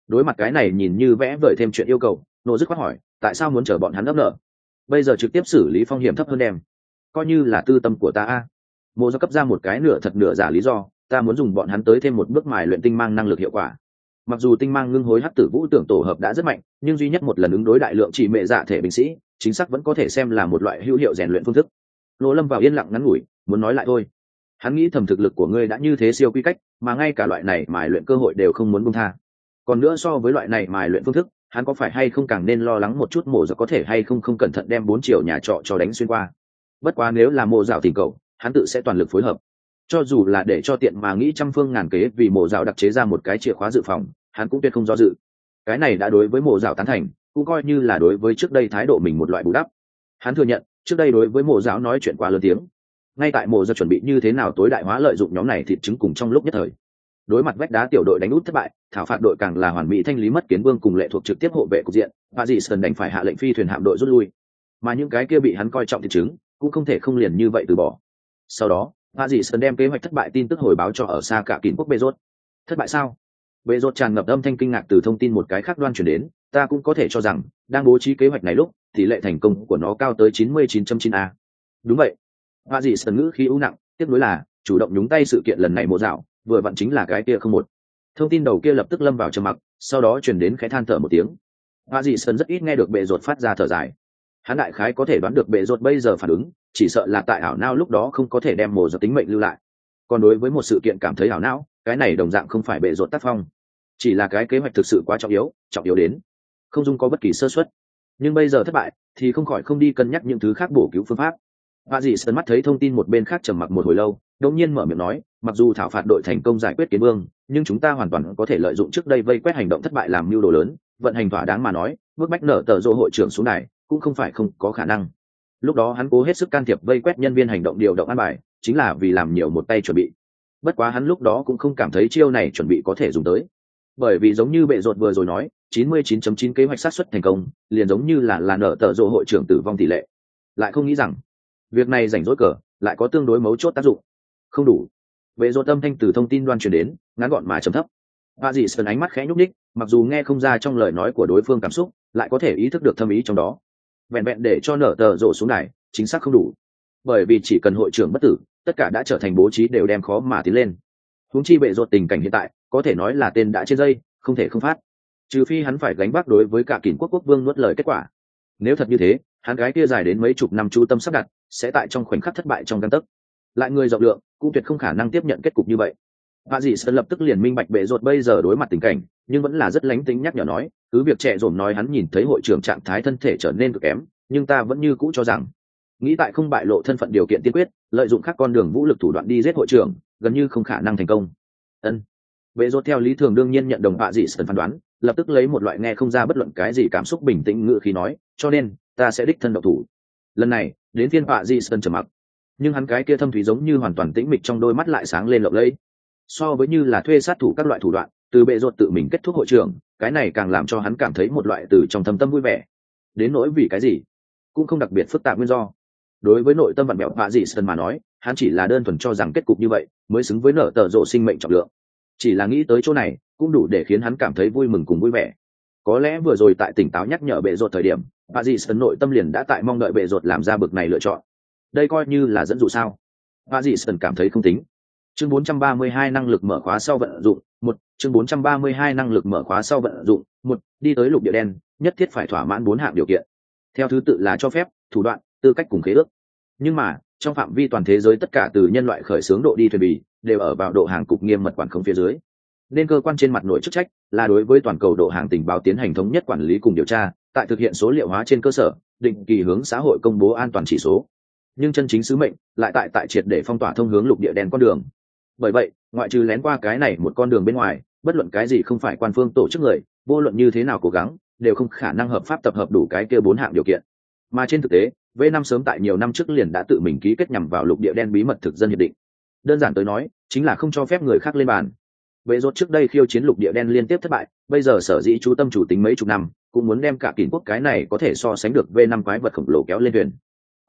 Đối mặt cái này nhìn như vẽ vời thêm chuyện yêu cầu, nô dứt khoát hỏi tại sao muốn chờ bọn hắn ấp nợ, bây giờ trực tiếp xử lý phong hiểm thấp hơn đem, coi như là tư tâm của ta a. Mộ do cấp ra một cái nửa thật nửa giả lý do, ta muốn dùng bọn hắn tới thêm một bước mài luyện tinh mang năng lực hiệu quả. Mặc dù tinh mang ngưng hối hắc tử vũ tưởng tổ hợp đã rất mạnh, nhưng duy nhất một lần ứng đối đại lượng chỉ mệ dạ thể binh sĩ, chính xác vẫn có thể xem là một loại hữu hiệu rèn luyện phương thức. Lô Lâm vào yên lặng ngắn ngủi, muốn nói lại thôi. Hắn nghĩ thầm thực lực của ngươi đã như thế siêu quy cách, mà ngay cả loại này mài luyện cơ hội đều không muốn buông tha. Còn nữa so với loại này mài luyện phương thức, hắn có phải hay không càng nên lo lắng một chút mổ dạo có thể hay không không cẩn thận đem bốn triệu nhà trọ cho đánh xuyên qua. Bất quá nếu là mổ dạo tình cầu, hắn tự sẽ toàn lực phối hợp. Cho dù là để cho tiện mà nghĩ trăm phương ngàn kế vì mổ dạo đặc chế ra một cái chìa khóa dự phòng, hắn cũng tuyệt không do dự. Cái này đã đối với mổ dạo tán thành, cũng coi như là đối với trước đây thái độ mình một loại bù đắp. Hắn thừa nhận trước đây đối với mổ dạo nói chuyện quá lớn tiếng, ngay tại mổ dạo chuẩn bị như thế nào tối đại hóa lợi dụng nhóm này thịt trứng cùng trong lúc nhất thời. Đối mặt vách đá tiểu đội đánh út thất bại, thảo phạt đội càng là hoàn mỹ thanh lý mất kiến vương cùng lệ thuộc trực tiếp hộ vệ cục diện, và dì sơn đành phải hạ lệnh phi thuyền hạm đội rút lui. Mà những cái kia bị hắn coi trọng thịt trứng cũng không thể không liền như vậy từ bỏ. Sau đó và dì sơn đem kế hoạch thất bại tin tức hồi báo cho ở xa cả kín quốc bê rốt. Thất bại sao? Bê rốt tràn ngập âm thanh kinh ngạc từ thông tin một cái khác đoan chuyển đến, ta cũng có thể cho rằng đang bố trí kế hoạch này lúc tỷ lệ thành công của nó cao tới chín mươi chín chấm chín a. Đúng vậy. Và dì sơn ngữ khí ưu nặng, tiếp nối là chủ động nhúng tay sự kiện lần này mộ dạo vừa vặn chính là cái kia không một. Thông tin đầu kia lập tức lâm vào trầm mặc, sau đó chuyển đến khẽ than thở một tiếng. Và dì sơn rất ít nghe được bệ rột phát ra thở dài. Hắn đại khái có thể đoán được bệ rột bây giờ phản ứng, chỉ sợ là tại ảo não lúc đó không có thể đem mồ giật tính mệnh lưu lại. Còn đối với một sự kiện cảm thấy ảo não, cái này đồng dạng không phải bệ rột tác phong, chỉ là cái kế hoạch thực sự quá trọng yếu, trọng yếu đến không dung có bất kỳ sơ suất. Nhưng bây giờ thất bại, thì không khỏi không đi cân nhắc những thứ khác bổ cứu phương pháp. Và dì sơn mắt thấy thông tin một bên khác trầm mặc một hồi lâu, đột nhiên mở miệng nói, mặc dù thảo phạt đội thành công giải quyết kiến vương, nhưng chúng ta hoàn toàn có thể lợi dụng trước đây vây quét hành động thất bại làm mưu đồ lớn, vận hành thỏa đáng mà nói, bước bách nở tờ rô hội trưởng xuống đài cũng không phải không có khả năng. Lúc đó hắn cố hết sức can thiệp vây quét nhân viên hành động điều động an bài, chính là vì làm nhiều một tay chuẩn bị. Bất quá hắn lúc đó cũng không cảm thấy chiêu này chuẩn bị có thể dùng tới, bởi vì giống như bệ rột vừa rồi nói, chín mươi chín chấm chín kế hoạch xác suất thành công, liền giống như là là nở tờ rô hội trưởng tử vong tỷ lệ. Lại không nghĩ rằng việc này rảnh rỗi cờ lại có tương đối mấu chốt tác dụng. Không đủ. Bệ rột tâm thanh từ thông tin đoan truyền đến, ngắn gọn mà trầm thấp. Và dì sơn ánh mắt khẽ nhúc nhích, mặc dù nghe không ra trong lời nói của đối phương cảm xúc, lại có thể ý thức được thâm ý trong đó. Vẹn vẹn để cho nở tờ rộ xuống đài, chính xác không đủ, bởi vì chỉ cần hội trưởng bất tử, tất cả đã trở thành bố trí đều đem khó mà tiến lên. Huống chi bệ rột tình cảnh hiện tại, có thể nói là tên đã trên dây, không thể không phát. Trừ phi hắn phải gánh vác đối với cả kỷ quốc quốc vương nuốt lời kết quả. Nếu thật như thế, hắn gái kia dài đến mấy chục năm chú tâm sắp đặt, sẽ tại trong khoảnh khắc thất bại trong gang tấc. Lại người rộng lượng, cũng tuyệt không khả năng tiếp nhận kết cục như vậy. Và dì sơn lập tức liền minh bạch bệ rột bây giờ đối mặt tình cảnh, nhưng vẫn là rất lánh tính nhắc nhở nói, cứ việc trẻ dồn nói hắn nhìn thấy hội trưởng trạng thái thân thể trở nên cực kém, nhưng ta vẫn như cũ cho rằng nghĩ tại không bại lộ thân phận điều kiện tiên quyết, lợi dụng các con đường vũ lực thủ đoạn đi giết hội trưởng, gần như không khả năng thành công. Ân. Bệ rột theo lý thường đương nhiên nhận đồng Hạ dì sơn phán đoán, lập tức lấy một loại nghe không ra bất luận cái gì cảm xúc bình tĩnh ngữ khí nói, cho nên ta sẽ đích thân độc thủ. Lần này đến phiên Hạ dì sơn trầm mặc, nhưng hắn cái kia thâm thúy giống như hoàn toàn tĩnh mịch trong đôi mắt lại sáng lên lộng lẫy. So với như là thuê sát thủ các loại thủ đoạn, từ bệ rột tự mình kết thúc hội trưởng, cái này càng làm cho hắn cảm thấy một loại từ trong thâm tâm vui vẻ. Đến nỗi vì cái gì, cũng không đặc biệt phức tạp nguyên do. Đối với nội tâm vặn bẹo Hạ dì sơn mà nói, hắn chỉ là đơn thuần cho rằng kết cục như vậy mới xứng với nở tờ rộ sinh mệnh trọng lượng. Chỉ là nghĩ tới chỗ này, cũng đủ để khiến hắn cảm thấy vui mừng cùng vui vẻ. Có lẽ vừa rồi tại tỉnh táo nhắc nhở bệ rột thời điểm, Hạ dì sơn nội tâm liền đã tại mong đợi bệ rột làm ra bực này lựa chọn. Đây coi như là dẫn dụ sao? Hạ dì sơn cảm thấy không tính. Chương bốn trăm ba mươi hai năng lực mở khóa sau vận dụng, một, chương bốn trăm ba mươi hai năng lực mở khóa sau vận dụng, một, đi tới lục địa đen, nhất thiết phải thỏa mãn bốn hạng điều kiện. Theo thứ tự là cho phép, thủ đoạn, tư cách cùng khế ước. Nhưng mà, trong phạm vi toàn thế giới tất cả từ nhân loại khởi xướng độ đi thuyền bì, đều ở vào độ hàng cục nghiêm mật quản khống phía dưới. Nên cơ quan trên mặt nội chức trách là đối với toàn cầu độ hàng tình báo tiến hành thống nhất quản lý cùng điều tra, tại thực hiện số liệu hóa trên cơ sở, định kỳ hướng xã hội công bố an toàn chỉ số. Nhưng chân chính sứ mệnh lại tại tại triệt để phong tỏa thông hướng lục địa đen con đường. Bởi vậy, ngoại trừ lén qua cái này một con đường bên ngoài, bất luận cái gì không phải quan phương tổ chức người, vô luận như thế nào cố gắng, đều không khả năng hợp pháp tập hợp đủ cái kia bốn hạng điều kiện. Mà trên thực tế, V năm sớm tại nhiều năm trước liền đã tự mình ký kết nhằm vào lục địa đen bí mật thực dân hiệp định. Đơn giản tới nói, chính là không cho phép người khác lên bàn. Bệ rốt trước đây khiêu chiến lục địa đen liên tiếp thất bại, bây giờ sở dĩ chú tâm chủ tính mấy chục năm, cũng muốn đem cả kỷ quốc cái này có thể so sánh được V năm quái vật khổng lồ kéo lên thuyền.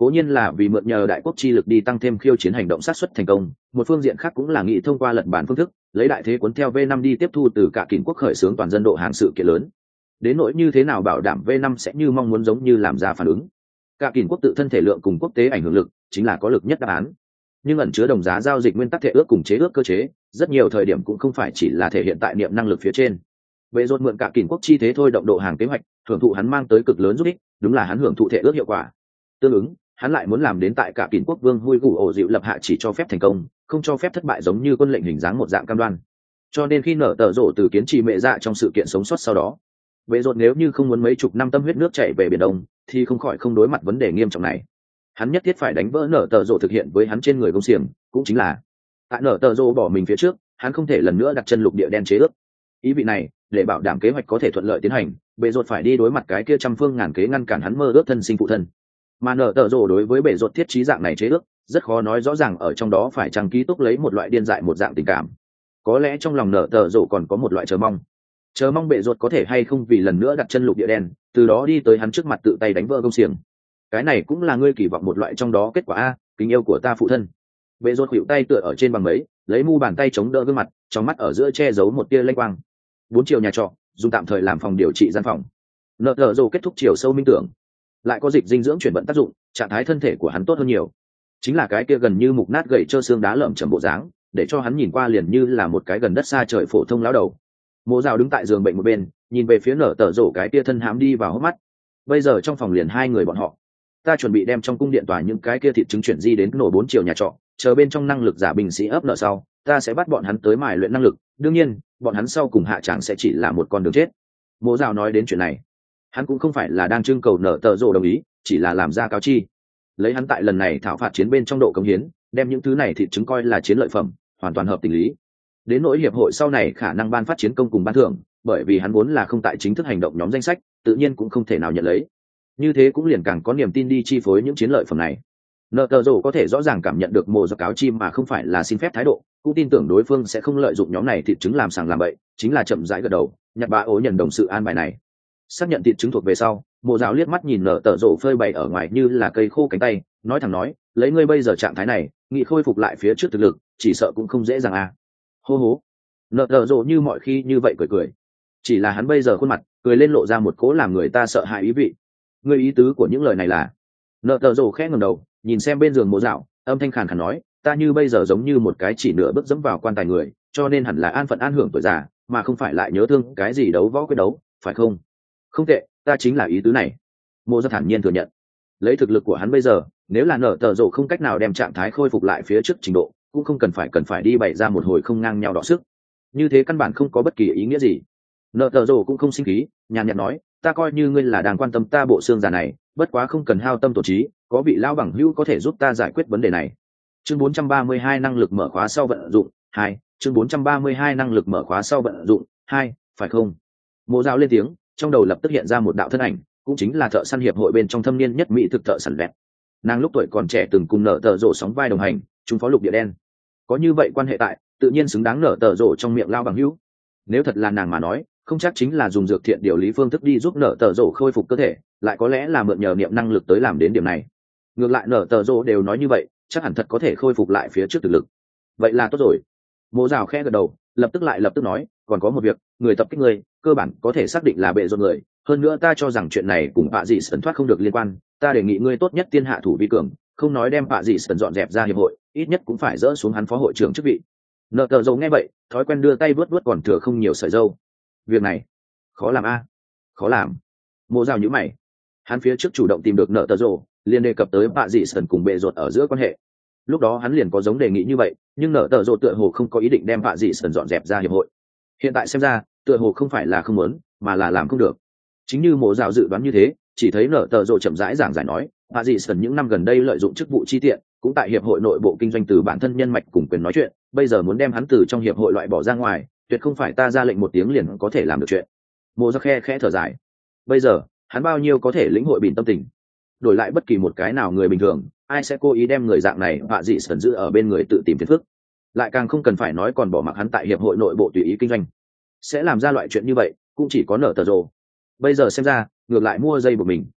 cố nhiên là vì mượn nhờ đại quốc chi lực đi tăng thêm khiêu chiến hành động sát xuất thành công, một phương diện khác cũng là nghĩ thông qua lật bản phương thức lấy đại thế cuốn theo V năm đi tiếp thu từ cả kỷ quốc khởi xướng toàn dân độ hàng sự kiện lớn. Đến nỗi như thế nào bảo đảm V năm sẽ như mong muốn giống như làm ra phản ứng, cả kỷ quốc tự thân thể lượng cùng quốc tế ảnh hưởng lực chính là có lực nhất đáp án. Nhưng ẩn chứa đồng giá giao dịch nguyên tắc thể ước cùng chế ước cơ chế, rất nhiều thời điểm cũng không phải chỉ là thể hiện tại niệm năng lực phía trên. Bệ rốt mượn cả kỷ quốc chi thế thôi động độ hàng kế hoạch, hưởng thụ hắn mang tới cực lớn giúp ích, đúng là hắn hưởng thụ thể ước hiệu quả. Tương ứng, hắn lại muốn làm đến tại cả kỷ quốc vương vui gù ổ dịu lập hạ chỉ cho phép thành công, không cho phép thất bại giống như quân lệnh hình dáng một dạng cam đoan. Cho nên khi nở tờ rổ từ kiến trì mẹ dạ trong sự kiện sống sót sau đó, bệ rốt nếu như không muốn mấy chục năm tâm huyết nước chảy về biển đông, thì không khỏi không đối mặt vấn đề nghiêm trọng này. Hắn nhất thiết phải đánh vỡ nở tờ rổ thực hiện với hắn trên người công xiềng, cũng chính là tại nở tờ rổ bỏ mình phía trước, hắn không thể lần nữa đặt chân lục địa đen chế ước. Ý vị này, để bảo đảm kế hoạch có thể thuận lợi tiến hành, bệ rốt phải đi đối mặt cái kia trăm phương ngàn kế ngăn cản hắn mơ ước thân sinh phụ thân. Mà nở tờ rổ đối với bệ rốt thiết trí dạng này chế ước, rất khó nói rõ ràng ở trong đó phải chăng ký túc lấy một loại điên dại một dạng tình cảm. Có lẽ trong lòng nở tờ rổ còn có một loại chờ mong, chờ mong bệ rốt có thể hay không vì lần nữa đặt chân lục địa đen, từ đó đi tới hắn trước mặt tự tay đánh vỡ công xiềng. Cái này cũng là ngươi kỳ vọng một loại trong đó kết quả a, kính yêu của ta phụ thân. Bệ rốt khuỵu tay tựa ở trên bằng mấy, lấy mu bàn tay chống đỡ gương mặt, trong mắt ở giữa che giấu một tia lênh quang. Bốn chiều nhà trọ, dùng tạm thời làm phòng điều trị gian phòng. Nợ tờ rồ kết thúc chiều sâu minh tưởng, lại có dịch dinh dưỡng chuyển vận tác dụng, trạng thái thân thể của hắn tốt hơn nhiều. Chính là cái kia gần như mục nát gầy trơ xương đá lởm chởm bộ dáng, để cho hắn nhìn qua liền như là một cái gần đất xa trời phổ thông lão đầu. Mộ Dạo đứng tại giường bệnh một bên, nhìn về phía nở tờ rổ cái kia thân hám đi vào hốc mắt. Bây giờ trong phòng liền hai người bọn họ, ta chuẩn bị đem trong cung điện tòa những cái kia thịt trứng chuyển di đến nổ bốn chiều nhà trọ, chờ bên trong năng lực giả binh sĩ ấp nợ sau, ta sẽ bắt bọn hắn tới mài luyện năng lực, đương nhiên bọn hắn sau cùng hạ chẳng sẽ chỉ là một con đường chết. Mộ Dạo nói đến chuyện này, hắn cũng không phải là đang trưng cầu nở tờ rổ đồng ý, chỉ là làm ra cáo chi, lấy hắn tại lần này thảo phạt chiến bên trong độ cống hiến, đem những thứ này thịt trứng coi là chiến lợi phẩm, hoàn toàn hợp tình lý. Đến nỗi hiệp hội sau này khả năng ban phát chiến công cùng ban thưởng, bởi vì hắn vốn là không tại chính thức hành động nhóm danh sách, tự nhiên cũng không thể nào nhận lấy. Như thế cũng liền càng có niềm tin đi chi phối những chiến lợi phẩm này. Nợ tờ rổ có thể rõ ràng cảm nhận được mồ do cáo chi mà không phải là xin phép thái độ, cũng tin tưởng đối phương sẽ không lợi dụng nhóm này thịt trứng làm sàng làm bậy, chính là chậm rãi gật đầu, nhặt bạ ố nhận đồng sự an bài này. Xác nhận thịt trứng thuộc về sau, Mộ Dạo liếc mắt nhìn nợ tờ rổ phơi bày ở ngoài như là cây khô cánh tay, nói thẳng nói, lấy ngươi bây giờ trạng thái này, nghị khôi phục lại phía trước thực lực, chỉ sợ cũng không dễ dàng à. Hô hố. Nợ tờ rổ như mọi khi như vậy cười cười, chỉ là hắn bây giờ khuôn mặt cười lên lộ ra một cố làm người ta sợ hãi ý vị. Ngươi ý tứ của những lời này là? Nợ tờ rổ khẽ ngẩng đầu, nhìn xem bên giường Mộ Dạo, âm thanh khàn khàn nói, ta như bây giờ giống như một cái chỉ nửa bước dẫm vào quan tài người, cho nên hẳn là an phận an hưởng tuổi già, mà không phải lại nhớ thương cái gì đấu võ quyết đấu, phải không? Không tệ, ta chính là ý tứ này. Mộ Dạo thản nhiên thừa nhận, lấy thực lực của hắn bây giờ, nếu là nợ tờ rổ không cách nào đem trạng thái khôi phục lại phía trước trình độ, cũng không cần phải cần phải đi bày ra một hồi không ngang nhau đọ sức, như thế căn bản không có bất kỳ ý nghĩa gì. Nợ tờ rổ cũng không sinh khí, nhàn nhạt nói, ta coi như ngươi là đang quan tâm ta bộ xương già này, bất quá không cần hao tâm tổn trí, có vị lão bằng hữu có thể giúp ta giải quyết vấn đề này. Chương bốn trăm ba mươi hai năng lực mở khóa sau vận dụng hai, chương bốn trăm ba mươi hai năng lực mở khóa sau vận dụng hai, phải không? Mộ Dạo lên tiếng, trong đầu lập tức hiện ra một đạo thân ảnh, cũng chính là thợ săn hiệp hội bên trong thâm niên nhất mỹ thực thợ săn vẹt. Nàng lúc tuổi còn trẻ từng cùng nở tờ rổ sóng vai đồng hành, chung phó lục địa đen. Có như vậy quan hệ tại, tự nhiên xứng đáng nở tờ rổ trong miệng lao bằng hữu. Nếu thật là nàng mà nói, không chắc chính là dùng dược thiện điều lý phương thức đi giúp nở tờ rổ khôi phục cơ thể, lại có lẽ là mượn nhờ niệm năng lực tới làm đến điểm này. Ngược lại nở tờ rổ đều nói như vậy, chắc hẳn thật có thể khôi phục lại phía trước thực lực. Vậy là tốt rồi. Mộ Dạo khẽ gật đầu, lập tức lại lập tức nói, còn có một việc, người tập kích người, cơ bản có thể xác định là bệ rột người. Hơn nữa ta cho rằng chuyện này cùng Bạ Dị Sẩn thoát không được liên quan, ta đề nghị ngươi tốt nhất tiên hạ thủ vi cường, không nói đem Bạ Dị Sẩn dọn dẹp ra hiệp hội, ít nhất cũng phải dỡ xuống hắn phó hội trưởng chức vị. Nợ tờ rồ nghe vậy, thói quen đưa tay vớt vớt còn thừa không nhiều sợi râu. Việc này khó làm a, khó làm. Mộ Dạo nhíu mày, hắn phía trước chủ động tìm được nợ tờ rồ, liền đề cập tới Bạ Dị Sẩn cùng bệ rột ở giữa quan hệ. Lúc đó hắn liền có giống đề nghị như vậy, nhưng nợ tờ rồ tựa hồ không có ý định đem Bạ Dị Sẩn dọn dẹp ra hiệp hội. Hiện tại xem ra, tựa hồ không phải là không muốn, mà là làm không được. Chính như Mộ Dạo dự đoán như thế, chỉ thấy nở tờ rồ chậm rãi giảng giải nói, Bạ Dị Sẩn những năm gần đây lợi dụng chức vụ chi tiện, cũng tại hiệp hội nội bộ kinh doanh từ bản thân nhân mạch cùng quyền nói chuyện, bây giờ muốn đem hắn từ trong hiệp hội loại bỏ ra ngoài, tuyệt không phải ta ra lệnh một tiếng liền có thể làm được chuyện. Mộ Dạo khe khẽ thở dài, bây giờ hắn bao nhiêu có thể lĩnh hội bình tâm tình, đổi lại bất kỳ một cái nào người bình thường, ai sẽ cố ý đem người dạng này Bạ Dị Sẩn giữ ở bên người tự tìm phiền phức, lại càng không cần phải nói còn bỏ mặc hắn tại hiệp hội nội bộ tùy ý kinh doanh. Sẽ làm ra loại chuyện như vậy, cũng chỉ có nở tờ rồ. Bây giờ xem ra, ngược lại mua dây của mình.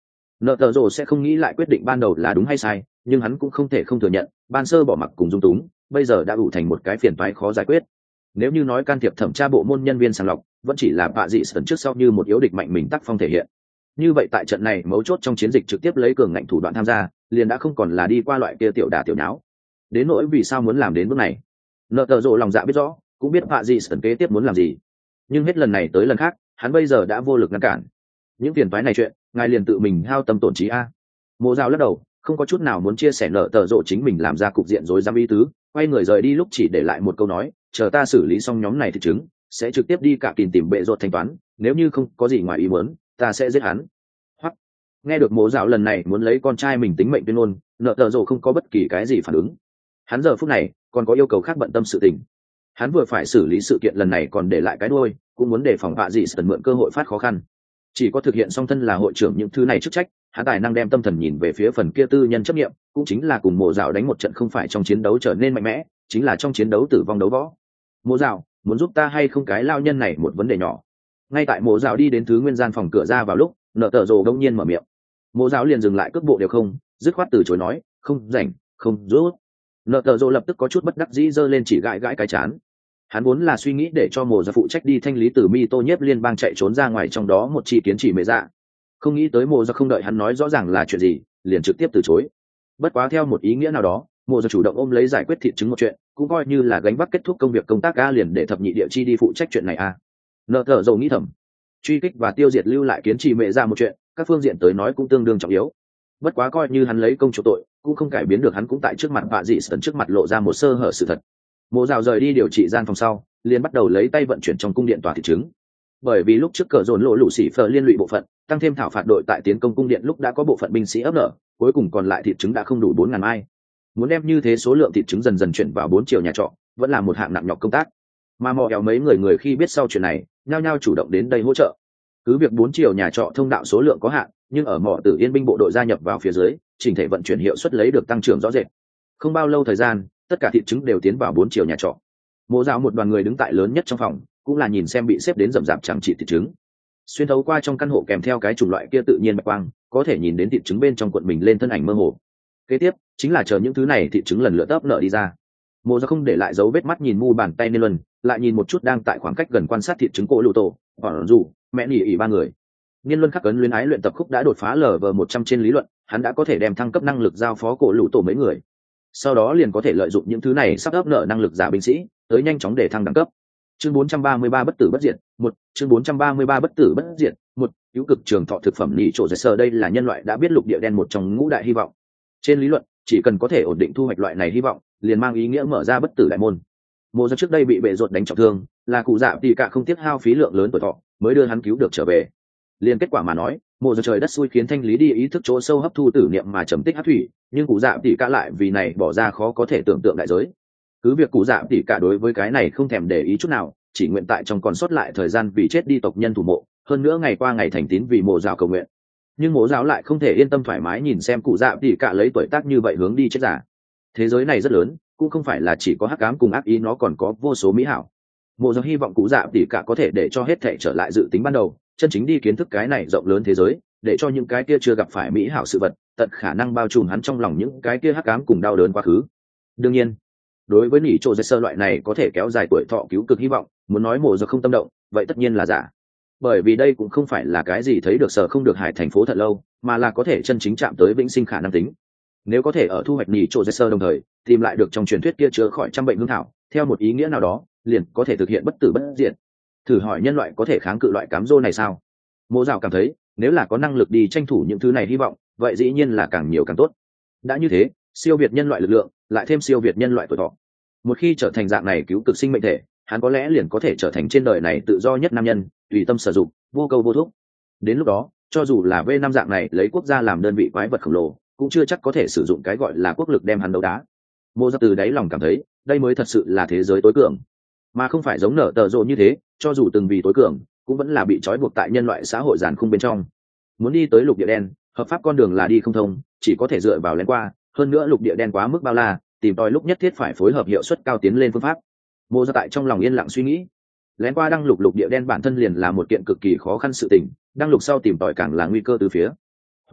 Nợ tờ rồ sẽ không nghĩ lại quyết định ban đầu là đúng hay sai, nhưng hắn cũng không thể không thừa nhận ban sơ bỏ mặc cùng dung túng bây giờ đã ủ thành một cái phiền toái khó giải quyết. Nếu như nói can thiệp thẩm tra bộ môn nhân viên sàng lọc vẫn chỉ là bạ dị sần trước sau như một yếu địch mạnh mình tác phong thể hiện, như vậy tại trận này mấu chốt trong chiến dịch trực tiếp lấy cường ngạnh thủ đoạn tham gia liền đã không còn là đi qua loại kia tiểu đả tiểu nháo. Đến nỗi vì sao muốn làm đến bước này, nợ tờ rồ lòng dạ biết rõ, cũng biết bạ dị sần kế tiếp muốn làm gì, nhưng hết lần này tới lần khác hắn bây giờ đã vô lực ngăn cản. Những phiền toái này chuyện ngài liền tự mình hao tâm tổn trí a. Mộ Dạo lắc đầu, không có chút nào muốn chia sẻ nợ tờ rộ chính mình làm ra cục diện rối rắm ý tứ, quay người rời đi lúc chỉ để lại một câu nói, chờ ta xử lý xong nhóm này thì chứng sẽ trực tiếp đi cả kìm tìm bệ rột thanh toán, nếu như không có gì ngoài ý muốn ta sẽ giết hắn. Hoặc nghe được Mộ Dạo lần này muốn lấy con trai mình tính mệnh tuyên ngôn, nợ tờ rộ không có bất kỳ cái gì phản ứng. Hắn giờ phút này còn có yêu cầu khác bận tâm sự tình. Hắn vừa phải xử lý sự kiện lần này còn để lại cái đuôi, cũng muốn để phòng vạ dị sần mượn cơ hội phát khó khăn. Chỉ có thực hiện song thân là hội trưởng những thứ này chức trách, hắn tài năng đem tâm thần nhìn về phía phần kia tư nhân chấp nghiệm, cũng chính là cùng Mộ Dạo đánh một trận không phải trong chiến đấu trở nên mạnh mẽ, chính là trong chiến đấu tử vong đấu võ. Mộ Dạo, muốn giúp ta hay không cái lao nhân này một vấn đề nhỏ. Ngay tại Mộ Dạo đi đến thứ nguyên gian phòng cửa ra vào lúc, nợ tờ rồ đông nhiên mở miệng. Mộ Dạo liền dừng lại cước bộ đều không, dứt khoát từ chối nói, không rảnh, không rút. Nợ tờ rồ lập tức có chút bất đắc dĩ giơ lên chỉ gãi gãi cái chán. Hắn vốn là suy nghĩ để cho Mộ Dạo phụ trách đi thanh lý từ mi tô nhiếp liên bang chạy trốn ra ngoài trong đó một chi kiến chỉ mê dạ, không nghĩ tới Mộ Dạo không đợi hắn nói rõ ràng là chuyện gì liền trực tiếp từ chối. Bất quá theo một ý nghĩa nào đó, Mộ Dạo chủ động ôm lấy giải quyết thịt chứng một chuyện cũng coi như là gánh vác kết thúc công việc công tác a, liền để thập nhị địa chi đi phụ trách chuyện này a. Nợ thở dầu nghĩ thầm, truy kích và tiêu diệt lưu lại kiến trì mẹ ra một chuyện các phương diện tới nói cũng tương đương trọng yếu. Bất quá coi như hắn lấy công chủ tội cũng không cải biến được hắn cũng tại trước mặt vạ dị sần trước mặt lộ ra một sơ hở sự thật. Mộ Dạo rời đi điều trị gian phòng sau liền bắt đầu lấy tay vận chuyển trong cung điện tòa thịt trứng, bởi vì lúc trước cờ dồn lộ lũ xỉ phờ liên lụy bộ phận tăng thêm thảo phạt đội tại tiến công cung điện lúc đã có bộ phận binh sĩ ấp nở, cuối cùng còn lại thịt trứng đã không đủ bốn ngàn mai. Muốn đem như thế số lượng thịt trứng dần dần chuyển vào bốn triệu nhà trọ vẫn là một hạng nặng nhọc công tác, mà mò kéo mấy người người khi biết sau chuyện này nhao nhao chủ động đến đây hỗ trợ. Cứ việc bốn triệu nhà trọ thông đạo số lượng có hạn, nhưng ở mỏ tử yên binh bộ đội gia nhập vào phía dưới, chỉnh thể vận chuyển hiệu suất lấy được tăng trưởng rõ rệt. Không bao lâu thời gian, tất cả thịt trứng đều tiến vào bốn triệu nhà trọ. Mộ Dạo một đoàn người đứng tại lớn nhất trong phòng, cũng là nhìn xem bị xếp đến rậm rạp chẳng trị thịt trứng. Xuyên thấu qua trong căn hộ kèm theo cái chủng loại kia tự nhiên bạch quang, có thể nhìn đến thịt trứng bên trong cuộn mình lên thân ảnh mơ hồ. Kế tiếp chính là chờ những thứ này thịt trứng lần lượt tấp nợ đi ra. Mộ Dạo không để lại dấu vết mắt nhìn mu bàn tay nên luân, lại nhìn một chút đang tại khoảng cách gần quan sát thịt trứng cổ lụ tổ, bọn dù mẹ nỉ ỉ ba người. Niên luân khắc ấn luyến ái luyện tập khúc đã đột phá lở vờ một trăm trên lý luận, hắn đã có thể đem thăng cấp năng lực giao phó cổ lụ tổ mấy người. Sau đó liền có thể lợi dụng những thứ này sắp ấp nợ năng lực giả binh sĩ, tới nhanh chóng để thăng đẳng cấp. Chương bốn trăm ba mươi ba bất tử bất diệt, một, chương bốn trăm ba mươi ba bất tử bất diệt, một, cứu cực trường thọ thực phẩm nhị chỗ dệt sờ đây là nhân loại đã biết lục địa đen một trong ngũ đại hy vọng. Trên lý luận, chỉ cần có thể ổn định thu hoạch loại này hy vọng, liền mang ý nghĩa mở ra bất tử đại môn. Mộ Dạo trước đây bị bệ rột đánh trọng thương, là cụ dạ thì cả không tiếc hao phí lượng lớn tuổi thọ, mới đưa hắn cứu được trở về. Liên kết quả mà nói, Mộ Dạo trời đất xui khiến thanh lý đi ý thức chỗ sâu hấp thu tử niệm mà trầm tích hấp thủy, nhưng cụ dạ thì cả lại vì này bỏ ra khó có thể tưởng tượng đại giới. Cứ việc cụ dạ thì cả đối với cái này không thèm để ý chút nào, chỉ nguyện tại trong còn sót lại thời gian vì chết đi tộc nhân thủ mộ, hơn nữa ngày qua ngày thành tín vì Mộ Dạo cầu nguyện. Nhưng Mộ Dạo lại không thể yên tâm thoải mái nhìn xem cụ dạ thì cả lấy tuổi tác như vậy hướng đi chết giả. Thế giới này rất lớn, cũng không phải là chỉ có hắc ám cùng ác ý, nó còn có vô số mỹ hảo. Mộ Dạo hy vọng cụ dạ thì cả có thể để cho hết thể trở lại dự tính ban đầu, chân chính đi kiến thức cái này rộng lớn thế giới, để cho những cái kia chưa gặp phải mỹ hảo sự vật tận khả năng bao trùm hắn trong lòng những cái kia hắc ám cùng đau đớn quá khứ. Đương nhiên, đối với nỉ chỗ dệt sơ loại này có thể kéo dài tuổi thọ cứu cực hy vọng, muốn nói Mộ Dạo không tâm động vậy tất nhiên là giả, bởi vì đây cũng không phải là cái gì thấy được sở không được hải thành phố thật lâu, mà là có thể chân chính chạm tới vĩnh sinh khả năng tính. Nếu có thể ở thu hoạch nỉ chỗ dệt sơ đồng thời tìm lại được trong truyền thuyết kia chữa khỏi trăm bệnh hương thảo, theo một ý nghĩa nào đó liền có thể thực hiện bất tử bất diệt. Thử hỏi nhân loại có thể kháng cự loại cám dỗ này sao? Mộ Dạo cảm thấy nếu là có năng lực đi tranh thủ những thứ này hy vọng, vậy dĩ nhiên là càng nhiều càng tốt. Đã như thế, siêu việt nhân loại lực lượng lại thêm siêu việt nhân loại tuổi thọ, một khi trở thành dạng này cứu cực sinh mệnh thể, hắn có lẽ liền có thể trở thành trên đời này tự do nhất nam nhân, tùy tâm sử dụng, vô câu vô thúc. Đến lúc đó, cho dù là v năm dạng này lấy quốc gia làm đơn vị quái vật khổng lồ, cũng chưa chắc có thể sử dụng cái gọi là quốc lực đem hắn đấu đá. Mộ Dạo từ đáy lòng cảm thấy đây mới thật sự là thế giới tối cường, mà không phải giống nở tờ rộ như thế, cho dù từng vì tối cường cũng vẫn là bị trói buộc tại nhân loại xã hội giàn khung bên trong. Muốn đi tới lục địa đen, hợp pháp con đường là đi không thông, chỉ có thể dựa vào lén qua, hơn nữa lục địa đen quá mức bao la, tìm tòi lúc nhất thiết phải phối hợp hiệu suất cao tiến lên phương pháp. Mộ Dạo tại trong lòng yên lặng suy nghĩ, lén qua đăng lục lục địa đen bản thân liền là một kiện cực kỳ khó khăn sự tình, đăng lục sau tìm tòi càng là nguy cơ từ phía. Huống chi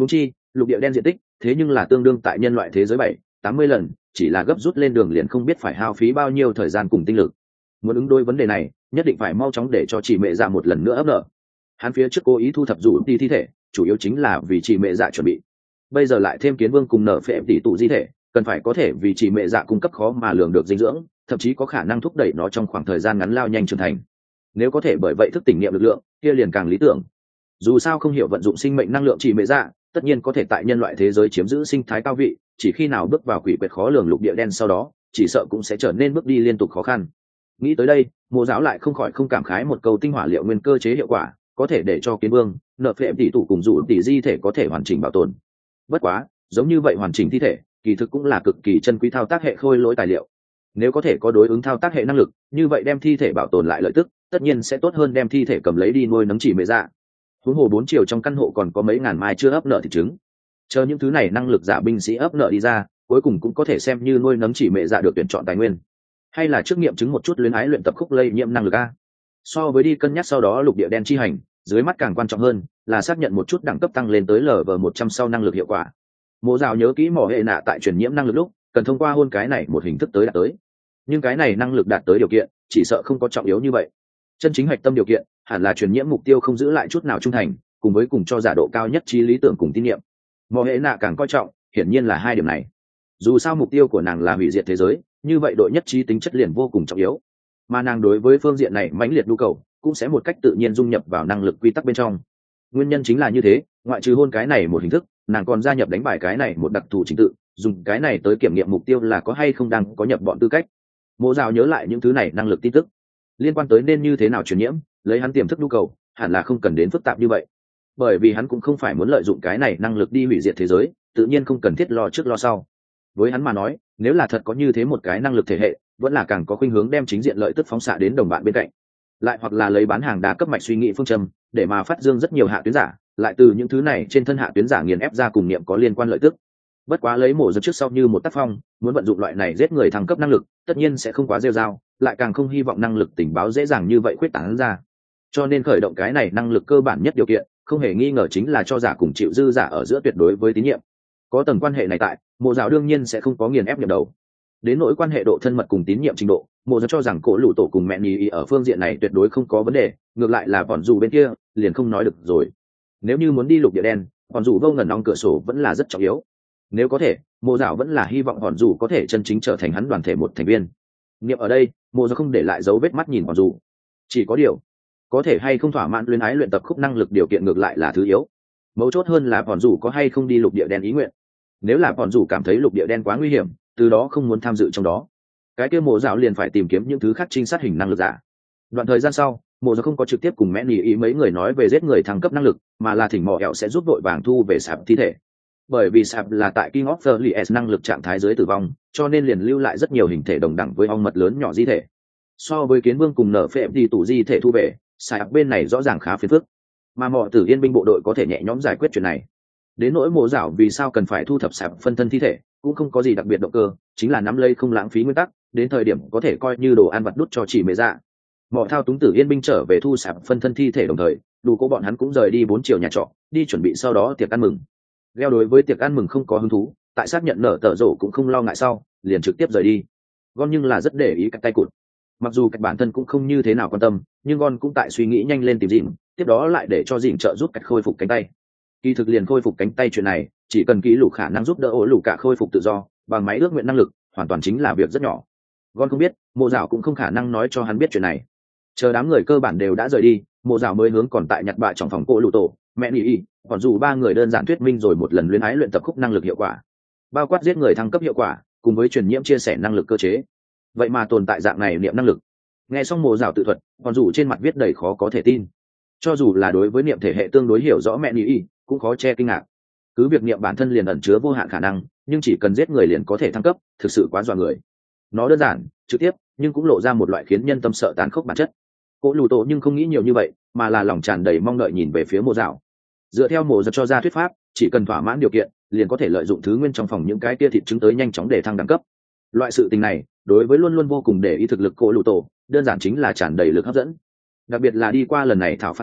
lục địa đen diện tích thế nhưng là tương đương tại nhân loại thế giới bảy tám mươi lần, chỉ là gấp rút lên đường liền không biết phải hao phí bao nhiêu thời gian cùng tinh lực. Muốn ứng đối vấn đề này nhất định phải mau chóng để cho chị mẹ dạ một lần nữa ấp nở. Hắn phía trước cố ý thu thập rủ đi thi thể chủ yếu chính là vì chị mẹ dạ chuẩn bị, bây giờ lại thêm kiến vương cùng nở phệ tỷ tụ di thể, cần phải có thể vì chị mẹ dạ cung cấp khó mà lường được dinh dưỡng, thậm chí có khả năng thúc đẩy nó trong khoảng thời gian ngắn lao nhanh trưởng thành. Nếu có thể bởi vậy thức tỉnh nghiệm lực lượng kia liền càng lý tưởng. Dù sao không hiểu vận dụng sinh mệnh năng lượng chị mẹ dạ tất nhiên có thể tại nhân loại thế giới chiếm giữ sinh thái cao vị, chỉ khi nào bước vào quỷ quyệt khó lường lục địa đen sau đó chỉ sợ cũng sẽ trở nên bước đi liên tục khó khăn. Nghĩ tới đây Mộ Giáo lại không khỏi không cảm khái một câu tinh hỏa liệu nguyên cơ chế hiệu quả có thể để cho kiến vương nợ phệ tỷ tụ cùng dụ tỷ di thể có thể hoàn chỉnh bảo tồn. Bất quá giống như vậy hoàn chỉnh thi thể kỳ thực cũng là cực kỳ chân quý thao tác hệ khôi lỗi tài liệu. Nếu có thể có đối ứng thao tác hệ năng lực như vậy đem thi thể bảo tồn lại lợi tức tất nhiên sẽ tốt hơn đem thi thể cầm lấy đi nuôi nấng chỉ mẹ dạ. Huống hồ bốn chiều trong căn hộ còn có mấy ngàn mai chưa ấp nợ thịt trứng, chờ những thứ này năng lực giả binh sĩ ấp nợ đi ra cuối cùng cũng có thể xem như nuôi nấng chỉ mẹ dạ được tuyển chọn tài nguyên. Hay là trước nghiệm chứng một chút luyến ái luyện tập khúc lây nhiễm năng lực a. So với đi cân nhắc sau đó lục địa đen chi hành, dưới mắt càng quan trọng hơn là xác nhận một chút đẳng cấp tăng lên tới lv một trăm sau năng lực hiệu quả. Mộ Giáo nhớ kỹ mỏ hệ nạ tại truyền nhiễm năng lực lúc cần thông qua hôn cái này một hình thức tới đạt tới, nhưng cái này năng lực đạt tới điều kiện chỉ sợ không có trọng yếu như vậy. Chân chính hạch tâm điều kiện hẳn là truyền nhiễm mục tiêu không giữ lại chút nào trung thành, cùng với cùng cho giả độ cao nhất trí lý tưởng cùng tín nhiệm. Mỏ hệ nạ càng coi trọng hiển nhiên là hai điểm này. Dù sao mục tiêu của nàng là hủy diệt thế giới, như vậy đội nhất trí tính chất liền vô cùng trọng yếu, mà nàng đối với phương diện này mãnh liệt nhu cầu cũng sẽ một cách tự nhiên dung nhập vào năng lực quy tắc bên trong. Nguyên nhân chính là như thế, ngoại trừ hôn cái này một hình thức, nàng còn gia nhập đánh bài cái này một đặc thù trình tự, dùng cái này tới kiểm nghiệm mục tiêu là có hay không đang có nhập bọn tư cách. Mộ Giáo nhớ lại những thứ này năng lực tin tức liên quan tới nên như thế nào truyền nhiễm, lấy hắn tiềm thức nhu cầu hẳn là không cần đến phức tạp như vậy, bởi vì hắn cũng không phải muốn lợi dụng cái này năng lực đi hủy diệt thế giới, tự nhiên không cần thiết lo trước lo sau. Với hắn mà nói, nếu là thật có như thế một cái năng lực thể hệ, vẫn là càng có khuynh hướng đem chính diện lợi tức phóng xạ đến đồng bạn bên cạnh, lại hoặc là lấy bán hàng đa cấp mạch suy nghĩ phương châm để mà phát dương rất nhiều hạ tuyến giả, lại từ những thứ này trên thân hạ tuyến giả nghiền ép ra cùng niệm có liên quan lợi tức. Bất quá lấy Mộ Giật trước sau như một tác phong, muốn vận dụng loại này giết người thăng cấp năng lực tất nhiên sẽ không quá rêu rao, lại càng không hy vọng năng lực tình báo dễ dàng như vậy khuyết tán ra, cho nên khởi động cái này năng lực cơ bản nhất điều kiện không hề nghi ngờ chính là cho giả cùng chịu dư giả ở giữa tuyệt đối với tín nhiệm. Có tầng quan hệ này tại, Mộ Giáo đương nhiên sẽ không có nghiền ép nhập đầu. Đến nỗi quan hệ độ thân mật cùng tín nhiệm trình độ, Mộ Giật cho rằng Cổ Lũ Tổ cùng mẹ nhì ở phương diện này tuyệt đối không có vấn đề, ngược lại là bọn dù bên kia liền không nói được rồi. Nếu như muốn đi lục địa đen, bọn dù vô ngần đóng cửa sổ vẫn là rất trọng yếu. Nếu có thể, Mộ Giáo vẫn là hy vọng bọn dù có thể chân chính trở thành hắn đoàn thể một thành viên. Niệm ở đây, Mộ Giật không để lại dấu vết mắt nhìn bọn dù. Chỉ có điều, có thể hay không thỏa mãn luyến ái luyện tập khúc năng lực điều kiện ngược lại là thứ yếu. Mấu chốt hơn là bọn dù có hay không đi lục địa đen ý nguyện. Nếu là bọn dù cảm thấy lục địa đen quá nguy hiểm, từ đó không muốn tham dự trong đó, cái kia Mộ Giáo liền phải tìm kiếm những thứ khác trinh sát hình năng lực giả. Đoạn thời gian sau, Mộ Giáo không có trực tiếp cùng mẹ nhì ý mấy người nói về giết người thăng cấp năng lực, mà là thỉnh mỏ ẹo sẽ giúp đội vàng thu về sạp thi thể. Bởi vì sạp là tại King of the Lies năng lực trạng thái dưới tử vong, cho nên liền lưu lại rất nhiều hình thể đồng đẳng với ong mật lớn nhỏ di thể. So với kiến vương cùng nở phệ thì tủ di thể thu về, sạp bên này rõ ràng khá phiền phức, mà Mọ Tử Yên binh bộ đội có thể nhẹ nhõm giải quyết chuyện này. Đến nỗi Mộ Giáo vì sao cần phải thu thập sạp phân thân thi thể, cũng không có gì đặc biệt động cơ, chính là nắm lấy không lãng phí nguyên tắc, đến thời điểm có thể coi như đồ ăn vặt đút cho chỉ mẹ dạ. Mọ thao túng Tử Yên binh trở về thu sạp phân thân thi thể, đồng thời đủ cô bọn hắn cũng rời đi bốn chiều nhà trọ, đi chuẩn bị sau đó tiệc ăn mừng. Leo đối với tiệc ăn mừng không có hứng thú, tại xác nhận nở tờ rổ cũng không lo ngại sau, liền trực tiếp rời đi. Gon nhưng là rất để ý cắt tay cụt. Mặc dù cách bản thân cũng không như thế nào quan tâm, nhưng Gon cũng tại suy nghĩ nhanh lên tìm dịnh, tiếp đó lại để cho dịnh trợ giúp cách khôi phục cánh tay. Kỳ thực liền khôi phục cánh tay chuyện này, chỉ cần kỹ lũ khả năng giúp đỡ ổ lũ cả khôi phục tự do bằng máy ước nguyện năng lực, hoàn toàn chính là việc rất nhỏ. Gon không biết, Mộ Giáo cũng không khả năng nói cho hắn biết chuyện này. Chờ đám người cơ bản đều đã rời đi, Mộ Giáo mới hướng còn tại nhặt bạ trong phòng Cổ Lũ Tổ, mẹ nhì y, còn dù ba người đơn giản thuyết minh rồi một lần luyến ái luyện tập khúc năng lực hiệu quả, bao quát giết người thăng cấp hiệu quả, cùng với truyền nhiễm chia sẻ năng lực cơ chế. Vậy mà tồn tại dạng này niệm năng lực. Nghe xong Mộ Giáo tự thuật, còn dù trên mặt viết đầy khó có thể tin. Cho dù là đối với niệm thể hệ tương đối hiểu rõ mẹ nhì y, cũng khó che kinh ngạc. Cứ việc niệm bản thân liền ẩn chứa vô hạn khả năng, nhưng chỉ cần giết người liền có thể thăng cấp, thực sự quá dọa người. Nó đơn giản, trực tiếp, nhưng cũng lộ ra một loại khiến nhân tâm sợ tàn khốc bản chất. Cổ Lũ Tổ nhưng không nghĩ nhiều như vậy, mà là lòng tràn đầy mong đợi nhìn về phía Mộ Giáo. Dựa theo Mộ Giật cho ra thuyết pháp, chỉ cần thỏa mãn điều kiện, liền có thể lợi dụng thứ nguyên trong phòng những cái kia thịt trứng tới nhanh chóng để thăng đẳng cấp. Loại sự tình này, đối với luôn luôn vô cùng để ý thực lực Cổ Lũ Tổ, đơn giản chính là tràn đầy lực hấp dẫn. Đặc biệt là đi qua lần này thảo phát chiến,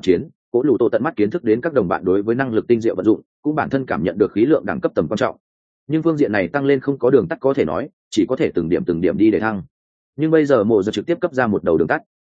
cố lù tổ tận mắt kiến thức đến các đồng bạn đối với năng lực tinh diệu vận dụng, cũng bản thân cảm nhận được khí lượng đẳng cấp tầm quan trọng. Nhưng phương diện này tăng lên không có đường tắt có thể nói, chỉ có thể từng điểm từng điểm đi để thăng. Nhưng bây giờ mộ giờ trực tiếp cấp ra một đầu đường tắt.